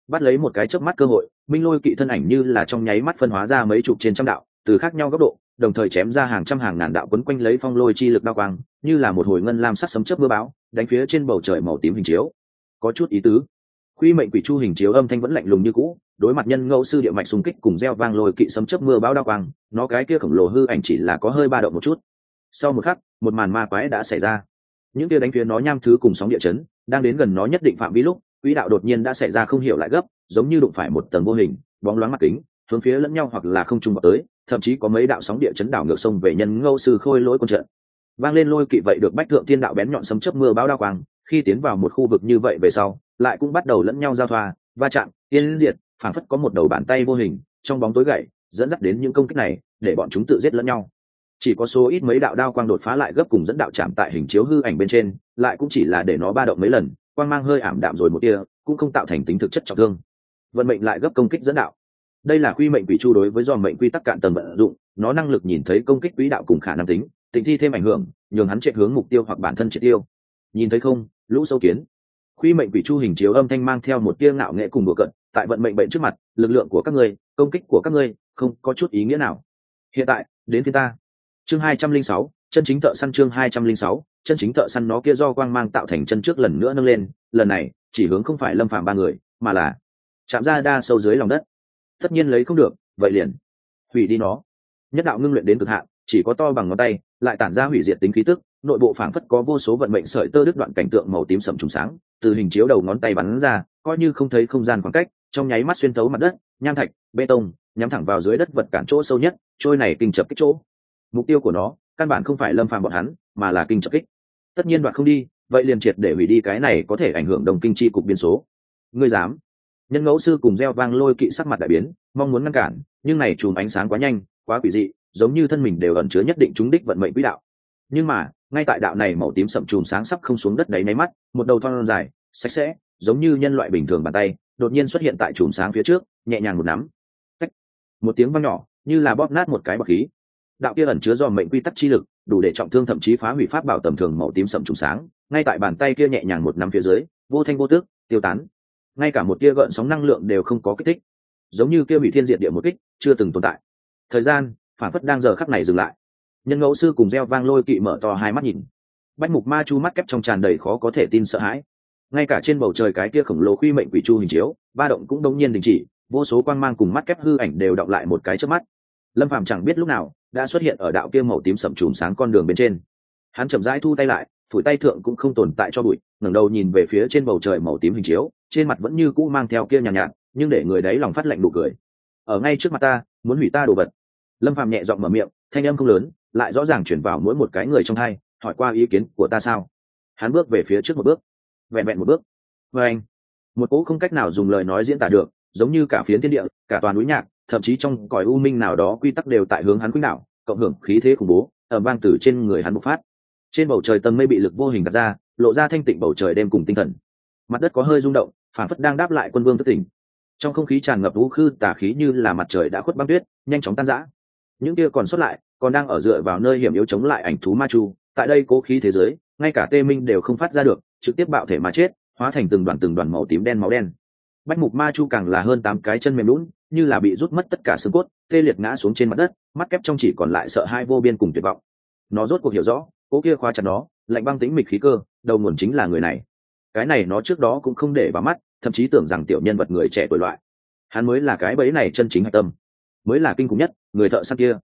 bắt lấy một cái chớp mắt cơ hội, minh lôi kỵ thân ảnh như là trong nháy mắt phân hóa ra mấy chục trên trăm đạo, từ khác nhau góc độ đồng thời chém ra hàng trăm hàng ngàn đạo quấn quanh lấy phong lôi chi lực đao quang, như là một hồi ngân lam sắc sấm chớp mưa bão đánh phía trên bầu trời màu tím hình chiếu. Có chút ý tứ. Quy mệnh quỷ chu hình chiếu âm thanh vẫn lạnh lùng như cũ, đối mặt nhân ngẫu sư địa mạch xung kích cùng gieo vang lôi kỵ sấm chớp mưa bão đao quang, nó cái kia khổng lồ hư ảnh chỉ là có hơi ba động một chút. Sau một khắc, một màn ma quái đã xảy ra. Những kia đánh phía nó nham thứ cùng sóng địa chấn, đang đến gần nó nhất định phạm vi lúc, quỹ đạo đột nhiên đã xảy ra không hiểu lại gấp, giống như đụng phải một tầng vô hình, bóng loáng mặt kính, hướng phía lẫn nhau hoặc là không trùng vào tới, thậm chí có mấy đạo sóng địa chấn đảo ngược sông về nhân ngẫu sư khôi lỗi quân trận. Vang lên lôi kỵ vậy được bách thượng thiên đạo bén nhọn sấm chớp mưa bão đao quang, khi tiến vào một khu vực như vậy về sau, lại cũng bắt đầu lẫn nhau giao thoa, va chạm, tiên diệt, phảng phất có một đầu bàn tay vô hình trong bóng tối gậy dẫn dắt đến những công kích này, để bọn chúng tự giết lẫn nhau. Chỉ có số ít mấy đạo đao quang đột phá lại gấp cùng dẫn đạo chạm tại hình chiếu hư ảnh bên trên, lại cũng chỉ là để nó ba động mấy lần, quang mang hơi ảm đạm rồi một tia, cũng không tạo thành tính thực chất trọng thương. Vận mệnh lại gấp công kích dẫn đạo. Đây là quy mệnh quỷ chu đối với dòm mệnh quy tắc cạn tầng vận dụng, nó năng lực nhìn thấy công kích quỹ đạo cùng khả năng tính, tịnh thi thêm ảnh hưởng, nhường hắn chạy hướng mục tiêu hoặc bản thân triệt tiêu. Nhìn thấy không, lũ sâu kiến. Quy mệnh quỷ chu hình chiếu âm thanh mang theo một tia ngạo nghễ cùng đùa cợt, tại vận mệnh bệnh trước mặt, lực lượng của các ngươi, công kích của các ngươi, không có chút ý nghĩa nào. Hiện tại, đến phía ta. Chương 206, chân chính thợ săn. Chương 206, chân chính thợ săn. Nó kia do quang mang tạo thành chân trước lần nữa nâng lên, lần này chỉ hướng không phải Lâm Phàm ba người, mà là chạm ra đa sâu dưới lòng đất. Tất nhiên lấy không được, vậy liền hủy đi nó. Nhất đạo ngưng luyện đến cực hạn, chỉ có to bằng ngón tay, lại tản ra hủy diệt tính khí tức, nội bộ phảng phất có vô số vận mệnh sợi tơ đứt đoạn cảnh tượng màu tím sẫm trùng sáng, từ hình chiếu đầu ngón tay bắn ra, coi như không thấy không gian khoảng cách, trong nháy mắt xuyên thấu mặt đất, nham thạch, bê tông, nhắm thẳng vào dưới đất vật cản chỗ sâu nhất, trôi này kinh chập kích chỗ. Mục tiêu của nó, căn bản không phải Lâm Phàm bọn hắn, mà là kinh chập kích. Tất nhiên đoạt không đi, vậy liền triệt để hủy đi cái này có thể ảnh hưởng đồng kinh chi cục biên số. Ngươi dám? Nhân ngẫu sư cùng gieo vang lôi kỵ sắc mặt đại biến, mong muốn ngăn cản, nhưng này chùm ánh sáng quá nhanh, quá quỷ dị, giống như thân mình đều ẩn chứa nhất định trúng đích vận mệnh quỹ đạo. Nhưng mà, ngay tại đạo này màu tím sậm chùm sáng sắp không xuống đất đáy nháy mắt, một đầu thon dài, sạch sẽ, giống như nhân loại bình thường bàn tay, đột nhiên xuất hiện tại chùm sáng phía trước, nhẹ nhàng một nắm. Cách. Một tiếng vang nhỏ, như là bóp nát một cái bọt khí. Đạo kia ẩn chứa dòm mệnh quy tắc chi lực, đủ để trọng thương thậm chí phá hủy pháp bảo tầm thường màu tím sậm chùm sáng, ngay tại bàn tay kia nhẹ nhàng một nắm phía dưới, vô thanh vô tước, tiêu tán. Ngay cả một tia gợn sóng năng lượng đều không có kích thích, giống như kia bị thiên diệt địa một kích, chưa từng tồn tại. Thời gian phản phất đang giờ khắc này dừng lại. Nhân ngẫu sư cùng gieo vang lôi kỵ mở to hai mắt nhìn. Bách mục ma chu mắt kép trong tràn đầy khó có thể tin sợ hãi. Ngay cả trên bầu trời cái kia khổng lồ quy mệnh quỷ chu hình chiếu, ba động cũng đống nhiên đình chỉ, vô số quang mang cùng mắt kép hư ảnh đều đọng lại một cái chớp mắt. Lâm Phàm chẳng biết lúc nào đã xuất hiện ở đạo kia màu tím sậm chùm sáng con đường bên trên. Hắn chậm rãi thu tay lại, phủi tay thượng cũng không tồn tại cho bụi, ngẩng đầu nhìn về phía trên bầu trời màu tím hình chiếu, trên mặt vẫn như cũ mang theo kia nhàn nhạt, nhưng để người đấy lòng phát lạnh nụ cười. Ở ngay trước mặt ta, muốn hủy ta đồ vật. Lâm Phàm nhẹ giọng mở miệng, thanh âm không lớn, lại rõ ràng chuyển vào mỗi một cái người trong hai, hỏi qua ý kiến của ta sao? Hắn bước về phía trước một bước, vẹn vẹn một bước. Và anh, một cỗ không cách nào dùng lời nói diễn tả được, giống như cả phiến thiên địa, cả toàn núi nhạc, thậm chí trong cõi u minh nào đó quy tắc đều tại hướng hắn quýnh đảo, cộng hưởng khí thế khủng bố, ở vang từ trên người hắn bộc phát. Trên bầu trời tầng mây bị lực vô hình gạt ra, lộ ra thanh tịnh bầu trời đêm cùng tinh thần. Mặt đất có hơi rung động, phản phất đang đáp lại quân vương thức tỉnh. Trong không khí tràn ngập vũ khư tà khí như là mặt trời đã khuất băng tuyết, nhanh chóng tan rã. Những kia còn sót lại, còn đang ở dựa vào nơi hiểm yếu chống lại ảnh thú ma chu, tại đây cố khí thế giới, ngay cả tê minh đều không phát ra được, trực tiếp bạo thể mà chết, hóa thành từng đoàn màu tím đen máu đen. Bách mục ma chu càng là hơn 8 cái chân mềm lún, như là bị rút mất tất cả xương cốt, tê liệt ngã xuống trên mặt đất, mắt kép trong chỉ còn lại sợ hai vô biên cùng tuyệt vọng. Nó rốt cuộc hiểu rõ, cố kia khóa chặt nó, lạnh băng tĩnh mịch khí cơ, đầu nguồn chính là người này. Cái này nó trước đó cũng không để vào mắt, thậm chí tưởng rằng tiểu nhân vật người trẻ tuổi loại. Hắn mới là cái bẫy này chân chính hạch tâm, mới là kinh khủng nhất, người thợ săn kia.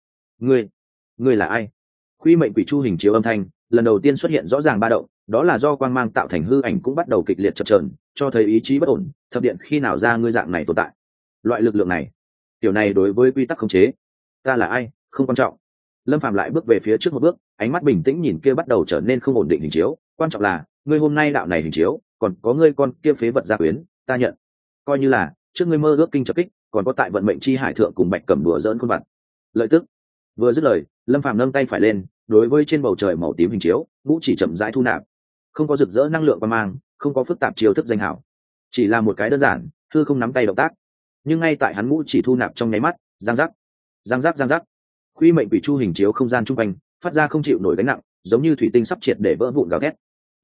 Ngươi là ai? Quy mệnh quỷ chu hình chiếu âm thanh lần đầu tiên xuất hiện rõ ràng ba động, đó là do quang mang tạo thành hư ảnh cũng bắt đầu kịch liệt chập chờn, cho thấy ý chí bất ổn. Thập điện khi nào ra ngươi dạng này tồn tại? Loại lực lượng này, tiểu này đối với quy tắc khống chế. Ta là ai không quan trọng. Lâm Phàm lại bước về phía trước một bước, ánh mắt bình tĩnh nhìn kia bắt đầu trở nên không ổn định hình chiếu. Quan trọng là ngươi hôm nay đạo này hình chiếu, còn có ngươi con kia phế vật gia quyến, ta nhận. Coi như là trước ngươi mơ ước kinh chập kích, còn có tại vận mệnh chi hải thượng cùng bạch cẩm đùa dỡn khuôn vặt. Lợi tức. Vừa dứt lời, Lâm Phàm nâng tay phải lên, đối với trên bầu trời màu tím hình chiếu, ngũ chỉ chậm rãi thu nạp. Không có rực rỡ năng lượng quang mang, không có phức tạp chiêu thức danh hảo, chỉ là một cái đơn giản, hư không nắm tay động tác. Nhưng ngay tại hắn ngũ chỉ thu nạp trong nháy mắt, giang giác, quy mệnh quỷ chu hình chiếu không gian trung quanh phát ra không chịu nổi gánh nặng, giống như thủy tinh sắp triệt để vỡ vụn gào thét.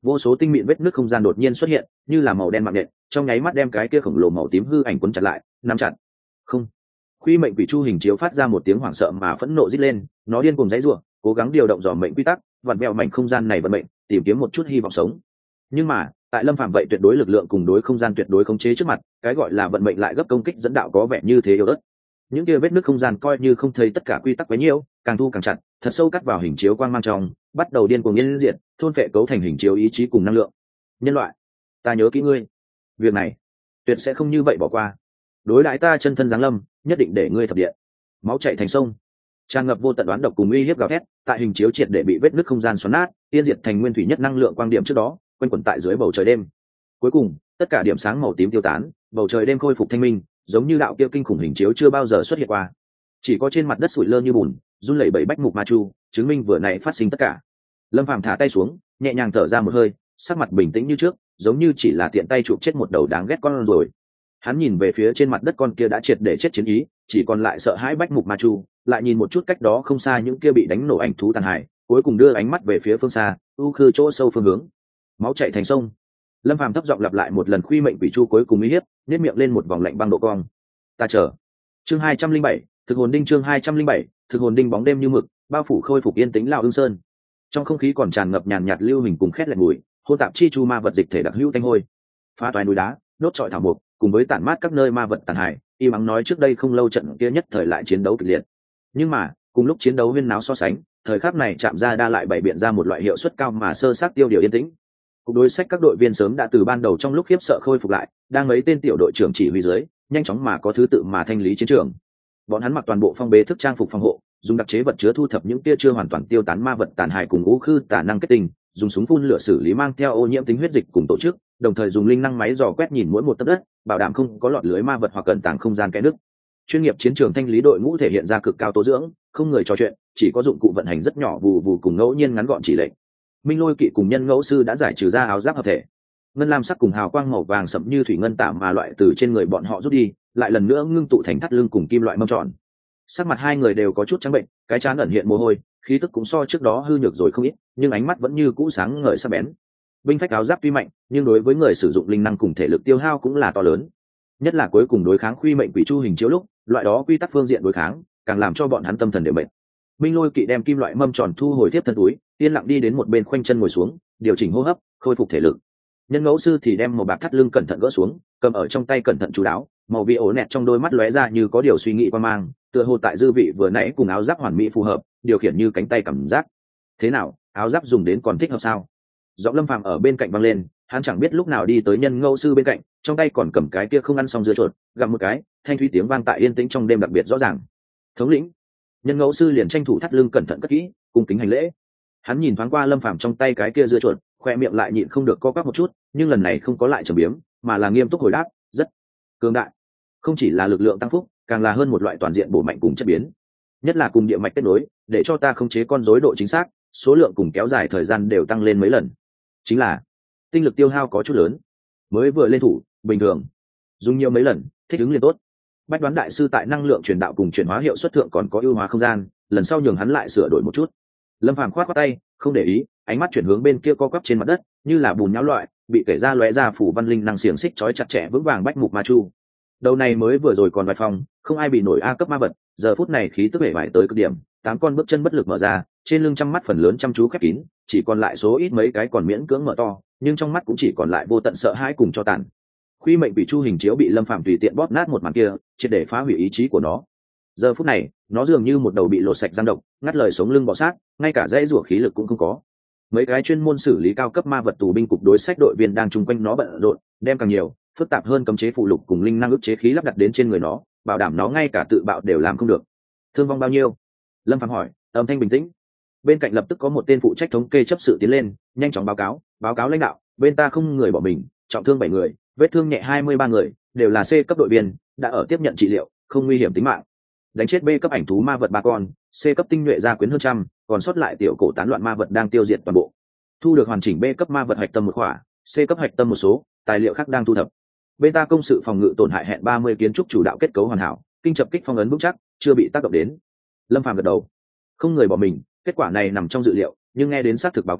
vô số tinh mịn vết nước không gian đột nhiên xuất hiện như là màu đen mạng nhện, trong nháy mắt đem cái kia khổng lồ màu tím hư ảnh quấn chặt lại, nắm chặt. Không. Quy mệnh quỷ chu hình chiếu phát ra một tiếng hoảng sợ mà phẫn nộ rít lên, nó điên cuồng giãy giụa, cố gắng điều động dò mệnh quy tắc, vặn vẹo mảnh không gian này vận mệnh, tìm kiếm một chút hy vọng sống. Nhưng mà, tại Lâm Phàm vậy tuyệt đối lực lượng cùng đối không gian tuyệt đối khống chế trước mặt, cái gọi là vận mệnh lại gấp công kích dẫn đạo có vẻ như thế yếu ớt. Những kia vết nước không gian coi như không thấy tất cả quy tắc quá nhiều, càng thu càng chặt, thật sâu cắt vào hình chiếu quang mang trong, bắt đầu điên cuồng nhân diện, thôn phệ cấu thành hình chiếu ý chí cùng năng lượng. Nhân loại, ta nhớ kỹ ngươi. Việc này, tuyệt sẽ không như vậy bỏ qua. Đối đãi ta chân thân giáng lâm, nhất định để ngươi thập điện. Máu chảy thành sông, tràn ngập vô tận đoán độc cùng uy hiếp gào thét, tại hình chiếu triệt để bị vết nứt không gian xoắn nát, tiên diệt thành nguyên thủy nhất năng lượng quang điểm trước đó, quanh quẩn tại dưới bầu trời đêm. Cuối cùng, tất cả điểm sáng màu tím tiêu tán, bầu trời đêm khôi phục thanh minh, giống như đạo kia kinh khủng hình chiếu chưa bao giờ xuất hiện qua. Chỉ có trên mặt đất sủi lơ như bùn, run lẩy bẩy bách mục ma chu, chứng minh vừa nãy phát sinh tất cả. Lâm Phàm thả tay xuống, nhẹ nhàng thở ra một hơi, sắc mặt bình tĩnh như trước, giống như chỉ là tiện tay chụp chết một đầu đáng ghét con rồi. Hắn nhìn về phía trên mặt đất con kia đã triệt để chết chiến ý, chỉ còn lại sợ hãi bách mục ma chu, lại nhìn một chút cách đó không xa những kia bị đánh nổ ảnh thú tàn hại, cuối cùng đưa ánh mắt về phía phương xa, u khư chỗ sâu phương hướng. Máu chảy thành sông. Lâm Phàm thấp giọng lặp lại một lần khuy mệnh quỷ chu cuối cùng uy hiếp, nhếch miệng lên một vòng lạnh băng độ cong. Ta chờ. Chương 207, thực hồn đinh chương 207, thực hồn đinh bóng đêm như mực, bao phủ khôi phục yên tĩnh lão ương sơn. Trong không khí còn tràn ngập nhàn nhạt lưu hình cùng khét lẹt mùi, hôn tạp chi chu ma vật dịch thể đặc hữu tanh hôi. Phá toái núi đá, đốt trọi thảo mục, cùng với tản mát các nơi ma vật tàn hại, y mắng nói trước đây không lâu trận kia nhất thời lại chiến đấu kịch liệt. Nhưng mà, cùng lúc chiến đấu huyên náo so sánh, thời khắc này chạm ra đa lại bày biện ra một loại hiệu suất cao mà sơ xác tiêu điều yên tĩnh. Cục đối sách các đội viên sớm đã từ ban đầu trong lúc khiếp sợ khôi phục lại, đang mấy tên tiểu đội trưởng chỉ huy dưới, nhanh chóng mà có thứ tự mà thanh lý chiến trường. Bọn hắn mặc toàn bộ phong bế thức trang phục phòng hộ, dùng đặc chế vật chứa thu thập những kia chưa hoàn toàn tiêu tán ma vật tàn hại cùng ngũ khư tà năng kết tinh, dùng súng phun lửa xử lý mang theo ô nhiễm tính huyết dịch cùng tổ chức, đồng thời dùng linh năng máy dò quét nhìn mỗi một tấc đất, bảo đảm không có lọt lưới ma vật hoặc cẩn tàng không gian kẽ nứt. Chuyên nghiệp chiến trường thanh lý đội ngũ thể hiện ra cực cao tố dưỡng, không người trò chuyện, chỉ có dụng cụ vận hành rất nhỏ vù vù cùng ngẫu nhiên ngắn gọn chỉ lệnh. Minh Lôi Kỵ cùng Nhân Ngẫu Sư đã giải trừ ra áo giáp hợp thể, ngân lam sắc cùng hào quang màu vàng sẫm như thủy ngân tạm mà loại từ trên người bọn họ rút đi, lại lần nữa ngưng tụ thành thắt lưng cùng kim loại mâm tròn. Sắc mặt hai người đều có chút trắng bệnh, cái trán ẩn hiện mồ hôi, khí tức cũng so trước đó hư nhược rồi không ít, nhưng ánh mắt vẫn như cũ sáng ngời sắc bén. Binh phách áo giáp tuy mạnh, nhưng đối với người sử dụng linh năng cùng thể lực tiêu hao cũng là to lớn. Nhất là cuối cùng đối kháng khuy mệnh quỷ chu hình chiếu lúc, loại đó quy tắc phương diện đối kháng, càng làm cho bọn hắn tâm thần đều mệt. Minh Lôi Kỵ đem kim loại mâm tròn thu hồi tiếp thân túi, yên lặng đi đến một bên khoanh chân ngồi xuống, điều chỉnh hô hấp, khôi phục thể lực. Nhân Ngẫu Sư thì đem một bạc thắt lưng cẩn thận gỡ xuống, cầm ở trong tay cẩn thận chú đáo, màu vi ổ nẹt trong đôi mắt lóe ra như có điều suy nghĩ qua mang, tựa hồ tại dư vị vừa nãy cùng áo giáp hoàn mỹ phù hợp, điều khiển như cánh tay cảm giác. Thế nào, áo giáp dùng đến còn thích hợp sao? Giọng Lâm Phàm ở bên cạnh vang lên, hắn chẳng biết lúc nào đi tới Nhân Ngẫu Sư bên cạnh, trong tay còn cầm cái kia không ăn xong dưa chuột, gặm một cái, thanh thúy tiếng vang tại yên tĩnh trong đêm đặc biệt rõ ràng. Thống lĩnh. Nhân Ngẫu Sư liền tranh thủ thắt lưng cẩn thận cất kỹ, cung kính hành lễ. Hắn nhìn thoáng qua Lâm Phàm trong tay cái kia dưa chuột, khoe miệng lại nhịn không được co quắp một chút, nhưng lần này không có lại trầm biếm, mà là nghiêm túc hồi đáp, rất cường đại. Không chỉ là lực lượng tăng phúc, càng là hơn một loại toàn diện bổ mạnh cùng chất biến. Nhất là cùng địa mạch kết nối, để cho ta khống chế con rối độ chính xác, số lượng cùng kéo dài thời gian đều tăng lên mấy lần. Chính là tinh lực tiêu hao có chút lớn. Mới vừa lên thủ, bình thường. Dùng nhiều mấy lần, thích ứng liền tốt. Bách Đoán đại sư tại năng lượng truyền đạo cùng chuyển hóa hiệu suất thượng còn có ưu hóa không gian, lần sau nhường hắn lại sửa đổi một chút. Lâm Phàm khoát tay, không để ý, ánh mắt chuyển hướng bên kia co quắp trên mặt đất, như là bùn nhão loại, bị kể ra lóe ra phủ văn linh năng xiềng xích trói chặt chẽ vững vàng bách mục ma chu. Đầu này mới vừa rồi còn vài phòng, không ai bị nổi a cấp ma vật, giờ phút này khí tức bể bại tới cực điểm, 8 con bước chân bất lực mở ra, trên lưng trăm mắt phần lớn chăm chú khép kín, chỉ còn lại số ít mấy cái còn miễn cưỡng mở to, nhưng trong mắt cũng chỉ còn lại vô tận sợ hãi cùng cho tàn. Khuy mệnh bị chu hình chiếu bị Lâm Phàm tùy tiện bóp nát một màn kia, triệt để phá hủy ý chí của nó. Giờ phút này, nó dường như một đầu bị lột sạch răng độc, ngắt lời sống lưng bò sát, ngay cả dãy rủa khí lực cũng không có. Mấy cái chuyên môn xử lý cao cấp ma vật tù binh cục đối sách đội viên đang chung quanh nó bận rộn, đem càng nhiều, phức tạp hơn cấm chế phụ lục cùng linh năng ức chế khí lắp đặt đến trên người nó, bảo đảm nó ngay cả tự bạo đều làm không được. Thương vong bao nhiêu? Lâm Phàm hỏi, âm thanh bình tĩnh. Bên cạnh lập tức có một tên phụ trách thống kê chấp sự tiến lên, nhanh chóng báo cáo lãnh đạo, bên ta không người bỏ mình, trọng thương 7 người, vết thương nhẹ 23 người, đều là C cấp đội viên, đã ở tiếp nhận trị liệu, không nguy hiểm tính mạng. Đánh chết B cấp ảnh thú ma vật 3 con, C cấp tinh nhuệ gia quyến hơn trăm, còn sót lại tiểu cổ tán loạn ma vật đang tiêu diệt toàn bộ. Thu được hoàn chỉnh B cấp ma vật hạch tâm một khỏa, C cấp hạch tâm một số, tài liệu khác đang thu thập. Bên ta công sự phòng ngự tổn hại hẹn 30 kiến trúc chủ đạo kết cấu hoàn hảo, kinh chập kích phong ấn vững chắc, chưa bị tác động đến. Lâm Phàm gật đầu. Không người bỏ mình, kết quả này nằm trong dự liệu, nhưng nghe đến xác thực báo cáo,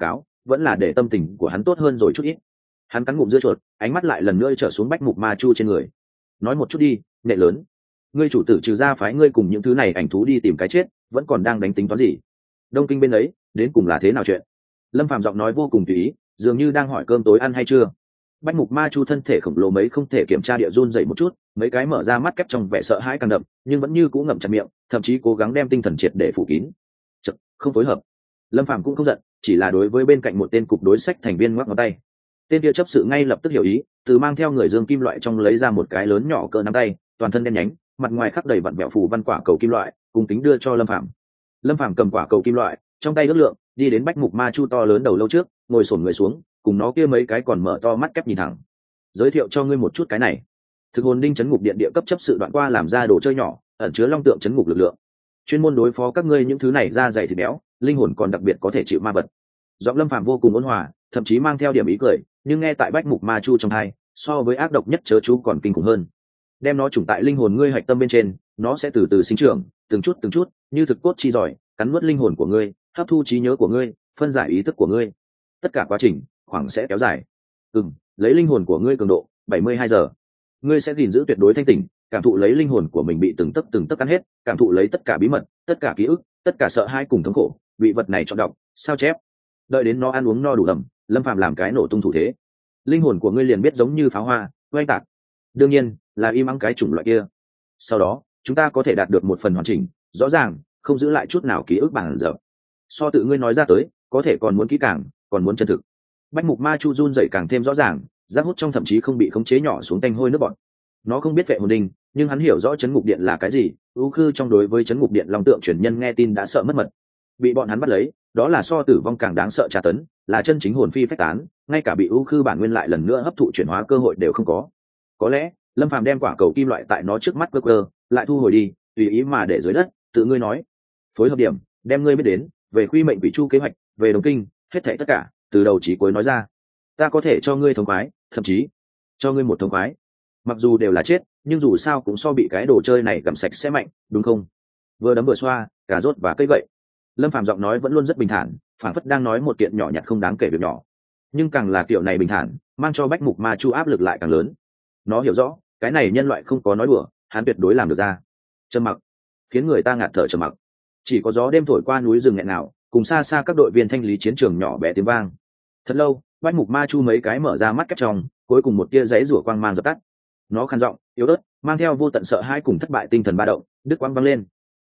vẫn là để tâm tình của hắn tốt hơn rồi chút ít. Hắn cắn ngụm dưa chuột, ánh mắt lại lần nữa trở xuống Bách Mục Ma Chu trên người. Nói một chút đi, nệ lớn, ngươi chủ tử trừ ra phái ngươi cùng những thứ này ảnh thú đi tìm cái chết, vẫn còn đang đánh tính toán gì? Đông Kinh bên ấy đến cùng là thế nào chuyện? Lâm Phàm giọng nói vô cùng tùy ý, dường như đang hỏi cơm tối ăn hay chưa. Bách Mục Ma Chu thân thể khổng lồ mấy không thể kiểm tra địa run dậy một chút, mấy cái mở ra mắt kép trong vẻ sợ hãi càng đậm, nhưng vẫn như cũ ngậm chặt miệng, thậm chí cố gắng đem tinh thần triệt để phủ kín. Chật, không phối hợp. Lâm Phàm cũng không giận, chỉ là đối với bên cạnh một tên cục đối sách thành viên ngoắc ngón tay. Tên kia chấp sự ngay lập tức hiểu ý, từ mang theo người dương kim loại trong lấy ra một cái lớn nhỏ cỡ nắm tay, toàn thân đen nhánh, mặt ngoài khắc đầy vặn vẹo phù văn quả cầu kim loại, cùng kính đưa cho Lâm Phàm. Lâm Phàm cầm quả cầu kim loại, trong tay ước lượng, đi đến Bách Mục Ma Chu to lớn đầu lâu trước, ngồi xổm người xuống, cùng nó kia mấy cái còn mở to mắt kép nhìn thẳng. Giới thiệu cho ngươi một chút cái này. Thực hồn đinh chấn ngục điện địa cấp chấp sự đoạn qua làm ra đồ chơi nhỏ, ẩn chứa long tượng chấn ngục lực lượng, chuyên môn đối phó các ngươi những thứ này da dày thịt béo, linh hồn còn đặc biệt có thể chịu ma vật. Giọng Lâm Phàm vô cùng ôn hòa, thậm chí mang theo điểm ý cười, nhưng nghe tại Bách Mục Ma Chu trong tai, so với ác độc nhất chớ chú còn kinh khủng hơn. Đem nó trùng tại linh hồn ngươi hạch tâm bên trên, nó sẽ từ từ sinh trưởng, từng chút như thực cốt chi giỏi, cắn nuốt linh hồn của ngươi, hấp thu trí nhớ của ngươi, phân giải ý thức của ngươi. Tất cả quá trình khoảng sẽ kéo dài. Lấy linh hồn của ngươi cường độ 72 giờ, ngươi sẽ gìn giữ tuyệt đối thanh tỉnh, cảm thụ lấy linh hồn của mình bị từng tấc ăn hết, cảm thụ lấy tất cả bí mật, tất cả ký ức, tất cả sợ hãi cùng thống khổ, bị vật này chọn đọc, sao chép. Đợi đến nó ăn uống no đủ ẩm, Lâm Phàm làm cái nổ tung thủ thế, linh hồn của ngươi liền biết giống như pháo hoa oanh tạc, đương nhiên là im ắng cái chủng loại kia. Sau đó chúng ta có thể đạt được một phần hoàn chỉnh, rõ ràng, không giữ lại chút nào ký ức bản dở. So tự ngươi nói ra tới, có thể còn muốn kỹ càng, còn muốn chân thực. Bách Mục Ma Chu run dậy càng thêm rõ ràng, giác hút trong thậm chí không bị khống chế nhỏ xuống tanh hôi nước bọt. Nó không biết vệ hồn đinh, nhưng hắn hiểu rõ chấn ngục điện là cái gì. U Khư trong đối với chấn ngục điện long tượng truyền nhân nghe tin đã sợ mất mật, bị bọn hắn bắt lấy, đó là so tử vong càng đáng sợ tra tấn, là chân chính hồn phi phách tán, ngay cả bị U Khư bản nguyên lại lần nữa hấp thụ chuyển hóa cơ hội đều không có. Có lẽ Lâm Phàm đem quả cầu kim loại tại nó trước mắt cơ lại thu hồi đi, tùy ý mà để dưới đất, tự ngươi nói, phối hợp điểm, đem ngươi biết đến về Quy Mệnh Quỷ Chu kế hoạch, về Đồng Kinh, hết thảy tất cả, từ đầu chí cuối nói ra. Ta có thể cho ngươi thống khoái, thậm chí cho ngươi một thống khoái. Mặc dù đều là chết, nhưng dù sao cũng so bị cái đồ chơi này gặm sạch sẽ mạnh, đúng không? Vừa đấm vừa xoa, cà rốt và cây gậy. Lâm Phàm giọng nói vẫn luôn rất bình thản, phảng phất đang nói một kiện nhỏ nhặt không đáng kể việc nhỏ. Nhưng càng là kiểu này bình thản, mang cho Bách Mục Ma Chu áp lực lại càng lớn. Nó hiểu rõ, cái này nhân loại không có nói đùa, hắn tuyệt đối làm được ra. Trầm mặc, khiến người ta ngạt thở trầm mặc. Chỉ có gió đêm thổi qua núi rừng nghẹn ngào, cùng xa xa các đội viên thanh lý chiến trường nhỏ bé tiếng vang. Thật lâu, Bách Mục Ma Chu mấy cái mở ra mắt kép trong, cuối cùng một tia giấy rủa quang mang dập tắt. Nó khàn giọng, yếu ớt, mang theo vô tận sợ hãi cùng thất bại tinh thần ba động, đứt quang vang lên.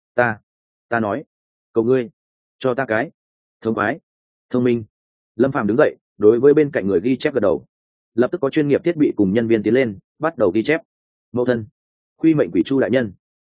Ta nói, cầu ngươi, cho ta cái thông khoái, thông minh. Lâm Phàm đứng dậy, đối với bên cạnh người ghi chép gật đầu. Lập tức có chuyên nghiệp thiết bị cùng nhân viên tiến lên, bắt đầu ghi chép. Mẫu thân, Quy Mệnh Quỷ Chu đại nhân,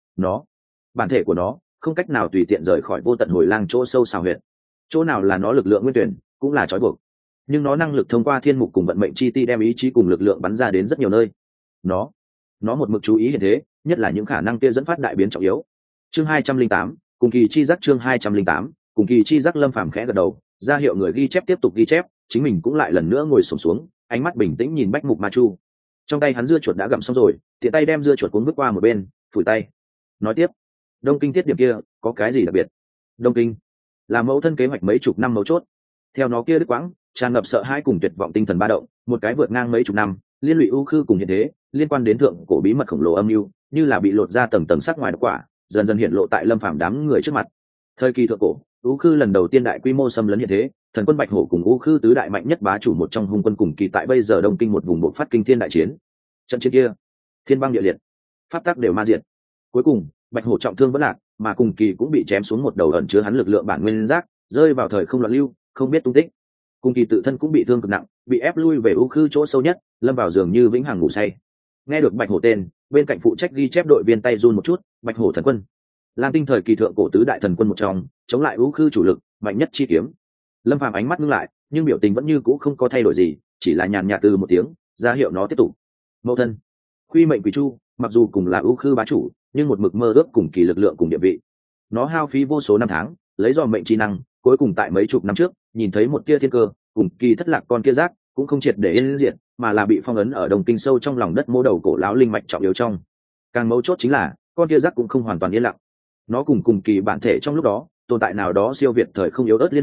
bản thể của nó không cách nào tùy tiện rời khỏi vô tận hồi lang chỗ sâu xào huyệt. Chỗ nào là nó lực lượng nguyên tuyển, cũng là trói buộc. Nhưng nó năng lực thông qua thiên mục cùng vận mệnh chi ti đem ý chí cùng lực lượng bắn ra đến rất nhiều nơi. Nó một mực chú ý hiện thế, nhất là những khả năng kia dẫn phát đại biến trọng yếu. Chương 208, cùng kỳ chi giác. Chương 208, cùng kỳ chi giác. Lâm Phàm khẽ gật đầu, ra hiệu người ghi chép tiếp tục ghi chép, chính mình cũng lại lần nữa ngồi xổm xuống, ánh mắt bình tĩnh nhìn Bách Mục Ma Chu. Trong tay hắn dưa chuột đã gặm xong rồi, tiện tay đem dưa chuột cuốn bước qua một bên, phủi tay. Nói tiếp, Đông Kinh tiết điểm kia có cái gì đặc biệt? Đông Kinh là mẫu thân kế hoạch mấy chục năm mấu chốt. Theo nó kia đứt quãng, tràn ngập sợ hãi cùng tuyệt vọng tinh thần ba động, một cái vượt ngang mấy chục năm, liên lụy U Khư cùng hiện thế, liên quan đến thượng cổ bí mật khổng lồ âm mưu, như là bị lột ra tầng tầng sắc ngoài độc quả, dần dần hiện lộ tại Lâm Phàm đám người trước mặt. Thời kỳ thượng cổ, U Khư lần đầu tiên đại quy mô xâm lấn hiện thế, thần quân Bạch Hổ cùng U Khư tứ đại mạnh nhất bá chủ một trong hung quân cùng kỳ tại bây giờ Đông Kinh một vùng bộ phát kinh thiên đại chiến. Trận chiến kia, thiên băng địa liệt, pháp tắc đều ma diệt. Cuối cùng, Bạch Hổ trọng thương vẫn lạc, mà cùng kỳ cũng bị chém xuống một đầu ẩn chứa hắn lực lượng bản nguyên giác, rơi vào thời không loạn lưu, không biết tung tích. Cùng kỳ tự thân cũng bị thương cực nặng, bị ép lui về U Khư chỗ sâu nhất, lâm vào giường như vĩnh hằng ngủ say. Nghe được Bạch Hổ tên, bên cạnh phụ trách ghi chép đội viên tay run một chút. Bạch Hổ thần quân, Lam Tinh thời kỳ thượng cổ tứ đại thần quân một trong, chống lại U Khư chủ lực mạnh nhất chi kiếm. Lâm Phàm ánh mắt ngưng lại, nhưng biểu tình vẫn như cũ không có thay đổi gì, chỉ là nhàn nhạt từ một tiếng, ra hiệu nó tiếp tục. Mẫu thân, Quy Mệnh Quỷ Chu, mặc dù cùng là U Khư bá chủ, nhưng một mực mơ ước cùng kỳ lực lượng cùng địa vị. Nó hao phí vô số năm tháng, lấy dò mệnh chi năng, cuối cùng tại mấy chục năm trước, nhìn thấy một tia thiên cơ, cùng kỳ thất lạc con kia rác, cũng không triệt để yên diệt, mà là bị phong ấn ở Đồng Kinh sâu trong lòng đất mô đầu cổ lão linh mạch trọng yếu trong. Càng mấu chốt chính là, con kia rác cũng không hoàn toàn yên lặng. Nó cùng kỳ bản thể trong lúc đó, tồn tại nào đó siêu việt thời không yếu ớt liên hệ,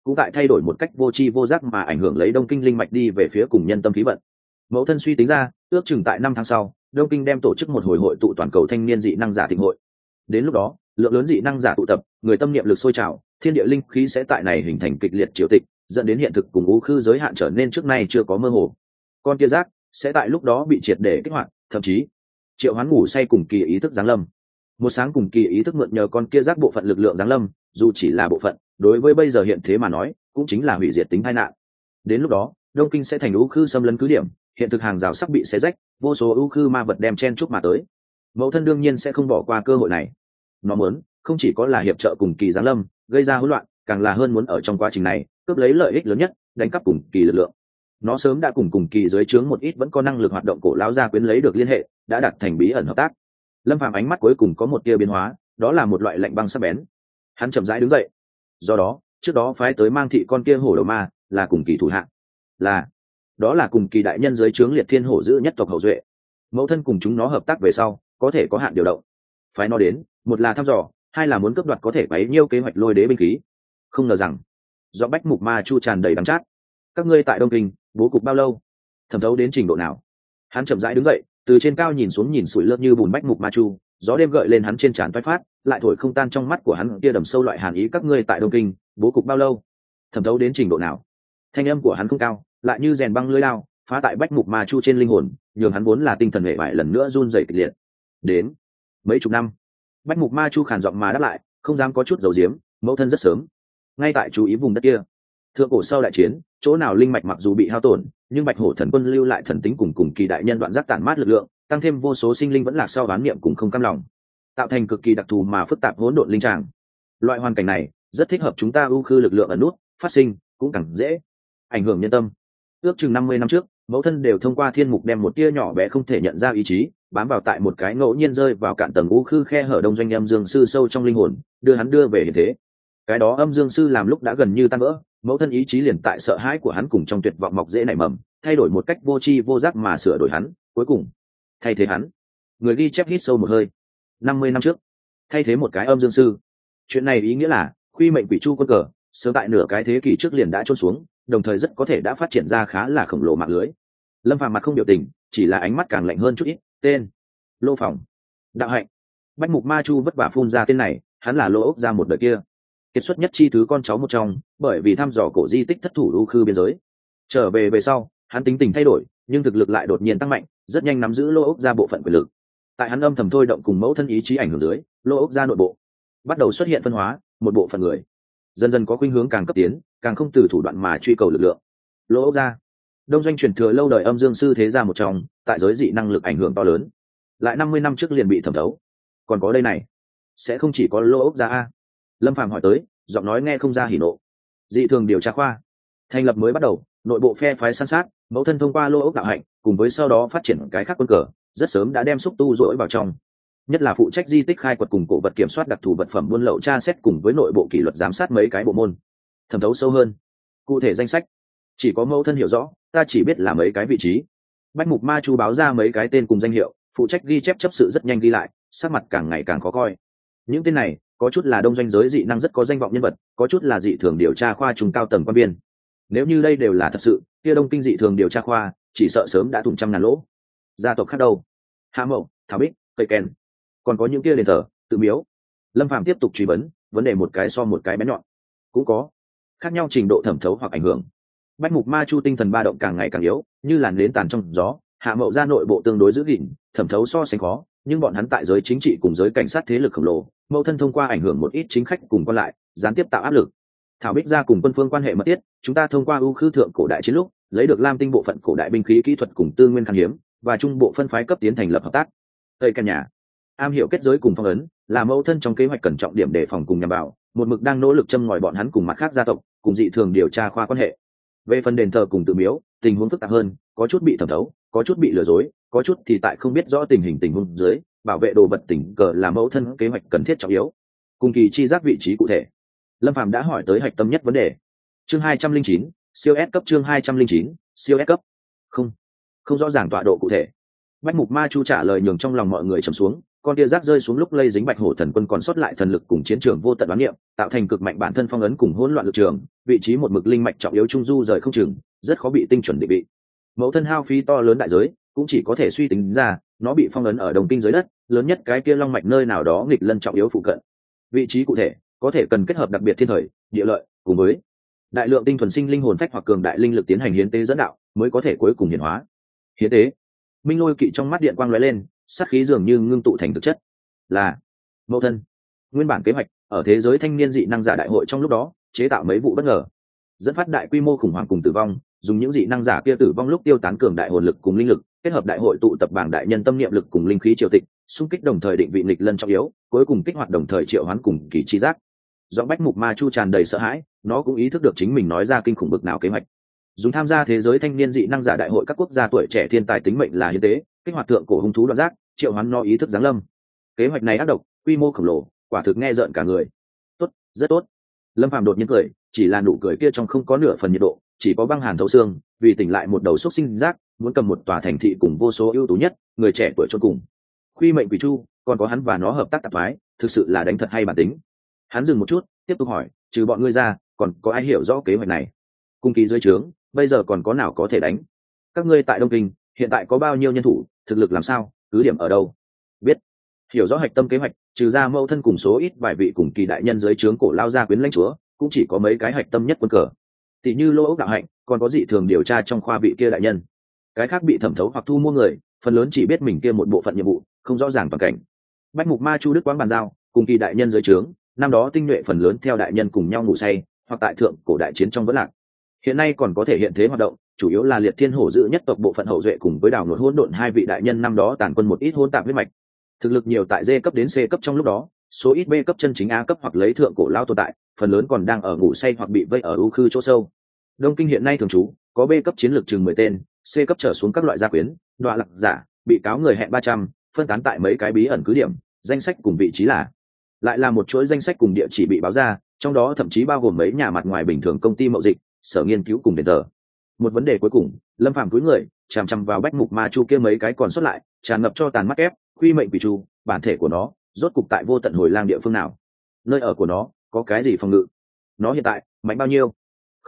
cũng tại thay đổi một cách vô tri vô giác mà ảnh hưởng lấy đông kinh linh mạch đi về phía cùng nhân tâm khí vận. Mẫu thân suy tính ra, ước chừng tại 5 tháng sau, đông kinh đem tổ chức một hồi hội tụ toàn cầu thanh niên dị năng giả thịnh hội. Đến lúc đó, lượng lớn dị năng giả tụ tập, người tâm niệm lực sôi trào, thiên địa linh khí sẽ tại này hình thành kịch liệt triều tịch, dẫn đến hiện thực cùng u khư giới hạn trở nên trước nay chưa có mơ hồ. Con kia giác sẽ tại lúc đó bị triệt để kích hoạt, thậm chí triệu hoán ngủ say cùng kỳ ý thức giáng lâm. Một sáng cùng kỳ ý thức mượn nhờ con kia giác bộ phận lực lượng giáng lâm, dù chỉ là bộ phận, đối với bây giờ hiện thế mà nói, cũng chính là hủy diệt tính tai nạn. Đến lúc đó, đông kinh sẽ thành u khư xâm lấn cứ điểm, hiện thực hàng rào sắp bị xé rách, vô số u khư ma vật đem chen chúc mà tới. Mẫu thân đương nhiên sẽ không bỏ qua cơ hội này. Nó muốn không chỉ có là hiệp trợ cùng kỳ giáng lâm, gây ra hỗn loạn, càng là hơn muốn ở trong quá trình này cướp lấy lợi ích lớn nhất, đánh cắp cùng kỳ lực lượng. Nó sớm đã cùng kỳ dưới trướng một ít vẫn có năng lực hoạt động cổ lão gia quyến lấy được liên hệ, đã đặt thành bí ẩn hợp tác. Lâm Phàm ánh mắt cuối cùng có một tia biến hóa, đó là một loại lạnh băng sắc bén. Hắn chậm rãi đứng dậy. Do đó, trước đó phái tới mang thị con kia hổ đầu ma, là cùng kỳ thủ hạ. Đó là cùng kỳ đại nhân dưới trướng liệt thiên hổ giữ nhất tộc hậu duệ. Mẫu thân cùng chúng nó hợp tác về sau, có thể có hạn điều động. Phái nó đến, một là thăm dò, hai là muốn cướp đoạt có thể bấy nhiêu kế hoạch lôi đế binh khí. Không ngờ rằng, do Bách Mục Ma Chu tràn đầy đắng chát. Các ngươi tại Đông Kinh, bố cục bao lâu? Thẩm thấu đến trình độ nào? Hắn chậm rãi đứng dậy, từ trên cao nhìn xuống nhìn sủi lớp như bùn Bách Mục Ma Chu, gió đêm gợi lên hắn trên trán toái phát, lại thổi không tan trong mắt của hắn kia đầm sâu loại hàn ý. Các ngươi tại Đông Kinh, bố cục bao lâu? Thẩm thấu đến trình độ nào? Thanh âm của hắn không cao, lại như rèn băng lưỡi lao, phá tại Bách Mục Ma Chu trên linh hồn, nhường hắn vốn là tinh thần hệ bại lần nữa run rẩy kịch liệt. Đến mấy chục năm. Bách Mục Ma Chu khàn giọng mà đáp lại, không dám có chút dầu diếm, mẫu thân rất sớm, ngay tại chú ý vùng đất kia. Thượng cổ sau đại chiến, chỗ nào linh mạch mặc dù bị hao tổn, nhưng Bạch Hổ Thần Quân lưu lại thần tính cùng kỳ đại nhân đoạn giác tản mát lực lượng, tăng thêm vô số sinh linh vẫn lạc sau bán niệm cùng không cam lòng, tạo thành cực kỳ đặc thù mà phức tạp hỗn độn linh tràng. Loại hoàn cảnh này rất thích hợp chúng ta ưu khư lực lượng ẩn nút phát sinh, cũng càng dễ ảnh hưởng nhân tâm. Ước chừng 50 năm trước, mẫu thân đều thông qua thiên mục đem một tia nhỏ bé không thể nhận ra ý chí bám vào tại một cái ngẫu nhiên rơi vào cạn tầng u khư khe hở đông doanh âm dương sư sâu trong linh hồn, đưa hắn đưa về hiện thế. Cái đó âm dương sư làm lúc đã gần như tan vỡ, mẫu thân ý chí liền tại sợ hãi của hắn cùng trong tuyệt vọng mọc dễ nảy mầm, thay đổi một cách vô tri vô giác mà sửa đổi hắn, cuối cùng thay thế hắn. Người ghi chép hít sâu một hơi. 50 năm trước, thay thế một cái âm dương sư. Chuyện này ý nghĩa là khuy mệnh quỷ chu quân cờ sớm tại nửa cái thế kỷ trước liền đã trôn xuống, đồng thời rất có thể đã phát triển ra khá là khổng lồ mạng lưới. Lâm Phàm mặt không biểu tình, chỉ là ánh mắt càng lạnh hơn chút ít. Tên: Lô Phòng. Đạo hạnh: Bách Mục Ma Chu vất vả phun ra tên này, hắn là Lô Ốc Gia một đời kia kiệt xuất nhất chi thứ con cháu một trong, bởi vì thăm dò cổ di tích thất thủ u khư biên giới. Trở về sau, hắn tính tình thay đổi, nhưng thực lực lại đột nhiên tăng mạnh, rất nhanh nắm giữ Lô Ốc Gia bộ phận quyền lực. Tại hắn âm thầm thôi động cùng mẫu thân ý chí ảnh hưởng dưới, Lô Ốc Gia nội bộ bắt đầu xuất hiện phân hóa, một bộ phận người dần dần có khuynh hướng càng cấp tiến, càng không từ thủ đoạn mà truy cầu lực lượng. Lô Ốc Gia, đông doanh truyền thừa lâu đời âm dương sư thế gia một trong, tại giới dị năng lực ảnh hưởng to lớn, lại 50 năm trước liền bị thẩm thấu. Còn có đây này, sẽ không chỉ có Lô Ốc Gia a? Lâm Phàm hỏi tới, giọng nói nghe không ra hỉ nộ. Dị thường điều tra khoa thành lập mới bắt đầu, nội bộ phe phái san sát, mẫu thân thông qua Lô Ốc đạo hạnh, cùng với sau đó phát triển cái khác quân cờ, rất sớm đã đem xúc tu dỗi vào trong. Nhất là phụ trách di tích khai quật cùng cổ vật kiểm soát đặc thù vật phẩm buôn lậu tra xét cùng với nội bộ kỷ luật giám sát mấy cái bộ môn. Thẩm thấu sâu hơn, cụ thể danh sách chỉ có mẫu thân hiểu rõ, ta chỉ biết là mấy cái vị trí. Bách Mục Ma Chu báo ra mấy cái tên cùng danh hiệu, phụ trách ghi chép chấp sự rất nhanh ghi lại, sắc mặt càng ngày càng khó coi. Những tên này có chút là đông doanh giới dị năng rất có danh vọng nhân vật, có chút là dị thường điều tra khoa trung cao tầng quan biên. Nếu như đây đều là thật sự, kia đông kinh dị thường điều tra khoa chỉ sợ sớm đã thủng trăm ngàn lỗ. Gia tộc khác đâu? Hạ Mậu, Thảo Bích, Cây Kèn, còn có những kia đền thờ, tự miếu. Lâm Phàm tiếp tục truy vấn, vấn đề một cái so một cái bén nhọn. Cũng có khác nhau trình độ thẩm thấu hoặc ảnh hưởng. Bách Mục Ma Chu tinh thần ba động càng ngày càng yếu, như làn nến tàn trong gió. Hạ Mậu gia nội bộ tương đối giữ gìn, thẩm thấu so sánh khó, nhưng bọn hắn tại giới chính trị cùng giới cảnh sát thế lực khổng lồ, mẫu thân thông qua ảnh hưởng một ít chính khách cùng quan lại, gián tiếp tạo áp lực. Thảo Bích gia cùng quân phương quan hệ mật thiết, chúng ta thông qua ưu khư thượng cổ đại chiến lúc lấy được Lam Tinh bộ phận cổ đại binh khí kỹ thuật cùng tư nguyên khan hiếm, và trung bộ phân phái cấp tiến thành lập hợp tác. Tây căn nhà am hiểu kết giới cùng phong ấn, là mẫu thân trong kế hoạch cẩn trọng điểm đề phòng cùng nhằm vào, một mực đang nỗ lực châm ngòi bọn hắn cùng mặt khác gia tộc, cùng dị thường điều tra khoa quan hệ. Về phần đền thờ cùng tự miếu, tình huống phức tạp hơn, có chút bị thẩm thấu, có chút bị lừa dối, có chút thì tại không biết rõ tình huống dưới, bảo vệ đồ vật tình cờ là mẫu thân kế hoạch cần thiết trọng yếu. Cùng kỳ chi giác vị trí cụ thể, Lâm Phàm đã hỏi tới hạch tâm nhất vấn đề. Chương 209, siêu S cấp. Chương 209, siêu S cấp. Không rõ ràng tọa độ cụ thể. Bách Mục Ma Chu trả lời nhường trong lòng mọi người trầm xuống, con tia rác rơi xuống lúc lây dính bạch hổ thần quân còn sót lại thần lực cùng chiến trường vô tận đoán niệm, tạo thành cực mạnh bản thân phong ấn cùng hỗn loạn lực trường, vị trí một mực linh mạch trọng yếu trung du rời không chừng, rất khó bị tinh chuẩn định vị. Mẫu thân hao phí to lớn đại giới, cũng chỉ có thể suy tính ra, nó bị phong ấn ở đồng kinh dưới đất, lớn nhất cái kia long mạch nơi nào đó nghịch lân trọng yếu phụ cận. Vị trí cụ thể có thể cần kết hợp đặc biệt thiên thời, địa lợi, cùng với đại lượng tinh thuần sinh linh hồn phách hoặc cường đại linh lực tiến hành hiến tế dẫn đạo, mới có thể cuối cùng hiển hóa. Hiến tế. Minh Lôi Kỵ trong mắt điện quang lóe lên, sát khí dường như ngưng tụ thành thực chất. Là mẫu thân. Nguyên bản kế hoạch ở thế giới thanh niên dị năng giả đại hội trong lúc đó chế tạo mấy vụ bất ngờ, dẫn phát đại quy mô khủng hoảng cùng tử vong, dùng những dị năng giả kia tử vong lúc tiêu tán cường đại hồn lực cùng linh lực, kết hợp đại hội tụ tập bảng đại nhân tâm niệm lực cùng linh khí triều tịch, xung kích đồng thời định vị nghịch lân trọng yếu, cuối cùng kích hoạt đồng thời triệu hoán cùng kỳ chi giác. Giọng Bách Mục Ma Chu tràn đầy sợ hãi, nó cũng ý thức được chính mình nói ra kinh khủng bực nào kế hoạch. Dùng tham gia thế giới thanh niên dị năng giả đại hội các quốc gia tuổi trẻ thiên tài tính mệnh là hiến tế, kích hoạt thượng cổ hung thú đoạn giác, triệu hoán nó ý thức giáng lâm. Kế hoạch này ác độc, quy mô khổng lồ, quả thực nghe rợn cả người. Tốt, rất tốt. Lâm Phàm đột nhiên cười, chỉ là nụ cười kia trong không có nửa phần nhiệt độ, chỉ có băng hàn thấu xương, vì tỉnh lại một đầu xúc sinh giác, muốn cầm một tòa thành thị cùng vô số ưu tú nhất người trẻ tuổi chôn cùng. Khuy Mệnh Quỷ Chu, còn có hắn và nó hợp tác tạp thoái, thực sự là đánh thật hay bản tính. Hắn dừng một chút, tiếp tục hỏi, trừ bọn ngươi ra, còn có ai hiểu rõ kế hoạch này? Cung kỳ dưới trướng, bây giờ còn có nào có thể đánh? Các ngươi tại Đông Kinh, hiện tại có bao nhiêu nhân thủ, thực lực làm sao, cứ điểm ở đâu? Biết. Hiểu rõ hạch tâm kế hoạch, trừ ra mẫu thân cùng số ít vài vị cùng kỳ đại nhân dưới trướng cổ lao gia quyến lãnh chúa, cũng chỉ có mấy cái hạch tâm nhất quân cờ. Tỷ như Lô Ốc đạo hạnh, còn có dị thường điều tra trong khoa vị kia đại nhân. Cái khác bị thẩm thấu hoặc thu mua người, phần lớn chỉ biết mình kia một bộ phận nhiệm vụ, không rõ ràng toàn cảnh. Bách Mục Ma Chu Đức quán bàn giao, cùng kỳ đại nhân dưới trướng, năm đó tinh nhuệ phần lớn theo đại nhân cùng nhau ngủ say, hoặc tại thượng cổ đại chiến trong vẫn lạc. Hiện nay còn có thể hiện thế hoạt động, chủ yếu là Liệt Thiên Hổ giữ nhất tộc bộ phận hậu duệ cùng với Đào Nột Hỗn Độn hai vị đại nhân năm đó tàn quân một ít hỗn tạp huyết mạch. Thực lực nhiều tại D cấp đến C cấp trong lúc đó, số ít B cấp chân chính A cấp hoặc lấy thượng cổ lao tồn tại, phần lớn còn đang ở ngủ say hoặc bị vây ở u khư chỗ sâu. Đông Kinh hiện nay thường trú có B cấp chiến lược chừng 10 tên, C cấp trở xuống các loại gia quyến, đọa lạc giả, bị cáo người hẹn 300, phân tán tại mấy cái bí ẩn cứ điểm, danh sách cùng vị trí lại là một chuỗi danh sách cùng địa chỉ bị báo ra, trong đó thậm chí bao gồm mấy nhà mặt ngoài bình thường công ty mậu dịch, sở nghiên cứu cùng đền thờ. Một vấn đề cuối cùng, Lâm Phàm cúi người chằm chằm vào Bách Mục Ma Chu kia mấy cái còn sót lại, tràn ngập cho tàn mắt ép, Khuy Mệnh Quỷ Chu, bản thể của nó rốt cục tại vô tận hồi lang địa phương nào? Nơi ở của nó có cái gì phòng ngự? Nó hiện tại mạnh bao nhiêu?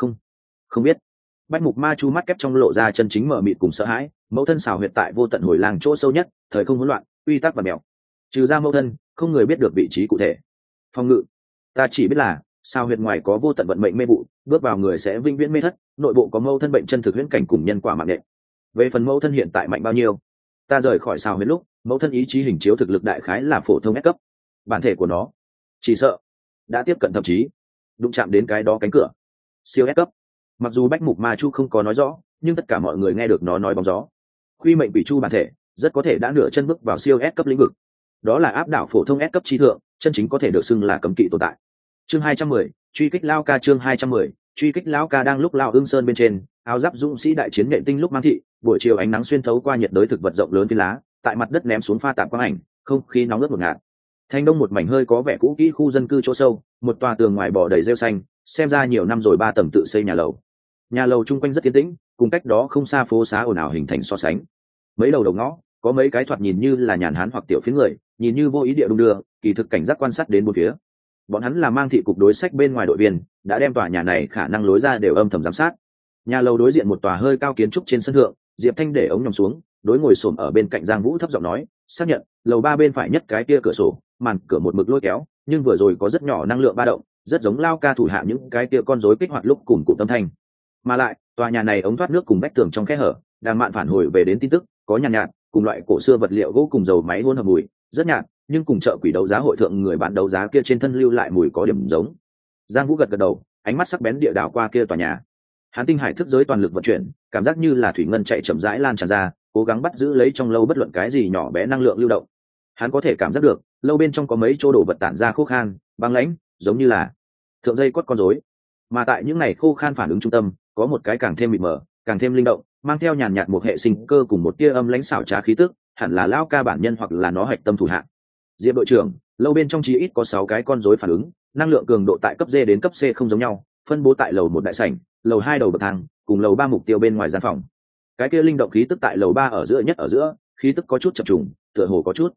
Không biết. Bách Mục Ma Chu mắt kép trong lộ ra chân chính mở mịt cùng sợ hãi, mẫu thân xào huyệt tại vô tận hồi lang chỗ sâu nhất, thời không hỗn loạn, uy tắc và mèo. Trừ ra mẫu thân, không người biết được vị trí cụ thể. Phòng ngự, ta chỉ biết là sao huyệt ngoài có vô tận vận mệnh mê vụ, bước vào người sẽ vĩnh viễn mê thất, nội bộ có mâu thân bệnh chân thực huyễn cảnh cùng nhân quả mạng nện. Về phần mâu thân hiện tại mạnh bao nhiêu, ta rời khỏi sao huyệt lúc, mâu thân ý chí hình chiếu thực lực đại khái là phổ thông S cấp, bản thể của nó chỉ sợ đã tiếp cận thậm chí đụng chạm đến cái đó cánh cửa siêu S cấp. Mặc dù Bách Mục Ma Chu không có nói rõ, nhưng tất cả mọi người nghe được nó nói bóng gió. Khuy Mệnh Quỷ Chu bản thể rất có thể đã nửa chân bước vào siêu S cấp lĩnh vực, đó là áp đảo phổ thông S cấp chi thượng, chân chính có thể được xưng là cấm kỵ tồn tại. Chương 210, truy kích Lao Ca. Chương 210, truy kích Lão Ca. Đang lúc Lao Ưng Sơn bên trên, áo giáp dũng sĩ đại chiến nện tinh lúc mang thị, buổi chiều ánh nắng xuyên thấu qua nhiệt đới thực vật rộng lớn phi lá, tại mặt đất ném xuống pha tạp quang ảnh, không khí nóng ướt một ngạt. Thanh Đông một mảnh hơi có vẻ cũ kỹ khu dân cư chỗ sâu, một tòa tường ngoài bò đầy rêu xanh, xem ra nhiều năm rồi 3 tầng tự xây nhà lầu. Nhà lầu chung quanh rất yên tĩnh, cùng cách đó không xa phố xá ồn ào hình thành so sánh. Mấy đầu đầu ngõ, có mấy cái thoạt nhìn như là nhàn hán hoặc tiểu phiến người, nhìn như vô ý địa đung đưa, kỳ thực cảnh giác quan sát đến bốn phía. Bọn hắn là mang thị cục đối sách bên ngoài đội viên, đã đem tòa nhà này khả năng lối ra đều âm thầm giám sát. Nhà lầu đối diện một tòa hơi cao kiến trúc trên sân thượng, Diệp Thanh để ống nhòm xuống, đối ngồi xổm ở bên cạnh Giang Vũ thấp giọng nói, xác nhận, lầu 3 bên phải nhất cái kia cửa sổ, màn cửa một mực lôi kéo, nhưng vừa rồi có rất nhỏ năng lượng ba động, rất giống Lao Ca thủ hạ những cái kia con rối kích hoạt lúc cùng cụ tâm thanh. Mà lại, tòa nhà này ống thoát nước cùng vách tường trong kẽ hở, đang mạn phản hồi về đến tin tức, có nhàn nhạt, cùng loại cổ xưa vật liệu gỗ cùng dầu máy hỗn hợp mùi, rất nhạt, nhưng cùng chợ quỷ đấu giá hội thượng người bán đấu giá kia trên thân lưu lại mùi có điểm giống. Giang Vũ gật gật đầu, ánh mắt sắc bén địa đảo qua kia tòa nhà. Hắn tinh hải thức giới toàn lực vận chuyển, cảm giác như là thủy ngân chạy chậm rãi lan tràn ra, cố gắng bắt giữ lấy trong lâu bất luận cái gì nhỏ bé năng lượng lưu động. Hắn có thể cảm giác được, lâu bên trong có mấy chỗ đồ vật tản ra khô khan, băng lãnh, giống như là thượng dây quất con rối. Mà tại những này khô khan phản ứng trung tâm, có một cái càng thêm mịt mờ, càng thêm linh động, mang theo nhàn nhạt một hệ sinh cơ cùng một tia âm lãnh xảo trá khí tức, hẳn là Lao Ca bản nhân hoặc là nó hạch tâm thủ hạ. Diệp đội trưởng, lâu bên trong chí ít có 6 cái con rối phản ứng, năng lượng cường độ tại cấp D đến cấp C không giống nhau, phân bố tại lầu 1 đại sảnh, lầu 2 đầu bậc thang, cùng lầu 3 mục tiêu bên ngoài gian phòng. Cái kia linh động khí tức tại lầu 3 ở giữa nhất ở giữa, khí tức có chút chập trùng, tựa hồ có chút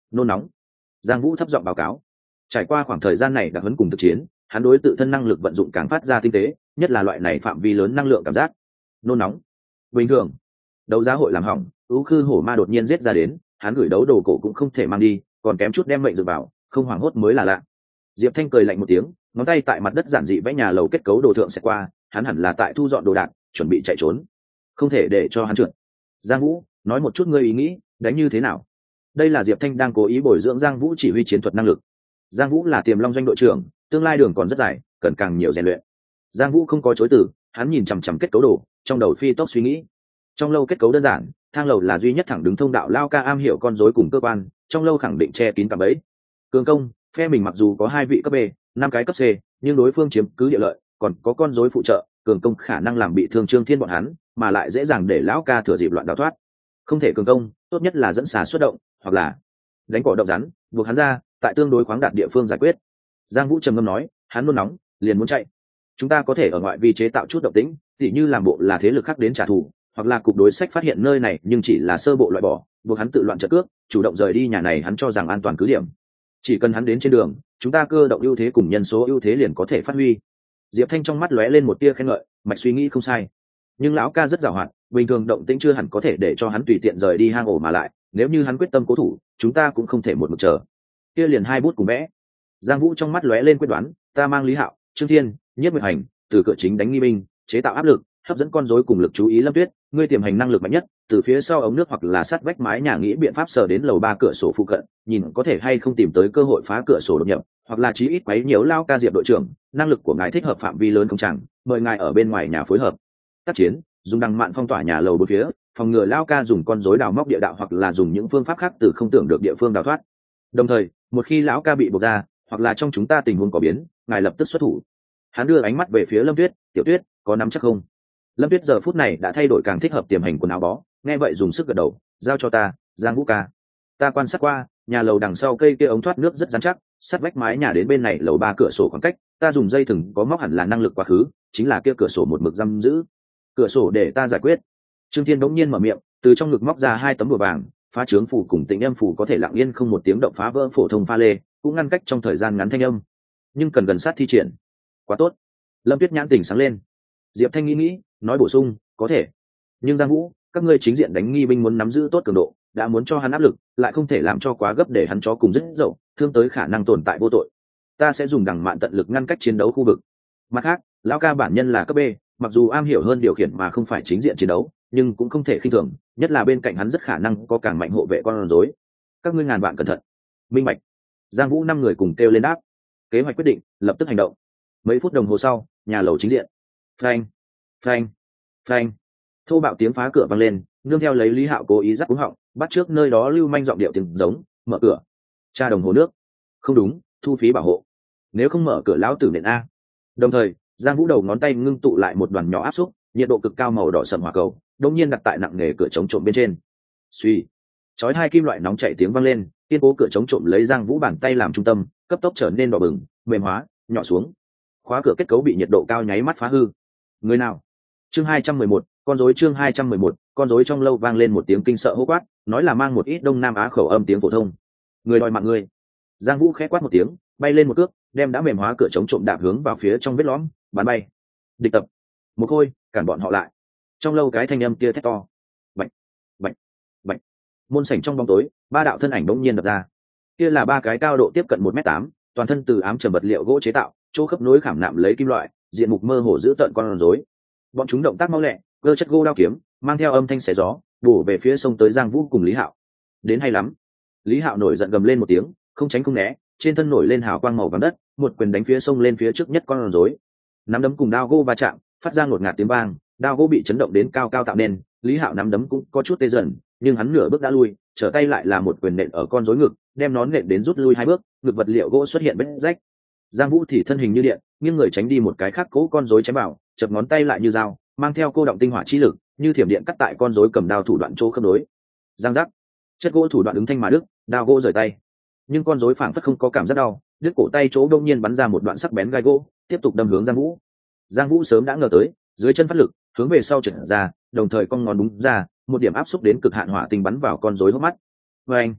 nôn nóng. Giang Vũ thấp giọng báo cáo. Trải qua khoảng thời gian này đặc huấn cùng thực chiến, hắn đối tự thân năng lực vận dụng càng phát ra tinh tế, nhất là loại này phạm vi lớn năng lượng cảm giác. Nôn nóng. Bình thường. Đấu giá hội làm hỏng, ưu khư hổ ma đột nhiên giết ra đến, hắn gửi đấu đồ cổ cũng không thể mang đi, còn kém chút đem mệnh dựa vào, không hoảng hốt mới là lạ. Diệp Thanh cười lạnh một tiếng, ngón tay tại mặt đất giản dị vẽ nhà lầu kết cấu đồ thượng sẽ qua, hắn hẳn là tại thu dọn đồ đạc, chuẩn bị chạy trốn, không thể để cho hắn trượt. Giang Vũ, nói một chút ngươi ý nghĩ, đánh như thế nào? Đây là Diệp Thanh đang cố ý bồi dưỡng Giang Vũ chỉ huy chiến thuật năng lực. Giang Vũ là Tiềm Long doanh đội trưởng, tương lai đường còn rất dài, cần càng nhiều rèn luyện. Giang Vũ không có chối từ, hắn nhìn chằm chằm kết cấu đồ, trong đầu phi tốc suy nghĩ. Trong lâu kết cấu đơn giản, thang lầu là duy nhất thẳng đứng thông đạo lao ca am hiểu con rối cùng cơ quan, trong lâu khẳng định che kín cả bẫy. Cường công, phe mình mặc dù có 2 vị cấp B, 5 cái cấp C, nhưng đối phương chiếm cứ địa lợi, còn có con rối phụ trợ, cường công khả năng làm bị thương Trương Thiên bọn hắn, mà lại dễ dàng để lão ca thừa dịp loạn đào thoát. Không thể cường công, tốt nhất là dẫn xà xuất động, hoặc là đánh cỏ động rắn, buộc hắn ra, tại tương đối khoáng đạt địa phương giải quyết. Giang Vũ trầm ngâm nói, hắn nôn nóng, liền muốn chạy. Chúng ta có thể ở ngoại vi chế tạo chút động tĩnh, tỉ như làm bộ là thế lực khác đến trả thù, hoặc là cục đối sách phát hiện nơi này nhưng chỉ là sơ bộ loại bỏ, buộc hắn tự loạn trận cước, chủ động rời đi nhà này hắn cho rằng an toàn cứ điểm. Chỉ cần hắn đến trên đường, chúng ta cơ động ưu thế cùng nhân số ưu thế liền có thể phát huy. Diệp Thanh trong mắt lóe lên một tia khen ngợi, mạch suy nghĩ không sai. Nhưng lão ca rất giàu hoạt, bình thường động tĩnh chưa hẳn có thể để cho hắn tùy tiện rời đi hang ổ mà lại, nếu như hắn quyết tâm cố thủ, chúng ta cũng không thể một mực chờ. Kia liền 2 bút cùng vẽ. Giang Vũ trong mắt lóe lên quyết đoán, ta mang Lý Hạo, Trương Thiên, Nhiếp Nguyệt Hành, từ cửa chính đánh nghi binh, chế tạo áp lực, hấp dẫn con rối cùng lực chú ý Lâm Tuyết, ngươi tiềm hành năng lực mạnh nhất, từ phía sau ống nước hoặc là sát vách mái nhà nghĩ biện pháp sờ đến lầu 3 cửa sổ phụ cận, nhìn có thể hay không tìm tới cơ hội phá cửa sổ đột nhập, hoặc là chí ít quấy nhiễu lao ca Diệp đội trưởng, năng lực của ngài thích hợp phạm vi lớn không chẳng, mời ngài ở bên ngoài nhà phối hợp. Tác chiến, dùng đằng mạn phong tỏa nhà lầu bốn phía, phòng ngừa lao ca dùng con rối đào móc địa đạo hoặc là dùng những phương pháp khác từ không tưởng được địa phương đào thoát. Đồng thời, một khi lão ca bị buộc ra, hoặc là trong chúng ta tình huống có biến, ngài lập tức xuất thủ. Hắn đưa ánh mắt về phía Lâm Tuyết, "Tiểu Tuyết, có nắm chắc không?" Lâm Tuyết giờ phút này đã thay đổi càng thích hợp tiềm hành quần áo bó, nghe vậy dùng sức gật đầu, "Giao cho ta, Giang Vũ ca." Ta quan sát qua, nhà lầu đằng sau cây kia ống thoát nước rất rắn chắc, sát vách mái nhà đến bên này lầu 3 cửa sổ khoảng cách, ta dùng dây thừng có móc hẳn là năng lực quá khứ, chính là kia cửa sổ một mực giam giữ. Cửa sổ để ta giải quyết. Trương Thiên đống nhiên mở miệng, từ trong ngực móc ra 2 tấm bùa vàng, phá trướng phủ cùng tĩnh âm phủ có thể lặng yên không một tiếng động phá vỡ phổ thông pha lê, cũng ngăn cách trong thời gian ngắn thanh âm, nhưng cần gần sát thi triển. Quá tốt. Lâm Tuyết nhãn tỉnh sáng lên. Diệp Thanh nghĩ, nói bổ sung, có thể. Nhưng Giang Vũ, các ngươi chính diện đánh nghi binh muốn nắm giữ tốt cường độ, đã muốn cho hắn áp lực, lại không thể làm cho quá gấp để hắn chó cùng rất dậu, thương tới khả năng tồn tại vô tội. Ta sẽ dùng đằng mạn tận lực ngăn cách chiến đấu khu vực. Mặt khác, lão ca bản nhân là cấp B, mặc dù am hiểu hơn điều khiển mà không phải chính diện chiến đấu, nhưng cũng không thể khinh thường, nhất là bên cạnh hắn rất khả năng có càng mạnh hộ vệ con rối. Các ngươi ngàn vạn cẩn thận. Minh bạch. Giang Vũ 5 người cùng kêu lên đáp. Kế hoạch quyết định, lập tức hành động. Mấy phút đồng hồ sau, nhà lầu chính diện. Phanh, phanh, phanh. Thô bạo tiếng phá cửa vang lên, nương theo lấy Lý Hạo cố ý giáp cúng họng, bắt trước nơi đó lưu manh giọng điệu tiếng giống, mở cửa. Tra đồng hồ nước. Không đúng, thu phí bảo hộ. Nếu không mở cửa lão tử nện a. Đồng thời, Giang Vũ đầu ngón tay ngưng tụ lại một đoàn nhỏ áp xúc, nhiệt độ cực cao màu đỏ sẫm hỏa cầu, đột nhiên đặt tại nặng nề cửa chống trộm bên trên. Suy, chói 2 kim loại nóng chảy tiếng vang lên, kiên cố cửa chống trộm lấy Giang Vũ bàn tay làm trung tâm, cấp tốc trở nên đỏ bừng, mềm hóa, nhỏ xuống. Khóa cửa kết cấu bị nhiệt độ cao nháy mắt phá hư. Người nào? Chương 211, con rối chương 211, con rối trong lâu vang lên một tiếng kinh sợ hô quát, nói là mang một ít Đông Nam Á khẩu âm tiếng phổ thông. Người đòi mạng người. Giang Vũ khẽ quát một tiếng, bay lên một cước, đem đã mềm hóa cửa chống trộm đạp hướng vào phía trong vết lõm, bắn bay. Địch tập. Một khôi, cản bọn họ lại. Trong lâu cái thanh âm kia thét to. Bạch, bạch, bạch. Môn sảnh trong bóng tối, 3 đạo thân ảnh bỗng nhiên đập ra. Kia là 3 cái cao độ tiếp cận 1m8, toàn thân từ ám trầm vật liệu gỗ chế tạo, chỗ khớp nối khảm nạm lấy kim loại, diện mục mơ hồ giữ tợn con rối. Bọn chúng động tác mau lẹ, cơ chất gỗ đao kiếm, mang theo âm thanh xé gió, bổ về phía sông tới Giang Vũ cùng Lý Hạo. Đến hay lắm. Lý Hạo nổi giận gầm lên một tiếng, không tránh không né, trên thân nổi lên hào quang màu vàng đất, một quyền đánh phía sông lên phía trước nhất con rối. Nắm đấm cùng đao gỗ va chạm, phát ra ngột ngạt tiếng vang, đao gỗ bị chấn động đến cao cao tạo nên, Lý Hạo nắm đấm cũng có chút tê dần, nhưng hắn nửa bước đã lui, trở tay lại là một quyền nện ở con rối ngực, đem nó nện đến rút lui 2 bước, ngực vật liệu gỗ xuất hiện vết rách. Giang Vũ thì thân hình như điện, nghiêng người tránh đi một cái khác cố con rối chém vào, chập ngón tay lại như dao, mang theo cô động tinh hỏa chi lực, như thiểm điện cắt tại con rối cầm đao thủ đoạn chỗ khớp nối. Giang giác, chất gỗ thủ đoạn ứng thanh mà đứt, đao gỗ rời tay. Nhưng con rối phảng phất không có cảm giác đau, đứt cổ tay chỗ đông nhiên bắn ra một đoạn sắc bén gai gỗ, tiếp tục đâm hướng Giang Vũ. Giang Vũ sớm đã ngờ tới, dưới chân phát lực, hướng về sau trượt ra, đồng thời cong ngón đúng ra, một điểm áp xúc đến cực hạn hỏa tinh bắn vào con rối hốc mắt. Oeng!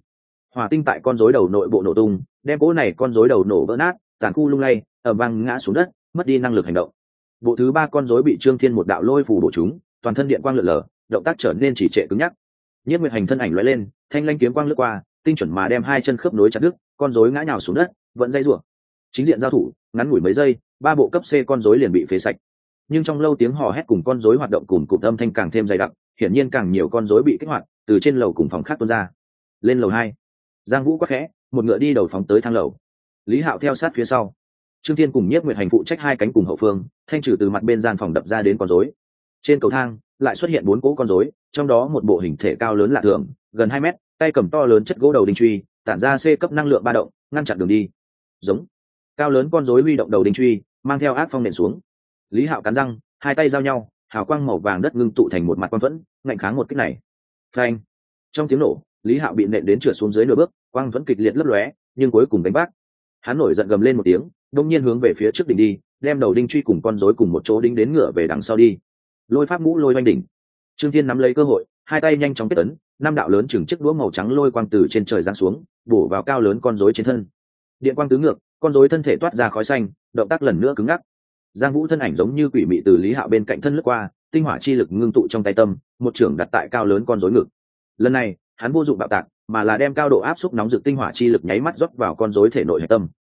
hỏa tinh tại con rối đầu nội bộ nổ tung, đem cỗ này con rối đầu nổ vỡ nát, tàn khu lung lay, ầm vang ngã xuống đất, mất đi năng lực hành động. Bộ thứ ba con rối bị Trương Thiên một đạo lôi phủ bổ trúng, toàn thân điện quang lượn lờ, động tác trở nên chỉ trệ cứng nhắc. Nhiếp Nguyệt Hành thân ảnh lóe lên, thanh lanh kiếm quang lướt qua, tinh chuẩn mà đem hai chân khớp nối chặt đứt, con rối ngã nhào xuống đất, vẫn dây rủa. Chính diện giao thủ, ngắn ngủi mấy giây, ba bộ cấp C con rối liền bị phế sạch. Nhưng trong lâu tiếng hò hét cùng con rối hoạt động cùng cụm âm thanh càng thêm dày đặc, hiển nhiên càng nhiều con rối bị kích hoạt, từ trên lầu cùng phòng khác tuôn ra. Lên lầu 2, Giang Vũ quát khẽ, một ngựa đi đầu phóng tới thang lầu. Lý Hạo theo sát phía sau. Trương Thiên cùng Nhiếp Nguyệt Hành phụ trách hai cánh cùng hậu phương, thanh trừ từ mặt bên gian phòng đập ra đến con rối. Trên cầu thang lại xuất hiện 4 cỗ con rối, trong đó một bộ hình thể cao lớn lạ thường, gần 2 mét, tay cầm to lớn chất gỗ đầu đinh truy, tản ra C cấp năng lượng ba động, ngăn chặn đường đi. Giống. Cao lớn con rối huy động đầu đinh truy, mang theo ác phong nện xuống. Lý Hạo cắn răng, hai tay giao nhau, hào quang màu vàng đất ngưng tụ thành một mặt quang thuẫn, ngạnh kháng một kích này. Phanh. Trong tiếng nổ, Lý Hạo bị nện đến trượt xuống dưới nửa bước, quang thuẫn kịch liệt lấp lóe, nhưng cuối cùng đánh bác. Hắn nổi giận gầm lên một tiếng, đông nhiên hướng về phía trước đỉnh đi, đem đầu đinh truy cùng con rối cùng một chỗ đính đến ngựa về đằng sau đi. Lôi pháp ngũ lôi oanh đỉnh. Trương Thiên nắm lấy cơ hội, hai tay nhanh chóng kết ấn, năm đạo lớn chừng chiếc đũa màu trắng lôi quang từ trên trời giáng xuống, bổ vào cao lớn con rối trên thân. Điện quang tứ ngược, con rối thân thể toát ra khói xanh, động tác lần nữa cứng ngắc. Giang Vũ thân ảnh giống như quỷ mị từ Lý Hạo bên cạnh thân lướt qua, tinh hỏa chi lực ngưng tụ trong tay tâm, một chưởng đặt tại cao lớn con rối ngực. Lần này, hắn vô dụng bạo tạc, mà là đem cao độ áp xúc nóng rực tinh hỏa chi lực nháy mắt rót vào con rối thể nội hạch tâm.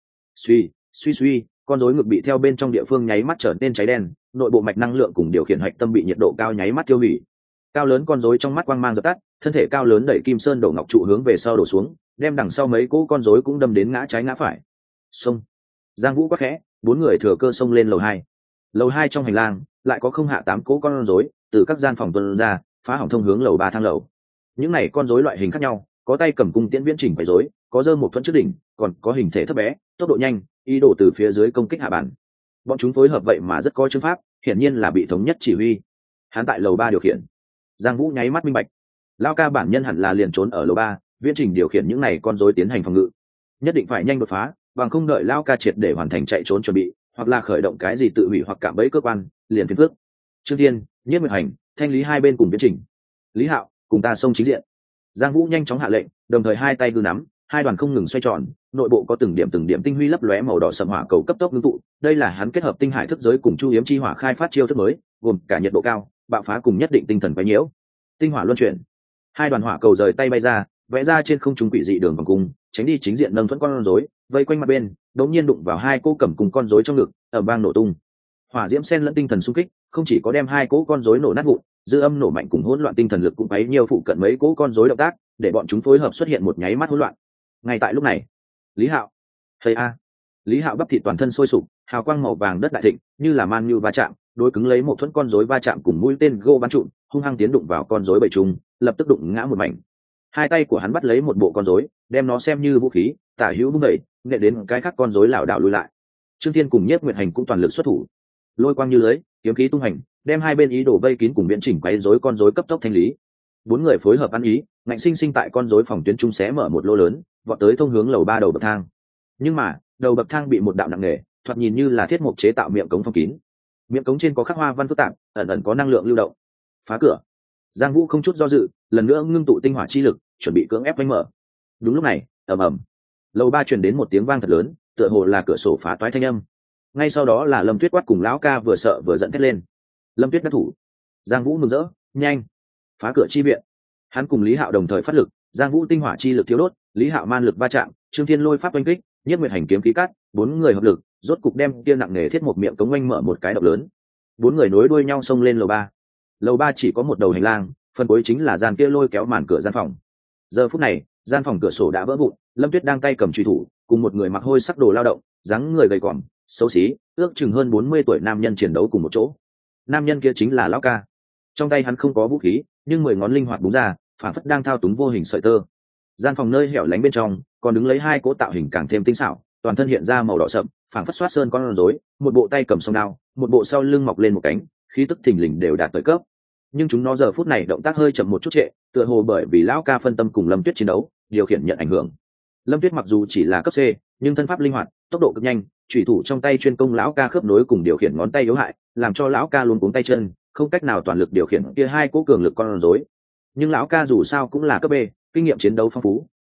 Suy, con rối ngực bị theo bên trong địa phương nháy mắt trở nên cháy đen, nội bộ mạch năng lượng cùng điều khiển hạch tâm bị nhiệt độ cao nháy mắt tiêu hủy. Cao lớn con rối trong mắt quang mang dập tắt, thân thể cao lớn đẩy kim sơn đổ ngọc trụ hướng về sau đổ xuống, đem đằng sau mấy cỗ con rối cũng đâm đến ngã trái ngã phải. Xông. Giang Vũ quát khẽ, 4 người thừa cơ xông lên lầu 2. Lầu 2 trong hành lang lại có không hạ 8 cỗ con rối từ các gian phòng tuôn ra, phá hỏng thông hướng lầu 3 thang lầu. Những này con rối loại hình khác nhau, có tay cầm cung tiễn viễn trình quấy rối, có giơ một thuẫn trước đỉnh, còn có hình thể thấp bé, tốc độ nhanh, ý đồ từ phía dưới công kích hạ bản. Bọn chúng phối hợp vậy mà rất có chương pháp, hiển nhiên là bị thống nhất chỉ huy. Hắn tại lầu 3 điều khiển. Giang Vũ nháy mắt minh bạch, Lao Ca bản nhân hẳn là liền trốn ở lầu 3, viễn trình điều khiển những này con rối tiến hành phòng ngự. Nhất định phải nhanh đột phá, bằng không đợi Lao Ca triệt để hoàn thành chạy trốn chuẩn bị, hoặc là khởi động cái gì tự hủy hoặc cạm bẫy cơ quan, liền phiền phức. Trương Thiên, Nhiếp Nguyệt Hành, thanh lý hai bên cùng viễn trình. Lý Hạo, cùng ta xông chính diện. Giang Vũ nhanh chóng hạ lệnh, đồng thời hai tay cứ nắm, hai đoàn không ngừng xoay tròn, nội bộ có từng điểm tinh huy lấp lóe màu đỏ sẫm hỏa cầu cấp tốc ngưng tụ, đây là hắn kết hợp tinh hải thức giới cùng chu hiếm chi hỏa khai phát chiêu thức mới, gồm cả nhiệt độ cao, bạo phá cùng nhất định tinh thần quấy nhiễu. Tinh hỏa luân chuyển. Hai đoàn hỏa cầu rời tay bay ra, vẽ ra trên không trung quỷ dị đường vòng cung, tránh đi chính diện nâng thuẫn con rối, vây quanh mặt bên, đột nhiên đụng vào hai cô cầm cùng con rối trong ngực, ầm vang nổ tung. Hỏa diễm xen lẫn tinh thần xung kích, không chỉ có đem hai cỗ con rối nổ nát vụn, dư âm nổ mạnh cùng hỗn loạn tinh thần lực cũng bấy nhiều phụ cận mấy cỗ con rối động tác, để bọn chúng phối hợp xuất hiện một nháy mắt hỗn loạn. Ngay tại lúc này, Lý Hạo, thầy a, Lý Hạo bắp thịt toàn thân sôi sục, hào quang màu vàng đất đại thịnh, như là man như va chạm, đối cứng lấy một thuẫn con rối va chạm cùng mũi tên gô bắn trụm, hung hăng tiến đụng vào con rối bầy trùng, lập tức đụng ngã một mảnh. Hai tay của hắn bắt lấy một bộ con rối, đem nó xem như vũ khí, tả hữu bung đẩy, nghệ đến cái khác con rối lảo đảo lùi lại. Trương Thiên cùng Nhiếp Nguyệt Hành cũng toàn lực xuất thủ, lôi quang như lưới, kiếm khí tung hành, đem hai bên ý đồ vây kín cùng viễn chỉnh quấy rối con rối cấp tốc thanh lý. 4 người phối hợp ăn ý, ngạnh sinh sinh tại con rối phòng tuyến trung xé mở một lỗ lớn, vọt tới thông hướng lầu 3 đầu bậc thang. Nhưng mà, đầu bậc thang bị một đạo nặng nề, thoạt nhìn như là thiết mục chế tạo miệng cống phong kín. Miệng cống trên có khắc hoa văn phức tạp, ẩn ẩn có năng lượng lưu động. Phá cửa. Giang Vũ không chút do dự, lần nữa ngưng tụ tinh hỏa chi lực, chuẩn bị cưỡng ép đánh mở. Đúng lúc này, ầm ầm, lầu 3 truyền đến một tiếng vang thật lớn, tựa hồ là cửa sổ phá toái thanh âm. Ngay sau đó là Lâm Tuyết quát cùng lão ca vừa sợ vừa giận thét lên. Lâm Tuyết đắc thủ. Giang Vũ mừng rỡ, nhanh, phá cửa chi viện. Hắn cùng Lý Hạo đồng thời phát lực, Giang Vũ tinh hỏa chi lực thiếu đốt, Lý Hạo man lực va chạm, Trương Thiên lôi pháp oanh kích, Nhiếp Nguyệt Hành kiếm khí cắt, 4 người hợp lực, rốt cục đem kia nặng nề thiết một miệng cống oanh mở một cái động lớn. 4 người nối đuôi nhau xông lên lầu 3. Lầu 3 chỉ có một đầu hành lang, phần cuối chính là gian kia lôi kéo màn cửa gian phòng. Giờ phút này, gian phòng cửa sổ đã vỡ vụn, Lâm Tuyết đang tay cầm truy thủ, cùng một người mặc hôi sắc đồ lao động, dáng người gầy còm, xấu xí, ước chừng hơn 40 tuổi nam nhân chiến đấu cùng một chỗ. Nam nhân kia chính là lão ca. Trong tay hắn không có vũ khí, nhưng 10 ngón linh hoạt búng ra, phản phất đang thao túng vô hình sợi tơ. Gian phòng nơi hẻo lánh bên trong, còn đứng lấy hai cỗ tạo hình càng thêm tinh xảo, toàn thân hiện ra màu đỏ sậm, phản phất xoát sơn con rối, một bộ tay cầm song đao, một bộ sau lưng mọc lên một cánh, khí tức thình lình đều đạt tới cấp. Nhưng chúng nó giờ phút này động tác hơi chậm một chút trệ, tựa hồ bởi vì lão ca phân tâm cùng Lâm Tuyết chiến đấu, điều khiển nhận ảnh hưởng. Lâm Tuyết mặc dù chỉ là cấp C, nhưng thân pháp linh hoạt, tốc độ cực nhanh, chủy thủ trong tay chuyên công lão ca khớp nối cùng điều khiển ngón tay yếu hại, làm cho lão ca luống cuống tay chân, không cách nào toàn lực điều khiển kia hai cỗ cường lực con rối. Nhưng lão ca dù sao cũng là cấp B, kinh nghiệm chiến đấu phong phú,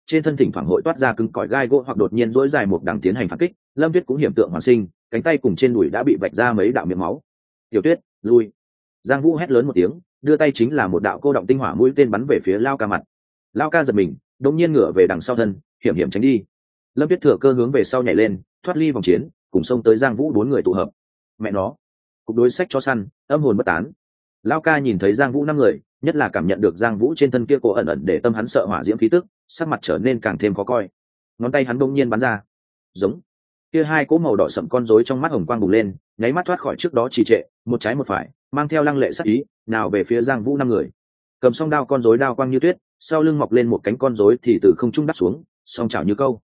trên thân thỉnh thoảng hội toát ra cứng cỏi gai gỗ hoặc đột nhiên dỗi dài một đằng tiến hành phản kích. Lâm Tuyết cũng hiểm tượng hoàn sinh, cánh tay cùng trên đùi đã bị vạch ra mấy đạo miệng máu. Tiểu Tuyết, lui! Giang Vũ hét lớn một tiếng, đưa tay chính là một đạo cô động tinh hỏa mũi tên bắn về phía Lao Ca mặt. Lao Ca giật mình, đột nhiên ngửa về đằng sau thân, hiểm hiểm tránh đi. Lâm Tuyết thừa cơ hướng về sau nhảy lên, thoát ly vòng chiến, cùng xông tới Giang Vũ 4 người tụ hợp. Mẹ nó, cục đối sách cho săn, âm hồn bất tán. Lao Ca nhìn thấy Giang Vũ 5 người, nhất là cảm nhận được Giang Vũ trên thân kia cổ ẩn ẩn để tâm hắn sợ hỏa diễm khí tức, sắc mặt trở nên càng thêm khó coi. Ngón tay hắn bỗng nhiên bắn ra, giống kia hai cỗ màu đỏ sẫm con rối trong mắt hồng quang bùng lên, nháy mắt thoát khỏi trước đó trì trệ, một trái một phải, mang theo lăng lệ sát ý, nào về phía Giang Vũ 5 người. Cầm song đao con rối đao quang như tuyết, sau lưng mọc lên một cánh con rối thì từ không trung đáp xuống, song chảo như câu.